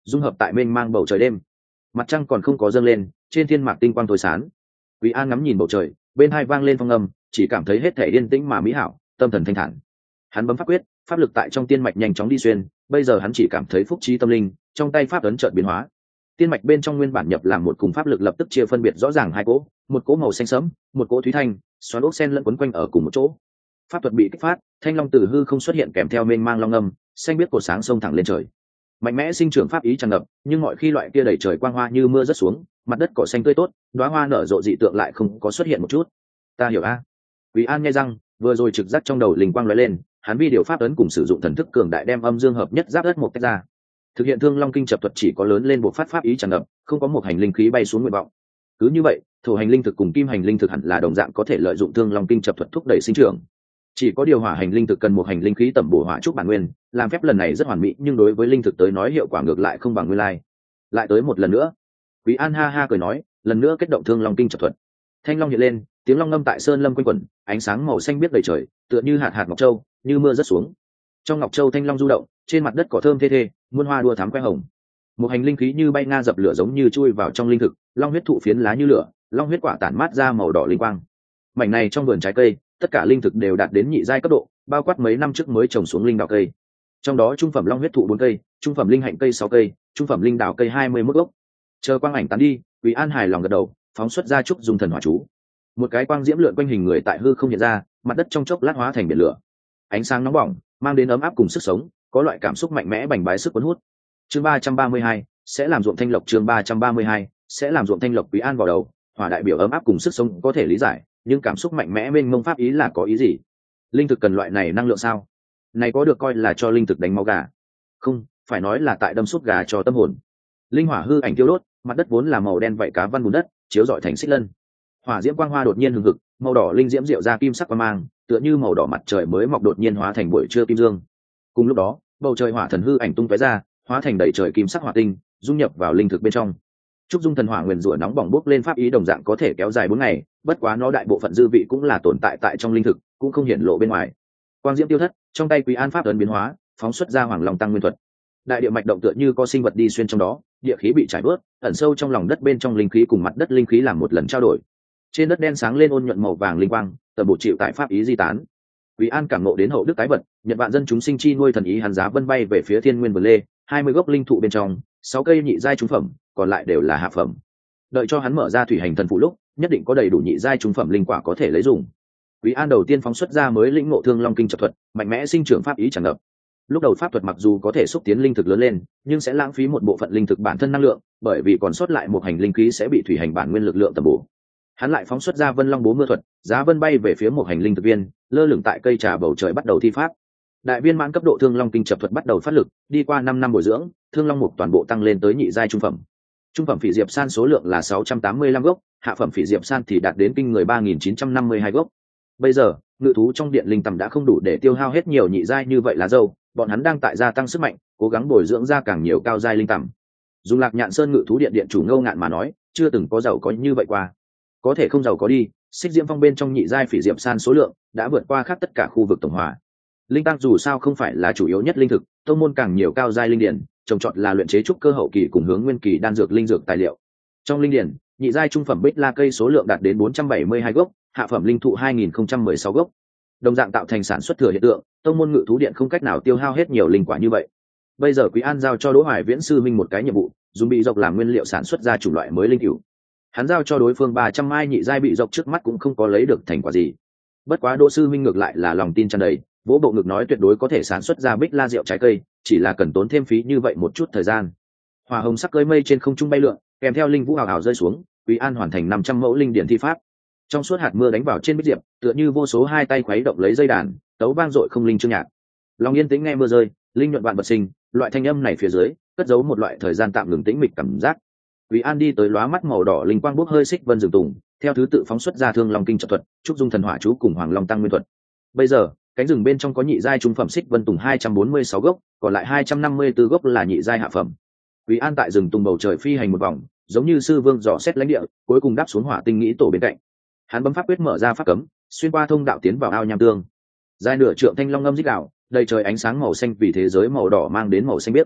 dung hợp tại mênh mang bầu trời đêm. Mặt trăng còn không có dâng lên, trên thiên mạc tinh quang tối sán. Quý An ngắm nhìn bầu trời, bên hai vang lên phong âm, chỉ cảm thấy hết thể yên tĩnh mà mỹ hảo, tâm thần thanh thản. Hắn bấm pháp quyết, pháp lực tại trong tiên mạch nhanh chóng đi xuyên, bây giờ hắn chỉ cảm thấy phúc trí tâm linh, trong tay pháp ấn chợt biến hóa. Tiên mạch bên trong nguyên bản nhập làm một cùng pháp lực lập tức chia phân biệt rõ ràng hai cỗ, một cỗ màu xanh sẫm, một cỗ thúy thanh, xoắn ốc sen lẫn quấn quanh ở cùng một chỗ. Pháp thuật bị kích phát, thanh long từ hư không xuất hiện kèm theo mênh mang long âm, xanh biết cột sáng xông thẳng lên trời. Mạnh mẽ sinh trưởng pháp ý tràn ngập, nhưng mọi khi loại kia đầy trời quang hoa như mưa rớt xuống, mặt đất cỏ xanh tươi tốt, đóa hoa nở rộ dị tượng lại không có xuất hiện một chút. Ta hiểu a. Quý An nghe răng, vừa rồi trực giác trong đầu linh quang lóe lên, hắn vi điều pháp ấn cùng sử dụng thần thức cường đại đem âm dương hợp nhất giáp đất một tách ra. Thực hiện Thương Long Kinh chập thuật chỉ có lớn lên bộ phát pháp ý tràn ngập, không có một hành linh khí bay xuống nguyện vọng. Cứ như vậy, thổ hành linh thực cùng kim hành linh thực hẳn là đồng dạng có thể lợi dụng Thương Long Kinh chập thuật thúc đẩy sinh trưởng. Chỉ có điều hỏa hành linh thực cần một hành linh khí tẩm bổ hỏa trúc bản nguyên, làm phép lần này rất hoàn mỹ, nhưng đối với linh thực tới nói hiệu quả ngược lại không bằng nguyên lai. Lại tới một lần nữa. Quý An ha ha cười nói, lần nữa kết động Thương Long Kinh chập thuật. Thanh long hiện lên, tiếng long ngâm tại sơn lâm quanh quẩn, ánh sáng màu xanh biếc đầy trời, tựa như hạt hạt ngọc châu, như mưa rớt xuống. Trong ngọc châu thanh long du động, trên mặt đất cỏ thơm thê thê, muôn hoa đua thắm que hồng. Một hành linh khí như bay nga dập lửa giống như chui vào trong linh thực, long huyết thụ phiến lá như lửa, long huyết quả tản mát ra màu đỏ linh quang. Mảnh này trong vườn trái cây, tất cả linh thực đều đạt đến nhị giai cấp độ, bao quát mấy năm trước mới trồng xuống linh đào cây. Trong đó trung phẩm long huyết thụ bốn cây, trung phẩm linh hạnh cây sáu cây, trung phẩm linh đào cây hai mươi mốt gốc. Chờ quang ảnh tán đi, Quý An hài lòng gật đầu, phóng xuất ra trúc dùng thần hỏa chú. Một cái quang diễm lượn quanh hình người tại hư không hiện ra, mặt đất trong chốc lát hóa thành biển lửa. Ánh sáng nóng bỏng, mang đến ấm áp cùng sức sống, có loại cảm xúc mạnh mẽ bành bái sức cuốn hút. Chương ba trăm ba mươi hai sẽ làm ruộng thanh lộc, chương ba trăm ba mươi hai sẽ làm ruộng thanh lộc. Quý An vào đầu, hỏa đại biểu ấm áp cùng sức sống có thể lý giải, nhưng cảm xúc mạnh mẽ bên mông pháp ý là có ý gì? Linh thực cần loại này năng lượng sao? Này có được coi là cho linh thực đánh máu gà? Không, phải nói là tại đâm sút gà cho tâm hồn. Linh hỏa hư ảnh tiêu đốt, mặt đất vốn là màu đen vậy cá văn bùn đất, chiếu rọi thành xích lân. Hỏa diễm quang hoa đột nhiên hừng hực, màu đỏ linh diễm diệu ra kim sắc quang mang, tựa như màu đỏ mặt trời mới mọc đột nhiên hóa thành buổi trưa kim dương. Cùng lúc đó, bầu trời hỏa thần hư ảnh tung tóe ra, hóa thành đầy trời kim sắc hỏa tinh, dung nhập vào linh thực bên trong. Trúc dung thần hỏa nguyên rủa nóng bỏng bốc lên pháp ý đồng dạng có thể kéo dài bốn ngày, bất quá nó đại bộ phận dư vị cũng là tồn tại tại trong linh thực, cũng không hiển lộ bên ngoài. Quang diễm tiêu thất, trong tay Quý An pháp ấn biến hóa, phóng xuất ra hoàng long tăng nguyên thuật. Đại địa mạch động tựa như có sinh vật đi xuyên trong đó, địa khí bị trải bớt, ẩn sâu trong lòng đất bên trong linh khí cùng mặt đất linh khí làm một lần trao đổi. Trên đất đen sáng lên ôn nhuận màu vàng linh quang, tầm bộ chịu tại pháp ý di tán. Quý An cảm ngộ đến hậu đức tái vật, nhật vạn dân chúng sinh chi nuôi thần ý hắn giá vân bay về phía thiên nguyên vườn lê, hai mươi gốc linh thụ bên trong, sáu cây nhị giai trung phẩm, còn lại đều là hạ phẩm. Đợi cho hắn mở ra thủy hành thần phụ lúc, nhất định có đầy đủ nhị giai trung phẩm linh quả có thể lấy dùng. Quý An đầu tiên phóng xuất ra mới lĩnh ngộ Thương Long Kinh chập thuật, mạnh mẽ sinh trưởng pháp ý tràn ngập. Lúc đầu pháp thuật mặc dù có thể xúc tiến linh thực lớn lên, nhưng sẽ lãng phí một bộ phận linh thực bản thân năng lượng, bởi vì còn sót lại một hành linh khí sẽ bị thủy hành bản nguyên lực lượng tầm bổ. Hắn lại phóng xuất ra Vân Long bố mưa thuật, giá vân bay về phía một hành linh thực viên, lơ lửng tại cây trà bầu trời bắt đầu thi pháp. Đại viên mãn cấp độ Thương Long Kinh chập thuật bắt đầu phát lực, đi qua năm năm bồi dưỡng, Thương Long mục toàn bộ tăng lên tới nhị giai trung phẩm. Trung phẩm phỉ diệp san số lượng là sáu trăm tám mươi lăm gốc, hạ phẩm phỉ diệp san thì đạt đến kinh người ba nghìn chín trăm năm mươi hai gốc. Bây giờ, ngự thú trong điện linh tầm đã không đủ để tiêu hao hết nhiều nhị giai như vậy lá dâu, bọn hắn đang tại gia tăng sức mạnh, cố gắng bồi dưỡng ra càng nhiều cao giai linh tầm. Dùng Lạc Nhạn Sơn ngự thú điện điện chủ Ngâu Ngạn mà nói, chưa từng có giàu có như vậy qua. Có thể không giàu có đi, Xích Diễm Phong bên trong nhị giai phỉ diệp san số lượng đã vượt qua khắp tất cả khu vực tổng hòa. Linh tăng dù sao không phải là chủ yếu nhất linh thực, tông môn càng nhiều cao giai linh điển, trồng trọt là luyện chế trúc cơ hậu kỳ cùng hướng nguyên kỳ đan dược linh dược tài liệu. Trong linh điển, nhị giai trung phẩm bích la cây số lượng đạt đến bốn trăm bảy mươi hai gốc, hạ phẩm linh thụ hai nghìn không trăm mười sáu gốc. Đồng dạng tạo thành sản xuất thừa hiện tượng, tông môn ngự thú điện không cách nào tiêu hao hết nhiều linh quả như vậy. Bây giờ Quý An giao cho Đỗ Hoài Viễn sư minh một cái nhiệm vụ, dùng bị dọc làm nguyên liệu sản xuất ra chủng loại mới linh cửu. Hắn giao cho đối phương ba trăm mai nhị giai bị dọc trước mắt cũng không có lấy được thành quả gì. Bất quá Đỗ sư minh ngược lại là lòng tin tràn đầy, vỗ bộ ngực nói tuyệt đối có thể sản xuất ra bích la rượu trái cây, chỉ là cần tốn thêm phí như vậy một chút thời gian. Hỏa hồng sắc cưỡi mây trên không trung bay lượn, kèm theo linh vũ hào hào rơi xuống, Quý An hoàn thành năm trăm mẫu linh điển thi pháp. Trong suốt hạt mưa đánh vào trên bích diệp, tựa như vô số hai tay khuấy động lấy dây đàn, tấu vang dội không linh chương nhạc. Lòng yên tĩnh nghe mưa rơi, linh nhuận vạn vật sinh, loại thanh âm này phía dưới, cất giấu một loại thời gian tạm ngừng tĩnh mịch cảm giác. Quý An đi tới lóa mắt màu đỏ linh quang bốc hơi xích vân rừng tùng, theo thứ tự phóng xuất ra Thương Long Kinh trận thuật, trúc dung thần hỏa chú cùng Hoàng Long tăng nguyên thuật. Bây giờ, cánh rừng bên trong có nhị giai trung phẩm xích vân tùng hai trăm bốn mươi sáu gốc, còn lại hai trăm năm mươi tư gốc là nhị giai hạ phẩm. Quý An tại rừng tùng bầu trời phi hành một vòng, giống như sư vương dò xét lãnh địa, cuối cùng đáp xuống hỏa tinh nghĩ tổ bên cạnh. Hắn bấm pháp quyết mở ra pháp cấm, xuyên qua thông đạo tiến vào ao nham tương. Dài nửa trượng thanh long ngâm rít gào, đầy trời ánh sáng màu xanh vì thế giới màu đỏ mang đến màu xanh biếc.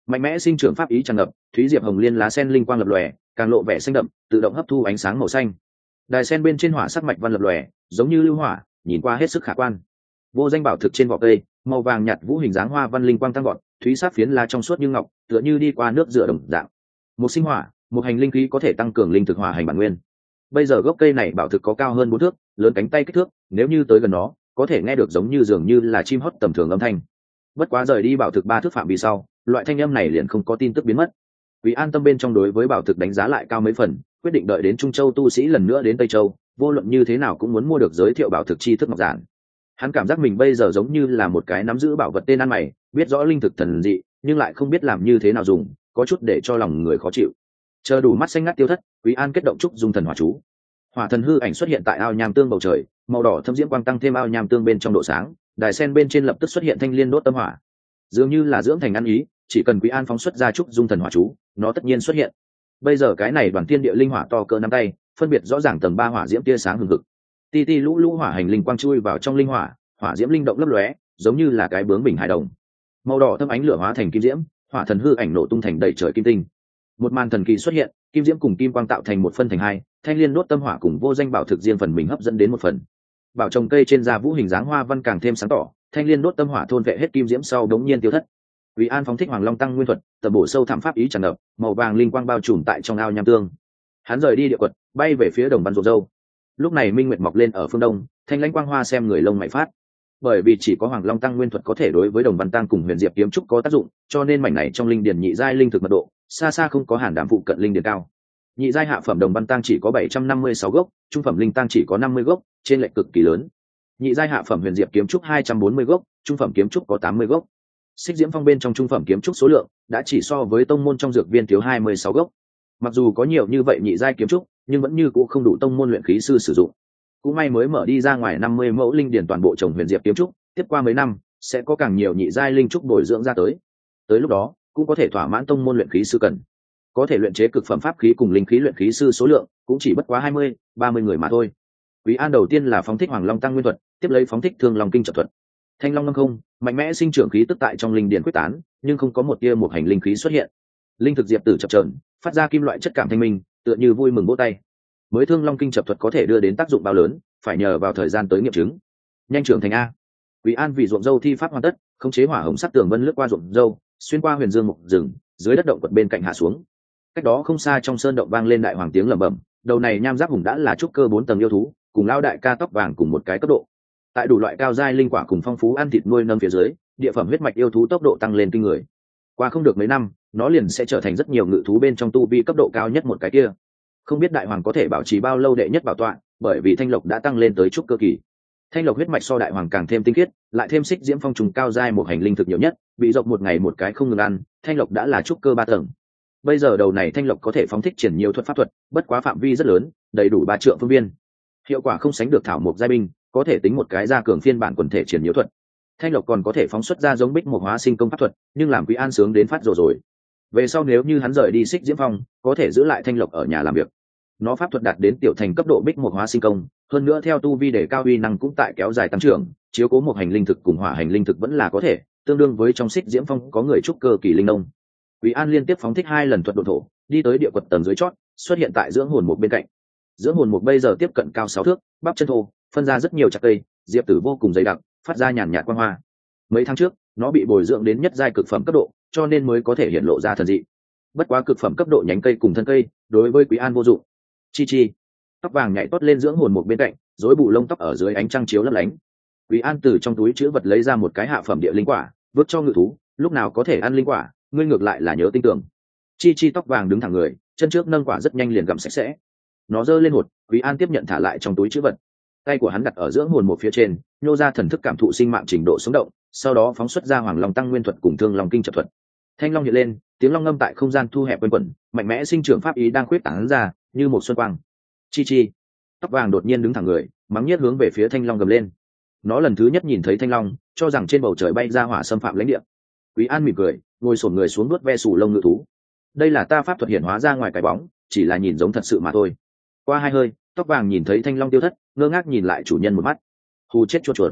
mạnh mẽ sinh trưởng pháp ý tràn ngập, thúy diệp hồng liên lá sen linh quang lập lòe, càng lộ vẻ xanh đậm, tự động hấp thu ánh sáng màu xanh. Đài sen bên trên hỏa sắc mạch văn lập lòe, giống như lưu hỏa, nhìn qua hết sức khả quan. Vô danh bảo thực trên vỏ cây, màu vàng nhạt vũ hình dáng hoa văn linh quang tăng gọn, thúy sắc phiến lá trong suốt như ngọc, tựa như đi qua nước rửa đồng dạng. Một sinh hỏa, một hành linh khí có thể tăng cường linh thực hỏa hành bản nguyên. Bây giờ gốc cây này bảo thực có cao hơn bốn thước, lớn cánh tay kích thước, nếu như tới gần nó, có thể nghe được giống như dường như là chim hót tầm thường âm thanh. Bất quá rời đi bảo thực ba thước phạm vi sau, loại thanh âm này liền không có tin tức biến mất. Vì an tâm bên trong đối với bảo thực đánh giá lại cao mấy phần, quyết định đợi đến Trung Châu tu sĩ lần nữa đến Tây Châu, vô luận như thế nào cũng muốn mua được giới thiệu bảo thực chi thức ngọc giản. Hắn cảm giác mình bây giờ giống như là một cái nắm giữ bảo vật tên ăn mày, biết rõ linh thực thần dị, nhưng lại không biết làm như thế nào dùng, có chút để cho lòng người khó chịu. Chờ đủ mắt xanh ngắt tiêu thất, Quý An kết động trúc dung thần hỏa chú. Hỏa thần hư ảnh xuất hiện tại ao nham tương bầu trời, màu đỏ thâm diễm quang tăng thêm ao nham tương bên trong độ sáng, đài sen bên trên lập tức xuất hiện thanh liên đốt tâm hỏa. Dường như là dưỡng thành ăn ý, chỉ cần Quý An phóng xuất ra trúc dung thần hỏa chú, nó tất nhiên xuất hiện. Bây giờ cái này đoàn thiên địa linh hỏa to cỡ nắm tay, phân biệt rõ ràng tầng ba hỏa diễm tia sáng hừng hực. Ti ti lũ lũ hỏa hành linh quang chui vào trong linh hỏa, hỏa diễm linh động lấp lóe, giống như là cái bướng bình hài đồng. Màu đỏ thâm ánh lửa hóa thành kim diễm, hỏa thần hư ảnh nổ tung thành đầy trời kim tinh. Một màn thần kỳ xuất hiện, kim diễm cùng kim quang tạo thành một phân thành hai, thanh liên đốt tâm hỏa cùng vô danh bảo thực riêng phần mình hấp dẫn đến một phần. Bảo trồng cây trên da vũ hình dáng hoa văn càng thêm sáng tỏ, thanh liên đốt tâm hỏa thôn vệ hết kim diễm sau đống nhiên tiêu thất. Vì An phóng thích Hoàng Long tăng nguyên thuật, tập bổ sâu thẳm pháp ý tràn ngập, màu vàng linh quang bao trùm tại trong ao nham tương. Hắn rời đi địa quật, bay về phía đồng văn ruộng dâu. Lúc này minh nguyệt mọc lên ở phương đông, thanh lãnh quang hoa xem người lông mày phát. Bởi vì chỉ có Hoàng Long tăng nguyên thuật có thể đối với đồng văn tăng cùng huyền diệp kiếm trúc có tác dụng, cho nên mảnh này trong linh điển nhị giai linh thực mật độ xa xa không có hàn đảm phụ cận linh điển cao. Nhị giai hạ phẩm đồng văn tăng chỉ có bảy trăm năm mươi sáu gốc, trung phẩm linh tăng chỉ có năm mươi gốc, trên lệch cực kỳ lớn. Nhị giai hạ phẩm huyền diệp kiếm trúc hai trăm bốn mươi gốc, trung phẩm kiếm trúc có tám mươi gốc. Xích diễm phong bên trong trung phẩm kiếm trúc số lượng đã chỉ so với tông môn trong dược viên thiếu hai mươi sáu gốc. Mặc dù có nhiều như vậy nhị giai kiếm trúc, nhưng vẫn như cũ không đủ tông môn luyện khí sư sử dụng. Cũng may mới mở đi ra ngoài năm mươi mẫu linh điển toàn bộ trồng huyền diệp kiếm trúc, tiếp qua mấy năm sẽ có càng nhiều nhị giai linh trúc bồi dưỡng ra tới. Tới lúc đó, cũng có thể thỏa mãn tông môn luyện khí sư cần. Có thể luyện chế cực phẩm pháp khí cùng linh khí luyện khí sư số lượng cũng chỉ bất quá hai mươi, ba mươi người mà thôi. Quý An đầu tiên là phóng thích Hoàng Long tăng nguyên thuật, tiếp lấy phóng thích Thương Long kinh trận thuật. Thanh long ngâm không, mạnh mẽ sinh trưởng khí tức tại trong linh điển quyết tán, nhưng không có một tia một hành linh khí xuất hiện. Linh thực diệp tử chập chờn, phát ra kim loại chất cảm thanh minh, tựa như vui mừng vỗ tay. Mới Thương Long kinh chập thuật có thể đưa đến tác dụng bao lớn, phải nhờ vào thời gian tới nghiệm chứng. Nhanh trưởng thành a. Quý An vì ruộng dâu thi pháp hoàn tất, khống chế hỏa hồng sắc tường vân lướt qua ruộng dâu, xuyên qua huyền dương mục rừng, dưới đất động quật bên cạnh hạ xuống. Cách đó không xa trong sơn động vang lên đại hoàng tiếng lẩm bẩm, đầu này nham giáp hùng đã là trúc cơ bốn tầng yêu thú, cùng lao đại ca tóc vàng cùng một cái cấp độ. Tại đủ loại cao giai linh quả cùng phong phú ăn thịt nuôi nâng phía dưới, địa phẩm huyết mạch yêu thú tốc độ tăng lên kinh người. Qua không được mấy năm, nó liền sẽ trở thành rất nhiều ngự thú bên trong tu vi cấp độ cao nhất một cái kia. Không biết đại hoàng có thể bảo trì bao lâu đệ nhất bảo tọa, bởi vì thanh lộc đã tăng lên tới trúc cơ kỳ. Thanh lộc huyết mạch so đại hoàng càng thêm tinh khiết, lại thêm xích diễm phong trùng cao giai một hành linh thực nhiều nhất, bị dọc một ngày một cái không ngừng ăn, thanh lộc đã là trúc cơ ba tầng. Bây giờ đầu này thanh lộc có thể phóng thích triển nhiều thuật pháp thuật, bất quá phạm vi rất lớn, đầy đủ ba trượng phương viên. Hiệu quả không sánh được thảo mộc giai binh, có thể tính một cái gia cường phiên bản quần thể triển nhiễu thuật. Thanh lộc còn có thể phóng xuất ra giống bích một hóa sinh công pháp thuật, nhưng làm Quý An sướng đến phát rồi rồi. Về sau nếu như hắn rời đi xích diễm phong, có thể giữ lại thanh lộc ở nhà làm việc. Nó pháp thuật đạt đến tiểu thành cấp độ bích một hóa sinh công, hơn nữa theo tu vi để cao uy năng cũng tại kéo dài tăng trưởng, chiếu cố một hành linh thực cùng hỏa hành linh thực vẫn là có thể, tương đương với trong xích diễm phong có người trúc cơ kỳ linh nông. Quý An liên tiếp phóng thích hai lần thuật độ thổ, đi tới địa quật tầng dưới chót, xuất hiện tại dưỡng hồn mục bên cạnh. Dưỡng hồn mục bây giờ tiếp cận cao sáu thước, bắp chân thô, phân ra rất nhiều chạc cây, diệp tử vô cùng dày đặc, phát ra nhàn nhạt quang hoa. Mấy tháng trước, nó bị bồi dưỡng đến nhất giai cực phẩm cấp độ, cho nên mới có thể hiện lộ ra thần dị. Bất quá cực phẩm cấp độ nhánh cây cùng thân cây, đối với Quý An vô dụng. Chi chi, tóc vàng nhảy tót lên dưỡng hồn mục bên cạnh, rối bù lông tóc ở dưới ánh trăng chiếu lấp lánh. Quý An từ trong túi chứa vật lấy ra một cái hạ phẩm địa linh quả, vứt cho ngự thú, lúc nào có thể ăn linh quả, ngươi ngược lại là nhớ tinh tưởng. Chi chi tóc vàng đứng thẳng người, chân trước nâng quả rất nhanh liền gặm sạch sẽ. Nó giơ lên hột, Quý An tiếp nhận thả lại trong túi chứa vật. Tay của hắn đặt ở dưỡng hồn một phía trên, nhô ra thần thức cảm thụ sinh mạng trình độ sống động, sau đó phóng xuất ra Hoàng Long tăng nguyên thuật cùng Thương Long kinh trận thuật. Thanh long hiện lên, tiếng long ngâm tại không gian thu hẹp quanh quẩn, mạnh mẽ sinh trưởng pháp ý đang khuyết tán ra, như một xuân quang. Chi chi, tóc vàng đột nhiên đứng thẳng người, mắng nhiếc hướng về phía thanh long gầm lên. Nó lần thứ nhất nhìn thấy thanh long, cho rằng trên bầu trời bay ra hỏa xâm phạm lãnh địa. Quý An mỉm cười, ngồi xổm người xuống nuốt ve sù lông ngự thú. Đây là ta pháp thuật hiện hóa ra ngoài cái bóng, chỉ là nhìn giống thật sự mà thôi. Qua hai hơi, tóc vàng nhìn thấy thanh long tiêu thất, ngơ ngác nhìn lại chủ nhân một mắt. Hù chết chuột chuột.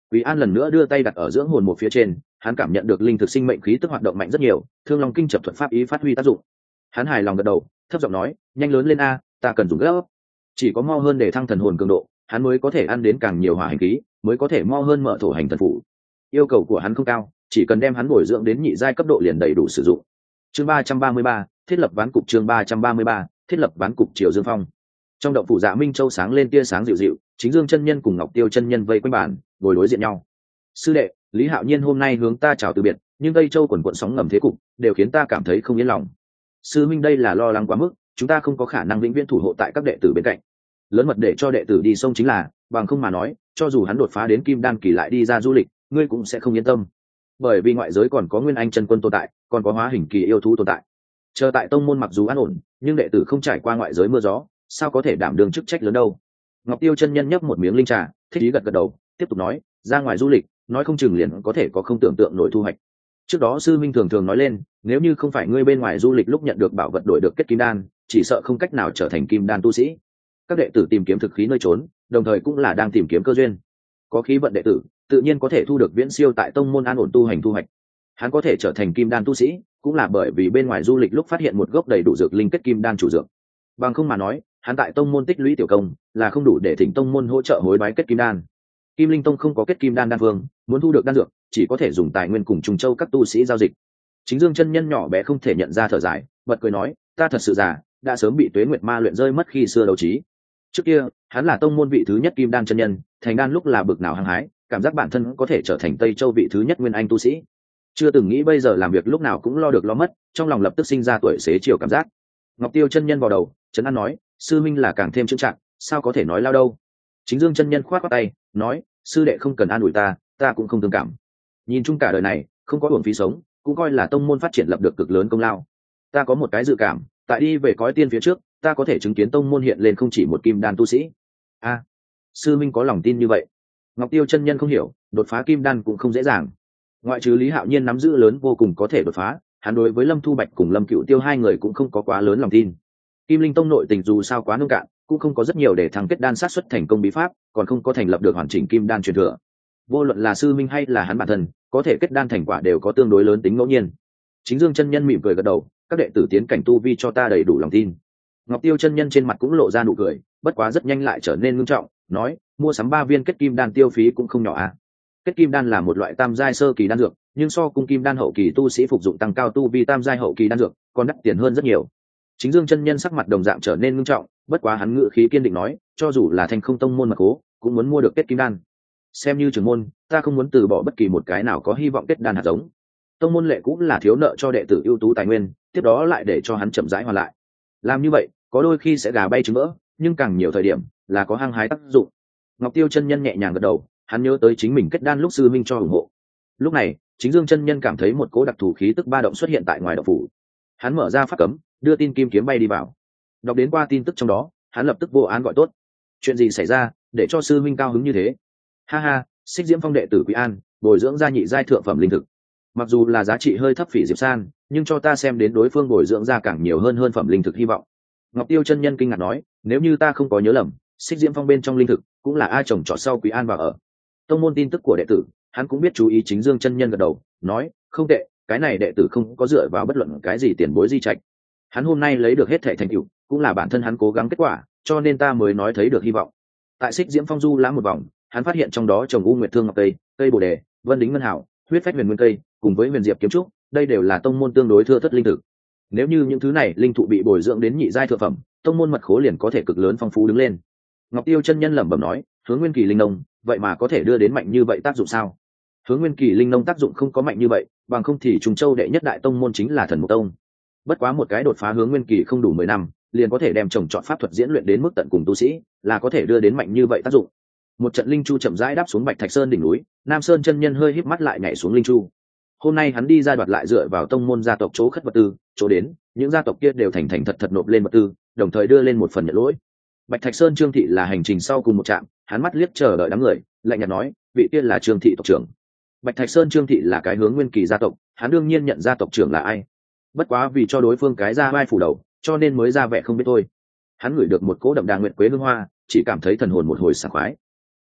Quý An lần nữa đưa tay đặt ở dưỡng hồn một phía trên, hắn cảm nhận được linh thực sinh mệnh khí tức hoạt động mạnh rất nhiều, Thương Long Kinh chập thuật pháp ý phát huy tác dụng. Hắn hài lòng gật đầu, thấp giọng nói, nhanh lớn lên a, ta cần dùng gấp. Chỉ có mau hơn để thăng thần hồn cường độ, hắn mới có thể ăn đến càng nhiều hỏa hành khí, mới có thể mau hơn mở thổ hành thần phủ. Yêu cầu của hắn không cao, chỉ cần đem hắn bồi dưỡng đến nhị giai cấp độ liền đầy đủ sử dụng. Chương ba trăm ba mươi ba, thiết lập ván cục chương ba trăm ba mươi ba, thiết lập ván cục Triều Dương Phong. Trong động phủ Dạ Minh Châu sáng lên tia sáng dịu dịu, Chính Dương chân nhân cùng Ngọc Tiêu chân nhân vây quanh bàn, ngồi đối diện nhau. Sư đệ, Lý Hạo Nhiên hôm nay hướng ta chào từ biệt, nhưng Tây Châu quần quận sóng ngầm thế cục, đều khiến ta cảm thấy không yên lòng. Sư minh đây là lo lắng quá mức, chúng ta không có khả năng vĩnh viễn thủ hộ tại các đệ tử bên cạnh. Lớn mật để cho đệ tử đi sông chính là, bằng không mà nói, cho dù hắn đột phá đến Kim Đan kỳ lại đi ra du lịch, ngươi cũng sẽ không yên tâm. Bởi vì ngoại giới còn có Nguyên Anh chân quân tồn tại, còn có Hóa Hình kỳ yêu thú tồn tại. Chờ tại tông môn mặc dù an ổn, nhưng đệ tử không trải qua ngoại giới mưa gió, sao có thể đảm đương chức trách lớn đâu. Ngọc Tiêu chân nhân nhấp một miếng linh trà, thích ý gật gật đầu, tiếp tục nói, ra ngoài du lịch, nói không chừng liền có thể có không tưởng tượng nổi thu hoạch. Trước đó sư minh thường thường nói lên, nếu như không phải ngươi bên ngoài du lịch lúc nhận được bảo vật đổi được kết kim đan, chỉ sợ không cách nào trở thành kim đan tu sĩ. Các đệ tử tìm kiếm thực khí nơi trốn, đồng thời cũng là đang tìm kiếm cơ duyên. Có khí vận đệ tử, tự nhiên có thể thu được viễn siêu tại tông môn an ổn tu hành thu hoạch. Hắn có thể trở thành kim đan tu sĩ, cũng là bởi vì bên ngoài du lịch lúc phát hiện một gốc đầy đủ dược linh kết kim đan chủ dược. Bằng không mà nói, hắn tại tông môn tích lũy tiểu công, là không đủ để thỉnh tông môn hỗ trợ hối đoái kết kim đan. Kim Linh Tông không có kết kim đan đan vương, muốn thu được đan dược, chỉ có thể dùng tài nguyên cùng Trùng Châu các tu sĩ giao dịch. Chính Dương chân nhân nhỏ bé không thể nhận ra thở dài, bật cười nói, ta thật sự già, đã sớm bị Tuế Nguyệt Ma luyện rơi mất khi xưa đấu trí. Trước kia, hắn là tông môn vị thứ nhất kim đan chân nhân, thành đan lúc là bực nào hăng hái, cảm giác bản thân có thể trở thành Tây Châu vị thứ nhất nguyên anh tu sĩ. Chưa từng nghĩ bây giờ làm việc lúc nào cũng lo được lo mất, trong lòng lập tức sinh ra tuổi xế chiều cảm giác. Ngọc Tiêu chân nhân vào đầu, trấn an nói, sư minh là càng thêm trưng trạng, sao có thể nói lao đâu. Chính Dương chân nhân khoát khoát tay, nói, sư đệ không cần an ủi ta, ta cũng không thương cảm. Nhìn chung cả đời này, không có uổng phí sống, cũng coi là tông môn phát triển lập được cực lớn công lao. Ta có một cái dự cảm, tại đi về cõi tiên phía trước, ta có thể chứng kiến tông môn hiện lên không chỉ một kim đan tu sĩ. A, à, sư minh có lòng tin như vậy. Ngọc Tiêu chân nhân không hiểu, đột phá kim đan cũng không dễ dàng. Ngoại trừ Lý Hạo Nhiên nắm giữ lớn vô cùng có thể đột phá, hắn đối với Lâm Thu Bạch cùng Lâm Cựu Tiêu hai người cũng không có quá lớn lòng tin. Kim Linh Tông nội tình dù sao quá nông cạn, cũng không có rất nhiều để thắng kết đan sát xuất thành công bí pháp, còn không có thành lập được hoàn chỉnh kim đan truyền thừa. Vô luận là sư minh hay là hắn bản thân, có thể kết đan thành quả đều có tương đối lớn tính ngẫu nhiên. Chính Dương chân nhân mỉm cười gật đầu, các đệ tử tiến cảnh tu vi cho ta đầy đủ lòng tin. Ngọc Tiêu chân nhân trên mặt cũng lộ ra nụ cười, bất quá rất nhanh lại trở nên ngưng trọng, nói, mua sắm ba viên kết kim đan tiêu phí cũng không nhỏ à. Kết kim đan là một loại tam giai sơ kỳ đan dược, nhưng so cung kim đan hậu kỳ tu sĩ phục dụng tăng cao tu vi tam giai hậu kỳ đan dược, còn đắt tiền hơn rất nhiều. Chính Dương chân nhân sắc mặt đồng dạng trở nên ngưng trọng, bất quá hắn ngữ khí kiên định nói, cho dù là Thanh Không tông môn mật cố, cũng muốn mua được kết kim đan. Xem như trưởng môn, ta không muốn từ bỏ bất kỳ một cái nào có hy vọng kết đan hạt giống. Tông môn lệ cũng là thiếu nợ cho đệ tử ưu tú tài nguyên, tiếp đó lại để cho hắn chậm rãi hoàn lại. Làm như vậy, có đôi khi sẽ gà bay trứng vỡ, nhưng càng nhiều thời điểm là có hăng hái tác dụng. Ngọc Tiêu chân nhân nhẹ nhàng gật đầu, hắn nhớ tới chính mình kết đan lúc sư minh cho ủng hộ. Lúc này, Chính Dương chân nhân cảm thấy một cỗ đặc thù khí tức ba động xuất hiện tại ngoài động phủ. Hắn mở ra pháp cấm, đưa tin kim kiếm bay đi vào. Đọc đến qua tin tức trong đó, hắn lập tức vô án gọi tốt. Chuyện gì xảy ra, để cho sư minh cao hứng như thế? Ha ha, Xích Diễm Phong đệ tử Quý An, bồi dưỡng ra nhị giai thượng phẩm linh thực. Mặc dù là giá trị hơi thấp phỉ Diệp San, nhưng cho ta xem đến đối phương bồi dưỡng ra càng nhiều hơn hơn phẩm linh thực hy vọng. Ngọc Tiêu chân nhân kinh ngạc nói, nếu như ta không có nhớ lầm, Xích Diễm Phong bên trong linh thực cũng là ai trồng trọt sau Quý An vào ở. Tông môn tin tức của đệ tử, hắn cũng biết chú ý. Chính Dương chân nhân gật đầu, nói, không tệ, cái này đệ tử không có dựa vào bất luận cái gì tiền bối di trạch. Hắn hôm nay lấy được hết thảy thành tựu, cũng là bản thân hắn cố gắng kết quả, cho nên ta mới nói thấy được hy vọng. Tại Xích Diễm Phong du lãm một vòng, hắn phát hiện trong đó trồng U Nguyệt Thương Ngọc Tây, cây Bồ Đề, Vân Đính Ngân Hảo, Huyết Phách Huyền Nguyên Cây, cùng với Huyền Diệp Kiếm Trúc, đây đều là tông môn tương đối thưa thất linh thực. Nếu như những thứ này linh thụ bị bồi dưỡng đến nhị giai thượng phẩm, tông môn mật khố liền có thể cực lớn phong phú đứng lên. Ngọc Tiêu chân nhân lẩm bẩm nói, Hướng Nguyên Kỳ linh nông, vậy mà có thể đưa đến mạnh như vậy tác dụng sao? Hướng Nguyên Kỳ linh nông tác dụng không có mạnh như vậy, bằng không thì Trùng Châu đệ nhất đại tông môn chính là Thần Mục Tông. Bất quá một cái đột phá Hướng Nguyên Kỳ không đủ mười năm, liền có thể đem trồng trọt pháp thuật diễn luyện đến mức tận cùng tu sĩ, là có thể đưa đến mạnh như vậy tác dụng. Một trận linh chu chậm rãi đáp xuống Bạch Thạch Sơn đỉnh núi, Nam Sơn chân nhân hơi híp mắt lại nhảy xuống linh chu. Hôm nay hắn đi ra đoạt lại dựa vào tông môn gia tộc chỗ khất vật tư, chỗ đến, những gia tộc kia đều thành thành thật thật nộp lên vật tư, đồng thời đưa lên một phần nhận lỗi. Bạch Thạch Sơn Trương thị là hành trình sau cùng một trạm, hắn mắt liếc chờ đợi đám người, lạnh nhạt nói, vị kia là Trương thị tộc trưởng. Bạch Thạch Sơn Trương thị là cái Hướng Nguyên Kỳ gia tộc, hắn đương nhiên nhận ra tộc trưởng là ai. Bất quá vì cho đối phương cái ra vai phủ đầu, cho nên mới ra vẻ không biết thôi. Hắn ngửi được một cỗ đậm đà nguyệt quế hương hoa, chỉ cảm thấy thần hồn một hồi sảng khoái.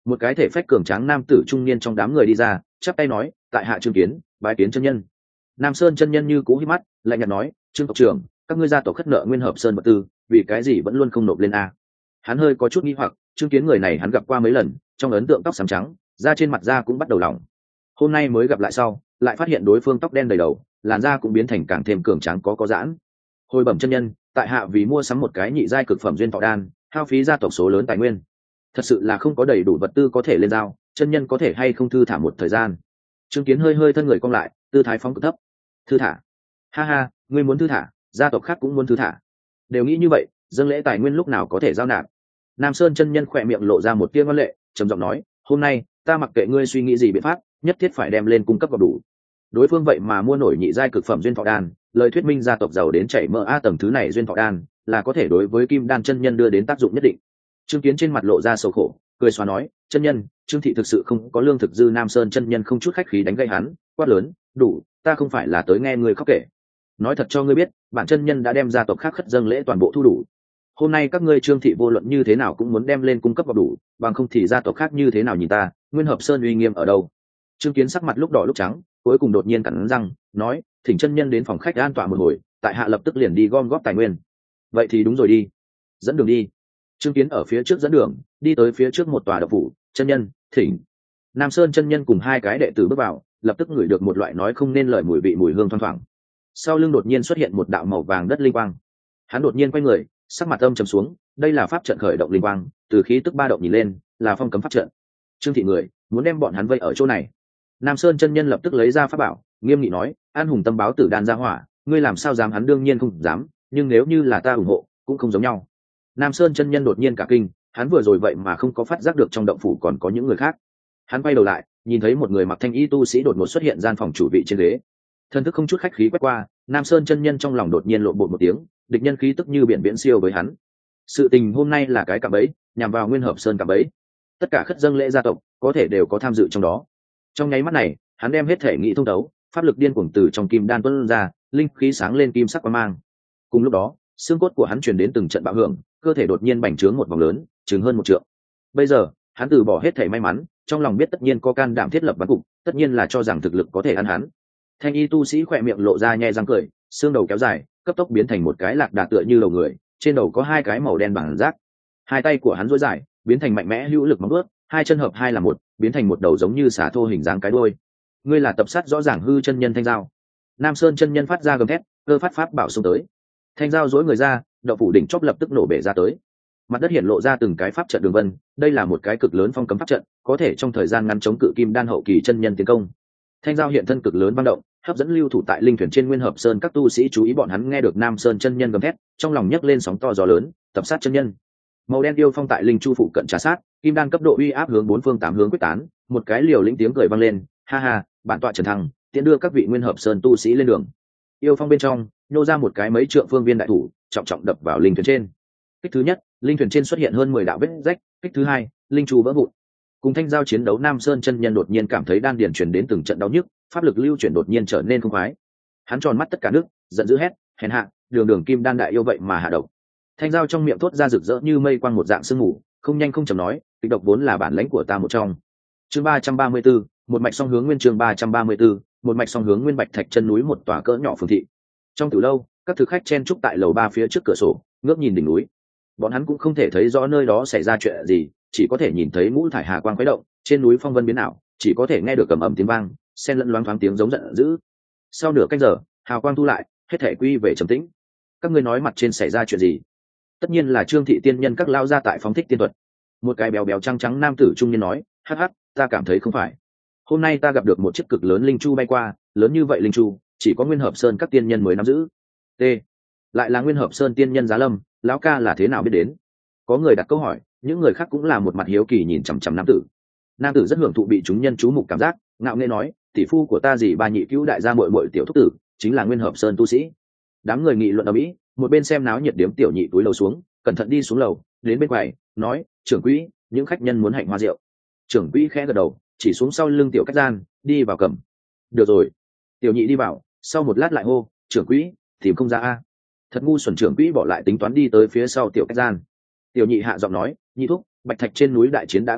một cái thể phách cường tráng nam tử trung niên trong đám người đi ra, chắp tay nói, tại hạ Trương Kiến, bái kiến chân nhân. Nam Sơn chân nhân như cũ hít mắt, lạnh nhạt nói, Trương tộc trưởng, các ngươi gia tộc khất nợ Nguyên Hợp Sơn vật tư, vì cái gì vẫn luôn không nộp lên a? Hắn hơi có chút nghi hoặc, Trương Kiến người này hắn gặp qua mấy lần, trong ấn tượng tóc xám trắng, da trên mặt da cũng bắt đầu lỏng. Hôm nay mới gặp lại sau, lại phát hiện đối phương tóc đen đầy đầu, làn da cũng biến thành càng thêm cường tráng có có giãn. Hồi bẩm chân nhân, tại hạ vì mua sắm một cái nhị giai cực phẩm duyên thọ đan, hao phí gia tộc số lớn tài nguyên, thật sự là không có đầy đủ vật tư có thể lên giao, chân nhân có thể hay không thư thả một thời gian? Trương Kiến hơi hơi thân người cong lại, tư thái phóng cực thấp. Thư thả? Ha ha, ngươi muốn thư thả, gia tộc khác cũng muốn thư thả, đều nghĩ như vậy, dâng lễ tài nguyên lúc nào có thể giao nạp? Nam Sơn chân nhân khỏe miệng lộ ra một tia ngoan lệ, trầm giọng nói, hôm nay ta mặc kệ ngươi suy nghĩ gì biện pháp, nhất thiết phải đem lên cung cấp vào đủ. Đối phương vậy mà mua nổi nhị giai cực phẩm duyên thọ đan, lời thuyết minh gia tộc giàu đến chảy mỡ a tầng thứ này duyên thọ đan là có thể đối với kim đan chân nhân đưa đến tác dụng nhất định. Trương Kiến trên mặt lộ ra sầu khổ, cười xóa nói, chân nhân, Trương thị thực sự không có lương thực dư. Nam Sơn chân nhân không chút khách khí đánh gây hắn, quát lớn, đủ, ta không phải là tới nghe ngươi khóc kể. Nói thật cho ngươi biết, bản chân nhân đã đem gia tộc khác khất dâng lễ toàn bộ thu đủ. Hôm nay các ngươi Trương thị vô luận như thế nào cũng muốn đem lên cung cấp vào đủ, bằng không thì gia tộc khác như thế nào nhìn ta, Nguyên Hợp Sơn uy nghiêm ở đâu? Trương Kiến sắc mặt lúc đỏ lúc trắng, cuối cùng đột nhiên cắn răng, nói, thỉnh chân nhân đến phòng khách an tọa một hồi, tại hạ lập tức liền đi gom góp tài nguyên. Vậy thì đúng rồi, đi, dẫn đường đi. Trương Kiến ở phía trước dẫn đường, đi tới phía trước một tòa động phủ. Chân nhân, thỉnh. Nam Sơn chân nhân cùng hai cái đệ tử bước vào, lập tức ngửi được một loại nói không nên lời mùi vị mùi hương thoang thoảng. Sau lưng đột nhiên xuất hiện một đạo màu vàng đất linh quang. Hắn đột nhiên quay người, sắc mặt âm trầm xuống, đây là pháp trận khởi động linh quang, từ khí tức ba động nhìn lên, là phong cấm pháp trận. Trương thị người muốn đem bọn hắn vây ở chỗ này. Nam Sơn chân nhân lập tức lấy ra pháp bảo, nghiêm nghị nói, An Hùng Tâm báo tử đan ra hỏa, ngươi làm sao dám? Hắn đương nhiên không dám, nhưng nếu như là ta ủng hộ, cũng không giống nhau. Nam Sơn chân nhân đột nhiên cả kinh, hắn vừa rồi vậy mà không có phát giác được trong động phủ còn có những người khác. Hắn quay đầu lại, nhìn thấy một người mặc thanh y tu sĩ đột ngột xuất hiện gian phòng chủ vị trên ghế. Thân thức không chút khách khí quét qua, Nam Sơn chân nhân trong lòng đột nhiên lộn bột một tiếng, địch nhân khí tức như biển biển siêu với hắn. Sự tình hôm nay là cái cạm bẫy, nhằm vào Nguyên Hợp Sơn cạm bẫy. Tất cả khất dâng lễ gia tộc có thể đều có tham dự trong đó. Trong nháy mắt này, hắn đem hết thể nghị thông đấu, pháp lực điên cuồng từ trong kim đan tuôn ra, linh khí sáng lên kim sắc quang mang. Cùng lúc đó, xương cốt của hắn truyền đến từng trận bạo hưởng, cơ thể đột nhiên bành trướng một vòng lớn, chừng hơn một trượng. Bây giờ, hắn từ bỏ hết thể may mắn, trong lòng biết tất nhiên có can đảm thiết lập bắn cục, tất nhiên là cho rằng thực lực có thể ăn hắn. Thanh y tu sĩ khỏe miệng lộ ra nhe răng cười, xương đầu kéo dài, cấp tốc biến thành một cái lạc đà tựa như đầu người, trên đầu có hai cái màu đen bằng rác. Hai tay của hắn duỗi dài, biến thành mạnh mẽ hữu lực móng vuốt, hai chân hợp hai là một, biến thành một đầu giống như xà thô hình dáng cái đuôi. Ngươi là tập sát rõ ràng hư chân nhân Thanh Giao. Nam Sơn chân nhân phát ra gầm thét, cơ phát pháp bảo xông tới. Thanh Giao duỗi người ra, động phủ đỉnh chóp lập tức nổ bể ra tới. Mặt đất hiện lộ ra từng cái pháp trận đường vân, đây là một cái cực lớn phong cấm pháp trận, có thể trong thời gian ngắn chống cự kim đan hậu kỳ chân nhân tiến công. Thanh Giao hiện thân cực lớn vang động, hấp dẫn lưu thủ tại linh thuyền trên Nguyên Hợp Sơn các tu sĩ chú ý. Bọn hắn nghe được Nam Sơn chân nhân gầm thét, trong lòng nhấc lên sóng to gió lớn, tập sát chân nhân. Màu đen yêu phong tại linh chu phụ cận trà sát, kim đan cấp độ uy áp hướng bốn phương tám hướng quyết tán. Một cái liều lĩnh tiếng cười vang lên, ha ha, bản tọa Trần Thăng tiện đưa các vị Nguyên Hợp Sơn tu sĩ lên đường. Yêu phong bên trong nô ra một cái mấy trượng phương viên đại thủ, trọng trọng đập vào linh thuyền trên. Kích thứ nhất, linh thuyền trên xuất hiện hơn mười đạo vết rách. Kích thứ hai, linh chu vỡ vụn. Cùng Thanh Giao chiến đấu, Nam Sơn chân nhân đột nhiên cảm thấy đan điền truyền đến từng trận đau nhức, pháp lực lưu chuyển đột nhiên trở nên không khoái. Hắn tròn mắt tất cả nước, giận dữ hét, hèn hạ, đường đường kim đan đại yêu vậy mà hạ độc. Thanh Giao trong miệng thốt ra rực rỡ như mây quang một dạng sương mù, không nhanh không chậm nói, kịch độc vốn là bản lãnh của ta một trong. Chương ba trăm ba mươi tư, một mạch song hướng nguyên. Chương ba trăm ba mươi tư, một mạch song hướng nguyên. Bạch Thạch chân núi, một tòa cỡ nhỏ phường thị. Trong từ lâu, các thực khách chen trúc tại lầu ba phía trước cửa sổ, ngước nhìn đỉnh núi. Bọn hắn cũng không thể thấy rõ nơi đó xảy ra chuyện gì, chỉ có thể nhìn thấy ngũ thải hà quang khuấy động, trên núi phong vân biến ảo, chỉ có thể nghe được cầm ầm tiếng vang, xen lẫn loáng thoáng tiếng giống giận dữ. Sau nửa canh giờ, hào quang thu lại, hết thể quy về trầm tĩnh. Các ngươi nói mặt trên xảy ra chuyện gì? Tất nhiên là Trương thị tiên nhân các lao ra tại phóng thích tiên thuật. Một cái béo béo trắng trắng nam tử trung niên nói, hắc hắc, ta cảm thấy không phải. Hôm nay ta gặp được một chiếc cực lớn linh chu bay qua, lớn như vậy linh chu, chỉ có Nguyên Hợp Sơn các tiên nhân mới nắm giữ. T. Lại là Nguyên Hợp Sơn tiên nhân giá lâm, lão ca là thế nào biết đến? Có người đặt câu hỏi, những người khác cũng là một mặt hiếu kỳ nhìn chằm chằm nam tử. Nam tử rất hưởng thụ bị chúng nhân chú mục cảm giác, ngạo nghễ nói, tỷ phu của ta dì ba nhị cứu đại gia muội muội tiểu thúc tử, chính là Nguyên Hợp Sơn tu sĩ. Đám người nghị luận ầm ĩ, một bên xem náo nhiệt điếm tiểu nhị túi lầu xuống, cẩn thận đi xuống lầu, đến bên quầy, nói, trưởng quỹ, những khách nhân muốn hạnh hoa rượu. Trưởng quỹ khẽ gật đầu, chỉ xuống sau lưng tiểu cách gian, đi vào cầm. Được rồi. Tiểu nhị đi vào, sau một lát lại hô, trưởng quỹ, tìm không ra a. Thật ngu xuẩn, trưởng quỹ bỏ lại tính toán đi tới phía sau tiểu cách gian. Tiểu nhị hạ giọng nói, nhị thúc, Bạch Thạch trên núi đại chiến đã kết thúc,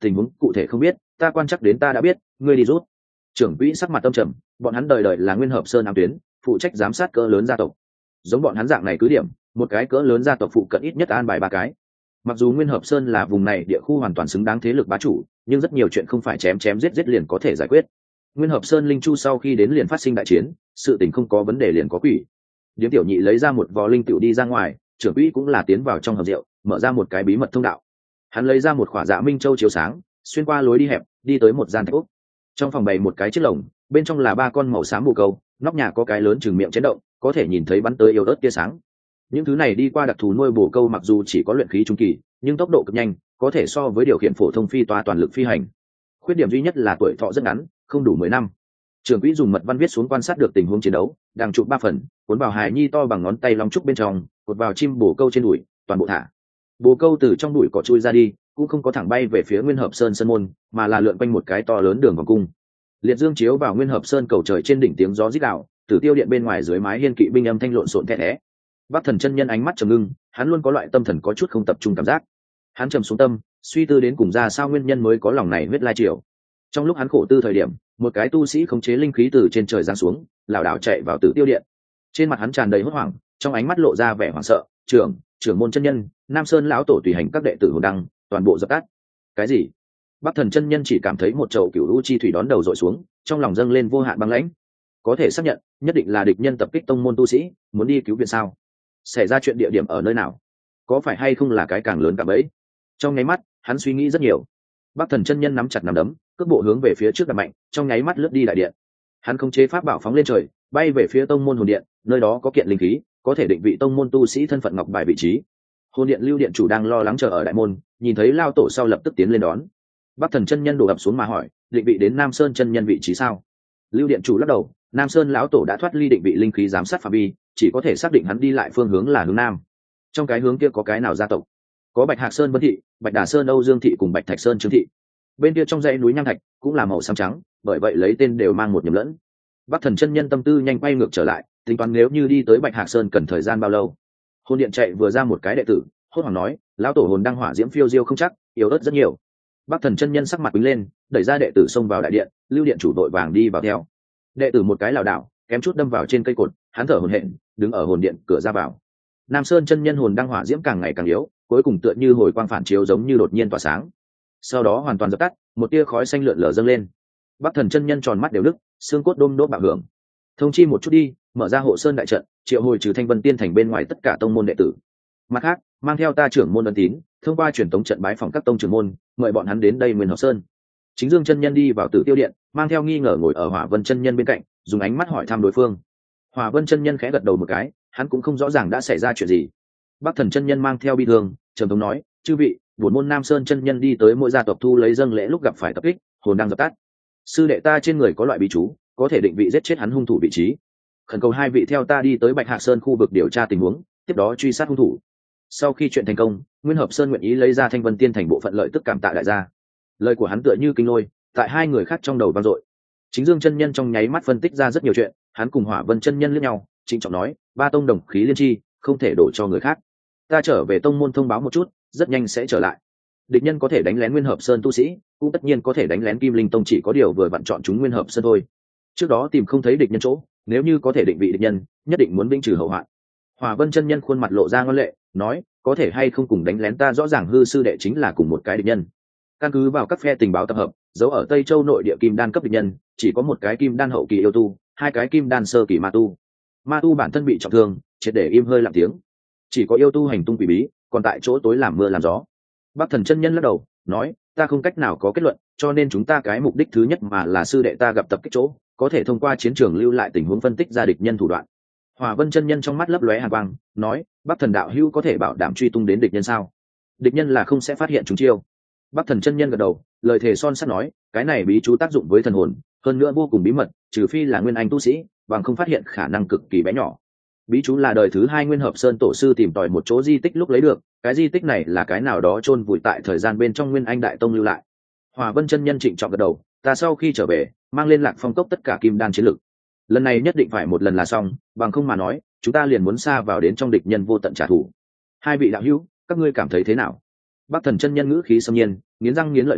tình huống cụ thể không biết, ta quan chắc đến ta đã biết, ngươi đi rút. Trưởng quỹ sắc mặt tâm trầm, bọn hắn đời đời là Nguyên Hợp Sơn ám tuyến, phụ trách giám sát cỡ lớn gia tộc. Giống bọn hắn dạng này cứ điểm, một cái cỡ lớn gia tộc phụ cận ít nhất an bài ba cái. Mặc dù Nguyên Hợp Sơn là vùng này địa khu hoàn toàn xứng đáng thế lực bá chủ, nhưng rất nhiều chuyện không phải chém chém giết giết liền có thể giải quyết. Nguyên Hợp Sơn linh chu sau khi đến liền phát sinh đại chiến, sự tình không có vấn đề liền có quỷ. Điếm tiểu nhị lấy ra một vò linh tiểu đi ra ngoài, trưởng quỹ cũng là tiến vào trong hầm rượu, mở ra một cái bí mật thông đạo. Hắn lấy ra một khỏa dạ minh châu chiếu sáng, xuyên qua lối đi hẹp, đi tới một gian thạch ốc. Trong phòng bày một cái chiếc lồng, bên trong là ba con màu xám bồ câu, nóc nhà có cái lớn chừng miệng chấn động, có thể nhìn thấy bắn tới yếu ớt tia sáng. Những thứ này đi qua đặc thù nuôi bồ câu mặc dù chỉ có luyện khí trung kỳ, nhưng tốc độ cực nhanh, có thể so với điều khiển phổ thông phi toa toàn lực phi hành. Khuyết điểm duy nhất là tuổi thọ rất ngắn, không đủ mười năm. Trưởng quỹ dùng mật văn viết xuống quan sát được tình huống chiến đấu, đang chụp ba phần, cuốn vào hài nhi to bằng ngón tay long trúc bên trong, cột vào chim bồ câu trên đùi, toàn bộ thả. Bồ câu từ trong đùi cỏ chui ra đi, cũng không có thẳng bay về phía Nguyên Hợp Sơn sân môn, mà là lượn quanh một cái to lớn đường vòng cung. Liệt dương chiếu vào Nguyên Hợp Sơn cầu trời trên đỉnh, tiếng gió rít gào, Tử Tiêu điện bên ngoài dưới mái hiên kỵ binh âm thanh lộn xộn thét thé. Bắc Thần chân nhân ánh mắt trầm ngưng, hắn luôn có loại tâm thần có chút không tập trung cảm giác. Hắn trầm xuống tâm, suy tư đến cùng ra sao nguyên nhân mới có lòng này huyết lai triều. Trong lúc hắn khổ tư thời điểm, một cái tu sĩ khống chế linh khí từ trên trời giáng xuống, lảo đảo chạy vào Tử Tiêu điện. Trên mặt hắn tràn đầy hốt hoảng, trong ánh mắt lộ ra vẻ hoảng sợ. Trưởng, trưởng môn chân nhân, Nam Sơn lão tổ tùy hành các đệ tử hồn đăng, toàn bộ dập tắt. Cái gì? Bắc Thần chân nhân chỉ cảm thấy một chậu cửu u chi thủy đón đầu dội xuống, trong lòng dâng lên vô hạn băng lãnh. Có thể xác nhận, nhất định là địch nhân tập kích tông môn tu sĩ, muốn đi cứu viện sao? Xảy ra chuyện địa điểm ở nơi nào? Có phải hay không là cái càng lớn cả bấy? Trong nháy mắt, hắn suy nghĩ rất nhiều. Bắc Thần chân nhân nắm chặt nắm đấm, cước bộ hướng về phía trước đập mạnh, trong nháy mắt lướt đi đại điện. Hắn không chế pháp bảo phóng lên trời, bay về phía tông môn hồn điện, nơi đó có kiện linh khí, có thể định vị tông môn tu sĩ thân phận ngọc bài vị trí. Hồn điện lưu điện chủ đang lo lắng chờ ở đại môn, nhìn thấy lao tổ sau lập tức tiến lên đón. Bắc Thần chân nhân đổ ập xuống mà hỏi, định vị đến Nam Sơn chân nhân vị trí sao? Lưu điện chủ lắc đầu, Nam Sơn lão tổ đã thoát ly định vị linh khí giám sát phạm vi, chỉ có thể xác định hắn đi lại phương hướng là hướng nam. Trong cái hướng kia có cái nào gia tộc? Có Bạch Hạc Sơn Vân thị, Bạch Đà Sơn Âu Dương thị cùng Bạch Thạch Sơn Trương thị. Bên kia trong dãy núi nham thạch cũng là màu xám trắng, bởi vậy lấy tên đều mang một nhầm lẫn. Bắc Thần chân nhân tâm tư nhanh quay ngược trở lại, tính toán nếu như đi tới Bạch Hạc Sơn cần thời gian bao lâu. Hồn điện chạy vừa ra một cái đệ tử, hốt hoảng nói, lão tổ hồn đang hỏa diễm phiêu diêu không chắc, yếu ớt rất nhiều. Bắc Thần chân nhân sắc mặt quýnh lên, đẩy ra đệ tử xông vào đại điện, lưu điện chủ đội vàng đi vào theo. Đệ tử một cái lảo đảo, kém chút đâm vào trên cây cột, hắn thở hổn hển, đứng ở hồn điện cửa ra vào. Nam Sơn chân nhân hồn đang hỏa diễm càng ngày càng yếu, cuối cùng tựa như hồi quang phản chiếu giống như đột nhiên tỏa sáng. Sau đó hoàn toàn dập tắt, một tia khói xanh lượn lờ dâng lên. Bắc Thần chân nhân tròn mắt đều đứt, xương cốt đôm đốt bạo hưởng. Thông chi một chút đi, mở ra hộ sơn đại trận, triệu hồi trừ Thanh Vân Tiên thành bên ngoài tất cả tông môn đệ tử. Mặt khác, mang theo ta trưởng môn ân tín, thông qua truyền tống trận bái phòng các tông trưởng môn, mời bọn hắn đến đây Nguyên Hợp Sơn. Chính Dương chân nhân đi vào Tử Tiêu điện, mang theo nghi ngờ ngồi ở Hỏa Vân chân nhân bên cạnh, dùng ánh mắt hỏi thăm đối phương. Hỏa Vân chân nhân khẽ gật đầu một cái, hắn cũng không rõ ràng đã xảy ra chuyện gì. Bắc Thần chân nhân mang theo bi thương, trầm thống nói, chư vị, bổn môn Nam Sơn chân nhân đi tới mỗi gia tộc thu lấy dâng lễ lúc gặp phải tập kích, hồn đang dập tắt. Sư đệ ta trên người có loại bí chú, có thể định vị giết chết hắn hung thủ vị trí. Khẩn cầu hai vị theo ta đi tới Bạch Hạc Sơn khu vực điều tra tình huống, tiếp đó truy sát hung thủ. Sau khi chuyện thành công, Nguyên Hợp Sơn nguyện ý lấy ra Thanh Vân Tiên thành bộ phận lợi tức cảm tạ đại gia. Lời của hắn tựa như kinh lôi, tại hai người khác trong đầu vang dội. Chính Dương chân nhân trong nháy mắt phân tích ra rất nhiều chuyện, hắn cùng Hỏa Vân chân nhân liếc nhau, trịnh trọng nói, ba tông đồng khí liên chi, không thể đổ cho người khác. Ta trở về tông môn thông báo một chút, rất nhanh sẽ trở lại. Địch nhân có thể đánh lén Nguyên Hợp Sơn tu sĩ, cũng tất nhiên có thể đánh lén Kim Linh tông, chỉ có điều vừa vặn chọn chúng Nguyên Hợp Sơn thôi. Trước đó tìm không thấy địch nhân chỗ, nếu như có thể định vị địch nhân, nhất định muốn binh trừ hậu hoạn. Hỏa Vân chân nhân khuôn mặt lộ ra ngoan lệ, nói, có thể hay không cùng đánh lén ta rõ ràng hư sư đệ chính là cùng một cái địch nhân. Căn cứ vào các phe tình báo tập hợp, giấu ở Tây Châu nội địa kim đan cấp địch nhân, chỉ có một cái kim đan hậu kỳ yêu tu, hai cái kim đan sơ kỳ ma tu. Ma tu bản thân bị trọng thương, triệt để im hơi lặng tiếng. Chỉ có yêu tu hành tung quỷ bí, còn tại chỗ tối làm mưa làm gió. Bắc Thần chân nhân lắc đầu, nói, ta không cách nào có kết luận, cho nên chúng ta cái mục đích thứ nhất mà là sư đệ ta gặp tập kích chỗ, có thể thông qua chiến trường lưu lại tình huống phân tích ra địch nhân thủ đoạn. Hỏa Vân chân nhân trong mắt lấp lóe hàn quang, nói, Bắc Thần đạo hữu có thể bảo đảm truy tung đến địch nhân sao? Địch nhân là không sẽ phát hiện chúng chiêu. Bắc Thần chân nhân gật đầu, lời thề son sắt nói, cái này bí chú tác dụng với thần hồn, hơn nữa vô cùng bí mật, trừ phi là nguyên anh tu sĩ, bằng không phát hiện khả năng cực kỳ bé nhỏ. Bí chú là đời thứ hai Nguyên Hợp Sơn tổ sư tìm tòi một chỗ di tích lúc lấy được, cái di tích này là cái nào đó chôn vùi tại thời gian bên trong Nguyên Anh đại tông lưu lại. Hỏa Vân chân nhân trịnh trọng gật đầu, ta sau khi trở về, mang lên Lạc Phong cốc tất cả kim đan chiến lực. Lần này nhất định phải một lần là xong, bằng không mà nói, chúng ta liền muốn xa vào đến trong địch nhân vô tận trả thù. Hai vị đạo hữu, các ngươi cảm thấy thế nào? Bắc Thần chân nhân ngữ khí xâm nhiên, nghiến răng nghiến lợi nói,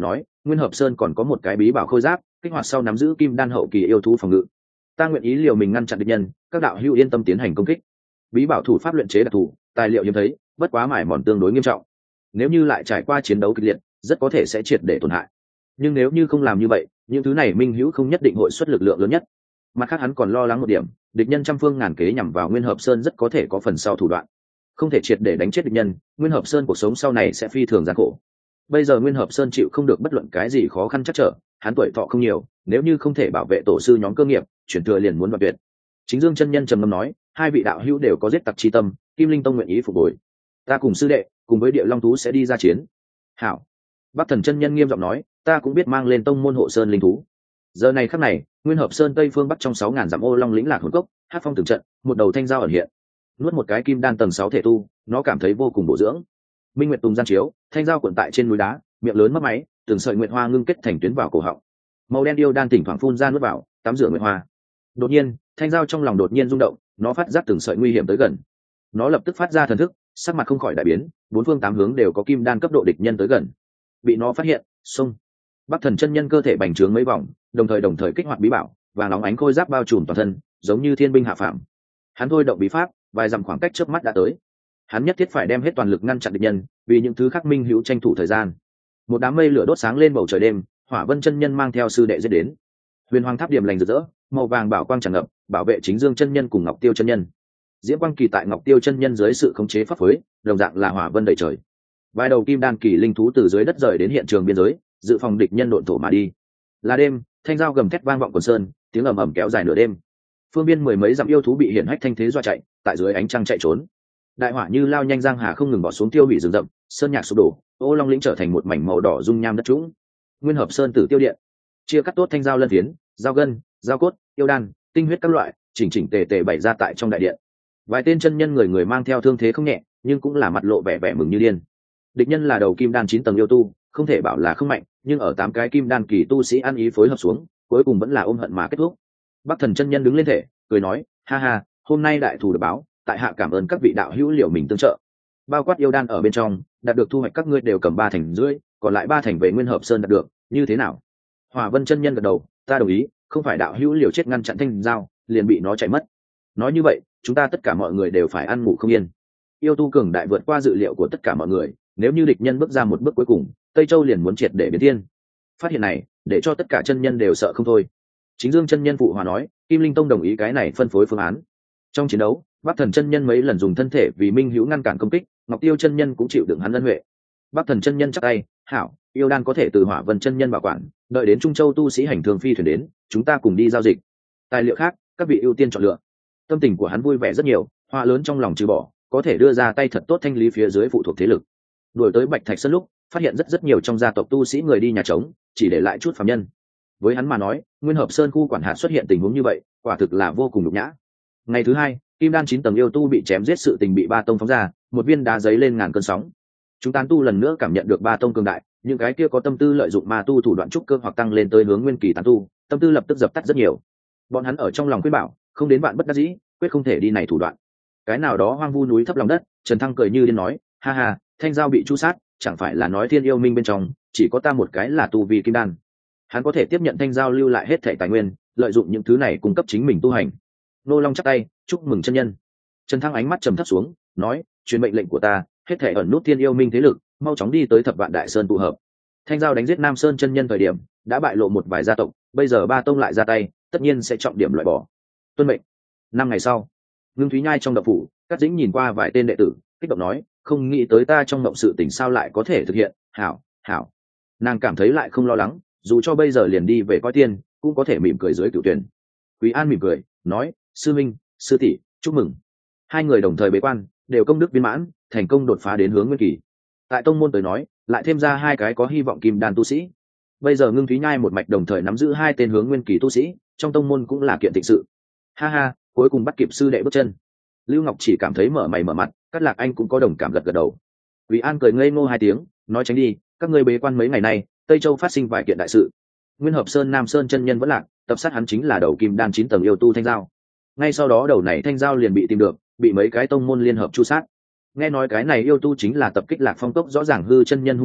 Nguyên Hợp Sơn còn có một cái bí bảo khôi giáp, kích hoạt sau nắm giữ kim đan hậu kỳ yêu thú phòng ngự. Ta nguyện ý liều mình ngăn chặn địch nhân, các đạo hữu yên tâm tiến hành công kích. Bí bảo thủ pháp luyện chế đặc thù, tài liệu hiếm thấy, bất quá mải mòn tương đối nghiêm trọng. Nếu như lại trải qua chiến đấu kịch liệt, rất có thể sẽ triệt để tổn hại. Nhưng nếu như không làm như vậy, những thứ này minh hữu không nhất định hội xuất lực lượng lớn nhất. Mặt khác hắn còn lo lắng một điểm, địch nhân trăm phương ngàn kế nhằm vào Nguyên Hợp Sơn rất có thể có phần sau thủ đoạn. Không thể triệt để đánh chết địch nhân, Nguyên Hợp Sơn cuộc sống sau này sẽ phi thường gian khổ. Bây giờ Nguyên Hợp Sơn chịu không được bất luận cái gì khó khăn chắc trở, hắn tuổi thọ không nhiều, nếu như không thể bảo vệ tổ sư nhóm cơ nghiệp, chuyển thừa liền muốn đoạt tuyệt. Chính Dương chân nhân trầm ngâm nói, hai vị đạo hữu đều có giết tặc chi tâm, Kim Linh Tông nguyện ý phục hồi. Ta cùng sư đệ, cùng với Địa Long thú sẽ đi ra chiến. Hảo. Bắc Thần chân nhân nghiêm giọng nói, ta cũng biết mang lên tông môn hộ sơn linh thú. Giờ này khắc này, Nguyên Hợp Sơn tây phương bắc trong sáu ngàn dặm ô long lĩnh lạc hồn cốc, hát phong từng trận, một đầu thanh dao ẩn hiện. Nuốt một cái kim đan tầng sáu thể tu, nó cảm thấy vô cùng bổ dưỡng. Minh Nguyệt Tùng gian chiếu, thanh dao cuộn tại trên núi đá, miệng lớn mất máy, từng sợi nguyệt hoa ngưng kết thành tuyến vào cổ họng. Màu đen yêu đan thỉnh thoảng phun ra nuốt vào, tắm rửa nguyệt hoa. Đột nhiên, thanh dao trong lòng đột nhiên rung động, nó phát giác từng sợi nguy hiểm tới gần. Nó lập tức phát ra thần thức, sắc mặt không khỏi đại biến, bốn phương tám hướng đều có kim đan cấp độ địch nhân tới gần. Bị nó phát hiện, xông. Bắc Thần chân nhân cơ thể bành trướng mấy vòng, đồng thời đồng thời kích hoạt bí bảo, và nóng ánh khôi giáp bao trùm toàn thân, giống như thiên binh hạ phàm. Hắn thôi động bí pháp, vài dặm khoảng cách chớp mắt đã tới. Hắn nhất thiết phải đem hết toàn lực ngăn chặn địch nhân, vì những thứ khác minh hữu tranh thủ thời gian. Một đám mây lửa đốt sáng lên bầu trời đêm, Hỏa Vân chân nhân mang theo sư đệ giết đến. Huyền Hoàng tháp điểm lành rực rỡ, màu vàng bảo quang tràn ngập, bảo vệ Chính Dương chân nhân cùng Ngọc Tiêu chân nhân. Diễm quang kỳ tại Ngọc Tiêu chân nhân dưới sự khống chế pháp phối, đồng dạng là hỏa vân đầy trời. Vài đầu kim đan kỳ linh thú từ dưới đất rời đến hiện trường biên giới, dự phòng địch nhân độn thổ mà đi. Là đêm, thanh dao gầm thét vang vọng quần sơn, tiếng ầm ầm kéo dài nửa đêm. Phương biên mười mấy dặm yêu thú bị hiển hách thanh thế dọa chạy, tại dưới ánh trăng chạy trốn. Đại hỏa như lao nhanh giang hà không ngừng bỏ xuống tiêu hủy rừng rậm, sơn nhạc sụp đổ, ô long lĩnh trở thành một mảnh màu đỏ dung nham đất trũng. Nguyên Hợp Sơn tử tiêu điện, chia cắt tốt thanh dao lân phiến, dao gân, dao cốt, yêu đan, tinh huyết các loại, chỉnh chỉnh tề tề bày ra tại trong đại điện. Vài tên chân nhân người người mang theo thương thế không nhẹ, nhưng cũng là mặt lộ vẻ vẻ mừng như điên. Địch nhân là đầu kim đan chín tầng yêu tu, không thể bảo là không mạnh, nhưng ở tám cái kim đan kỳ tu sĩ ăn ý phối hợp xuống, cuối cùng vẫn là ôm hận mà kết thúc. Bắc Thần chân nhân đứng lên thể, cười nói, ha ha, hôm nay đại thù được báo, tại hạ cảm ơn các vị đạo hữu liệu mình tương trợ. Bao quát yêu đan ở bên trong, đạt được thu hoạch các ngươi đều cầm ba thành rưỡi, còn lại ba thành về Nguyên Hợp Sơn đạt được, như thế nào? Hỏa Vân chân nhân gật đầu, ta đồng ý, không phải đạo hữu liều chết ngăn chặn thanh dao, liền bị nó chạy mất. Nói như vậy, chúng ta tất cả mọi người đều phải ăn ngủ không yên. Yêu tu cường đại vượt qua dự liệu của tất cả mọi người, nếu như địch nhân bước ra một bước cuối cùng, Tây Châu liền muốn triệt để biến thiên. Phát hiện này, để cho tất cả chân nhân đều sợ không thôi. Chính Dương chân nhân phụ hòa nói, Kim Linh Tông đồng ý cái này phân phối phương án. Trong chiến đấu, Bắc Thần chân nhân mấy lần dùng thân thể vì minh hữu ngăn cản công kích, Ngọc Tiêu chân nhân cũng chịu đựng hắn ân huệ. Bắc Thần chân nhân chắp tay, hảo, yêu đan có thể từ Hỏa Vân chân nhân bảo quản, đợi đến Trung Châu tu sĩ hành thường phi thuyền đến, chúng ta cùng đi giao dịch. Tài liệu khác, các vị ưu tiên chọn lựa. Tâm tình của hắn vui vẻ rất nhiều, hoa lớn trong lòng trừ bỏ, có thể đưa ra tay thật tốt thanh lý phía dưới phụ thuộc thế lực. Đuổi tới Bạch Thạch Sơn lúc, phát hiện rất rất nhiều trong gia tộc tu sĩ người đi nhà trống, chỉ để lại chút phàm nhân. Với hắn mà nói, Nguyên Hợp Sơn khu quản hạt xuất hiện tình huống như vậy, quả thực là vô cùng nhục nhã. Ngày thứ hai, kim đan chín tầng yêu tu bị chém giết sự tình bị ba tông phóng ra, một viên đá giấy lên ngàn cơn sóng. Chúng tán tu lần nữa cảm nhận được ba tông cường đại, những cái kia có tâm tư lợi dụng ma tu thủ đoạn trúc cơ hoặc tăng lên tới hướng nguyên kỳ tán tu, tâm tư lập tức dập tắt rất nhiều. Bọn hắn ở trong lòng khuyên bảo, không đến bạn bất đắc dĩ, quyết không thể đi này thủ đoạn. Cái nào đó hoang vu núi thấp lòng đất, Trần Thăng cười như điên nói, ha ha, thanh giao bị chu sát, chẳng phải là nói thiên yêu minh bên trong chỉ có ta một cái là tu vi kim đan. Hắn có thể tiếp nhận thanh giao lưu lại hết thảy tài nguyên, lợi dụng những thứ này cung cấp chính mình tu hành. Nô Long chắp tay, chúc mừng chân nhân. Trần Thăng ánh mắt trầm thấp xuống, nói, truyền mệnh lệnh của ta, hết thảy ẩn nút thiên yêu minh thế lực, mau chóng đi tới Thập Vạn Đại Sơn tụ hợp. Thanh giao đánh giết Nam Sơn chân nhân thời điểm, đã bại lộ một vài gia tộc, bây giờ ba tông lại ra tay, tất nhiên sẽ trọng điểm loại bỏ. Tuân mệnh. Năm ngày sau, Ngưng Thúy Nhai trong đậu phủ, Cát Dĩnh nhìn qua vài tên đệ tử, kích động nói, không nghĩ tới ta trong mộng sự tình sao lại có thể thực hiện, hảo, hảo. Nàng cảm thấy lại không lo lắng, dù cho bây giờ liền đi về coi tiên, cũng có thể mỉm cười dưới cửu tuyển. Quý An mỉm cười, nói, sư minh, sư tỷ, chúc mừng. Hai người đồng thời bế quan, đều công đức viên mãn, thành công đột phá đến hướng nguyên kỳ. Tại tông môn tới nói, lại thêm ra hai cái có hy vọng kim đan tu sĩ. Bây giờ Ngưng Thúy Nhai một mạch đồng thời nắm giữ hai tên hướng nguyên kỳ tu sĩ, trong tông môn cũng là kiện thịnh sự. Ha ha, cuối cùng bắt kịp sư đệ bước chân. Lưu Ngọc chỉ cảm thấy mở mày mở mặt, Cát Lạc Anh cũng có đồng cảm gật gật đầu. Quý An cười ngây ngô hai tiếng, nói tránh đi, các ngươi bế quan mấy ngày nay, Tây Châu phát sinh vài kiện đại sự. Nguyên Hợp Sơn Nam Sơn chân nhân vẫn lạc, tập sát hắn chính là đầu kim đan chín tầng yêu tu thanh giao. Ngay sau đó đầu này thanh giao liền bị tìm được, bị mấy cái tông môn liên hợp chu sát. Nghe nói cái này yêu tu chính là tập kích Lạc Phong Cốc rõ ràng hư chân nhân hung thủ,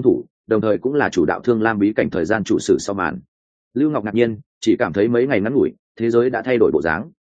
đồng thời cũng là chủ đạo Thương Lam bí cảnh thời gian chủ sử sau màn. Lưu Ngọc ngạc nhiên, chỉ cảm thấy mấy ngày ngắn ngủi, thế giới đã thay đổi bộ dáng.